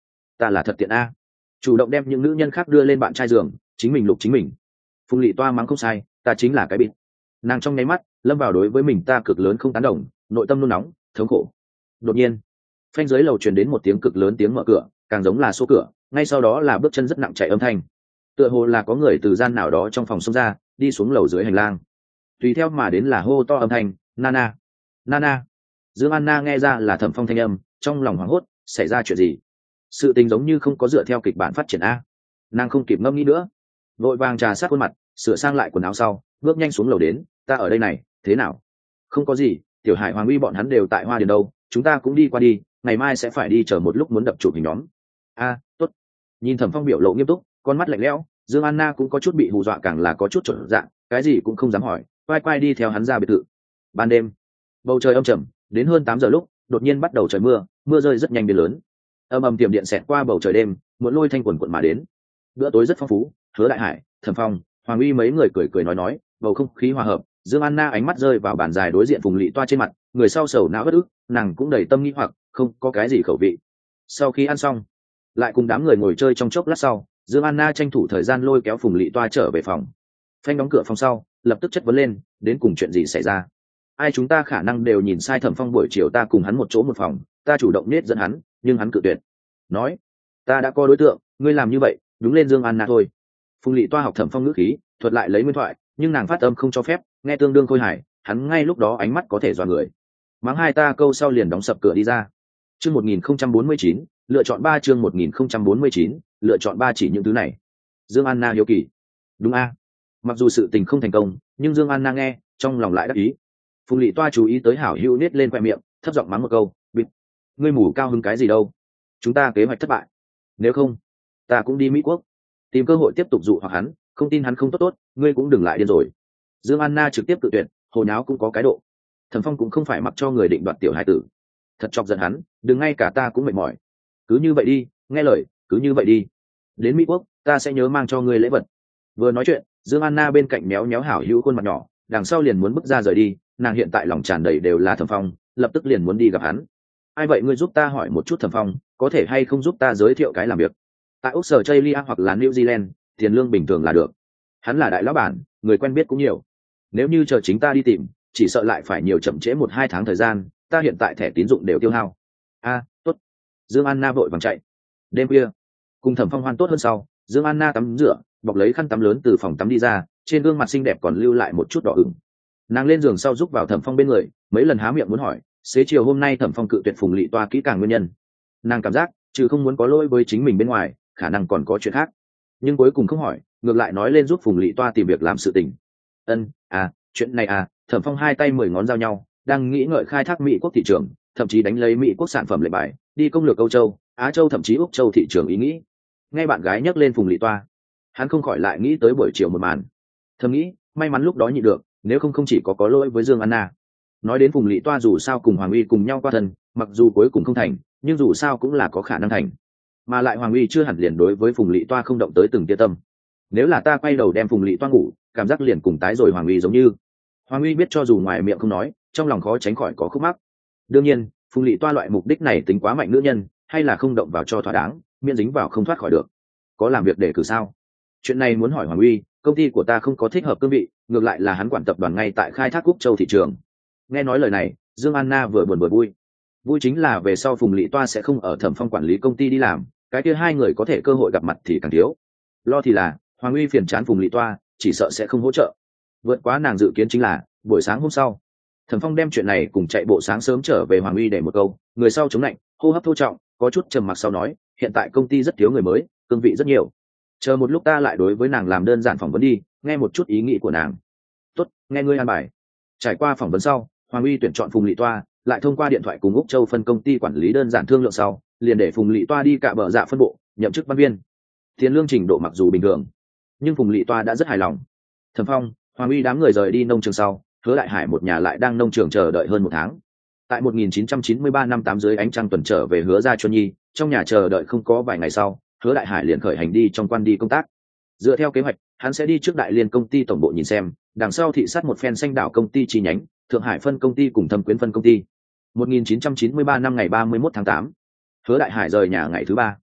ta là thật tiện a, chủ động đem những nữ nhân khác đưa lên bạn trai giường, chính mình lục chính mình. Phùng Lị Toa mắng không sai, ta chính là cái bịt. Nàng trong nháy mắt lâm vào đối với mình ta cực lớn không tán đồng, nội tâm nôn nóng thống khổ. Đột nhiên phanh dưới lầu truyền đến một tiếng cực lớn tiếng mở cửa, càng giống là xô cửa, ngay sau đó là bước chân rất nặng chạy âm thanh, tựa hồ là có người từ gian nào đó trong phòng xông ra, đi xuống lầu dưới hành lang. Tùy theo mà đến là hô to âm thanh, Nana, Nana. Dương Anna nghe ra là Thẩm Phong thanh âm, trong lòng hoảng hốt, xảy ra chuyện gì? Sự tình giống như không có dựa theo kịch bản phát triển a. Nàng không kịp ngẫm nghĩ nữa, vội vàng trà sát khuôn mặt, sửa sang lại quần áo sau, bước nhanh xuống lầu đến. Ta ở đây này, thế nào? Không có gì, Tiểu Hải Hoàng Uy bọn hắn đều tại Hoa Điền đâu, chúng ta cũng đi qua đi, ngày mai sẽ phải đi chờ một lúc muốn đập chụp hình nhóm. Tốt. Nhìn Thẩm Phong biểu lộ nghiêm túc, con mắt lạnh lẽo, Dương Anna cũng có chút bị hù dọa, càng là có chút chột dạ, cái gì cũng không dám hỏi, quay đi theo hắn ra biệt thự. Ban đêm, bầu trời âm trầm, đến hơn 8 giờ lúc, đột nhiên bắt đầu trời mưa, mưa rơi rất nhanh biến lớn. Âm ầm tiềm điện xẹt qua bầu trời đêm, muốn lôi thanh quần quần mà đến. Bữa tối rất phong phú, Hứa Đại Hải, Thẩm Phong, Hoàng Uy mấy người cười nói, bầu không khí hòa hợp. Dương Anna ánh mắt rơi vào bàn dài đối diện Phùng Lị Toa trên mặt, người sau sầu não bất ức, nàng cũng đầy tâm nghi hoặc, không có cái gì khẩu vị. Sau khi ăn xong, lại cùng đám người ngồi chơi trong chốc lát sau, Dương Anna tranh thủ thời gian lôi kéo Phùng Lị Toa trở về phòng. Phanh đóng cửa phòng sau, lập tức chất vấn lên, đến cùng chuyện gì xảy ra? Ai chúng ta khả năng đều nhìn sai Thẩm Phong buổi chiều ta cùng hắn một chỗ một phòng, ta chủ động nết dẫn hắn, nhưng hắn cự tuyệt. Nói, ta đã có đối tượng, ngươi làm như vậy, đúng lên Dương Anna thôi. Phùng Lị Toa học Thẩm Phong ngữ khí, thuật lại lấy nguyên thoại, nhưng nàng phát âm không cho phép, nghe tương đương khôi hài, hắn ngay lúc đó ánh mắt có thể dọa người. Mắng hai ta câu sau liền đóng sập cửa đi ra. Chương 1049, lựa chọn 3 chương 1049, lựa chọn 3 chỉ những thứ này. Dương Anna hiếu kỳ. Đúng a. Mặc dù sự tình không thành công, nhưng Dương Anna nghe, trong lòng lại đắc ý. Phùng Lị Toa chú ý tới hảo hữu nết lên khoe miệng, thấp giọng mắng một câu, "Bịt, ngươi mù cao hứng cái gì đâu? Chúng ta kế hoạch thất bại. Nếu không, ta cũng đi Mỹ Quốc, tìm cơ hội tiếp tục dụ hoặc hắn, không tin hắn không tốt, ngươi cũng đừng lại điên rồi." Dương Anna trực tiếp cự tuyệt, hồ nháo cũng có cái độ. Thẩm Phong cũng không phải mặc cho người định đoạt tiểu hải tử. Thật chọc giận hắn, đừng ngay cả ta cũng mệt mỏi. Cứ như vậy đi, nghe lời, cứ như vậy đi. Đến Mỹ Quốc, ta sẽ nhớ mang cho ngươi lễ vật. Vừa nói chuyện, Dương Anna bên cạnh méo méo hảo hữu khuôn mặt nhỏ, đằng sau liền muốn bước ra rời đi, nàng hiện tại lòng tràn đầy đều là Thẩm Phong, lập tức liền muốn đi gặp hắn. Ai vậy, ngươi giúp ta hỏi một chút Thẩm Phong, có thể hay không giúp ta giới thiệu cái làm việc? Tại Australia hoặc là New Zealand, tiền lương bình thường là được. Hắn là đại lão bản, người quen biết cũng nhiều. Nếu như chờ chính ta đi tìm, chỉ sợ lại phải nhiều chậm trễ 1-2 tháng thời gian, ta hiện tại thẻ tín dụng đều tiêu hao. Tốt. Dương Anna vội vàng chạy. Đêm khuya, cùng Thẩm Phong hoan tốt hơn sau, Dương Anna tắm rửa, bọc lấy khăn tắm lớn từ phòng tắm đi ra, trên gương mặt xinh đẹp còn lưu lại một chút đỏ ửng. Nàng lên giường sau giúp vào Thẩm Phong bên người, mấy lần há miệng muốn hỏi, xế chiều hôm nay Thẩm Phong cự tuyệt Phùng Lị Toa kỹ càng nguyên nhân. Nàng cảm giác, trừ không muốn có lỗi với chính mình bên ngoài, khả năng còn có chuyện khác. Nhưng cuối cùng không hỏi, ngược lại nói lên giúp Phùng Lị Toa tìm việc làm sự tình. Chuyện này Thẩm Phong hai tay 10 ngón giao nhau, đang nghĩ ngợi khai thác Mỹ quốc thị trường, thậm chí đánh lấy Mỹ quốc sản phẩm lệnh bài, đi công lược Âu Châu, Á Châu thậm chí Úc Châu thị trường ý nghĩ. Nghe bạn gái nhắc lên Phùng Lị Toa, hắn không khỏi lại nghĩ tới buổi chiều một màn. Thầm nghĩ, may mắn lúc đó nhịn được, nếu không chỉ có lỗi với Dương Anna. Nói đến Phùng Lị Toa dù sao cùng Hoàng Uy cùng nhau qua thân, mặc dù cuối cùng không thành, nhưng dù sao cũng là có khả năng thành. Mà lại Hoàng Uy chưa hẳn liền đối với Phùng Lị Toa không động tới từng tia tâm. Nếu là ta quay đầu đem Phùng Lị Toa ngủ, cảm giác liền cùng tái rồi Hoàng Uy giống như. Hoàng Uy biết cho dù ngoài miệng không nói, trong lòng khó tránh khỏi có khúc mắc. Đương nhiên, Phùng Lị Toa loại mục đích này tính quá mạnh nữ nhân, hay là không động vào cho thỏa đáng, miễn dính vào không thoát khỏi được. Có làm việc để cử sao? Chuyện này muốn hỏi Hoàng Uy, công ty của ta không có thích hợp cương vị, ngược lại là hắn quản tập đoàn ngay tại khai thác Úc Châu thị trường. Nghe nói lời này, Dương Anna vừa buồn vừa vui. Vui chính là về sau Phùng Lị Toa sẽ không ở Thẩm Phong quản lý công ty đi làm, cái kia hai người có thể cơ hội gặp mặt thì càng thiếu. Lo thì là Hoàng Uy phiền chán Phùng Lị Toa, chỉ sợ sẽ không hỗ trợ. Vượt quá nàng dự kiến chính là buổi sáng hôm sau, Thẩm Phong đem chuyện này cùng chạy bộ sáng sớm trở về Hoàng Uy để một câu, người sau chống lạnh, hô hấp thô trọng, có chút trầm mặc sau nói, hiện tại công ty rất thiếu người mới, cương vị rất nhiều. Chờ một lúc ta lại đối với nàng làm đơn giản phỏng vấn đi, nghe một chút ý nghĩ của nàng. Tốt, nghe ngươi an bài. Trải qua phỏng vấn sau, Hoàng Uy tuyển chọn Phùng Lị Toa, lại thông qua điện thoại cùng Úc Châu phân công ty quản lý đơn giản thương lượng sau, liền để Phùng Lị Toa đi cạ bờ dạ phân bộ, nhậm chức văn viên. Tiền lương trình độ mặc dù bình thường, nhưng Phùng Lị Toa đã rất hài lòng. Thẩm Phong, Hoàng Uy đám người rời đi nông trường sau, Hứa Đại Hải một nhà lại đang nông trường chờ đợi hơn 1 tháng. Tại 1993 năm 8 dưới ánh trăng tuần trở về Hứa gia Chuân Nhi, trong nhà chờ đợi không có vài ngày sau, Hứa Đại Hải liền khởi hành đi trong quan đi công tác. Dựa theo kế hoạch, hắn sẽ đi trước Đại Liên công ty tổng bộ nhìn xem, đằng sau thị sát một phen Xanh Đảo công ty chi nhánh, Thượng Hải phân công ty cùng Thâm Quyến phân công ty. 1993 năm ngày 31 tháng 8, Hứa Đại Hải rời nhà ngày thứ 3.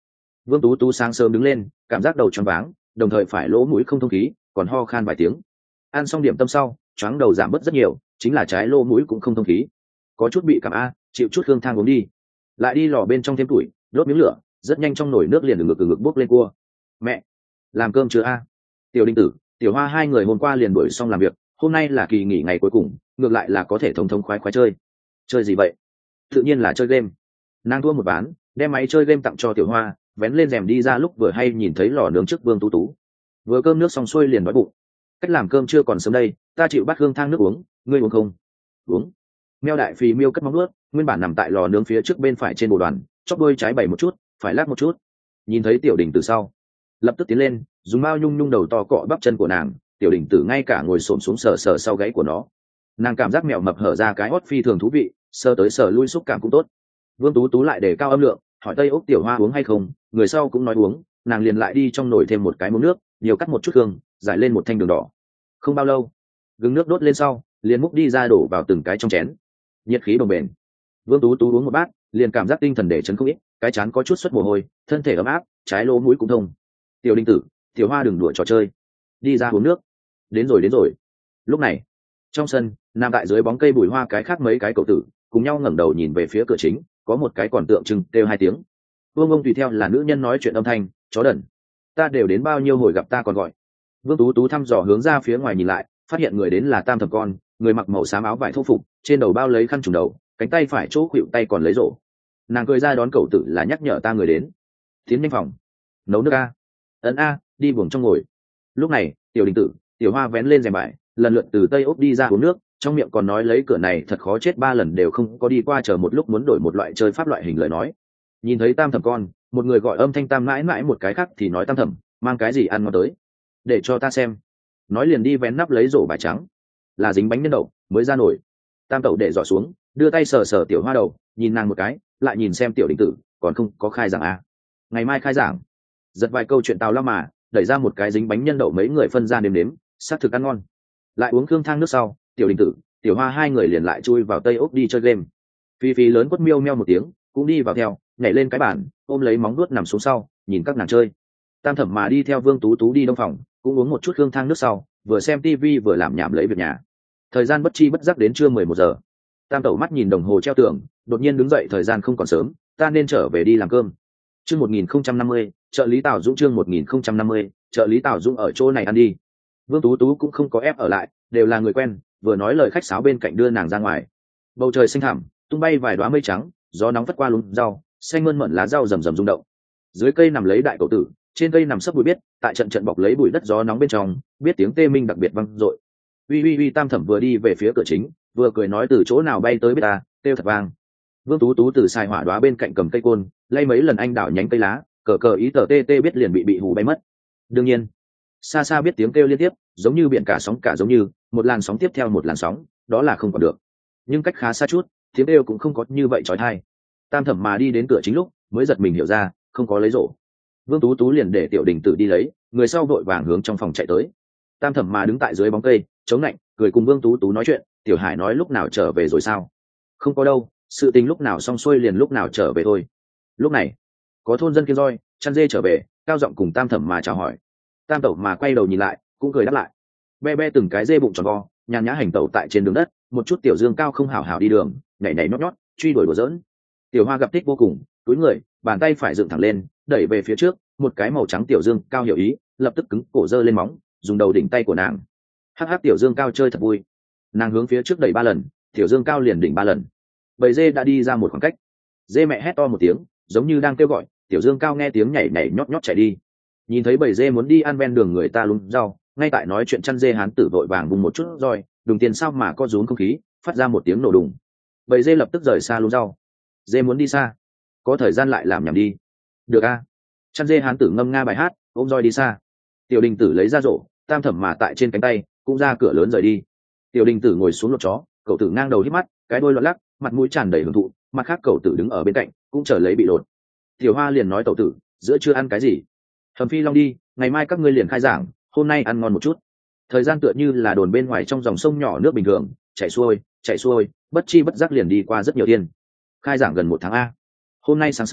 Vương Tú Tú sáng sớm đứng lên, cảm giác đầu choáng váng, đồng thời phải lỗ mũi không thông khí, còn ho khan vài tiếng. Ăn xong điểm tâm sau, choáng đầu giảm bớt rất nhiều, chính là trái lỗ mũi cũng không thông khí. Có chút bị cảm chịu chút hương thang uống đi. Lại đi lò bên trong thêm tuổi, đốt miếng lửa, rất nhanh trong nồi nước liền từ ngực bốc lên cua. Mẹ, làm cơm chưa a? Tiểu Đình Tử, Tiểu Hoa hai người hôm qua liền đuổi xong làm việc, hôm nay là kỳ nghỉ ngày cuối cùng, ngược lại là có thể thống thống khoái khoái chơi. Chơi gì vậy? Tự nhiên là chơi game. Nàng thua một ván, đem máy chơi game tặng cho Tiểu Hoa, vén lên rèm đi ra lúc vừa hay nhìn thấy lò nướng trước Vương Tú Tú. Vừa cơm nước xong xuôi liền đói bụng. Cách làm cơm chưa còn sớm đây, ta chịu bắt hương thang nước uống, ngươi uống không? Uống. Meo đại phì miêu cất móng nuốt, nguyên bản nằm tại lò nướng phía trước bên phải trên bộ đoàn, chóp đôi trái bày một chút, phải lát một chút. Nhìn thấy Tiểu Đình từ sau, lập tức tiến lên, dùng mao nhung nhung đầu to cọ bắp chân của nàng. Tiểu Đình tử ngay cả ngồi xổm xuống sờ sờ sau gáy của nó. Nàng cảm giác mèo mập hở ra cái hót phi thường thú vị, sờ tới sờ lui xúc cảm cũng tốt. Vương Tú Tú lại để cao âm lượng, hỏi Tây Ốc Tiểu Hoa uống hay không, người sau cũng nói uống, nàng liền lại đi trong nồi thêm một cái muỗng nước, nhiều cắt một chút gừng, giải lên một thanh đường đỏ. Không bao lâu, gừng nước đốt lên sau, liền múc đi ra đổ vào từng cái trong chén. Nhiệt khí bồng bềnh. Vương Tú Tú uống một bát, liền cảm giác tinh thần để chấn không ít, cái chán có chút xuất mồ hôi, thân thể ấm áp, trái lỗ mũi cũng thông. Tiểu Đình tử, Tiểu Hoa đừng đùa trò chơi, đi ra uống nước. Đến rồi. Lúc này, trong sân, nằm tại dưới bóng cây bùi hoa cái khác mấy cái cậu tử cùng nhau ngẩng đầu nhìn về phía cửa chính, có một cái còn tượng trưng kêu hai tiếng. Vương ông tùy theo là nữ nhân nói chuyện âm thanh, chó đần, ta đều đến bao nhiêu hồi gặp ta còn gọi. Vương Tú Tú thăm dò hướng ra phía ngoài nhìn lại, phát hiện người đến là Tam Thẩm con, người mặc màu xám áo vải thô phục, trên đầu bao lấy khăn trùm đầu, cánh tay phải chỗ khuỵu tay còn lấy rổ. Nàng cười ra đón cậu tử là nhắc nhở ta người đến. Tiến nhanh phòng, nấu nước a. Ấn a, đi buồng trong ngồi. Lúc này, Tiểu Đình tử, Tiểu Hoa vén lên rèm vải, lần lượt từ Tây Ốc đi ra uống nước, trong miệng còn nói lấy cửa này thật khó chết 3 lần đều không có đi qua, chờ một lúc muốn đổi một loại chơi pháp loại hình lời nói. Nhìn thấy Tam Thẩm con, một người gọi âm thanh Tam mãi mãi, một cái khác thì nói Tam Thẩm, mang cái gì ăn ngon tới, để cho ta xem. Nói liền đi vén nắp lấy rổ vải trắng, là dính bánh nhân đậu mới ra nổi. Tam tẩu để giỏ xuống, đưa tay sờ sờ Tiểu Hoa đầu, nhìn nàng một cái, lại nhìn xem Tiểu Đình tử, còn không có khai giảng à? Ngày mai khai giảng. Giật vài câu chuyện tào lao mà, đẩy ra một cái dính bánh nhân đậu, mấy người phân ra nếm nếm, xác thực ăn ngon. Lại uống khương thang nước sau, Tiểu Đình tử, Tiểu Hoa hai người liền lại chui vào Tây Ốc đi chơi game. Phi Phi lớn quất miêu meo một tiếng, cũng đi vào theo, nhảy lên cái bàn, ôm lấy móng vuốt nằm xuống sau, nhìn các nàng chơi. Tam Thẩm mà đi theo Vương Tú Tú đi đông phòng, cũng uống một chút khương thang nước sau, vừa xem tivi vừa làm nhảm lấy việc nhà. Thời gian bất chi bất giác đến trưa 11 giờ. Tam tẩu mắt nhìn đồng hồ treo tường, đột nhiên đứng dậy, thời gian không còn sớm, ta nên trở về đi làm cơm. Chương 1050, trợ lý Tào Dũng. Chương 1050, trợ lý Tào Dũng ở chỗ này ăn đi. Vương Tú Tú cũng không có ép ở lại, đều là người quen, vừa nói lời khách sáo bên cạnh đưa nàng ra ngoài. Bầu trời xanh thẳm, tung bay vài đóa mây trắng, gió nóng vất qua lúm rau, xanh mơn mởn lá rau rầm rầm rung động. Dưới cây nằm lấy đại cậu tử, trên cây nằm sấp bụi biết, tại trận trận bọc lấy bụi đất gió nóng bên trong, biết tiếng tê minh đặc biệt vang dội. Uy, Tam Thẩm vừa đi về phía cửa chính, vừa cười nói từ chỗ nào bay tới biết ta, kêu thật vang. Vương Tú Tú từ xài hỏa đóa bên cạnh cầm cây côn, lay mấy lần anh đảo nhánh cây lá, cờ ý tờ tê biết liền bị hù bay mất. Đương nhiên, xa xa biết tiếng kêu liên tiếp, giống như biển cả sóng cả, giống như một làn sóng tiếp theo một làn sóng, đó là không còn được. Nhưng cách khá xa chút, tiếng kêu cũng không có như vậy chói tai. Tam Thẩm mà đi đến cửa chính lúc, mới giật mình hiểu ra, không có lấy rổ. Vương Tú Tú liền để Tiểu Đình tử đi lấy, người sau vội vàng hướng trong phòng chạy tới. Tam Thẩm mà đứng tại dưới bóng cây, chống lạnh, cười cùng Vương Tú Tú nói chuyện. Tiểu Hải nói lúc nào trở về rồi sao? Không có đâu, sự tình lúc nào xong xuôi liền lúc nào trở về thôi. Lúc này, có thôn dân kia roi chăn dê trở về, cao giọng cùng Tam Thẩm mà chào hỏi. Tam tẩu mà quay đầu nhìn lại, cũng cười đáp lại. Be từng cái dê bụng tròn vo, nhàn nhã hành tẩu tại trên đường đất, một chút Tiểu Dương Cao không hảo hảo đi đường, nhảy nhót truy đuổi đùa giỡn. Tiểu Hoa gặp thích vô cùng, túi người, bàn tay phải dựng thẳng lên, đẩy về phía trước, một cái màu trắng Tiểu Dương Cao hiểu ý, lập tức cứng cổ giơ lên móng, dùng đầu đỉnh tay của nàng. Hắc Tiểu Dương Cao chơi thật vui. Nàng hướng phía trước đẩy 3 lần, Tiểu Dương Cao liền đỉnh 3 lần. Bầy dê đã đi ra một khoảng cách. Dê mẹ hét to một tiếng, giống như đang kêu gọi, Tiểu Dương Cao nghe tiếng nhảy nhót chạy đi. Nhìn thấy bầy dê muốn đi ăn ven đường người ta lúng rau, ngay tại nói chuyện chăn dê hán tử vội vàng bùng một chút roi, đùng tiền sao mà có rúm không khí, phát ra một tiếng nổ đùng. Bầy dê lập tức rời xa lúng rau. Dê muốn đi xa, có thời gian lại làm nhảm đi. Được a. Chăn dê hán tử ngâm nga bài hát, ôm roi đi xa. Tiểu Đình tử lấy ra rổ, Tam Thẩm mà tại trên cánh tay, cũng ra cửa lớn rời đi. Tiểu Đình tử ngồi xuống lột chó, cậu tử ngang đầu hít mắt, cái đuôi loạn lắc, mặt mũi tràn đầy hưởng thụ, mặt khác cậu tử đứng ở bên cạnh, cũng chờ lấy bị lột. Tiểu Hoa liền nói cậu tử, giữa trưa ăn cái gì? Hầm phi long đi, ngày mai các ngươi liền khai giảng, hôm nay ăn ngon một chút. Thời gian tựa như là đồn bên ngoài trong dòng sông nhỏ nước bình thường, chảy xuôi, bất chi bất giác liền đi qua rất nhiều thiên. Khai giảng gần 1 tháng a. Hôm nay sáng sớm,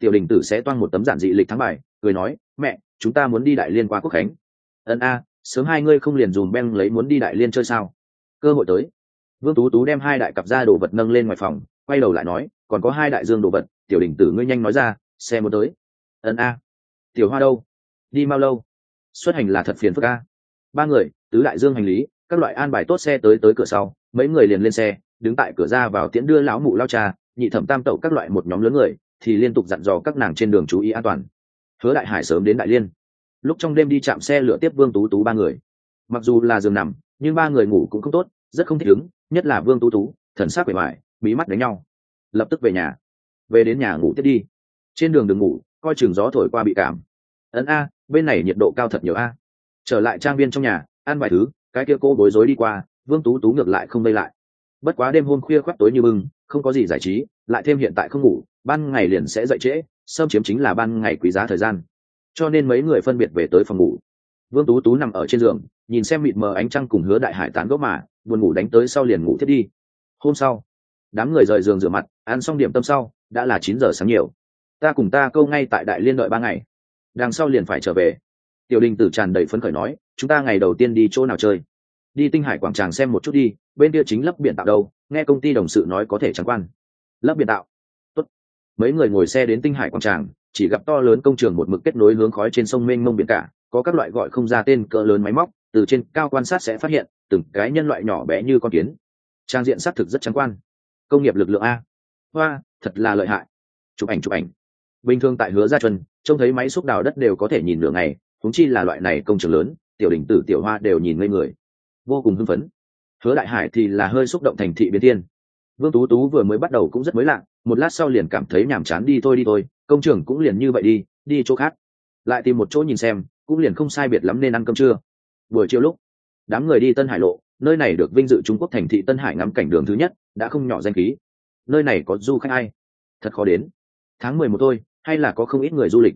Tiểu Đình Tử sẽ toang một tấm giản dị lịch tháng bài, cười nói, mẹ, chúng ta muốn đi Đại Liên qua Quốc khánh. Ân a, sớm hai ngươi không liền dùm beng lấy muốn đi Đại Liên chơi sao? Cơ hội tới. Vương Tú Tú đem hai đại cặp ra đồ vật nâng lên ngoài phòng, quay đầu lại nói, còn có hai đại dương đồ vật, Tiểu Đình Tử ngươi nhanh nói ra, xe muốn tới. Ân a. Tiểu Hoa đâu? Đi mau lâu. Xuất hành là thật phiền phức a. Ba người, tứ đại dương hành lý, các loại an bài tốt xe tới cửa sau, mấy người liền lên xe, đứng tại cửa ra vào tiễn đưa lão mụ lao cha, nhị thẩm tam tẩu các loại một nhóm lớn người, thì liên tục dặn dò các nàng trên đường chú ý an toàn. Hứa Đại Hải sớm đến Đại Liên, lúc trong đêm đi chạm xe lửa tiếp Vương Tú Tú ba người. Mặc dù là giường nằm, nhưng ba người ngủ cũng không tốt, rất không thích ứng, nhất là Vương Tú Tú, thần sắc bề ngoài, bí mắt đánh nhau. Lập tức về nhà, về đến nhà ngủ tiếp đi. Trên đường đừng ngủ, coi chừng gió thổi qua bị cảm. Ấn a, bên này nhiệt độ cao thật nhiều a. Trở lại trang viên trong nhà, ăn vài thứ, cái kia cô bối rối đi qua, Vương Tú Tú ngược lại không vây lại. Bất quá đêm hôm khuya khoắt tối như bưng, không có gì giải trí, lại thêm hiện tại không ngủ, ban ngày liền sẽ dậy trễ, xâm chiếm chính là ban ngày quý giá thời gian. Cho nên mấy người phân biệt về tới phòng ngủ. Vương Tú Tú nằm ở trên giường, nhìn xem mịt mờ ánh trăng cùng Hứa Đại Hải tán gẫu mà, buồn ngủ đánh tới sau liền ngủ thiết đi. Hôm sau, đám người rời giường rửa mặt, ăn xong điểm tâm sau, đã là 9 giờ sáng nhiều. Ta cùng ta câu ngay tại Đại Liên đợi 3 ngày, đằng sau liền phải trở về. Tiểu Đình Tử tràn đầy phấn khởi nói, chúng ta ngày đầu tiên đi chỗ nào chơi? Đi Tinh Hải quảng tràng xem một chút đi, bên kia chính lấp biển tạo đâu, nghe công ty đồng sự nói có thể trắng quan. Lấp biển tạo. Tốt. Mấy người ngồi xe đến Tinh Hải quảng tràng, chỉ gặp to lớn công trường một mực kết nối hướng khói trên sông mênh mông biển cả, có các loại gọi không ra tên cỡ lớn máy móc, từ trên cao quan sát sẽ phát hiện từng cái nhân loại nhỏ bé như con kiến. Trang diện xác thực rất trắng quan. Công nghiệp lực lượng a. Hoa, thật là lợi hại. Chụp ảnh. Bình thường tại Hứa Gia Chuân, trông thấy máy xúc đào đất đều có thể nhìn nửa ngày, huống chi là loại này công trường lớn, Tiểu Đình Tử Tiểu Hoa đều nhìn ngây người, vô cùng hưng phấn. Hứa Đại Hải thì là hơi xúc động thành thị biến thiên. Vương Tú Tú vừa mới bắt đầu cũng rất mới lạ, một lát sau liền cảm thấy nhàm chán, đi thôi, công trường cũng liền như vậy đi chỗ khác, lại tìm một chỗ nhìn xem, cũng liền không sai biệt lắm nên ăn cơm trưa. Buổi chiều lúc đám người đi Tân Hải Lộ, nơi này được vinh dự Trung Quốc thành thị Tân Hải ngắm cảnh đường thứ nhất, đã không nhỏ danh khí. Nơi này có du khách ai? Thật khó đến. Tháng 11 thôi, hay là có không ít người du lịch.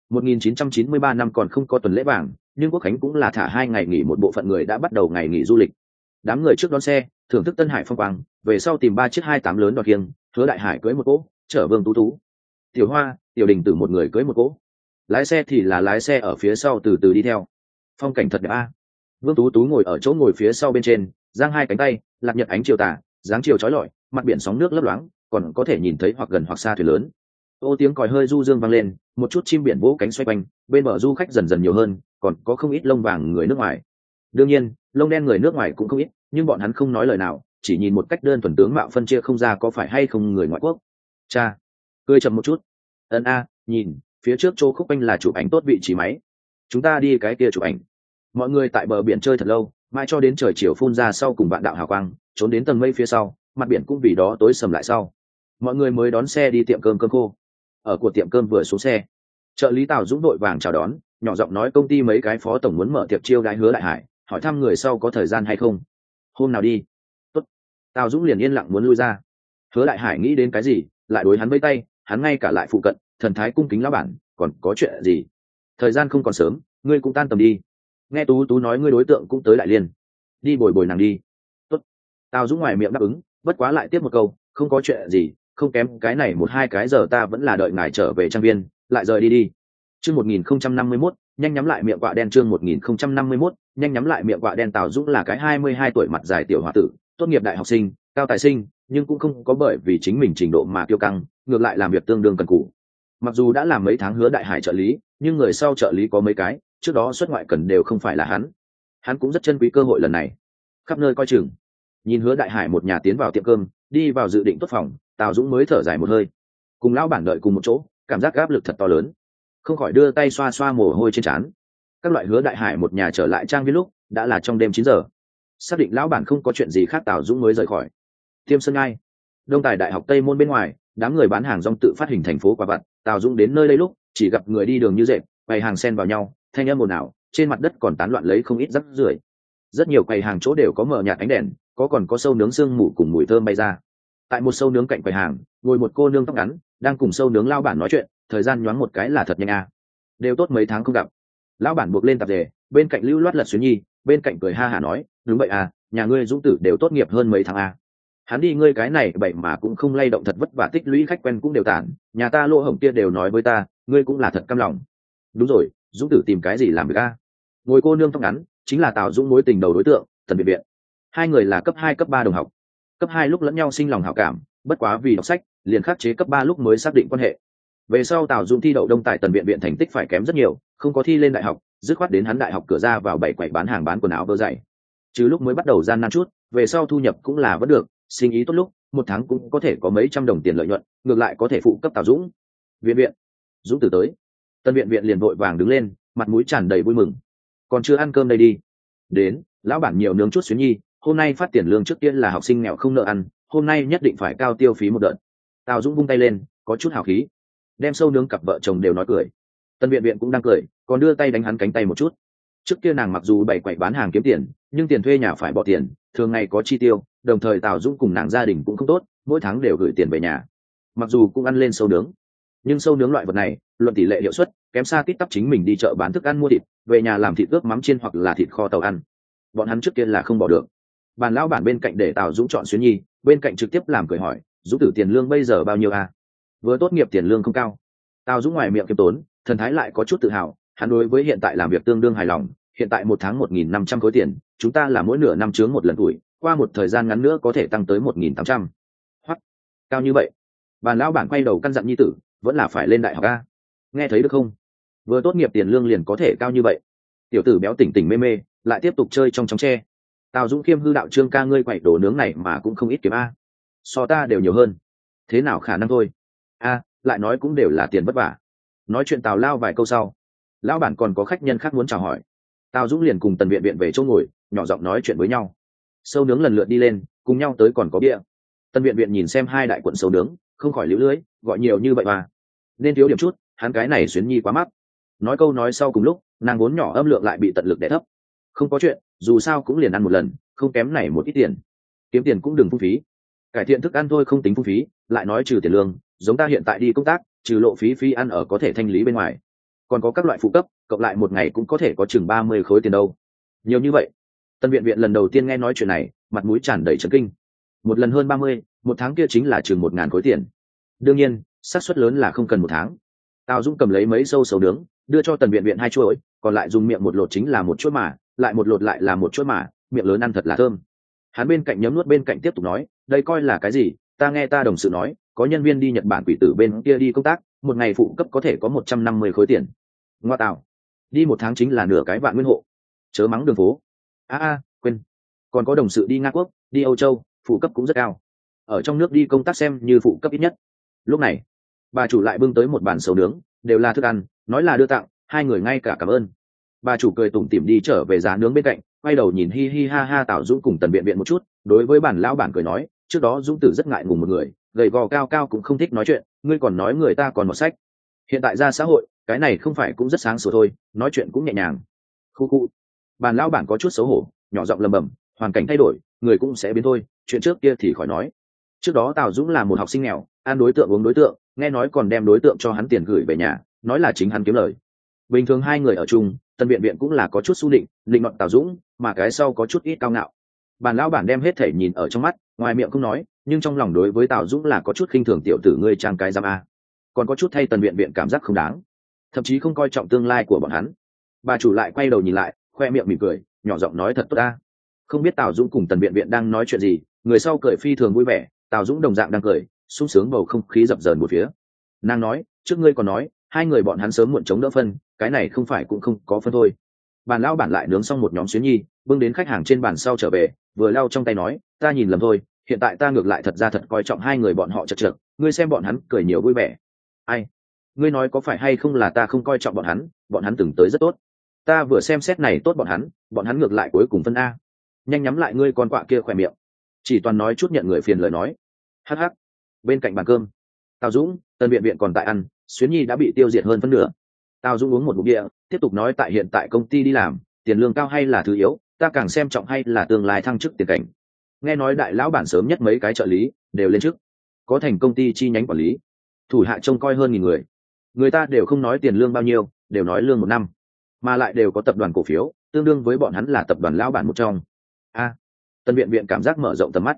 1993 năm còn không có tuần lễ vàng, nhưng Quốc khánh cũng là thả 2 ngày nghỉ, một bộ phận người đã bắt đầu ngày nghỉ du lịch. Đám người trước đón xe, thưởng thức Tân Hải phong quang, về sau tìm 3 chiếc 28 lớn đoạt kiêng, Hứa Đại Hải cưới một cỗ, chở Vương Tú Tú, Tiểu Hoa, Tiểu Đình Tử một người cưới một cỗ. Lái xe thì là lái xe ở phía sau từ từ đi theo. Phong cảnh thật đẹp a. Vương Tú Tú ngồi ở chỗ ngồi phía sau bên trên, giang hai cánh tay, lạc nhật ánh chiều tà, dáng chiều chói lọi, mặt biển sóng nước lấp loáng, còn có thể nhìn thấy hoặc gần hoặc xa thuyền lớn. Ô tiếng còi hơi du dương vang lên, một chút chim biển vỗ cánh xoay quanh, bên bờ du khách dần dần nhiều hơn, còn có không ít lông vàng người nước ngoài. Đương nhiên, lông đen người nước ngoài cũng không ít, nhưng bọn hắn không nói lời nào, chỉ nhìn một cách đơn thuần tướng mạo phân chia không ra có phải hay không người ngoại quốc. Cha, cười chậm một chút. Ân a, nhìn, phía trước chỗ khúc quanh là chụp ảnh tốt vị trí máy. Chúng ta đi cái kia chụp ảnh. Mọi người tại bờ biển chơi thật lâu, mãi cho đến trời chiều phun ra sau cùng vạn đạo hào quang, trốn đến tầng mây phía sau, mặt biển cũng vì đó tối sầm lại sau. Mọi người mới đón xe đi tiệm cơm khô. Ở của tiệm cơm vừa xuống xe, trợ lý Tào Dũng đội vàng chào đón, nhỏ giọng nói công ty mấy cái phó tổng muốn mở tiệc chiêu đãi Hứa Đại Hải, hỏi thăm người sau có thời gian hay không. Hôm nào đi. Tốt. Tào Dũng liền yên lặng muốn lui ra. Hứa Đại Hải nghĩ đến cái gì, lại đối hắn vẫy tay, hắn ngay cả lại phụ cận, thần thái cung kính lão bản, còn có chuyện gì? Thời gian không còn sớm, ngươi cũng tan tầm đi. Nghe Tú Tú nói ngươi đối tượng cũng tới Đại Liên, đi bồi nàng đi. Tốt. Tào Dũng ngoài miệng đáp ứng, bất quá lại tiếp một câu, không có chuyện gì, không kém cái này 1-2 cái giờ ta vẫn là đợi ngài trở về trang viên, lại rời đi. Chương 1051, nhanh nhắm lại miệng quạ đen. Chương 1051, nhanh nhắm lại miệng quạ đen. Tào Dũng là cái 22 tuổi mặt dài tiểu hòa tử, tốt nghiệp đại học sinh, cao tài sinh, nhưng cũng không có bởi vì chính mình trình độ mà kiêu căng, ngược lại làm việc tương đương cần cù. Mặc dù đã làm mấy tháng Hứa Đại Hải trợ lý, nhưng người sau trợ lý có mấy cái, trước đó xuất ngoại cần đều không phải là hắn cũng rất trân quý cơ hội lần này, khắp nơi coi chừng. Nhìn Hứa Đại Hải một nhà tiến vào tiệm cơm, đi vào dự định tốt phòng, Tào Dũng mới thở dài một hơi. Cùng lão bản đợi cùng một chỗ, cảm giác áp lực thật to lớn, không khỏi đưa tay xoa xoa mồ hôi trên trán. Các loại Hứa Đại Hải một nhà trở lại trang viên lúc đã là trong đêm 9 giờ. Xác định lão bản không có chuyện gì khác, Tào Dũng mới rời khỏi. Tiêm Sơn Ngai, Đông Tài Đại học Tây Môn bên ngoài, đám người bán hàng rong tự phát hình thành phố quả vặt. Tào Dũng đến nơi đây lúc chỉ gặp người đi đường như dệt, quầy hàng xen vào nhau, thanh âm ồn ào, trên mặt đất còn tán loạn lấy không ít rác rưởi. Rất nhiều quầy hàng chỗ đều có mở nhạt ánh đèn, còn có sâu nướng xương mù cùng mùi thơm bay ra. Tại một sâu nướng cạnh quầy hàng, ngồi một cô nương tóc ngắn, đang cùng sâu nướng lao bản nói chuyện, thời gian nhoáng một cái là thật nhanh a. Đều tốt mấy tháng không gặp. Lão bản buộc lên tạp dề, bên cạnh lưu loát Lật Xuyến Nhi, bên cạnh cười ha hả nói, đúng vậy à, nhà ngươi Dũng tử đều tốt nghiệp hơn mấy tháng a. hắn đi ngươi cái này bậy mà cũng không lay động, thật vất vả tích lũy khách quen cũng đều tản, nhà ta lỗ hổng kia đều nói với ta, ngươi cũng là thật căm lòng. Đúng rồi, Dũng tử tìm cái gì làm việc a? Ngồi cô nương tóc ngắn chính là Tào Dũng mối tình đầu đối tượng Tần Viện Viện. Hai người là cấp 2 cấp 3 đồng học. Cấp 2 lúc lẫn nhau sinh lòng hảo cảm, bất quá vì đọc sách liền khắc chế cấp 3 lúc mới xác định quan hệ. Về sau Tào Dũng thi đậu Đông tại Tần Viện Viện thành tích phải kém rất nhiều, không có thi lên đại học, dứt khoát đến hắn đại học cửa ra vào bảy quầy bán hàng bán quần áo vơ dày. Chứ lúc mới bắt đầu gian nan chút, về sau thu nhập cũng là vẫn được, sinh ý tốt lúc một tháng cũng có thể có mấy trăm đồng tiền lợi nhuận, ngược lại có thể phụ cấp Tào Dũng. Viện Viện, Dũng tử tới. Tân Viện Viện liền vội vàng đứng lên, mặt mũi tràn đầy vui mừng. Còn chưa ăn cơm đây đi. Đến, lão bản nhiều nướng chút xuyến nhi, hôm nay phát tiền lương, trước tiên là học sinh nghèo không nợ ăn, hôm nay nhất định phải cao tiêu phí một đợt. Tào Dũng vung tay lên, có chút hào khí, đem sâu nướng cặp vợ chồng đều nói cười. Tân Viện Viện cũng đang cười, còn đưa tay đánh hắn cánh tay một chút. Trước kia nàng mặc dù bảy quậy bán hàng kiếm tiền, nhưng tiền thuê nhà phải bỏ tiền, thường ngày có chi tiêu, đồng thời Tào Dũng cùng nàng gia đình cũng không tốt, mỗi tháng đều gửi tiền về nhà. Mặc dù cũng ăn lên sâu nướng, nhưng sâu nướng loại vật này luận tỷ lệ hiệu suất kém xa tít tắp chính mình đi chợ bán thức ăn mua thịt về nhà làm thịt ướp mắm chiên hoặc là thịt kho tàu ăn. Bọn hắn trước kia là không bỏ được. Bàn lão bản bên cạnh để Tào Dũng chọn xuyến nhi, bên cạnh trực tiếp làm cười hỏi, Dũng tử tiền lương bây giờ bao nhiêu à? Vừa tốt nghiệp tiền lương không cao. Tào Dũng ngoài miệng kiêm tốn, thần thái lại có chút tự hào, hắn đối với hiện tại làm việc tương đương hài lòng. Hiện tại một tháng 1.500 khối tiền, chúng ta là mỗi nửa năm chướng một lần tuổi, qua một thời gian ngắn nữa có thể tăng tới 1.800. Hoặc cao như vậy. Bàn lão bản quay đầu căn dặn nhi tử, vẫn là phải lên đại học a. Nghe thấy được không? Vừa tốt nghiệp tiền lương liền có thể cao như vậy. Tiểu tử béo tỉnh tỉnh mê mê, lại tiếp tục chơi trong chóng tre. Tào Dũng khiêm hư đạo, Trương ca ngươi quậy đồ nướng này mà cũng không ít kiếm a. So ta đều nhiều hơn. Thế nào khả năng thôi. A, lại nói cũng đều là tiền vất vả. Nói chuyện Tào lao vài câu sau, lão bản còn có khách nhân khác muốn chào hỏi. Tào Dũng liền cùng Tần Viện Viện về chỗ ngồi, nhỏ giọng nói chuyện với nhau. Sâu nướng lần lượt đi lên, cùng nhau tới còn có bia. Tần Viện Viện nhìn xem hai đại cuộn sâu nướng, không khỏi liễu lưới, gọi nhiều như vậy mà nên thiếu điểm chút, hắn cái này xuyến nhi quá mắc. Nói câu nói sau cùng lúc, nàng vốn nhỏ âm lượng lại bị tận lực đè thấp. Không có chuyện, dù sao cũng liền ăn một lần, không kém này một ít tiền. Kiếm tiền cũng đừng phung phí, cải thiện thức ăn thôi không tính phung phí. Lại nói trừ tiền lương, giống ta hiện tại đi công tác, trừ lộ phí ăn ở có thể thanh lý bên ngoài, còn có các loại phụ cấp, cộng lại một ngày cũng có thể có chừng 30 khối tiền đâu. Nhiều như vậy. Tân Viện Viện lần đầu tiên nghe nói chuyện này, mặt mũi tràn đầy chấn kinh. Một lần hơn 30, một tháng kia chính là chừng 1.000 khối tiền. Đương nhiên, xác suất lớn là không cần một tháng. Tào Dũng cầm lấy mấy sâu sầu nướng, đưa cho Tần Viện Viện 2 chuỗi, còn lại dùng miệng một lột chính là một chuỗi mà, lại một lột lại là một chuỗi mà, miệng lớn ăn thật là thơm. Hắn bên cạnh nhấm nuốt bên cạnh tiếp tục nói, đây coi là cái gì, ta nghe ta đồng sự nói, có nhân viên đi Nhật Bản quỷ tử bên kia đi công tác, một ngày phụ cấp có thể có 150 khối tiền. Ngoa tạo, đi một tháng chính là nửa cái vạn nguyên hộ. Chớ mắng đường phố. Quên. Còn có đồng sự đi Nga Quốc, đi Âu Châu, phụ cấp cũng rất cao. Ở trong nước đi công tác xem như phụ cấp ít nhất. Lúc này, bà chủ lại bưng tới một bàn sầu nướng, đều là thức ăn, nói là đưa tặng, hai người ngay cả cảm ơn. Bà chủ cười tủm tỉm đi trở về giá nướng bên cạnh, quay đầu nhìn hi hi ha ha Tào Dũng cùng Tần Viện Viện một chút, đối với bản lão bản cười nói, trước đó Dũng tử rất ngại ngùng một người, gầy gò cao cao cũng không thích nói chuyện, ngươi còn nói người ta còn một sách. Hiện tại ra xã hội, cái này không phải cũng rất sáng sủa thôi, nói chuyện cũng nhẹ nhàng. Khu khu. Bản lão bản có chút xấu hổ, nhỏ giọng lầm bầm, hoàn cảnh thay đổi, người cũng sẽ biến thôi, chuyện trước kia thì khỏi nói. Trước đó Tào Dũng là một học sinh nghèo, ăn đối tượng uống đối tượng, nghe nói còn đem đối tượng cho hắn tiền gửi về nhà, nói là chính hắn kiếm lời. Bình thường hai người ở chung, Tân Viện Viện cũng là có chút xu định nọt Tào Dũng, mà cái sau có chút ít cao ngạo. Bàn lão bản đem hết thể nhìn ở trong mắt, ngoài miệng không nói, nhưng trong lòng đối với Tào Dũng là có chút khinh thường, tiểu tử ngươi trang cái giam a, còn có chút thay Tân Viện Viện cảm giác không đáng, thậm chí không coi trọng tương lai của bọn hắn. Bà chủ lại quay đầu nhìn lại, khoe miệng mỉm cười, nhỏ giọng nói thật tốt a. Không biết Tào Dũng cùng Tần Viện Viện đang nói chuyện gì, người sau cười phi thường vui vẻ, Tào Dũng đồng dạng đang cười, sung sướng bầu không khí dập dờn một phía. Nàng nói, trước ngươi còn nói hai người bọn hắn sớm muộn chống đỡ phân, cái này không phải cũng không có phân thôi. Bàn lão bản lại nướng xong một nhóm xuyến nhi, bưng đến khách hàng trên bàn sau trở về, vừa lau trong tay nói, ta nhìn lầm thôi, hiện tại ta ngược lại thật ra thật coi trọng hai người bọn họ chật chật, ngươi xem bọn hắn cười nhiều vui vẻ. Ai? Ngươi nói có phải hay không là ta không coi trọng bọn hắn từng tới rất tốt. Ta vừa xem xét này tốt bọn hắn ngược lại cuối cùng phân a. Nhanh nhắm lại ngươi con quạ kia khỏe miệng. Chỉ toàn nói chút nhận người phiền lời nói. Hắc hắc. Bên cạnh bàn cơm, Tào Dũng, Tân Viện Viện còn tại ăn, xuyến nhi đã bị tiêu diệt hơn phân nửa. Tào Dũng uống một ngụm bia, tiếp tục nói, tại hiện tại công ty đi làm, tiền lương cao hay là thứ yếu, ta càng xem trọng hay là tương lai thăng chức tiền cảnh. Nghe nói đại lão bản sớm nhất mấy cái trợ lý đều lên chức, có thành công ty chi nhánh quản lý, thủ hạ trông coi hơn 1.000 người. Người ta đều không nói tiền lương bao nhiêu, đều nói lương một năm, mà lại đều có tập đoàn cổ phiếu, tương đương với bọn hắn là tập đoàn lão bản một trong. Tân Viện Viện cảm giác mở rộng tầm mắt.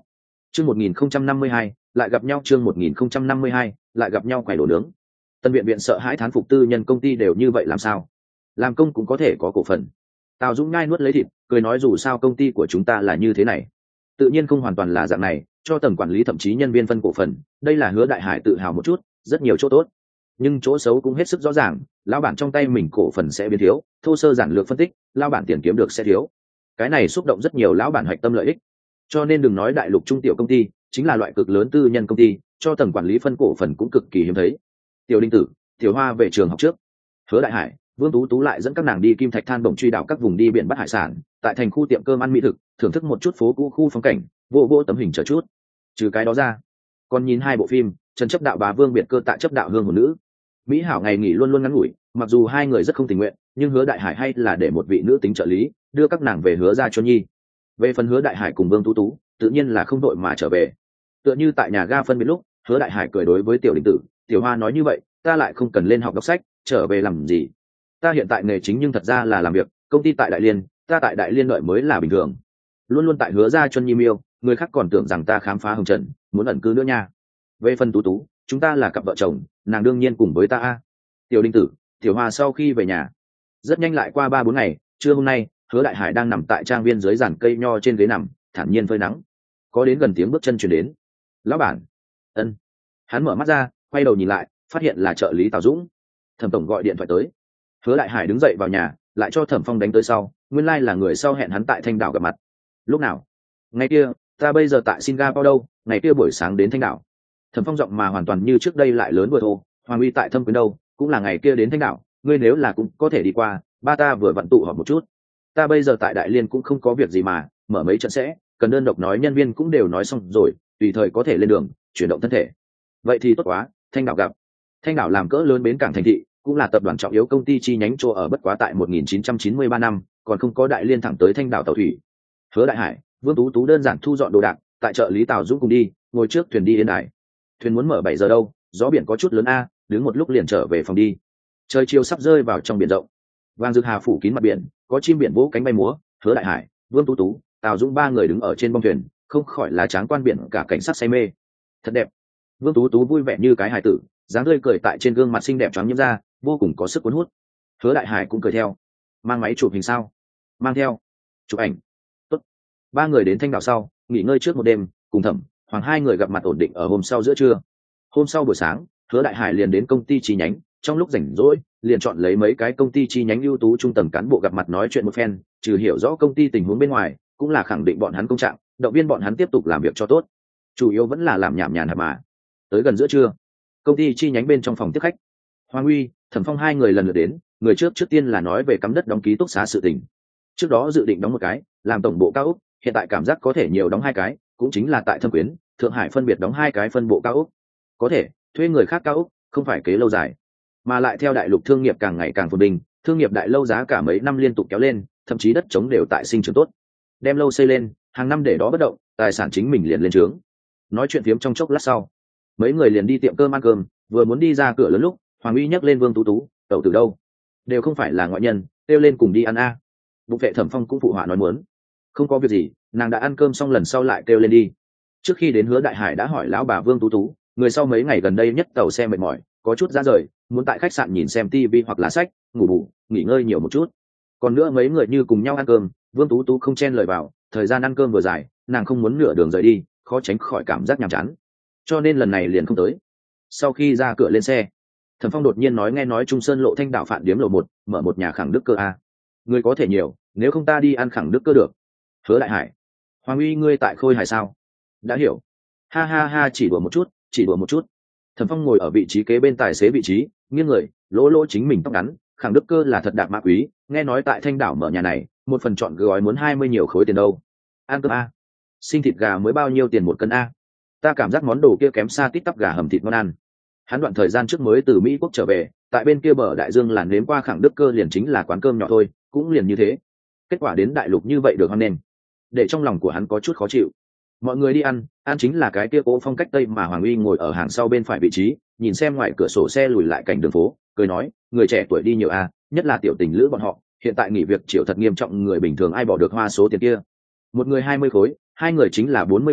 Chương 1052, lại gặp nhau. Chương 1052, lại gặp nhau. Quầy đồ nướng. Tân viện viện sợ hãi thán phục tư nhân công ty đều như vậy làm sao? Làm công cũng có thể có cổ phần. Tào Dũng ngai nuốt lấy thịt, cười nói dù sao công ty của chúng ta là như thế này. Tự nhiên không hoàn toàn là dạng này, cho tầng quản lý thậm chí nhân viên phân cổ phần, đây là Hứa Đại Hải tự hào một chút, rất nhiều chỗ tốt. Nhưng chỗ xấu cũng hết sức rõ ràng, lão bản trong tay mình cổ phần sẽ biến thiếu, thô sơ giản lược phân tích, lão bản tiền kiếm được sẽ thiếu. Cái này xúc động rất nhiều lão bản hoạch tâm lợi ích. Cho nên đừng nói đại lục trung tiểu công ty, chính là loại cực lớn tư nhân công ty, cho tầng quản lý phân cổ phần cũng cực kỳ hiếm thấy. Tiểu Đinh Tử, Tiểu Hoa về trường học trước. Hứa Đại Hải, Vương Tú Tú lại dẫn các nàng đi Kim Thạch Than bổng truy đảo các vùng đi biển bắt hải sản, tại thành khu tiệm cơm ăn mỹ thực, thưởng thức một chút phố cũ khu phong cảnh, vô tấm hình chờ chút. Trừ cái đó ra, còn nhìn hai bộ phim, Trần Chấp Đạo Bá Vương biệt cơ tại Chấp Đạo Hương Hồn Nữ. Mỹ hảo ngày nghỉ luôn luôn ngắn ngủi, mặc dù hai người rất không tình nguyện, nhưng Hứa Đại Hải hay là để một vị nữ tính trợ lý đưa các nàng về Hứa gia cho nhi. Về phần Hứa Đại Hải cùng Vương Tú Tú, tự nhiên là không đội mà trở về. Tựa như tại nhà ga phân biệt lúc, Hứa Đại Hải cười đối với Tiểu Đình Tử, Tiểu Hoa nói như vậy, ta lại không cần lên học đọc sách, trở về làm gì? Ta hiện tại nghề chính nhưng thật ra là làm việc, công ty tại Đại Liên, ta tại Đại Liên đợi mới là bình thường. Luôn luôn tại Hứa gia chân nhi miêu, người khác còn tưởng rằng ta khám phá hồng trần, muốn ẩn cư nữa nha. Về phần Tú Tú, chúng ta là cặp vợ chồng, nàng đương nhiên cùng với ta a. Tiểu Đinh Tử, Tiểu Hoa sau khi về nhà, rất nhanh lại qua 3-4 ngày, trưa hôm nay, Hứa Đại Hải đang nằm tại trang viên dưới giàn cây nho trên ghế nằm, thản nhiên phơi nắng. Có đến gần tiếng bước chân truyền đến. Lão bản. Ân. Hắn mở mắt ra, quay đầu nhìn lại, phát hiện là trợ lý Tào Dũng. Thẩm tổng gọi điện thoại tới. Hứa Đại Hải đứng dậy vào nhà, lại cho Thẩm Phong đánh tới sau, nguyên lai là người sau hẹn hắn tại Thanh Đảo gặp mặt. Lúc nào? Ngày kia, ta bây giờ tại Singapore đâu, ngày kia buổi sáng đến Thanh Đảo. Thẩm Phong giọng mà hoàn toàn như trước đây lại lớn vừa thô, Hoàng Uy tại Thâm Quyến đâu, cũng là ngày kia đến Thanh Đảo, ngươi nếu là cũng có thể đi qua, ba ta vừa vận tụ họp một chút. Ta bây giờ tại Đại Liên cũng không có việc gì mà, mở mấy trận sẽ, cần đơn độc nói nhân viên cũng đều nói xong rồi, tùy thời có thể lên đường, chuyển động thân thể. Vậy thì tốt quá, Thanh Đảo gặp. Thanh Đảo làm cỡ lớn bến cảng thành thị, cũng là tập đoàn trọng yếu công ty chi nhánh chỗ ở bất quá tại 1993 năm, còn không có Đại Liên thẳng tới Thanh Đảo tàu thủy. Hứa Đại Hải, Vương Tú Tú đơn giản thu dọn đồ đạc, tại trợ lý Tào Dũng cùng đi, ngồi trước thuyền đi Yên Đài. Thuyền muốn mở 7 giờ đâu, gió biển có chút lớn a, đứng một lúc liền trở về phòng đi. Trời chiều sắp rơi vào trong biển rộng, vàng rực hà phủ kín mặt biển, có chim biển vỗ cánh bay múa. Hứa Đại Hải, Vương Tú Tú, Tào Dũng ba người đứng ở trên bông thuyền, không khỏi là tráng quan biển cả cảnh sắc say mê. Thật đẹp. Vương Tú Tú vui vẻ như cái hài tử, dáng tươi cười tại trên gương mặt xinh đẹp choáng nhiễm ra, vô cùng có sức cuốn hút. Hứa Đại Hải cũng cười theo. Mang máy chụp hình sao? Mang theo. Chụp ảnh. Tốt. Ba người đến Thanh Đảo sau, nghỉ ngơi trước một đêm, cùng Thẩm, Hoàng hai người gặp mặt ổn định ở hôm sau giữa trưa. Hôm sau buổi sáng, Hứa Đại Hải liền đến công ty chi nhánh, trong lúc rảnh rỗi, liền chọn lấy mấy cái công ty chi nhánh ưu tú trung tầng cán bộ gặp mặt nói chuyện một phen, trừ hiểu rõ công ty tình huống bên ngoài, cũng là khẳng định bọn hắn công trạng, động viên bọn hắn tiếp tục làm việc cho tốt. Chủ yếu vẫn là làm nhảm nhàn mà. Tới gần giữa trưa, công ty chi nhánh bên trong phòng tiếp khách, Hoàng Uy, Thẩm Phong hai người lần lượt đến, người trước tiên là nói về cắm đất đóng ký túc xá sự tình. Trước đó dự định đóng một cái, làm tổng bộ cao ốc, hiện tại cảm giác có thể nhiều đóng hai cái, cũng chính là tại Thâm Quyến, Thượng Hải phân biệt đóng hai cái phân bộ cao ốc. Có thể thuê người khác cao ốc, không phải kế lâu dài, mà lại theo đại lục thương nghiệp càng ngày càng phồn vinh, thương nghiệp đại lâu giá cả mấy năm liên tục kéo lên, thậm chí đất trống đều tại sinh trưởng tốt. Đem lâu xây lên, hàng năm để đó bất động, tài sản chính mình liền lên trướng. Nói chuyện phiếm trong chốc lát sau, mấy người liền đi tiệm cơm ăn cơm, vừa muốn đi ra cửa lớn lúc, Hoàng Uy nhắc lên Vương Tú Tú, tẩu từ đâu? Đều không phải là ngoại nhân, kêu lên cùng đi ăn a. Bụng vệ Thẩm Phong cũng phụ họa nói muốn. Không có việc gì, nàng đã ăn cơm xong lần sau lại kêu lên đi. Trước khi đến Hứa Đại Hải đã hỏi lão bà Vương Tú Tú, người sau mấy ngày gần đây nhất tàu xe mệt mỏi, có chút ra rời, muốn tại khách sạn nhìn xem TV hoặc là sách, ngủ bù, nghỉ ngơi nhiều một chút. Còn nữa mấy người như cùng nhau ăn cơm, Vương Tú Tú không chen lời vào, thời gian ăn cơm vừa dài, nàng không muốn nửa đường rời đi, khó tránh khỏi cảm giác nhàm chán, cho nên lần này liền không tới. Sau khi ra cửa lên xe, Thẩm Phong đột nhiên nói nghe nói Trung Sơn lộ Thanh Đảo Phạn Điếm lầu 1 mở một nhà khẳng đức cơ a. Người có thể nhiều, nếu không ta đi ăn khẳng đức cơ được. Hứa Đại Hải, Hoàng Uy ngươi tại Khôi Hải sao? Đã hiểu. Ha ha ha, chỉ đùa một chút, chỉ đùa một chút. Thẩm Phong ngồi ở vị trí kế bên tài xế vị trí, nghiêng người, lỗ lỗ chính mình tóc ngắn, khẳng đức cơ là thật đạp mã quý, nghe nói tại Thanh Đảo mở nhà này, một phần chọn gói muốn 20 nhiều khối tiền đâu. Ăn cơm a. Sinh thịt gà mới bao nhiêu tiền một cân a? Ta cảm giác món đồ kia kém xa tít tắp gà hầm thịt ngon ăn. Hắn đoạn thời gian trước mới từ Mỹ quốc trở về, tại bên kia bờ đại dương làn nếm qua khẳng đức cơ liền chính là quán cơm nhỏ thôi, cũng liền như thế. Kết quả đến đại lục như vậy được hoan nghênh, để trong lòng của hắn có chút khó chịu. Mọi người đi ăn, ăn chính là cái kia cố phong cách tây mà Hoàng Uy ngồi ở hàng sau bên phải vị trí, nhìn xem ngoài cửa sổ xe lùi lại cảnh đường phố, cười nói, người trẻ tuổi đi nhiều a, nhất là tiểu tình lữ bọn họ, hiện tại nghỉ việc chịu thật nghiêm trọng, người bình thường ai bỏ được hoa số tiền kia. Một người 20 khối, hai người chính là 40 khối,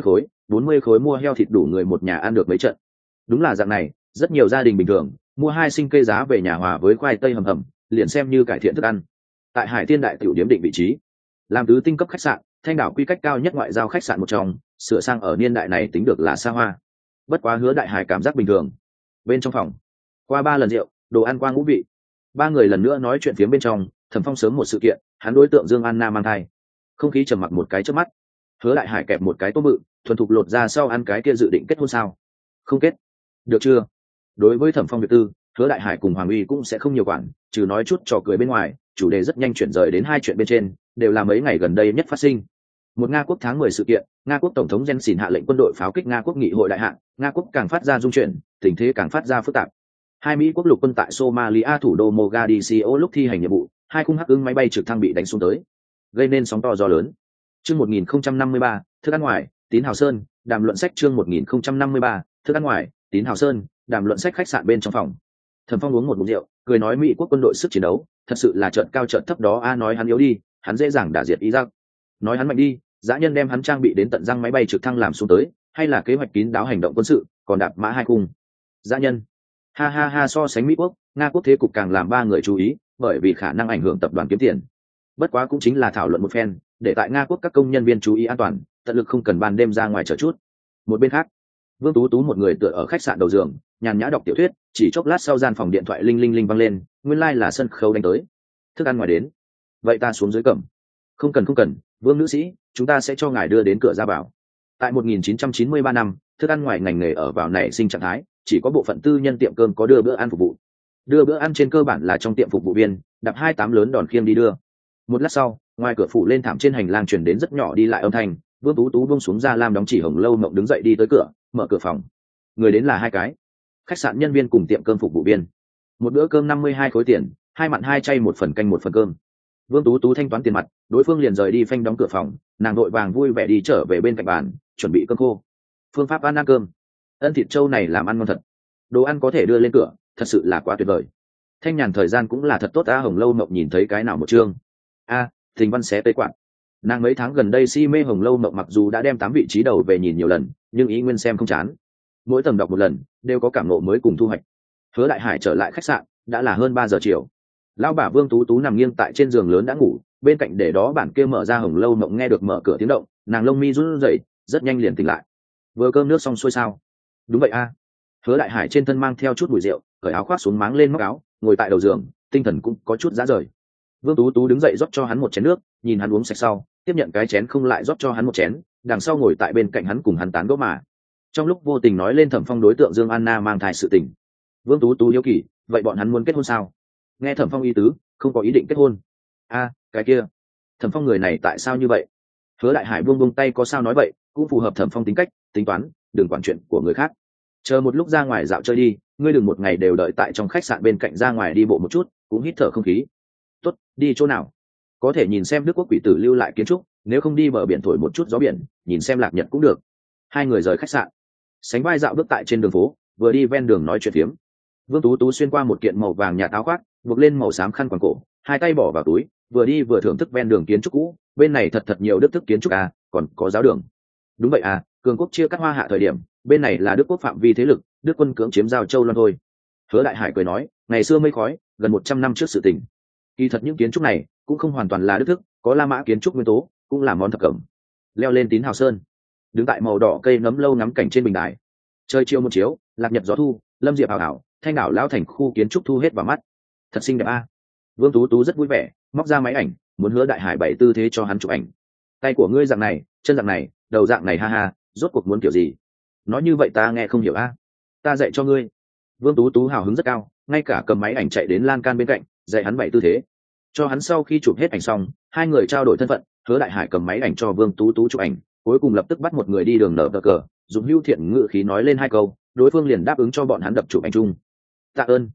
40 khối mua heo thịt đủ người một nhà ăn được mấy trận. Đúng là dạng này, rất nhiều gia đình bình thường mua 2 sinh cây giá về nhà hòa với khoai tây hầm hầm, liền xem như cải thiện thức ăn. Tại Hải Tiên đại tiểu điếm định vị trí, làm tứ tinh cấp khách sạn, Thanh Đảo quy cách cao nhất ngoại giao khách sạn một trong, sửa sang ở niên đại này tính được là xa hoa. Bất quá Hứa Đại Hải cảm giác bình thường. Bên trong phòng, qua 3 lần rượu, đồ ăn qua ngũ vị, ba người lần nữa nói chuyện phía bên trong. Thẩm Phong sớm một sự kiện, hắn đối tượng Dương Anna mang thai. Không khí trầm mặc một cái chớp mắt. Hứa Đại Hải kẹp một cái tôm bự, thuần thục lột ra sau ăn cái kia dự định kết hôn sao? Không kết, được chưa? Đối với Thẩm Phong việc tư, Hứa Đại Hải cùng Hoàng Uy cũng sẽ không nhiều quản, trừ nói chút trò cười bên ngoài, chủ đề rất nhanh chuyển rời đến 2 chuyện bên trên, đều là mấy ngày gần đây nhất phát sinh. Một Nga quốc tháng 10 sự kiện, Nga quốc tổng thống Yeltsin hạ lệnh quân đội pháo kích Nga quốc nghị hội đại hạn, Nga quốc càng phát ra dung chuyển, tình thế càng phát ra phức tạp. Hai Mỹ quốc lục quân tại Somalia thủ đô Mogadiscio lúc thi hành nhiệm vụ, 2 khung Hắc Ưng máy bay trực thăng bị đánh xuống tới, gây nên sóng to gió lớn. Chương 1053, thức ăn ngoài, Tín Hào Sơn, đàm luận sách chương 1053, thức ăn ngoài, Tín Hào Sơn, đàm luận sách khách sạn bên trong phòng. Thẩm Phong uống một ngụm rượu, cười nói Mỹ quốc quân đội sức chiến đấu, thật sự là trận cao trận thấp đó a, nói hắn yếu đi, hắn dễ dàng đả diệt Iraq. Nói hắn mạnh đi, dã nhân đem hắn trang bị đến tận răng máy bay trực thăng làm xuống tới, hay là kế hoạch kín đáo hành động quân sự, còn đạp mã 2 cung. Dã nhân. Ha ha ha, so sánh Mỹ quốc, Nga quốc thế cục càng làm 3 người chú ý, bởi vì khả năng ảnh hưởng tập đoàn kiếm tiền. Bất quá cũng chính là thảo luận một phen, để tại Nga quốc các công nhân viên chú ý an toàn, tận lực không cần ban đêm ra ngoài chờ chút. Một bên khác, Vương Tú Tú một người tựa ở khách sạn đầu giường, nhàn nhã đọc tiểu thuyết, chỉ chốc lát sau gian phòng điện thoại linh linh linh vang lên, nguyên lai là sân khấu đánh tới. Thức ăn ngoài đến. Vậy ta xuống dưới cầm. Không cần, Vương nữ sĩ, chúng ta sẽ cho ngài đưa đến cửa ra vào. Tại 1993 năm, thức ăn ngoài ngành nghề ở vào nảy sinh trạng thái, chỉ có bộ phận tư nhân tiệm cơm có đưa bữa ăn phục vụ. Đưa bữa ăn trên cơ bản là trong tiệm phục vụ viên, đạp 28 lớn đòn khiêng đi đưa. Một lát sau, ngoài cửa phủ lên thảm trên hành lang truyền đến rất nhỏ đi lại âm thanh, Vương Tú Tú buông xuống ra lam đóng chỉ hồng lâu mộng đứng dậy đi tới cửa, mở cửa phòng. Người đến là 2 cái khách sạn nhân viên cùng tiệm cơm phục vụ viên. Một bữa cơm 52 khối tiền, 2 mặn 2 chay, 1 phần canh 1 phần cơm. Vương Tú Tú thanh toán tiền mặt, đối phương liền rời đi phanh đóng cửa phòng, nàng đội vàng vui vẻ đi trở về bên cạnh bàn, chuẩn bị cơm khô. Phương pháp ăn cơm. Ân thịt trâu này làm ăn ngon thật. Đồ ăn có thể đưa lên cửa, thật sự là quá tuyệt vời. Thanh nhàn thời gian cũng là thật tốt a. Hồng lâu mộng nhìn thấy cái nào một chương. A, Thình Văn xé tới quạt. Nàng mấy tháng gần đây si mê Hồng lâu mộng, mặc dù đã đem 8 vị trí đầu về nhìn nhiều lần, nhưng ý nguyên xem không chán. Mỗi tầng đọc một lần, đều có cảm ngộ mới cùng thu hoạch. Hứa Đại Hải trở lại khách sạn, đã là hơn 3 giờ chiều. Lão bà Vương Tú Tú nằm nghiêng tại trên giường lớn đã ngủ, bên cạnh để đó bản kia mở ra. Hồng lâu mộng nghe được mở cửa tiếng động, nàng lông mi run rẩy, rất nhanh liền tỉnh lại. Vừa cơm nước xong xuôi sao? Đúng vậy a. Hứa Đại Hải trên thân mang theo chút mùi rượu, cởi áo khoác xuống máng lên móc áo, ngồi tại đầu giường, tinh thần cũng có chút rã rời. Vương Tú Tú đứng dậy rót cho hắn một chén nước, nhìn hắn uống sạch sau, tiếp nhận cái chén không lại rót cho hắn một chén, đằng sau ngồi tại bên cạnh hắn cùng hắn tán gẫu mà. Trong lúc vô tình nói lên Thẩm Phong đối tượng Dương Anna mang thai sự tình. Vương Tú Tú hiếu kỳ, vậy bọn hắn muốn kết hôn sao? Nghe Thẩm Phong ý tứ, không có ý định kết hôn. A, cái kia, Thẩm Phong người này tại sao như vậy? Hứa Đại Hải buông tay, có sao nói vậy, cũng phù hợp Thẩm Phong tính cách, tính toán, đừng quản chuyện của người khác. Chờ một lúc ra ngoài dạo chơi đi, ngươi đừng một ngày đều đợi tại trong khách sạn, bên cạnh ra ngoài đi bộ một chút, cũng hít thở không khí. Tốt, đi chỗ nào? Có thể nhìn xem Đức Quốc quỷ tử lưu lại kiến trúc, nếu không đi bờ biển thổi một chút gió biển, nhìn xem lạc nhật cũng được. 2 người rời khách sạn, sánh vai dạo bước tại trên đường phố, vừa đi ven đường nói chuyện phiếm. Vương Tú Tú xuyên qua một kiện màu vàng nhạt áo khoác, buộc lên màu xám khăn quàng cổ, 2 tay bỏ vào túi, vừa đi vừa thưởng thức ven đường kiến trúc cũ. Bên này thật nhiều đức thức kiến trúc à, còn có giáo đường. Đúng vậy à, cường quốc chia cắt Hoa Hạ thời điểm, bên này là Đức quốc phạm vi thế lực, Đức quân cưỡng chiếm giao Châu Loan thôi. Hứa Đại Hải cười nói, ngày xưa mây khói, gần 100 năm trước sự tình. Kỳ thật những kiến trúc này cũng không hoàn toàn là đức thức, có La Mã kiến trúc nguyên tố, cũng là món thập cẩm. Leo lên Tín Hào Sơn, đứng tại màu đỏ cây nấm lâu ngắm cảnh trên bình đài. Trời chiều một chiếu, lạc nhật gió thu, lâm diệp ảo ảo, Thanh Đảo lão thành khu kiến trúc thu hết vào mắt. Thật xinh đẹp a. Vương Tú Tú rất vui vẻ, móc ra máy ảnh, muốn Hứa Đại Hải bày tư thế cho hắn chụp ảnh. Tay của ngươi dạng này, chân dạng này, đầu dạng này, ha ha, rốt cuộc muốn kiểu gì? Nói như vậy ta nghe không hiểu a. Ta dạy cho ngươi. Vương Tú Tú hào hứng rất cao, ngay cả cầm máy ảnh chạy đến lan can bên cạnh, dạy hắn bày tư thế. Cho hắn sau khi chụp hết ảnh xong, 2 người trao đổi thân phận. Hứa Đại Hải cầm máy ảnh cho Vương Tú Tú chụp ảnh, cuối cùng lập tức bắt một người đi đường nở cờ, dùng hưu thiện ngữ khí nói lên 2 câu, đối phương liền đáp ứng cho bọn hắn đập chụp ảnh chung. Tạ ơn,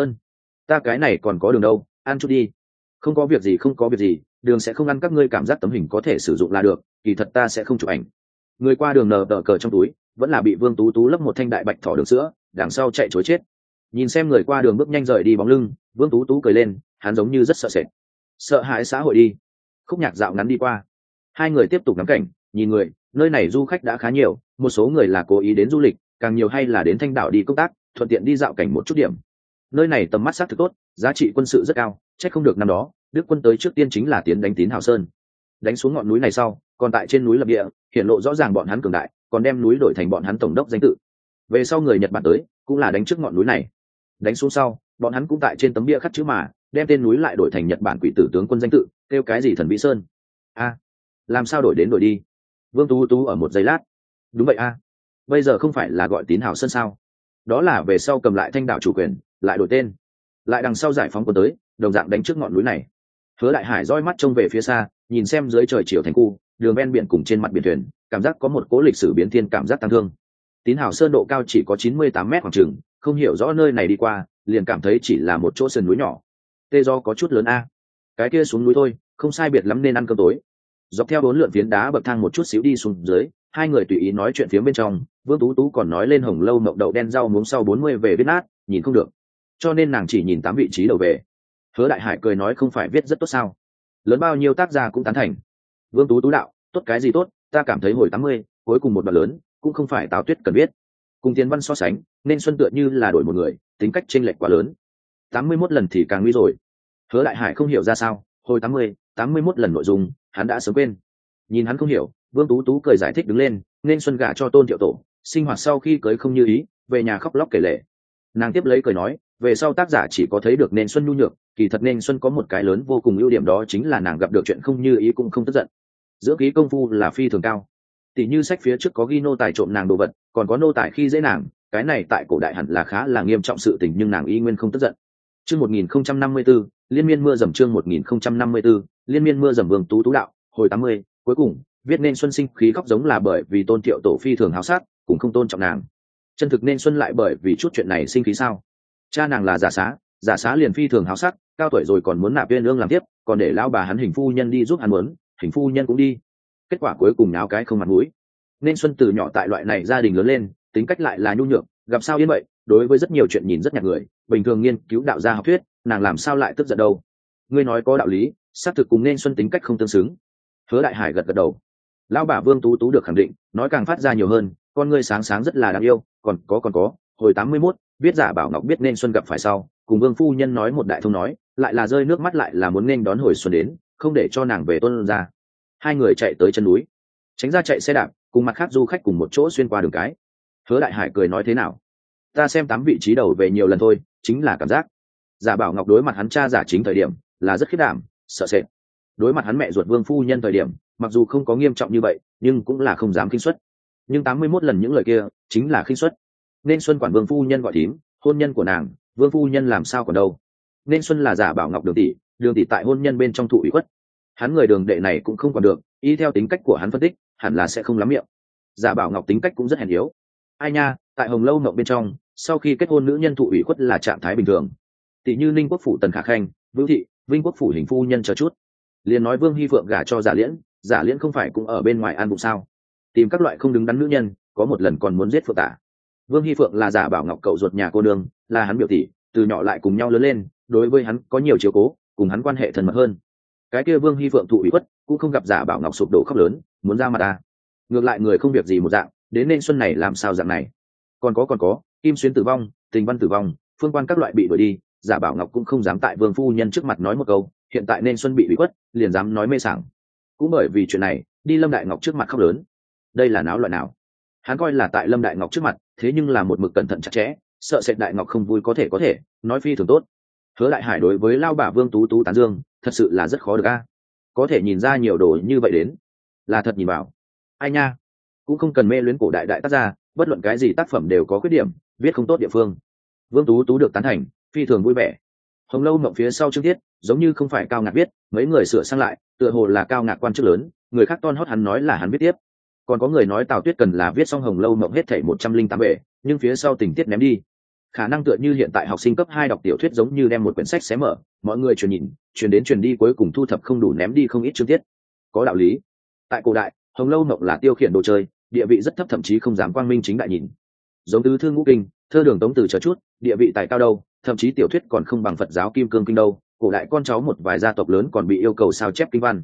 ta cái này còn có đường đâu, ăn chút đi. Không có việc gì, đường sẽ không ăn, các ngươi cảm giác tấm hình có thể sử dụng là được, kỳ thật ta sẽ không chụp ảnh. Người qua đường nở cờ trong túi, vẫn là bị Vương Tú Tú lấp một thanh đại bạch thỏ đường sữa, đằng sau chạy chối chết. Nhìn xem người qua đường bước nhanh rời đi bóng lưng, Vương Tú Tú cười lên, hắn giống như rất sợ sệt. Sợ hãi xã hội đi. Khúc nhạc dạo ngắn đi qua, 2 người tiếp tục ngắm cảnh, nhìn người, nơi này du khách đã khá nhiều, một số người là cố ý đến du lịch, càng nhiều hay là đến Thanh đảo đi công tác, thuận tiện đi dạo cảnh một chút điểm. Nơi này tầm mắt xác thực tốt, giá trị quân sự rất cao, chắc không được năm đó Đức quân tới trước tiên chính là tiến đánh Tín Hào Sơn. Đánh xuống ngọn núi này sau, còn tại trên núi lập địa, hiển lộ rõ ràng bọn hắn cường đại, còn đem núi đổi thành bọn hắn tổng đốc danh tự. Về sau người Nhật Bản tới, cũng là đánh trước ngọn núi này. Đánh xuống sau, bọn hắn cũng tại trên tấm bia khắc chữ mà, đem tên núi lại đổi thành Nhật Bản Quỷ Tử tướng quân danh tự, kêu cái gì Thần Vĩ Sơn. A, làm sao đổi đến đổi đi? Vương Tú Tú ở một giây lát. Đúng vậy a, bây giờ không phải là gọi Tín Hào Sơn sao? Đó là về sau cầm lại Thanh đảo chủ quyền, lại đổi tên, lại đằng sau giải phóng quân tới, đồng dạng đánh trước ngọn núi này. Hứa Đại Hải roi mắt trông về phía xa, nhìn xem dưới trời chiều thành khu, đường ven biển cùng trên mặt biển thuyền, cảm giác có một cố lịch sử biến thiên cảm giác tăng thương. Tín Hào Sơn độ cao chỉ có 98 mét khoảng chừng, không hiểu rõ nơi này đi qua, liền cảm thấy chỉ là một chỗ sườn núi nhỏ. Tê do có chút lớn a. Cái kia xuống núi thôi, không sai biệt lắm nên ăn cơm tối. Dọc theo 4 lượn phiến đá bậc thang một chút xíu đi xuống dưới, hai người tùy ý nói chuyện phía bên trong, Vương Tú Tú còn nói lên Hồng Lâu Mộng đậu đen rau muống sau 40 về viết nát, nhìn không được. Cho nên nàng chỉ nhìn 8 vị trí đầu về. Hứa Đại Hải cười nói không phải viết rất tốt sao? Lớn bao nhiêu tác gia cũng tán thành. Vương Tú Tú đạo, tốt cái gì tốt, ta cảm thấy hồi 80, cuối cùng một đoạn lớn, cũng không phải Tào Tuyết cần viết. Cùng Tiền Văn so sánh, nên Xuân tựa như là đổi một người, tính cách chênh lệch quá lớn. 81 lần thì càng nguy rồi. Hứa Đại Hải không hiểu ra sao, hồi 80, 81 lần nội dung, hắn đã sớm quên. Nhìn hắn không hiểu, Vương Tú Tú cười giải thích đứng lên, nên Xuân gả cho Tôn Thiệu Tổ, sinh hoạt sau khi cưới không như ý, về nhà khóc lóc kể lể. Nàng tiếp lấy cười nói, về sau tác giả chỉ có thấy được nên Xuân nhu nhược, kỳ thật nên Xuân có một cái lớn vô cùng ưu điểm, đó chính là nàng gặp được chuyện không như ý cũng không tức giận. Giữa ký công phu là phi thường cao. Tỷ như sách phía trước có ghi nô tài trộm nàng đồ vật, còn có nô tài khi dễ nàng, cái này tại cổ đại hẳn là khá là nghiêm trọng sự tình, nhưng nàng y nguyên không tức giận. Chương 1054, liên miên mưa dầm. Chương 1054, liên miên mưa dầm. Vương Tú Tú đạo, hồi 80, cuối cùng viết nên Xuân sinh khí khóc giống là bởi vì Tôn Thiệu Tổ phi thường háo sát, cũng không tôn trọng nàng. Chân thực nên Xuân lại bởi vì chút chuyện này sinh khí sao? Cha nàng là giả xá liền phi thường háo sắc, cao tuổi rồi còn muốn nạp viên ương làm tiếp, còn để lão bà hắn Hình phu nhân đi giúp hắn muốn, Hình phu nhân cũng đi. Kết quả cuối cùng náo cái không mặt mũi. Nên Xuân từ nhỏ tại loại này gia đình lớn lên, tính cách lại là nhu nhược, gặp sao yên vậy, đối với rất nhiều chuyện nhìn rất nhạt người, bình thường nghiên cứu đạo gia học thuyết, nàng làm sao lại tức giận đâu? Ngươi nói có đạo lý, xác thực cùng nên Xuân tính cách không tương xứng. Hứa Đại Hải gật gật đầu. Lão bà Vương Tú Tú được khẳng định, nói càng phát ra nhiều hơn, con ngươi sáng sáng rất là đáng yêu, còn có, hồi 81, viết Giả Bảo Ngọc biết nên Xuân gặp phải sau, cùng Vương phu nhân nói một đại thông nói, lại là rơi nước mắt, lại là muốn nên đón hồi xuân đến, không để cho nàng về Tôn ra. Hai người chạy tới chân núi, tránh ra chạy xe đạp, cùng mặt khác du khách cùng một chỗ xuyên qua đường cái. Hứa Đại Hải cười nói thế nào? Ta xem 8 vị trí đầu về nhiều lần thôi, chính là cảm giác. Giả Bảo Ngọc đối mặt hắn cha giả chính thời điểm, là rất khiếp đảm, sợ sệt. Đối mặt hắn mẹ ruột Vương phu nhân thời điểm, mặc dù không có nghiêm trọng như vậy, nhưng cũng là không dám khinh suất. Nhưng 81 lần những lời kia, chính là khinh suất. Nên Xuân quản Vương phu nhân gọi thím, hôn nhân của nàng, Vương phu nhân làm sao còn đâu? Nên Xuân là Giả Bảo Ngọc đường tỷ tại hôn nhân bên trong thụ ủy khuất. Hắn người đường đệ này cũng không còn được, y theo tính cách của hắn phân tích, hẳn là sẽ không lắm miệng. Giả Bảo Ngọc tính cách cũng rất hèn yếu. Ai nha, tại Hồng Lâu Mộng bên trong, sau khi kết hôn nữ nhân thụ ủy khuất là trạng thái bình thường. Tỷ như Ninh Quốc phủ Tần Khả Khanh, Vưu thị, Vinh Quốc phủ Hình phu nhân chờ chút. Liền nói Vương Hy Phượng gả cho Giả Liễn không phải cũng ở bên ngoài ăn bụng sao? Tìm các loại không đứng đắn nữ nhân, có một lần còn muốn giết Phượng Tả. Vương Hy Phượng là Giả Bảo Ngọc cậu ruột nhà cô nương, là hắn biểu tỷ, từ nhỏ lại cùng nhau lớn lên, đối với hắn có nhiều chiếu cố, cùng hắn quan hệ thân mật hơn. Cái kia Vương Hy Phượng thụ ủy khuất, cũng không gặp Giả Bảo Ngọc sụp đổ khóc lớn, muốn ra mặt ngược lại người không việc gì một dạng, đến nên xuân này làm sao dạng này? Còn có, Kim Xuyến tử vong, Tình Văn tử vong, Phương Quan các loại bị đuổi đi, Giả Bảo Ngọc cũng không dám tại Vương phu nhân trước mặt nói một câu, hiện tại nên xuân bị ủy khuất, liền dám nói mê sảng. Cũng bởi vì chuyện này, đi Lâm Đại Ngọc trước mặt khóc lớn. Đây là náo loạn nào? Hắn coi là tại Lâm Đại Ngọc trước mặt, thế nhưng là một mực cẩn thận chặt chẽ, sợ sệt Đại Ngọc không vui có thể, nói phi thường tốt. Hứa Đại Hải đối với lao bà Vương Tú Tú tán dương, thật sự là rất khó được có thể nhìn ra nhiều đồ như vậy đến, là thật nhìn vào. Ai nha, cũng không cần mê luyến cổ đại tác gia, bất luận cái gì tác phẩm đều có khuyết điểm, viết không tốt địa phương. Vương Tú Tú được tán thành, phi thường vui vẻ. Hồng Lâu Mộng phía sau chương tiết, giống như không phải Cao Ngạc viết, mấy người sửa sang lại, tựa hồ là Cao Ngạc quan chức lớn, người khác ton hót hắn nói là hắn viết tiếp. Còn có người nói Tào Tuyết Cần là viết xong Hồng Lâu Mộng hết thảy 108 bể, nhưng phía sau tình tiết ném đi. Khả năng tựa như hiện tại học sinh cấp 2 đọc tiểu thuyết giống như đem một quyển sách xé mở, mọi người truyền nhìn, truyền đến truyền đi cuối cùng thu thập không đủ ném đi không ít chương tiết. Có đạo lý. Tại cổ đại, Hồng Lâu Mộng là tiêu khiển đồ chơi, địa vị rất thấp, thậm chí không dám quang minh chính đại nhìn. Giống Tứ Thư Ngũ Kinh, Thơ Đường Tống Từ chờ chút, địa vị tài cao đâu, thậm chí tiểu thuyết còn không bằng Phật giáo Kim Cương Kinh đâu. Cổ đại con cháu một vài gia tộc lớn còn bị yêu cầu sao chép kinh văn.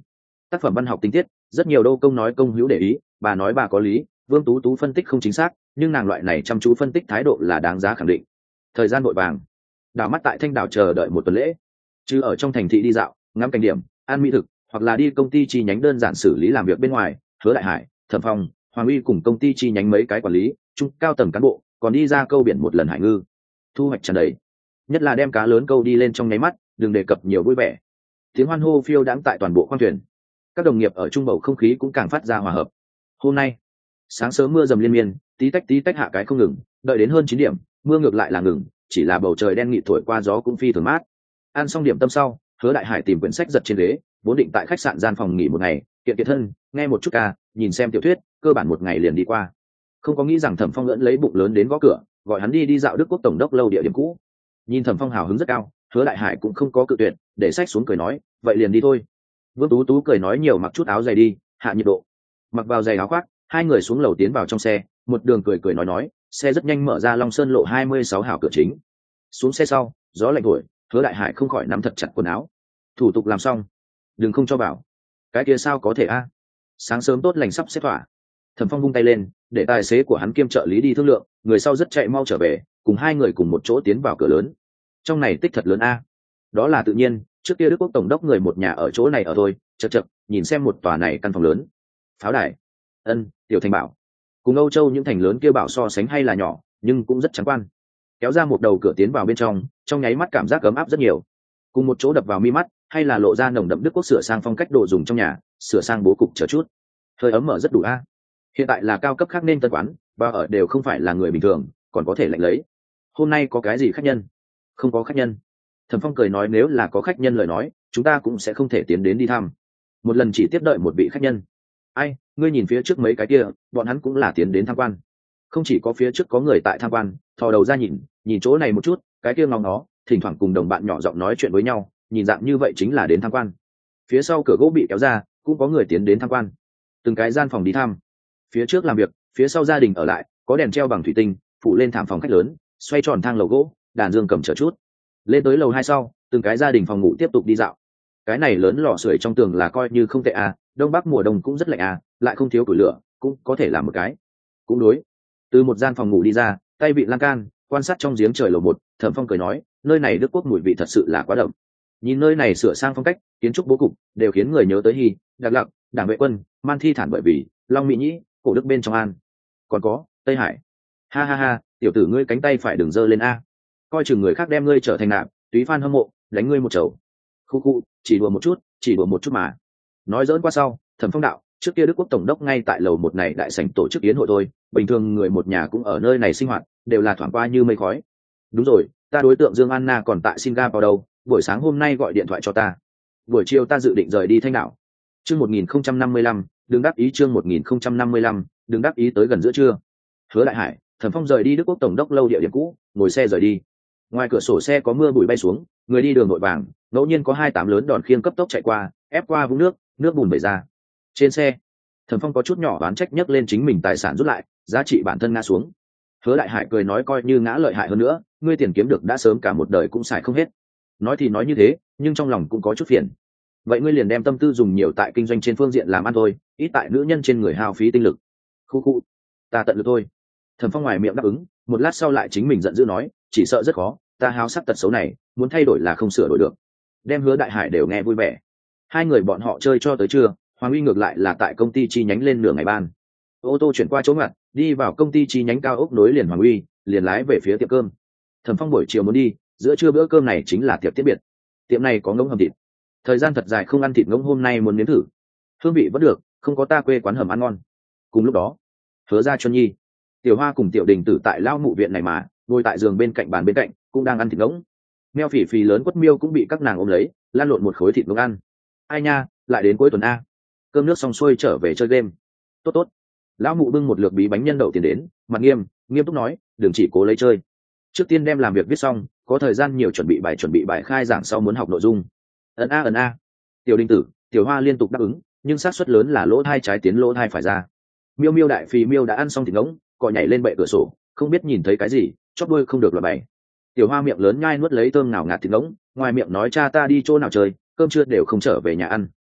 Tác phẩm văn học tình tiết rất nhiều đô công nói công hữu để ý, bà nói bà có lý, Vương Tú Tú phân tích không chính xác, nhưng nàng loại này chăm chú phân tích thái độ là đáng giá khẳng định. Thời gian vội vàng, đảo mắt tại Thanh Đảo chờ đợi một tuần lễ, chứ ở trong thành thị đi dạo ngắm cảnh điểm, ăn mỹ thực, hoặc là đi công ty chi nhánh đơn giản xử lý làm việc bên ngoài. Hứa Đại Hải, Thẩm Phong, Hoàng Uy cùng công ty chi nhánh mấy cái quản lý trung cao tầng cán bộ còn đi ra câu biển một lần hải ngư, thu hoạch tràn đầy, nhất là đem cá lớn câu đi lên trong nháy mắt, đừng đề cập nhiều vui vẻ. Tiếng hoan hô phiêu đãng tại toàn bộ khoang thuyền, các đồng nghiệp ở trung bầu không khí cũng càng phát ra hòa hợp. Hôm nay sáng sớm mưa dầm liên miên, tí tách hạ cái không ngừng, đợi đến hơn 9 điểm mưa ngược lại là ngừng, chỉ là bầu trời đen nghịt thổi qua gió cũng phi thường mát. Ăn xong điểm tâm sau, Hứa Đại Hải tìm quyển sách giật trên ghế, vốn định tại khách sạn gian phòng nghỉ một ngày, kiện kiện thân, nghe một chút ca, nhìn xem tiểu thuyết, cơ bản một ngày liền đi qua. Không có nghĩ rằng Thẩm Phong lẫn lấy bụng lớn đến gõ cửa, gọi hắn đi dạo Đức Quốc tổng đốc lâu địa điểm cũ. Nhìn Thẩm Phong hào hứng rất cao, Hứa Đại Hải cũng không có cự tuyệt, để sách xuống cười nói, vậy liền đi thôi. Vương Tú Tú cười nói nhiều mặc chút áo dày đi, hạ nhiệt độ. Mặc vào giày áo khoác, hai người xuống lầu tiến vào trong xe, một đường cười nói, xe rất nhanh mở ra Long Sơn lộ 26 hào cửa chính. Xuống xe sau, gió lạnh thổi, Hứa Đại Hải không khỏi nắm thật chặt quần áo. Thủ tục làm xong, đừng không cho vào. Cái kia sao có thể a? Sáng sớm tốt lành sắp xếp thỏa. Thẩm Phong vung tay lên, để tài xế của hắn kiêm trợ lý đi thương lượng, người sau rất chạy mau trở về, cùng hai người cùng một chỗ tiến vào cửa lớn. Trong này tích thật lớn a. Đó là tự nhiên, trước kia Đức Quốc tổng đốc người một nhà ở chỗ này ở thôi, chậc, nhìn xem một tòa này căn phòng lớn. Pháo đài. Tiểu Thành bảo. Cùng Âu Châu những thành lớn kia bảo so sánh hay là nhỏ, nhưng cũng rất trắng quan. Kéo ra một đầu cửa tiến vào bên trong nháy mắt cảm giác ấm áp rất nhiều. Cùng một chỗ đập vào mi mắt, hay là lộ ra nồng đậm Đức Quốc sửa sang phong cách đồ dùng trong nhà, sửa sang bố cục chờ chút. Hơi ấm mở rất đủ a. Hiện tại là cao cấp khác nên tân quán, và ở đều không phải là người bình thường, còn có thể lạnh lấy. Hôm nay có cái gì khách nhân? Không có khách nhân. Thẩm Phong cười nói nếu là có khách nhân lời nói, chúng ta cũng sẽ không thể tiến đến đi thăm. Một lần chỉ tiếp đợi một vị khách nhân. Ai, ngươi nhìn phía trước mấy cái kia, bọn hắn cũng là tiến đến tham quan. Không chỉ có phía trước có người tại tham quan, thò đầu ra nhìn chỗ này một chút, cái kia ngóng nó, thỉnh thoảng cùng đồng bạn nhỏ giọng nói chuyện với nhau, nhìn dạng như vậy chính là đến tham quan. Phía sau cửa gỗ bị kéo ra, cũng có người tiến đến tham quan. Từng cái gian phòng đi thăm. Phía trước làm việc, phía sau gia đình ở lại, có đèn treo bằng thủy tinh, phủ lên thảm phòng khách lớn, xoay tròn thang lầu gỗ, đàn dương cầm chờ chút. Lên tới lầu 2 sau, từng cái gia đình phòng ngủ tiếp tục đi dạo. Cái này lớn lò sưởi trong tường là coi như không tệ à, đông bắc mùa đông cũng rất lạnh à, lại không thiếu củi lửa, cũng có thể làm một cái. Cũng đối. Từ một gian phòng ngủ đi ra, tay vị lan can, quan sát trong giếng trời lầu 1, Thẩm Phong cười nói, nơi này Đức Quốc mùi vị thật sự là quá đậm. Nhìn nơi này sửa sang phong cách, kiến trúc bố cục đều khiến người nhớ tới Hy, Đặc Lặc, Đảng Vệ Quân, Man Thi Thản bởi vì Long Mỹ Nhĩ, cổ Đức bên trong An. Còn có Tây Hải. Ha ha ha, tiểu tử ngươi cánh tay phải đừng giơ lên a. Coi chừng người khác đem ngươi trở thành nạp, túy fan hâm mộ, đánh ngươi một chầu. Khu, chỉ đùa một chút mà. Nói dỡn qua sau, Thẩm Phong đạo, trước kia Đức Quốc tổng đốc ngay tại lầu 1 này đại sảnh tổ chức yến hội thôi, bình thường người một nhà cũng ở nơi này sinh hoạt, đều là thoảng qua như mây khói. Đúng rồi, ta đối tượng Dương Anna còn tại Singapore đâu, buổi sáng hôm nay gọi điện thoại cho ta. Buổi chiều ta dự định rời đi Thanh Đảo. Chương 1055, đừng đắc ý chương 1055, đừng đắc ý tới gần giữa trưa. Hứa Đại Hải, Thẩm Phong rời đi Đức Quốc tổng đốc lâu địa điểm cũ, ngồi xe rời đi. Ngoài cửa sổ xe có mưa bụi bay xuống, người đi đường vội vàng, ngẫu nhiên có 2-8 lớn đòn khiêng cấp tốc chạy qua, ép qua vũng nước bùn bể ra. Trên xe, Thẩm Phong có chút nhỏ oán trách nhấc lên chính mình tài sản rút lại, giá trị bản thân ngã xuống. Hứa Đại Hải cười nói coi như ngã lợi hại hơn nữa, ngươi tiền kiếm được đã sớm cả một đời cũng xài không hết. Nói thì nói như thế, nhưng trong lòng cũng có chút phiền. Vậy ngươi liền đem tâm tư dùng nhiều tại kinh doanh trên phương diện làm ăn thôi, ít tại nữ nhân trên người hao phí tinh lực. Khu, ta tận lực thôi. Thẩm Phong ngoài miệng đáp ứng, một lát sau lại chính mình giận dữ nói, chỉ sợ rất khó, ta háo sắc tật xấu này, muốn thay đổi là không sửa đổi được. Đem Hứa Đại Hải đều nghe vui vẻ. Hai người bọn họ chơi cho tới trưa, Hoàng Uy ngược lại là tại công ty chi nhánh lên nửa ngày ban. Ô tô chuyển qua chỗ ngặt, đi vào công ty chi nhánh cao ốc nối liền Hoàng Uy, liền lái về phía tiệm cơm. Thẩm Phong buổi chiều muốn đi, giữa trưa bữa cơm này chính là tiệc tiết biệt. Tiệm này có ngỗng hầm thịt. Thời gian thật dài không ăn thịt ngỗng, hôm nay muốn nếm thử. Hương vị vẫn được, không có ta quê quán hầm ăn ngon. Cùng lúc đó, Hứa Gia Chuân Nhi, Tiểu Hoa cùng Tiểu Đình Tử tại lão mụ viện này mà, ngồi tại giường bên cạnh bàn bên cạnh, cũng đang ăn thịt ngỗng. Meo Phỉ Phỉ lớn quất miêu cũng bị các nàng ôm lấy, lan lộn một khối thịt ngỗng ăn. Ai nha, lại đến cuối tuần a. Cơm nước xong xuôi trở về chơi game. Tốt. Lão mụ bưng một lược bí bánh nhân đậu tiền đến, mặt nghiêm túc nói, đừng chỉ cố lấy chơi. Trước tiên đem làm việc viết xong, có thời gian nhiều chuẩn bị bài khai giảng sau muốn học nội dung. Ấn a. Tiểu Đình Tử, Tiểu Hoa liên tục đáp ứng, nhưng xác suất lớn là lỗ thai trái tiến lỗ thai phải ra. Miêu đại phì miêu đã ăn xong thịt ngỗng, cọ nhảy lên bệ cửa sổ, không biết nhìn thấy cái gì, chóp đuôi không được loại bày. Tiểu Hoa miệng lớn nhai nuốt lấy thơm ngào ngạt thịt ngỗng, ngoài miệng nói cha ta đi chỗ nào chơi, cơm trưa đều không trở về nhà ăn.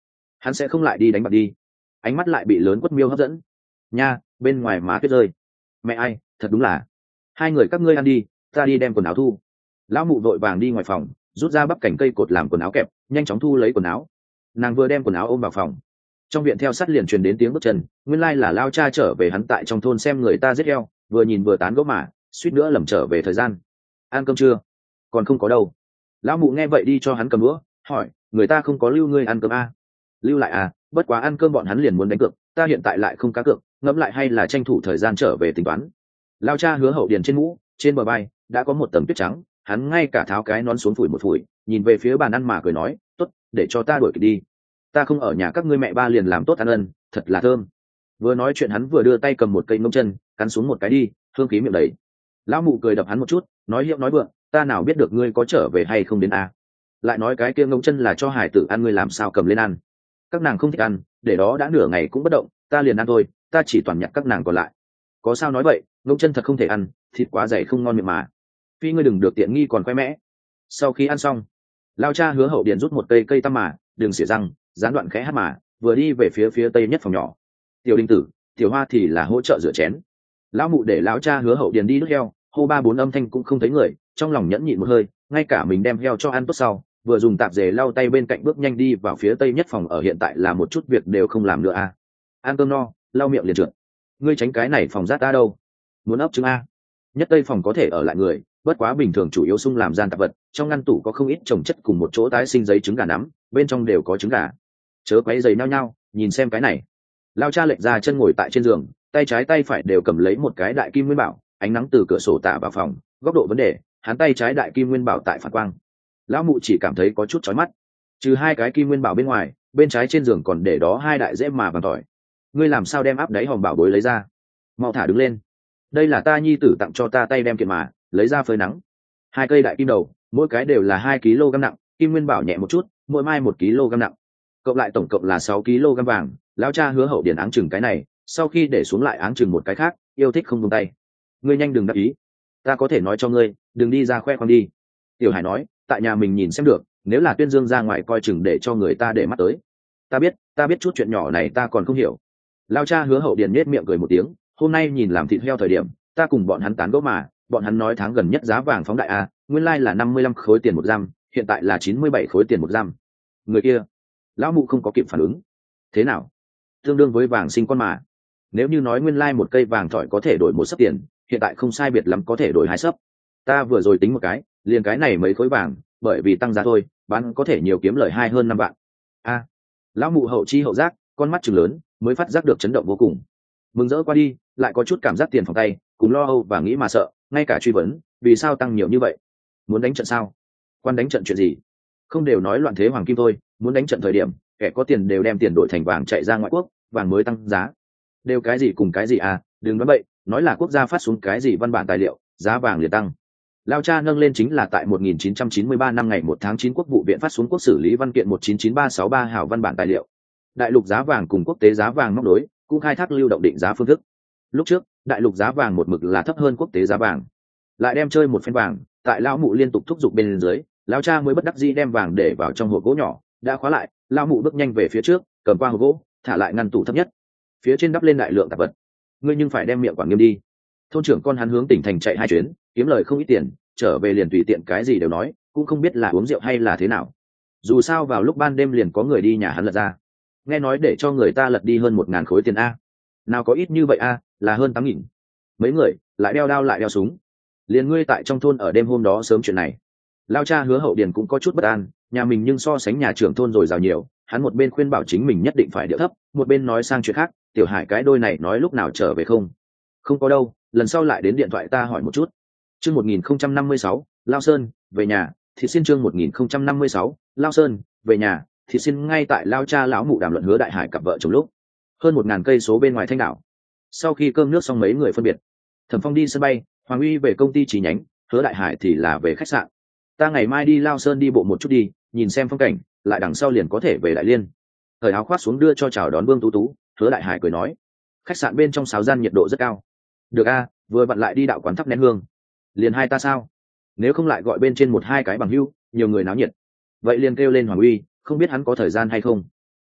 hắn sẽ không lại đi đánh bạc đi. Ánh mắt lại bị lớn quất miêu hấp dẫn. Nha, bên ngoài má tuyết rơi. Mẹ ai, thật đúng là. Hai người các ngươi ăn đi, ta đi đem quần áo thu. Lão mụ vội vàng đi ngoài phòng, rút ra bắp cành cây cột làm quần áo kẹp, nhanh chóng thu lấy quần áo. Nàng vừa đem quần áo ôm vào phòng, trong viện theo sát liền truyền đến tiếng bước chân. Nguyên lai là Lao cha trở về, hắn tại trong thôn xem người ta giết heo, vừa nhìn vừa tán gẫu mà suýt nữa lầm trở về thời gian. Ăn cơm chưa? Còn không có đâu. Lão mụ nghe vậy đi cho hắn cầm đũa, hỏi, người ta không có lưu ngươi ăn cơm à? Lưu lại à? Bất quá ăn cơm bọn hắn liền muốn đánh cược, ta hiện tại lại không cá cược, ngẫm lại hay là tranh thủ thời gian trở về tính toán. Lao cha Hứa Hậu Điền trên mũ, trên bờ vai đã có một tấm tuyết trắng, hắn ngay cả tháo cái nón xuống phủi một phủi, nhìn về phía bàn ăn mà cười nói, tốt, để cho ta đuổi kịp đi. Ta không ở nhà các ngươi mẹ ba liền làm tốt ăn ân, thật là thơm. Vừa nói chuyện hắn vừa đưa tay cầm một cây ngông chân, cắn xuống một cái đi, hương khí miệng đầy. Lão mụ cười đập hắn một chút, nói hiệu nói vượng, ta nào biết được ngươi có trở về hay không đến à? Lại nói cái kia ngông chân là cho hải tử ăn, ngươi làm sao cầm lên ăn? Các nàng không thích ăn, để đó đã nửa ngày cũng bất động, ta liền ăn thôi, ta chỉ toàn nhặt các nàng còn lại. Có sao nói vậy, ngông chân thật không thể ăn, thịt quá dày không ngon miệng mà. Phi ngươi đừng được tiện nghi còn khoe mẽ. Sau khi ăn xong, Lao cha Hứa Hậu Điền rút một cây tăm mà, đừng xỉa răng, gián đoạn khẽ hát mà, vừa đi về phía tây nhất phòng nhỏ. Tiểu Đinh Tử, Tiểu Hoa thì là hỗ trợ rửa chén. Lão mụ để lão cha Hứa Hậu Điền đi đút heo, hô ba bốn âm thanh cũng không thấy người, trong lòng nhẫn nhịn một hơi, ngay cả mình đem heo cho ăn tốt sau, vừa dùng tạp dề lau tay bên cạnh bước nhanh đi vào phía tây nhất phòng. Ở hiện tại là một chút việc đều không làm nữa à? Ăn cơm no, lau miệng liền trượt. Ngươi tránh cái này phòng rát ta đâu? Muốn ấp trứng a? Nhất tây phòng có thể ở lại người, bất quá bình thường chủ yếu sung làm gian tạp vật, trong ngăn tủ có không ít trồng chất cùng một chỗ tái sinh giấy trứng gà nắm, bên trong đều có trứng gà. Chớ quấy giày nhao nhao, nhìn xem cái này. Lao cha lệch ra chân ngồi tại trên giường, tay trái tay phải đều cầm lấy một cái đại kim nguyên bảo, ánh nắng từ cửa sổ tạ vào phòng, góc độ vấn đề, hắn tay trái đại kim nguyên bảo tại phản quang. Lão mụ chỉ cảm thấy có chút chói mắt. Trừ hai cái kim nguyên bảo bên ngoài, bên trái trên giường còn để đó hai đại dễ mà vàng tỏi. Ngươi làm sao đem áp đáy hòm bảo bối lấy ra? Mau thả đứng lên. Đây là ta nhi tử tặng cho ta, tay đem kiện mà, lấy ra phơi nắng. Hai cây đại kim đầu, mỗi cái đều là 2 kg nặng, kim nguyên bảo nhẹ một chút, mỗi mai 1 kg nặng, cộng lại tổng cộng là 6 kg vàng. Lão cha Hứa Hậu Điền áng chừng cái này, sau khi để xuống lại áng chừng một cái khác, yêu thích không buông tay. Ngươi nhanh đừng đắc ý, ta có thể nói cho ngươi, đừng đi ra khoe khoang đi. Tiểu Hải nói, tại nhà mình nhìn xem được, nếu là Tuyên Dương ra ngoài coi chừng để cho người ta để mắt tới. Ta biết chút chuyện nhỏ này ta còn không hiểu. Lão cha Hứa Hậu Điền nhếch miệng cười một tiếng, hôm nay nhìn làm thịt heo thời điểm, ta cùng bọn hắn tán gẫu mà, bọn hắn nói tháng gần nhất giá vàng phóng đại a, nguyên lai là 55 khối tiền một gram, hiện tại là 97 khối tiền một gram. Người kia, lão mụ không có kịp phản ứng. Thế nào? Tương đương với vàng sinh con mà. Nếu như nói nguyên lai một cây vàng thỏi có thể đổi một sấp tiền, hiện tại không sai biệt lắm có thể đổi 2 sấp. Ta vừa rồi tính một cái, liền cái này mấy khối vàng, bởi vì tăng giá thôi, bán có thể nhiều kiếm lời 2 hơn 5 vạn. A, lão mụ hậu chi hậu giác, con mắt trừng lớn, mới phát giác được chấn động vô cùng. Mừng rỡ qua đi, lại có chút cảm giác tiền phòng tay, cùng lo âu và nghĩ mà sợ, ngay cả truy vấn, vì sao tăng nhiều như vậy? Muốn đánh trận sao? Quan đánh trận chuyện gì? Không đều nói loạn thế hoàng kim thôi, muốn đánh trận thời điểm, kẻ có tiền đều đem tiền đổi thành vàng chạy ra ngoại quốc, vàng mới tăng giá. Đều cái gì cùng cái gì à, đừng nói bậy, nói là quốc gia phát xuống cái gì văn bản tài liệu, giá vàng liền tăng. Lao cha nâng lên chính là tại 1993 năm ngày 1 tháng 9 Quốc vụ viện phát xuống quốc xử lý văn kiện 199363 hào văn bản tài liệu. Đại lục giá vàng cùng quốc tế giá vàng móc đối, cũng khai thác lưu động định giá phương thức. Lúc trước, đại lục giá vàng một mực là thấp hơn quốc tế giá vàng. Lại đem chơi một phen vàng, tại lão mụ liên tục thúc giục bên dưới, lão cha mới bất đắc dĩ đem vàng để vào trong hộp gỗ nhỏ, đã khóa lại. Lão mụ bước nhanh về phía trước, cầm qua hộp gỗ, thả lại ngăn tủ thấp nhất, phía trên đắp lên đại lượng tạp vật. Ngươi nhưng phải đem miệng quản nghiêm đi. Thôn trưởng con hắn hướng tỉnh thành chạy 2 chuyến, kiếm lời không ít tiền, trở về liền tùy tiện cái gì đều nói, cũng không biết là uống rượu hay là thế nào. Dù sao vào lúc ban đêm liền có người đi nhà hắn lật ra, nghe nói để cho người ta lật đi hơn 1.000 khối tiền a. Nào có ít như vậy a, là hơn 8.000. Mấy người lại đeo đao lại đeo súng. Liền ngươi tại trong thôn ở đêm hôm đó sớm chuyện này. Lao cha Hứa Hậu Điền cũng có chút bất an, nhà mình nhưng so sánh nhà trưởng thôn rồi giàu nhiều, hắn một bên khuyên bảo chính mình nhất định phải điệu thấp, một bên nói sang chuyện khác. Tiểu Hải cái đôi này nói lúc nào trở về không? Không có đâu, lần sau lại đến điện thoại ta hỏi một chút. Chương 1056, Lao Sơn, về nhà. Thì xin chương 1056, Lao Sơn, về nhà. Thì xin ngay tại Lao cha lão mụ đàm luận Hứa Đại Hải cặp vợ chồng lúc hơn 1.000 cây số bên ngoài Thanh đảo. Sau khi cơm nước xong mấy người phân biệt, Thẩm Phong đi sân bay, Hoàng Uy về công ty chi nhánh, Hứa Đại Hải thì là về khách sạn. Ta ngày mai đi Lao Sơn đi bộ một chút đi, nhìn xem phong cảnh, lại đằng sau liền có thể về Đại Liên. Thời áo khoác xuống đưa cho chào đón Vương Tú Tú, Hứa Đại Hải cười nói. Khách sạn bên trong 6 gian nhiệt độ rất cao. Được a, vừa vặn lại đi đạo quán thắp nén hương. Liền hai ta sao? Nếu không lại gọi bên trên 1-2 cái bằng hữu, nhiều người náo nhiệt. Vậy liền kêu lên Hoàng Uy, không biết hắn có thời gian hay không.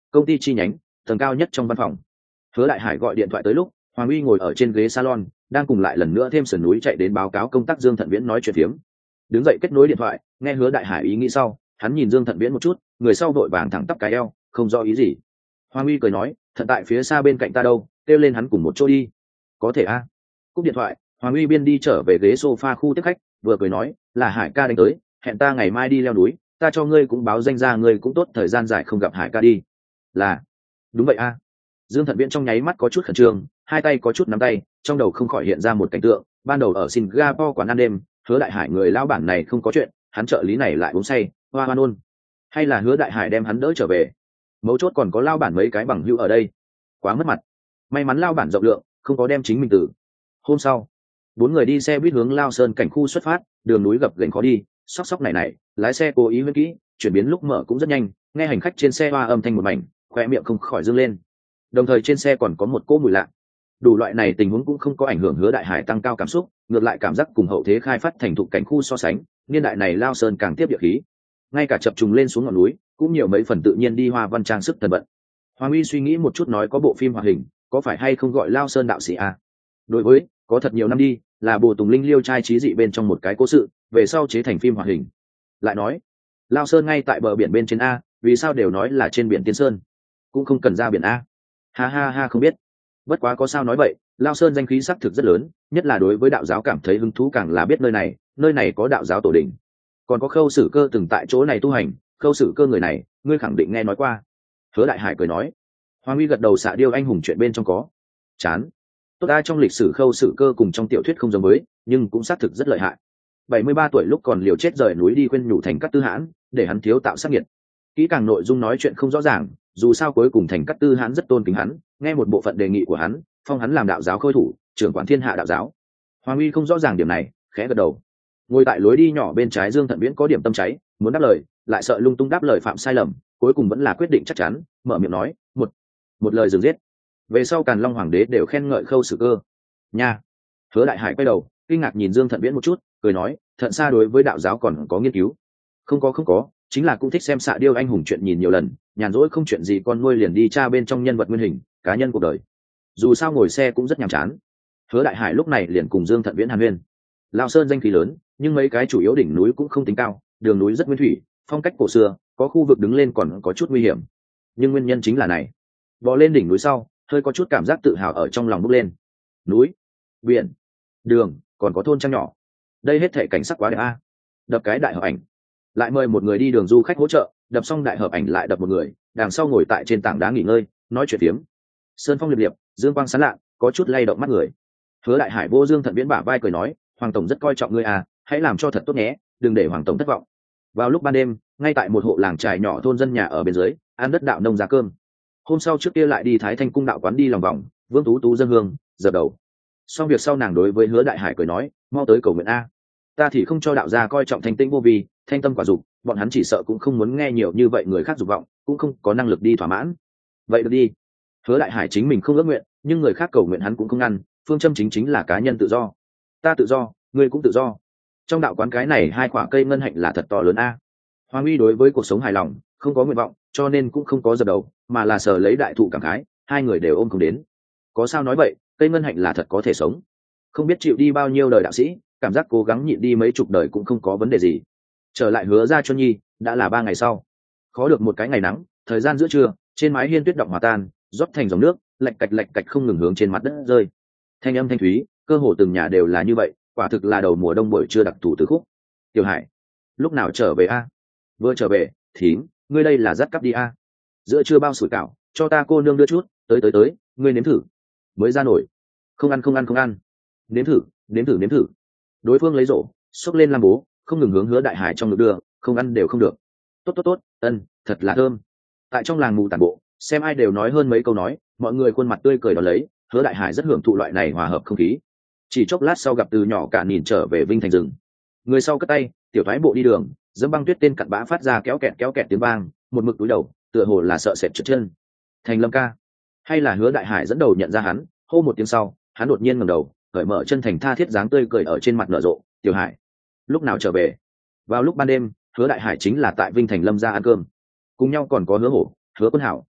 công ty chi nhánh tầng cao nhất trong văn phòng. Hứa Đại Hải gọi điện thoại tới lúc Hoàng Uy ngồi ở trên ghế salon, đang cùng lại lần nữa thêm sườn núi chạy đến báo cáo công tác Dương Thận Viễn nói chuyện phiếm. Đứng dậy kết nối điện thoại, nghe Hứa Đại Hải ý nghĩ sau, hắn nhìn Dương Thận Viễn một chút, người sau vội vàng thẳng tắp cái eo, không rõ ý gì. Hoàng Uy cười nói, thận tại phía xa bên cạnh ta đâu, kêu lên hắn cùng một chỗ đi. Có thể a. Cúp điện thoại, Hoàng Uy biên đi trở về ghế sofa khu tiếp khách, vừa cười nói, là Hải ca đánh tới, hẹn ta ngày mai đi leo núi, ta cho ngươi cũng báo danh ra, ngươi cũng tốt thời gian dài không gặp Hải ca đi. Là, đúng vậy a. Dương Thận Viễn trong nháy mắt có chút khẩn trương, hai tay có chút nắm tay, trong đầu không khỏi hiện ra một cảnh tượng, ban đầu ở Singapore quán ăn đêm, Hứa Đại Hải người lao bản này không có chuyện, hắn trợ lý này lại uống say, hoa hoa nôn. Hay là Hứa Đại Hải đem hắn đỡ trở về? Mấu chốt còn có lao bản mấy cái bằng hữu ở đây, quá mất mặt. May mắn lao bản rộng lượng, không có đem chính mình tử. Hôm sau, bốn người đi xe buýt hướng Lao Sơn cảnh khu xuất phát, đường núi gập ghềnh khó đi, sóc sóc này, lái xe cố ý huyễn kỹ, chuyển biến lúc mở cũng rất nhanh, nghe hành khách trên xe hoa âm thanh một mảnh, khoe miệng không khỏi dương lên. Đồng thời trên xe còn có một cỗ mùi lạ. Đủ loại này tình huống cũng không có ảnh hưởng Hứa Đại Hải tăng cao cảm xúc, ngược lại cảm giác cùng hậu thế khai phát thành thục cảnh khu so sánh, niên đại này Lao Sơn càng tiếp địa khí. Ngay cả chập trùng lên xuống ngọn núi, cũng nhiều mấy phần tự nhiên đi hoa văn trang sức thần vận. Hoàng Uy suy nghĩ một chút nói có bộ phim hoạt hình, có phải hay không gọi Lao Sơn đạo sĩ a? Đối với, có thật nhiều năm đi, là Bồ Tùng Linh liêu trai trí dị bên trong một cái cố sự, về sau chế thành phim hoạt hình. Lại nói, Lao Sơn ngay tại bờ biển bên trên a, vì sao đều nói là trên biển Tiên Sơn, cũng không cần ra biển a? Ha ha ha, không biết. Bất quá có sao nói vậy, Lao Sơn danh khí xác thực rất lớn, nhất là đối với đạo giáo cảm thấy hứng thú càng là biết nơi này có đạo giáo tổ đình, còn có Khâu Sử Cơ từng tại chỗ này tu hành. Khâu Sử Cơ người này, ngươi khẳng định nghe nói qua. Hứa Đại Hải cười nói. Hoàng Uy gật đầu, xạ điêu anh hùng chuyện bên trong có. Chán. Tốt ta, trong lịch sử Khâu Sử Cơ cùng trong tiểu thuyết không giống với, nhưng cũng xác thực rất lợi hại. 73 tuổi lúc còn liều chết rời núi đi khuyên nhủ Thành Cát Tư Hãn, để hắn thiếu tạo sát nghiệt. Kỹ càng nội dung nói chuyện không rõ ràng, dù sao cuối cùng Thành Cát Tư Hãn rất tôn kính hắn, nghe một bộ phận đề nghị của hắn, phong hắn làm đạo giáo khôi thủ, trưởng quản thiên hạ đạo giáo. Hoàng Uy không rõ ràng điểm này, khẽ gật đầu. Ngồi tại lối đi nhỏ bên trái Dương Thận Viễn có điểm tâm cháy, muốn đáp lời, lại sợ lung tung đáp lời phạm sai lầm, cuối cùng vẫn là quyết định chắc chắn, mở miệng nói, một lời dừng giết. Về sau Càn Long Hoàng đế đều khen ngợi Khâu Sử Cơ. Nha. Hứa Đại Hải quay đầu, kinh ngạc nhìn Dương Thận Viễn một chút, cười nói, Thận Sa đối với đạo giáo còn có nghiên cứu? Không có, chính là cũng thích xem xạ điêu anh hùng chuyện nhìn nhiều lần, nhàn rỗi không chuyện gì con nuôi liền đi tra bên trong nhân vật nguyên hình, cá nhân cuộc đời. Dù sao ngồi xe cũng rất nhàm chán. Hứa Đại Hải lúc này liền cùng Dương Thận Viễn hàn huyên. Lao Sơn danh khí lớn, nhưng mấy cái chủ yếu đỉnh núi cũng không tính cao, đường núi rất nguyên thủy, phong cách cổ xưa, có khu vực đứng lên còn có chút nguy hiểm. Nhưng nguyên nhân chính là này. Bò lên đỉnh núi sau, hơi có chút cảm giác tự hào ở trong lòng bốc lên. Núi, biển, đường, còn có thôn trang nhỏ. Đây hết thảy cảnh sắc quá đẹp a. Đập cái đại hợp ảnh. Lại mời một người đi đường du khách hỗ trợ, đập xong đại hợp ảnh lại đập một người, đằng sau ngồi tại trên tảng đá nghỉ ngơi, nói chuyện phiếm. Sơn phong liệp liệp, dương quang sáng lạ, có chút lay động mắt người. Hứa Đại Hải vô Dương Thận Viễn bả vai cười nói, Hoàng tổng rất coi trọng ngươi à, hãy làm cho thật tốt nhé, đừng để Hoàng tổng thất vọng. Vào lúc ban đêm, ngay tại một hộ làng trài nhỏ thôn dân nhà ở bên dưới, ăn đất đạo nông giá cơm. Hôm sau trước kia lại đi Thái Thanh cung đạo quán đi lòng vòng, Vương Tú Tú dân hương, dập đầu. Xong việc sau nàng đối với Hứa Đại Hải cười nói, mau tới cầu nguyện a. Ta thì không cho đạo gia coi trọng thanh tĩnh vô vi, thanh tâm quả dục, bọn hắn chỉ sợ cũng không muốn nghe nhiều như vậy người khác dục vọng, cũng không có năng lực đi thỏa mãn. Vậy được đi. Hứa Đại Hải chính mình không ước nguyện, nhưng người khác cầu nguyện hắn cũng không ngăn, phương châm chính là cá nhân tự do. Ta tự do, ngươi cũng tự do. Trong đạo quán cái này hai quả cây ngân hạnh là thật to lớn a. Hoàng Uy đối với cuộc sống hài lòng, không có nguyện vọng, cho nên cũng không có dập đầu, mà là sờ lấy đại thụ cảm khái, hai người đều ôm không đến. Có sao nói vậy, cây ngân hạnh là thật có thể sống. Không biết chịu đi bao nhiêu đời đạo sĩ, cảm giác cố gắng nhịn đi mấy chục đời cũng không có vấn đề gì. Trở lại Hứa gia Chuân Nhi, đã là 3 ngày sau. Khó được một cái ngày nắng, thời gian giữa trưa, trên mái hiên tuyết động hòa tan, rót thành dòng nước, lạch cạch không ngừng hướng trên mặt đất rơi. Thanh âm thanh thúy, cơ hồ từng nhà đều là như vậy, quả thực là đầu mùa đông buổi trưa đặc thủ tứ khúc. Tiểu Hải, lúc nào trở về a? Vừa trở về, thím, ngươi đây là dắt cắp đi a. Giữa trưa bao sủi cảo, cho ta cô nương đưa chút, tới, ngươi nếm thử. Mới ra nổi. Không ăn. Nếm thử. Đối phương lấy rổ, xốc lên làm bố, không ngừng hướng Hứa Đại Hải trong ngực đưa, không ăn đều không được. Tốt, ân, thật là thơm. Tại trong làng mù tản bộ, xem ai đều nói hơn mấy câu nói, mọi người khuôn mặt tươi cười đón lấy, Hứa Đại Hải rất hưởng thụ loại này hòa hợp không khí. Chỉ chốc lát sau gặp từ nhỏ cả nhìn trở về Vinh Thành rừng. Người sau cất tay, tiểu thoái bộ đi đường, dẫm băng tuyết tên cặn bã phát ra kéo kẹt tiếng vang, một mực túi đầu, tựa hồ là sợ sệt trượt chân. Thành Lâm ca, hay là Hứa Đại Hải dẫn đầu nhận ra hắn, hô một tiếng sau, hắn đột nhiên ngẩng đầu, cởi mở chân thành tha thiết dáng tươi cười ở trên mặt nở rộ. Tiểu Hải, lúc nào trở về? Vào lúc ban đêm, Hứa Đại Hải chính là tại Vinh Thành Lâm gia ăn cơm, cùng nhau còn có Hứa Hổ, Hứa Quân Hảo,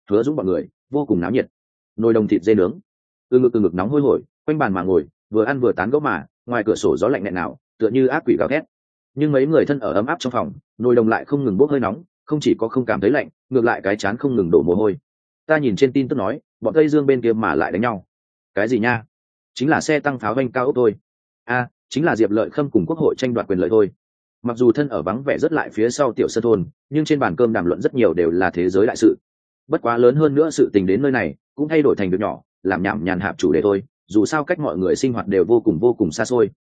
Hứa Dũng bọn người vô cùng náo nhiệt. Nồi đồng thịt dê nướng, từ ngực nóng hôi hổi, quanh bàn mà ngồi, vừa ăn vừa tán gẫu mà, ngoài cửa sổ gió lạnh nghẹn nào, tựa như ác quỷ gào thét. Nhưng mấy người thân ở ấm áp trong phòng, nồi đồng lại không ngừng bốc hơi nóng, không chỉ có không cảm thấy lạnh, ngược lại cái chán không ngừng đổ mồ hôi. Ta nhìn trên tin tức nói, bọn Tây Dương bên kia mà lại đánh nhau. Cái gì nha? Chính là xe tăng pháo vanh cao ốc thôi. Chính là Diệp Lợi Khâm cùng quốc hội tranh đoạt quyền lợi thôi. Mặc dù thân ở vắng vẻ rất lại phía sau tiểu sân thôn, nhưng trên bàn cơm đàm luận rất nhiều đều là thế giới đại sự. Bất quá lớn hơn nữa sự tình đến nơi này cũng thay đổi thành việc nhỏ, làm nhảm nhàn hạp chủ đề thôi, dù sao cách mọi người sinh hoạt đều vô cùng xa xôi,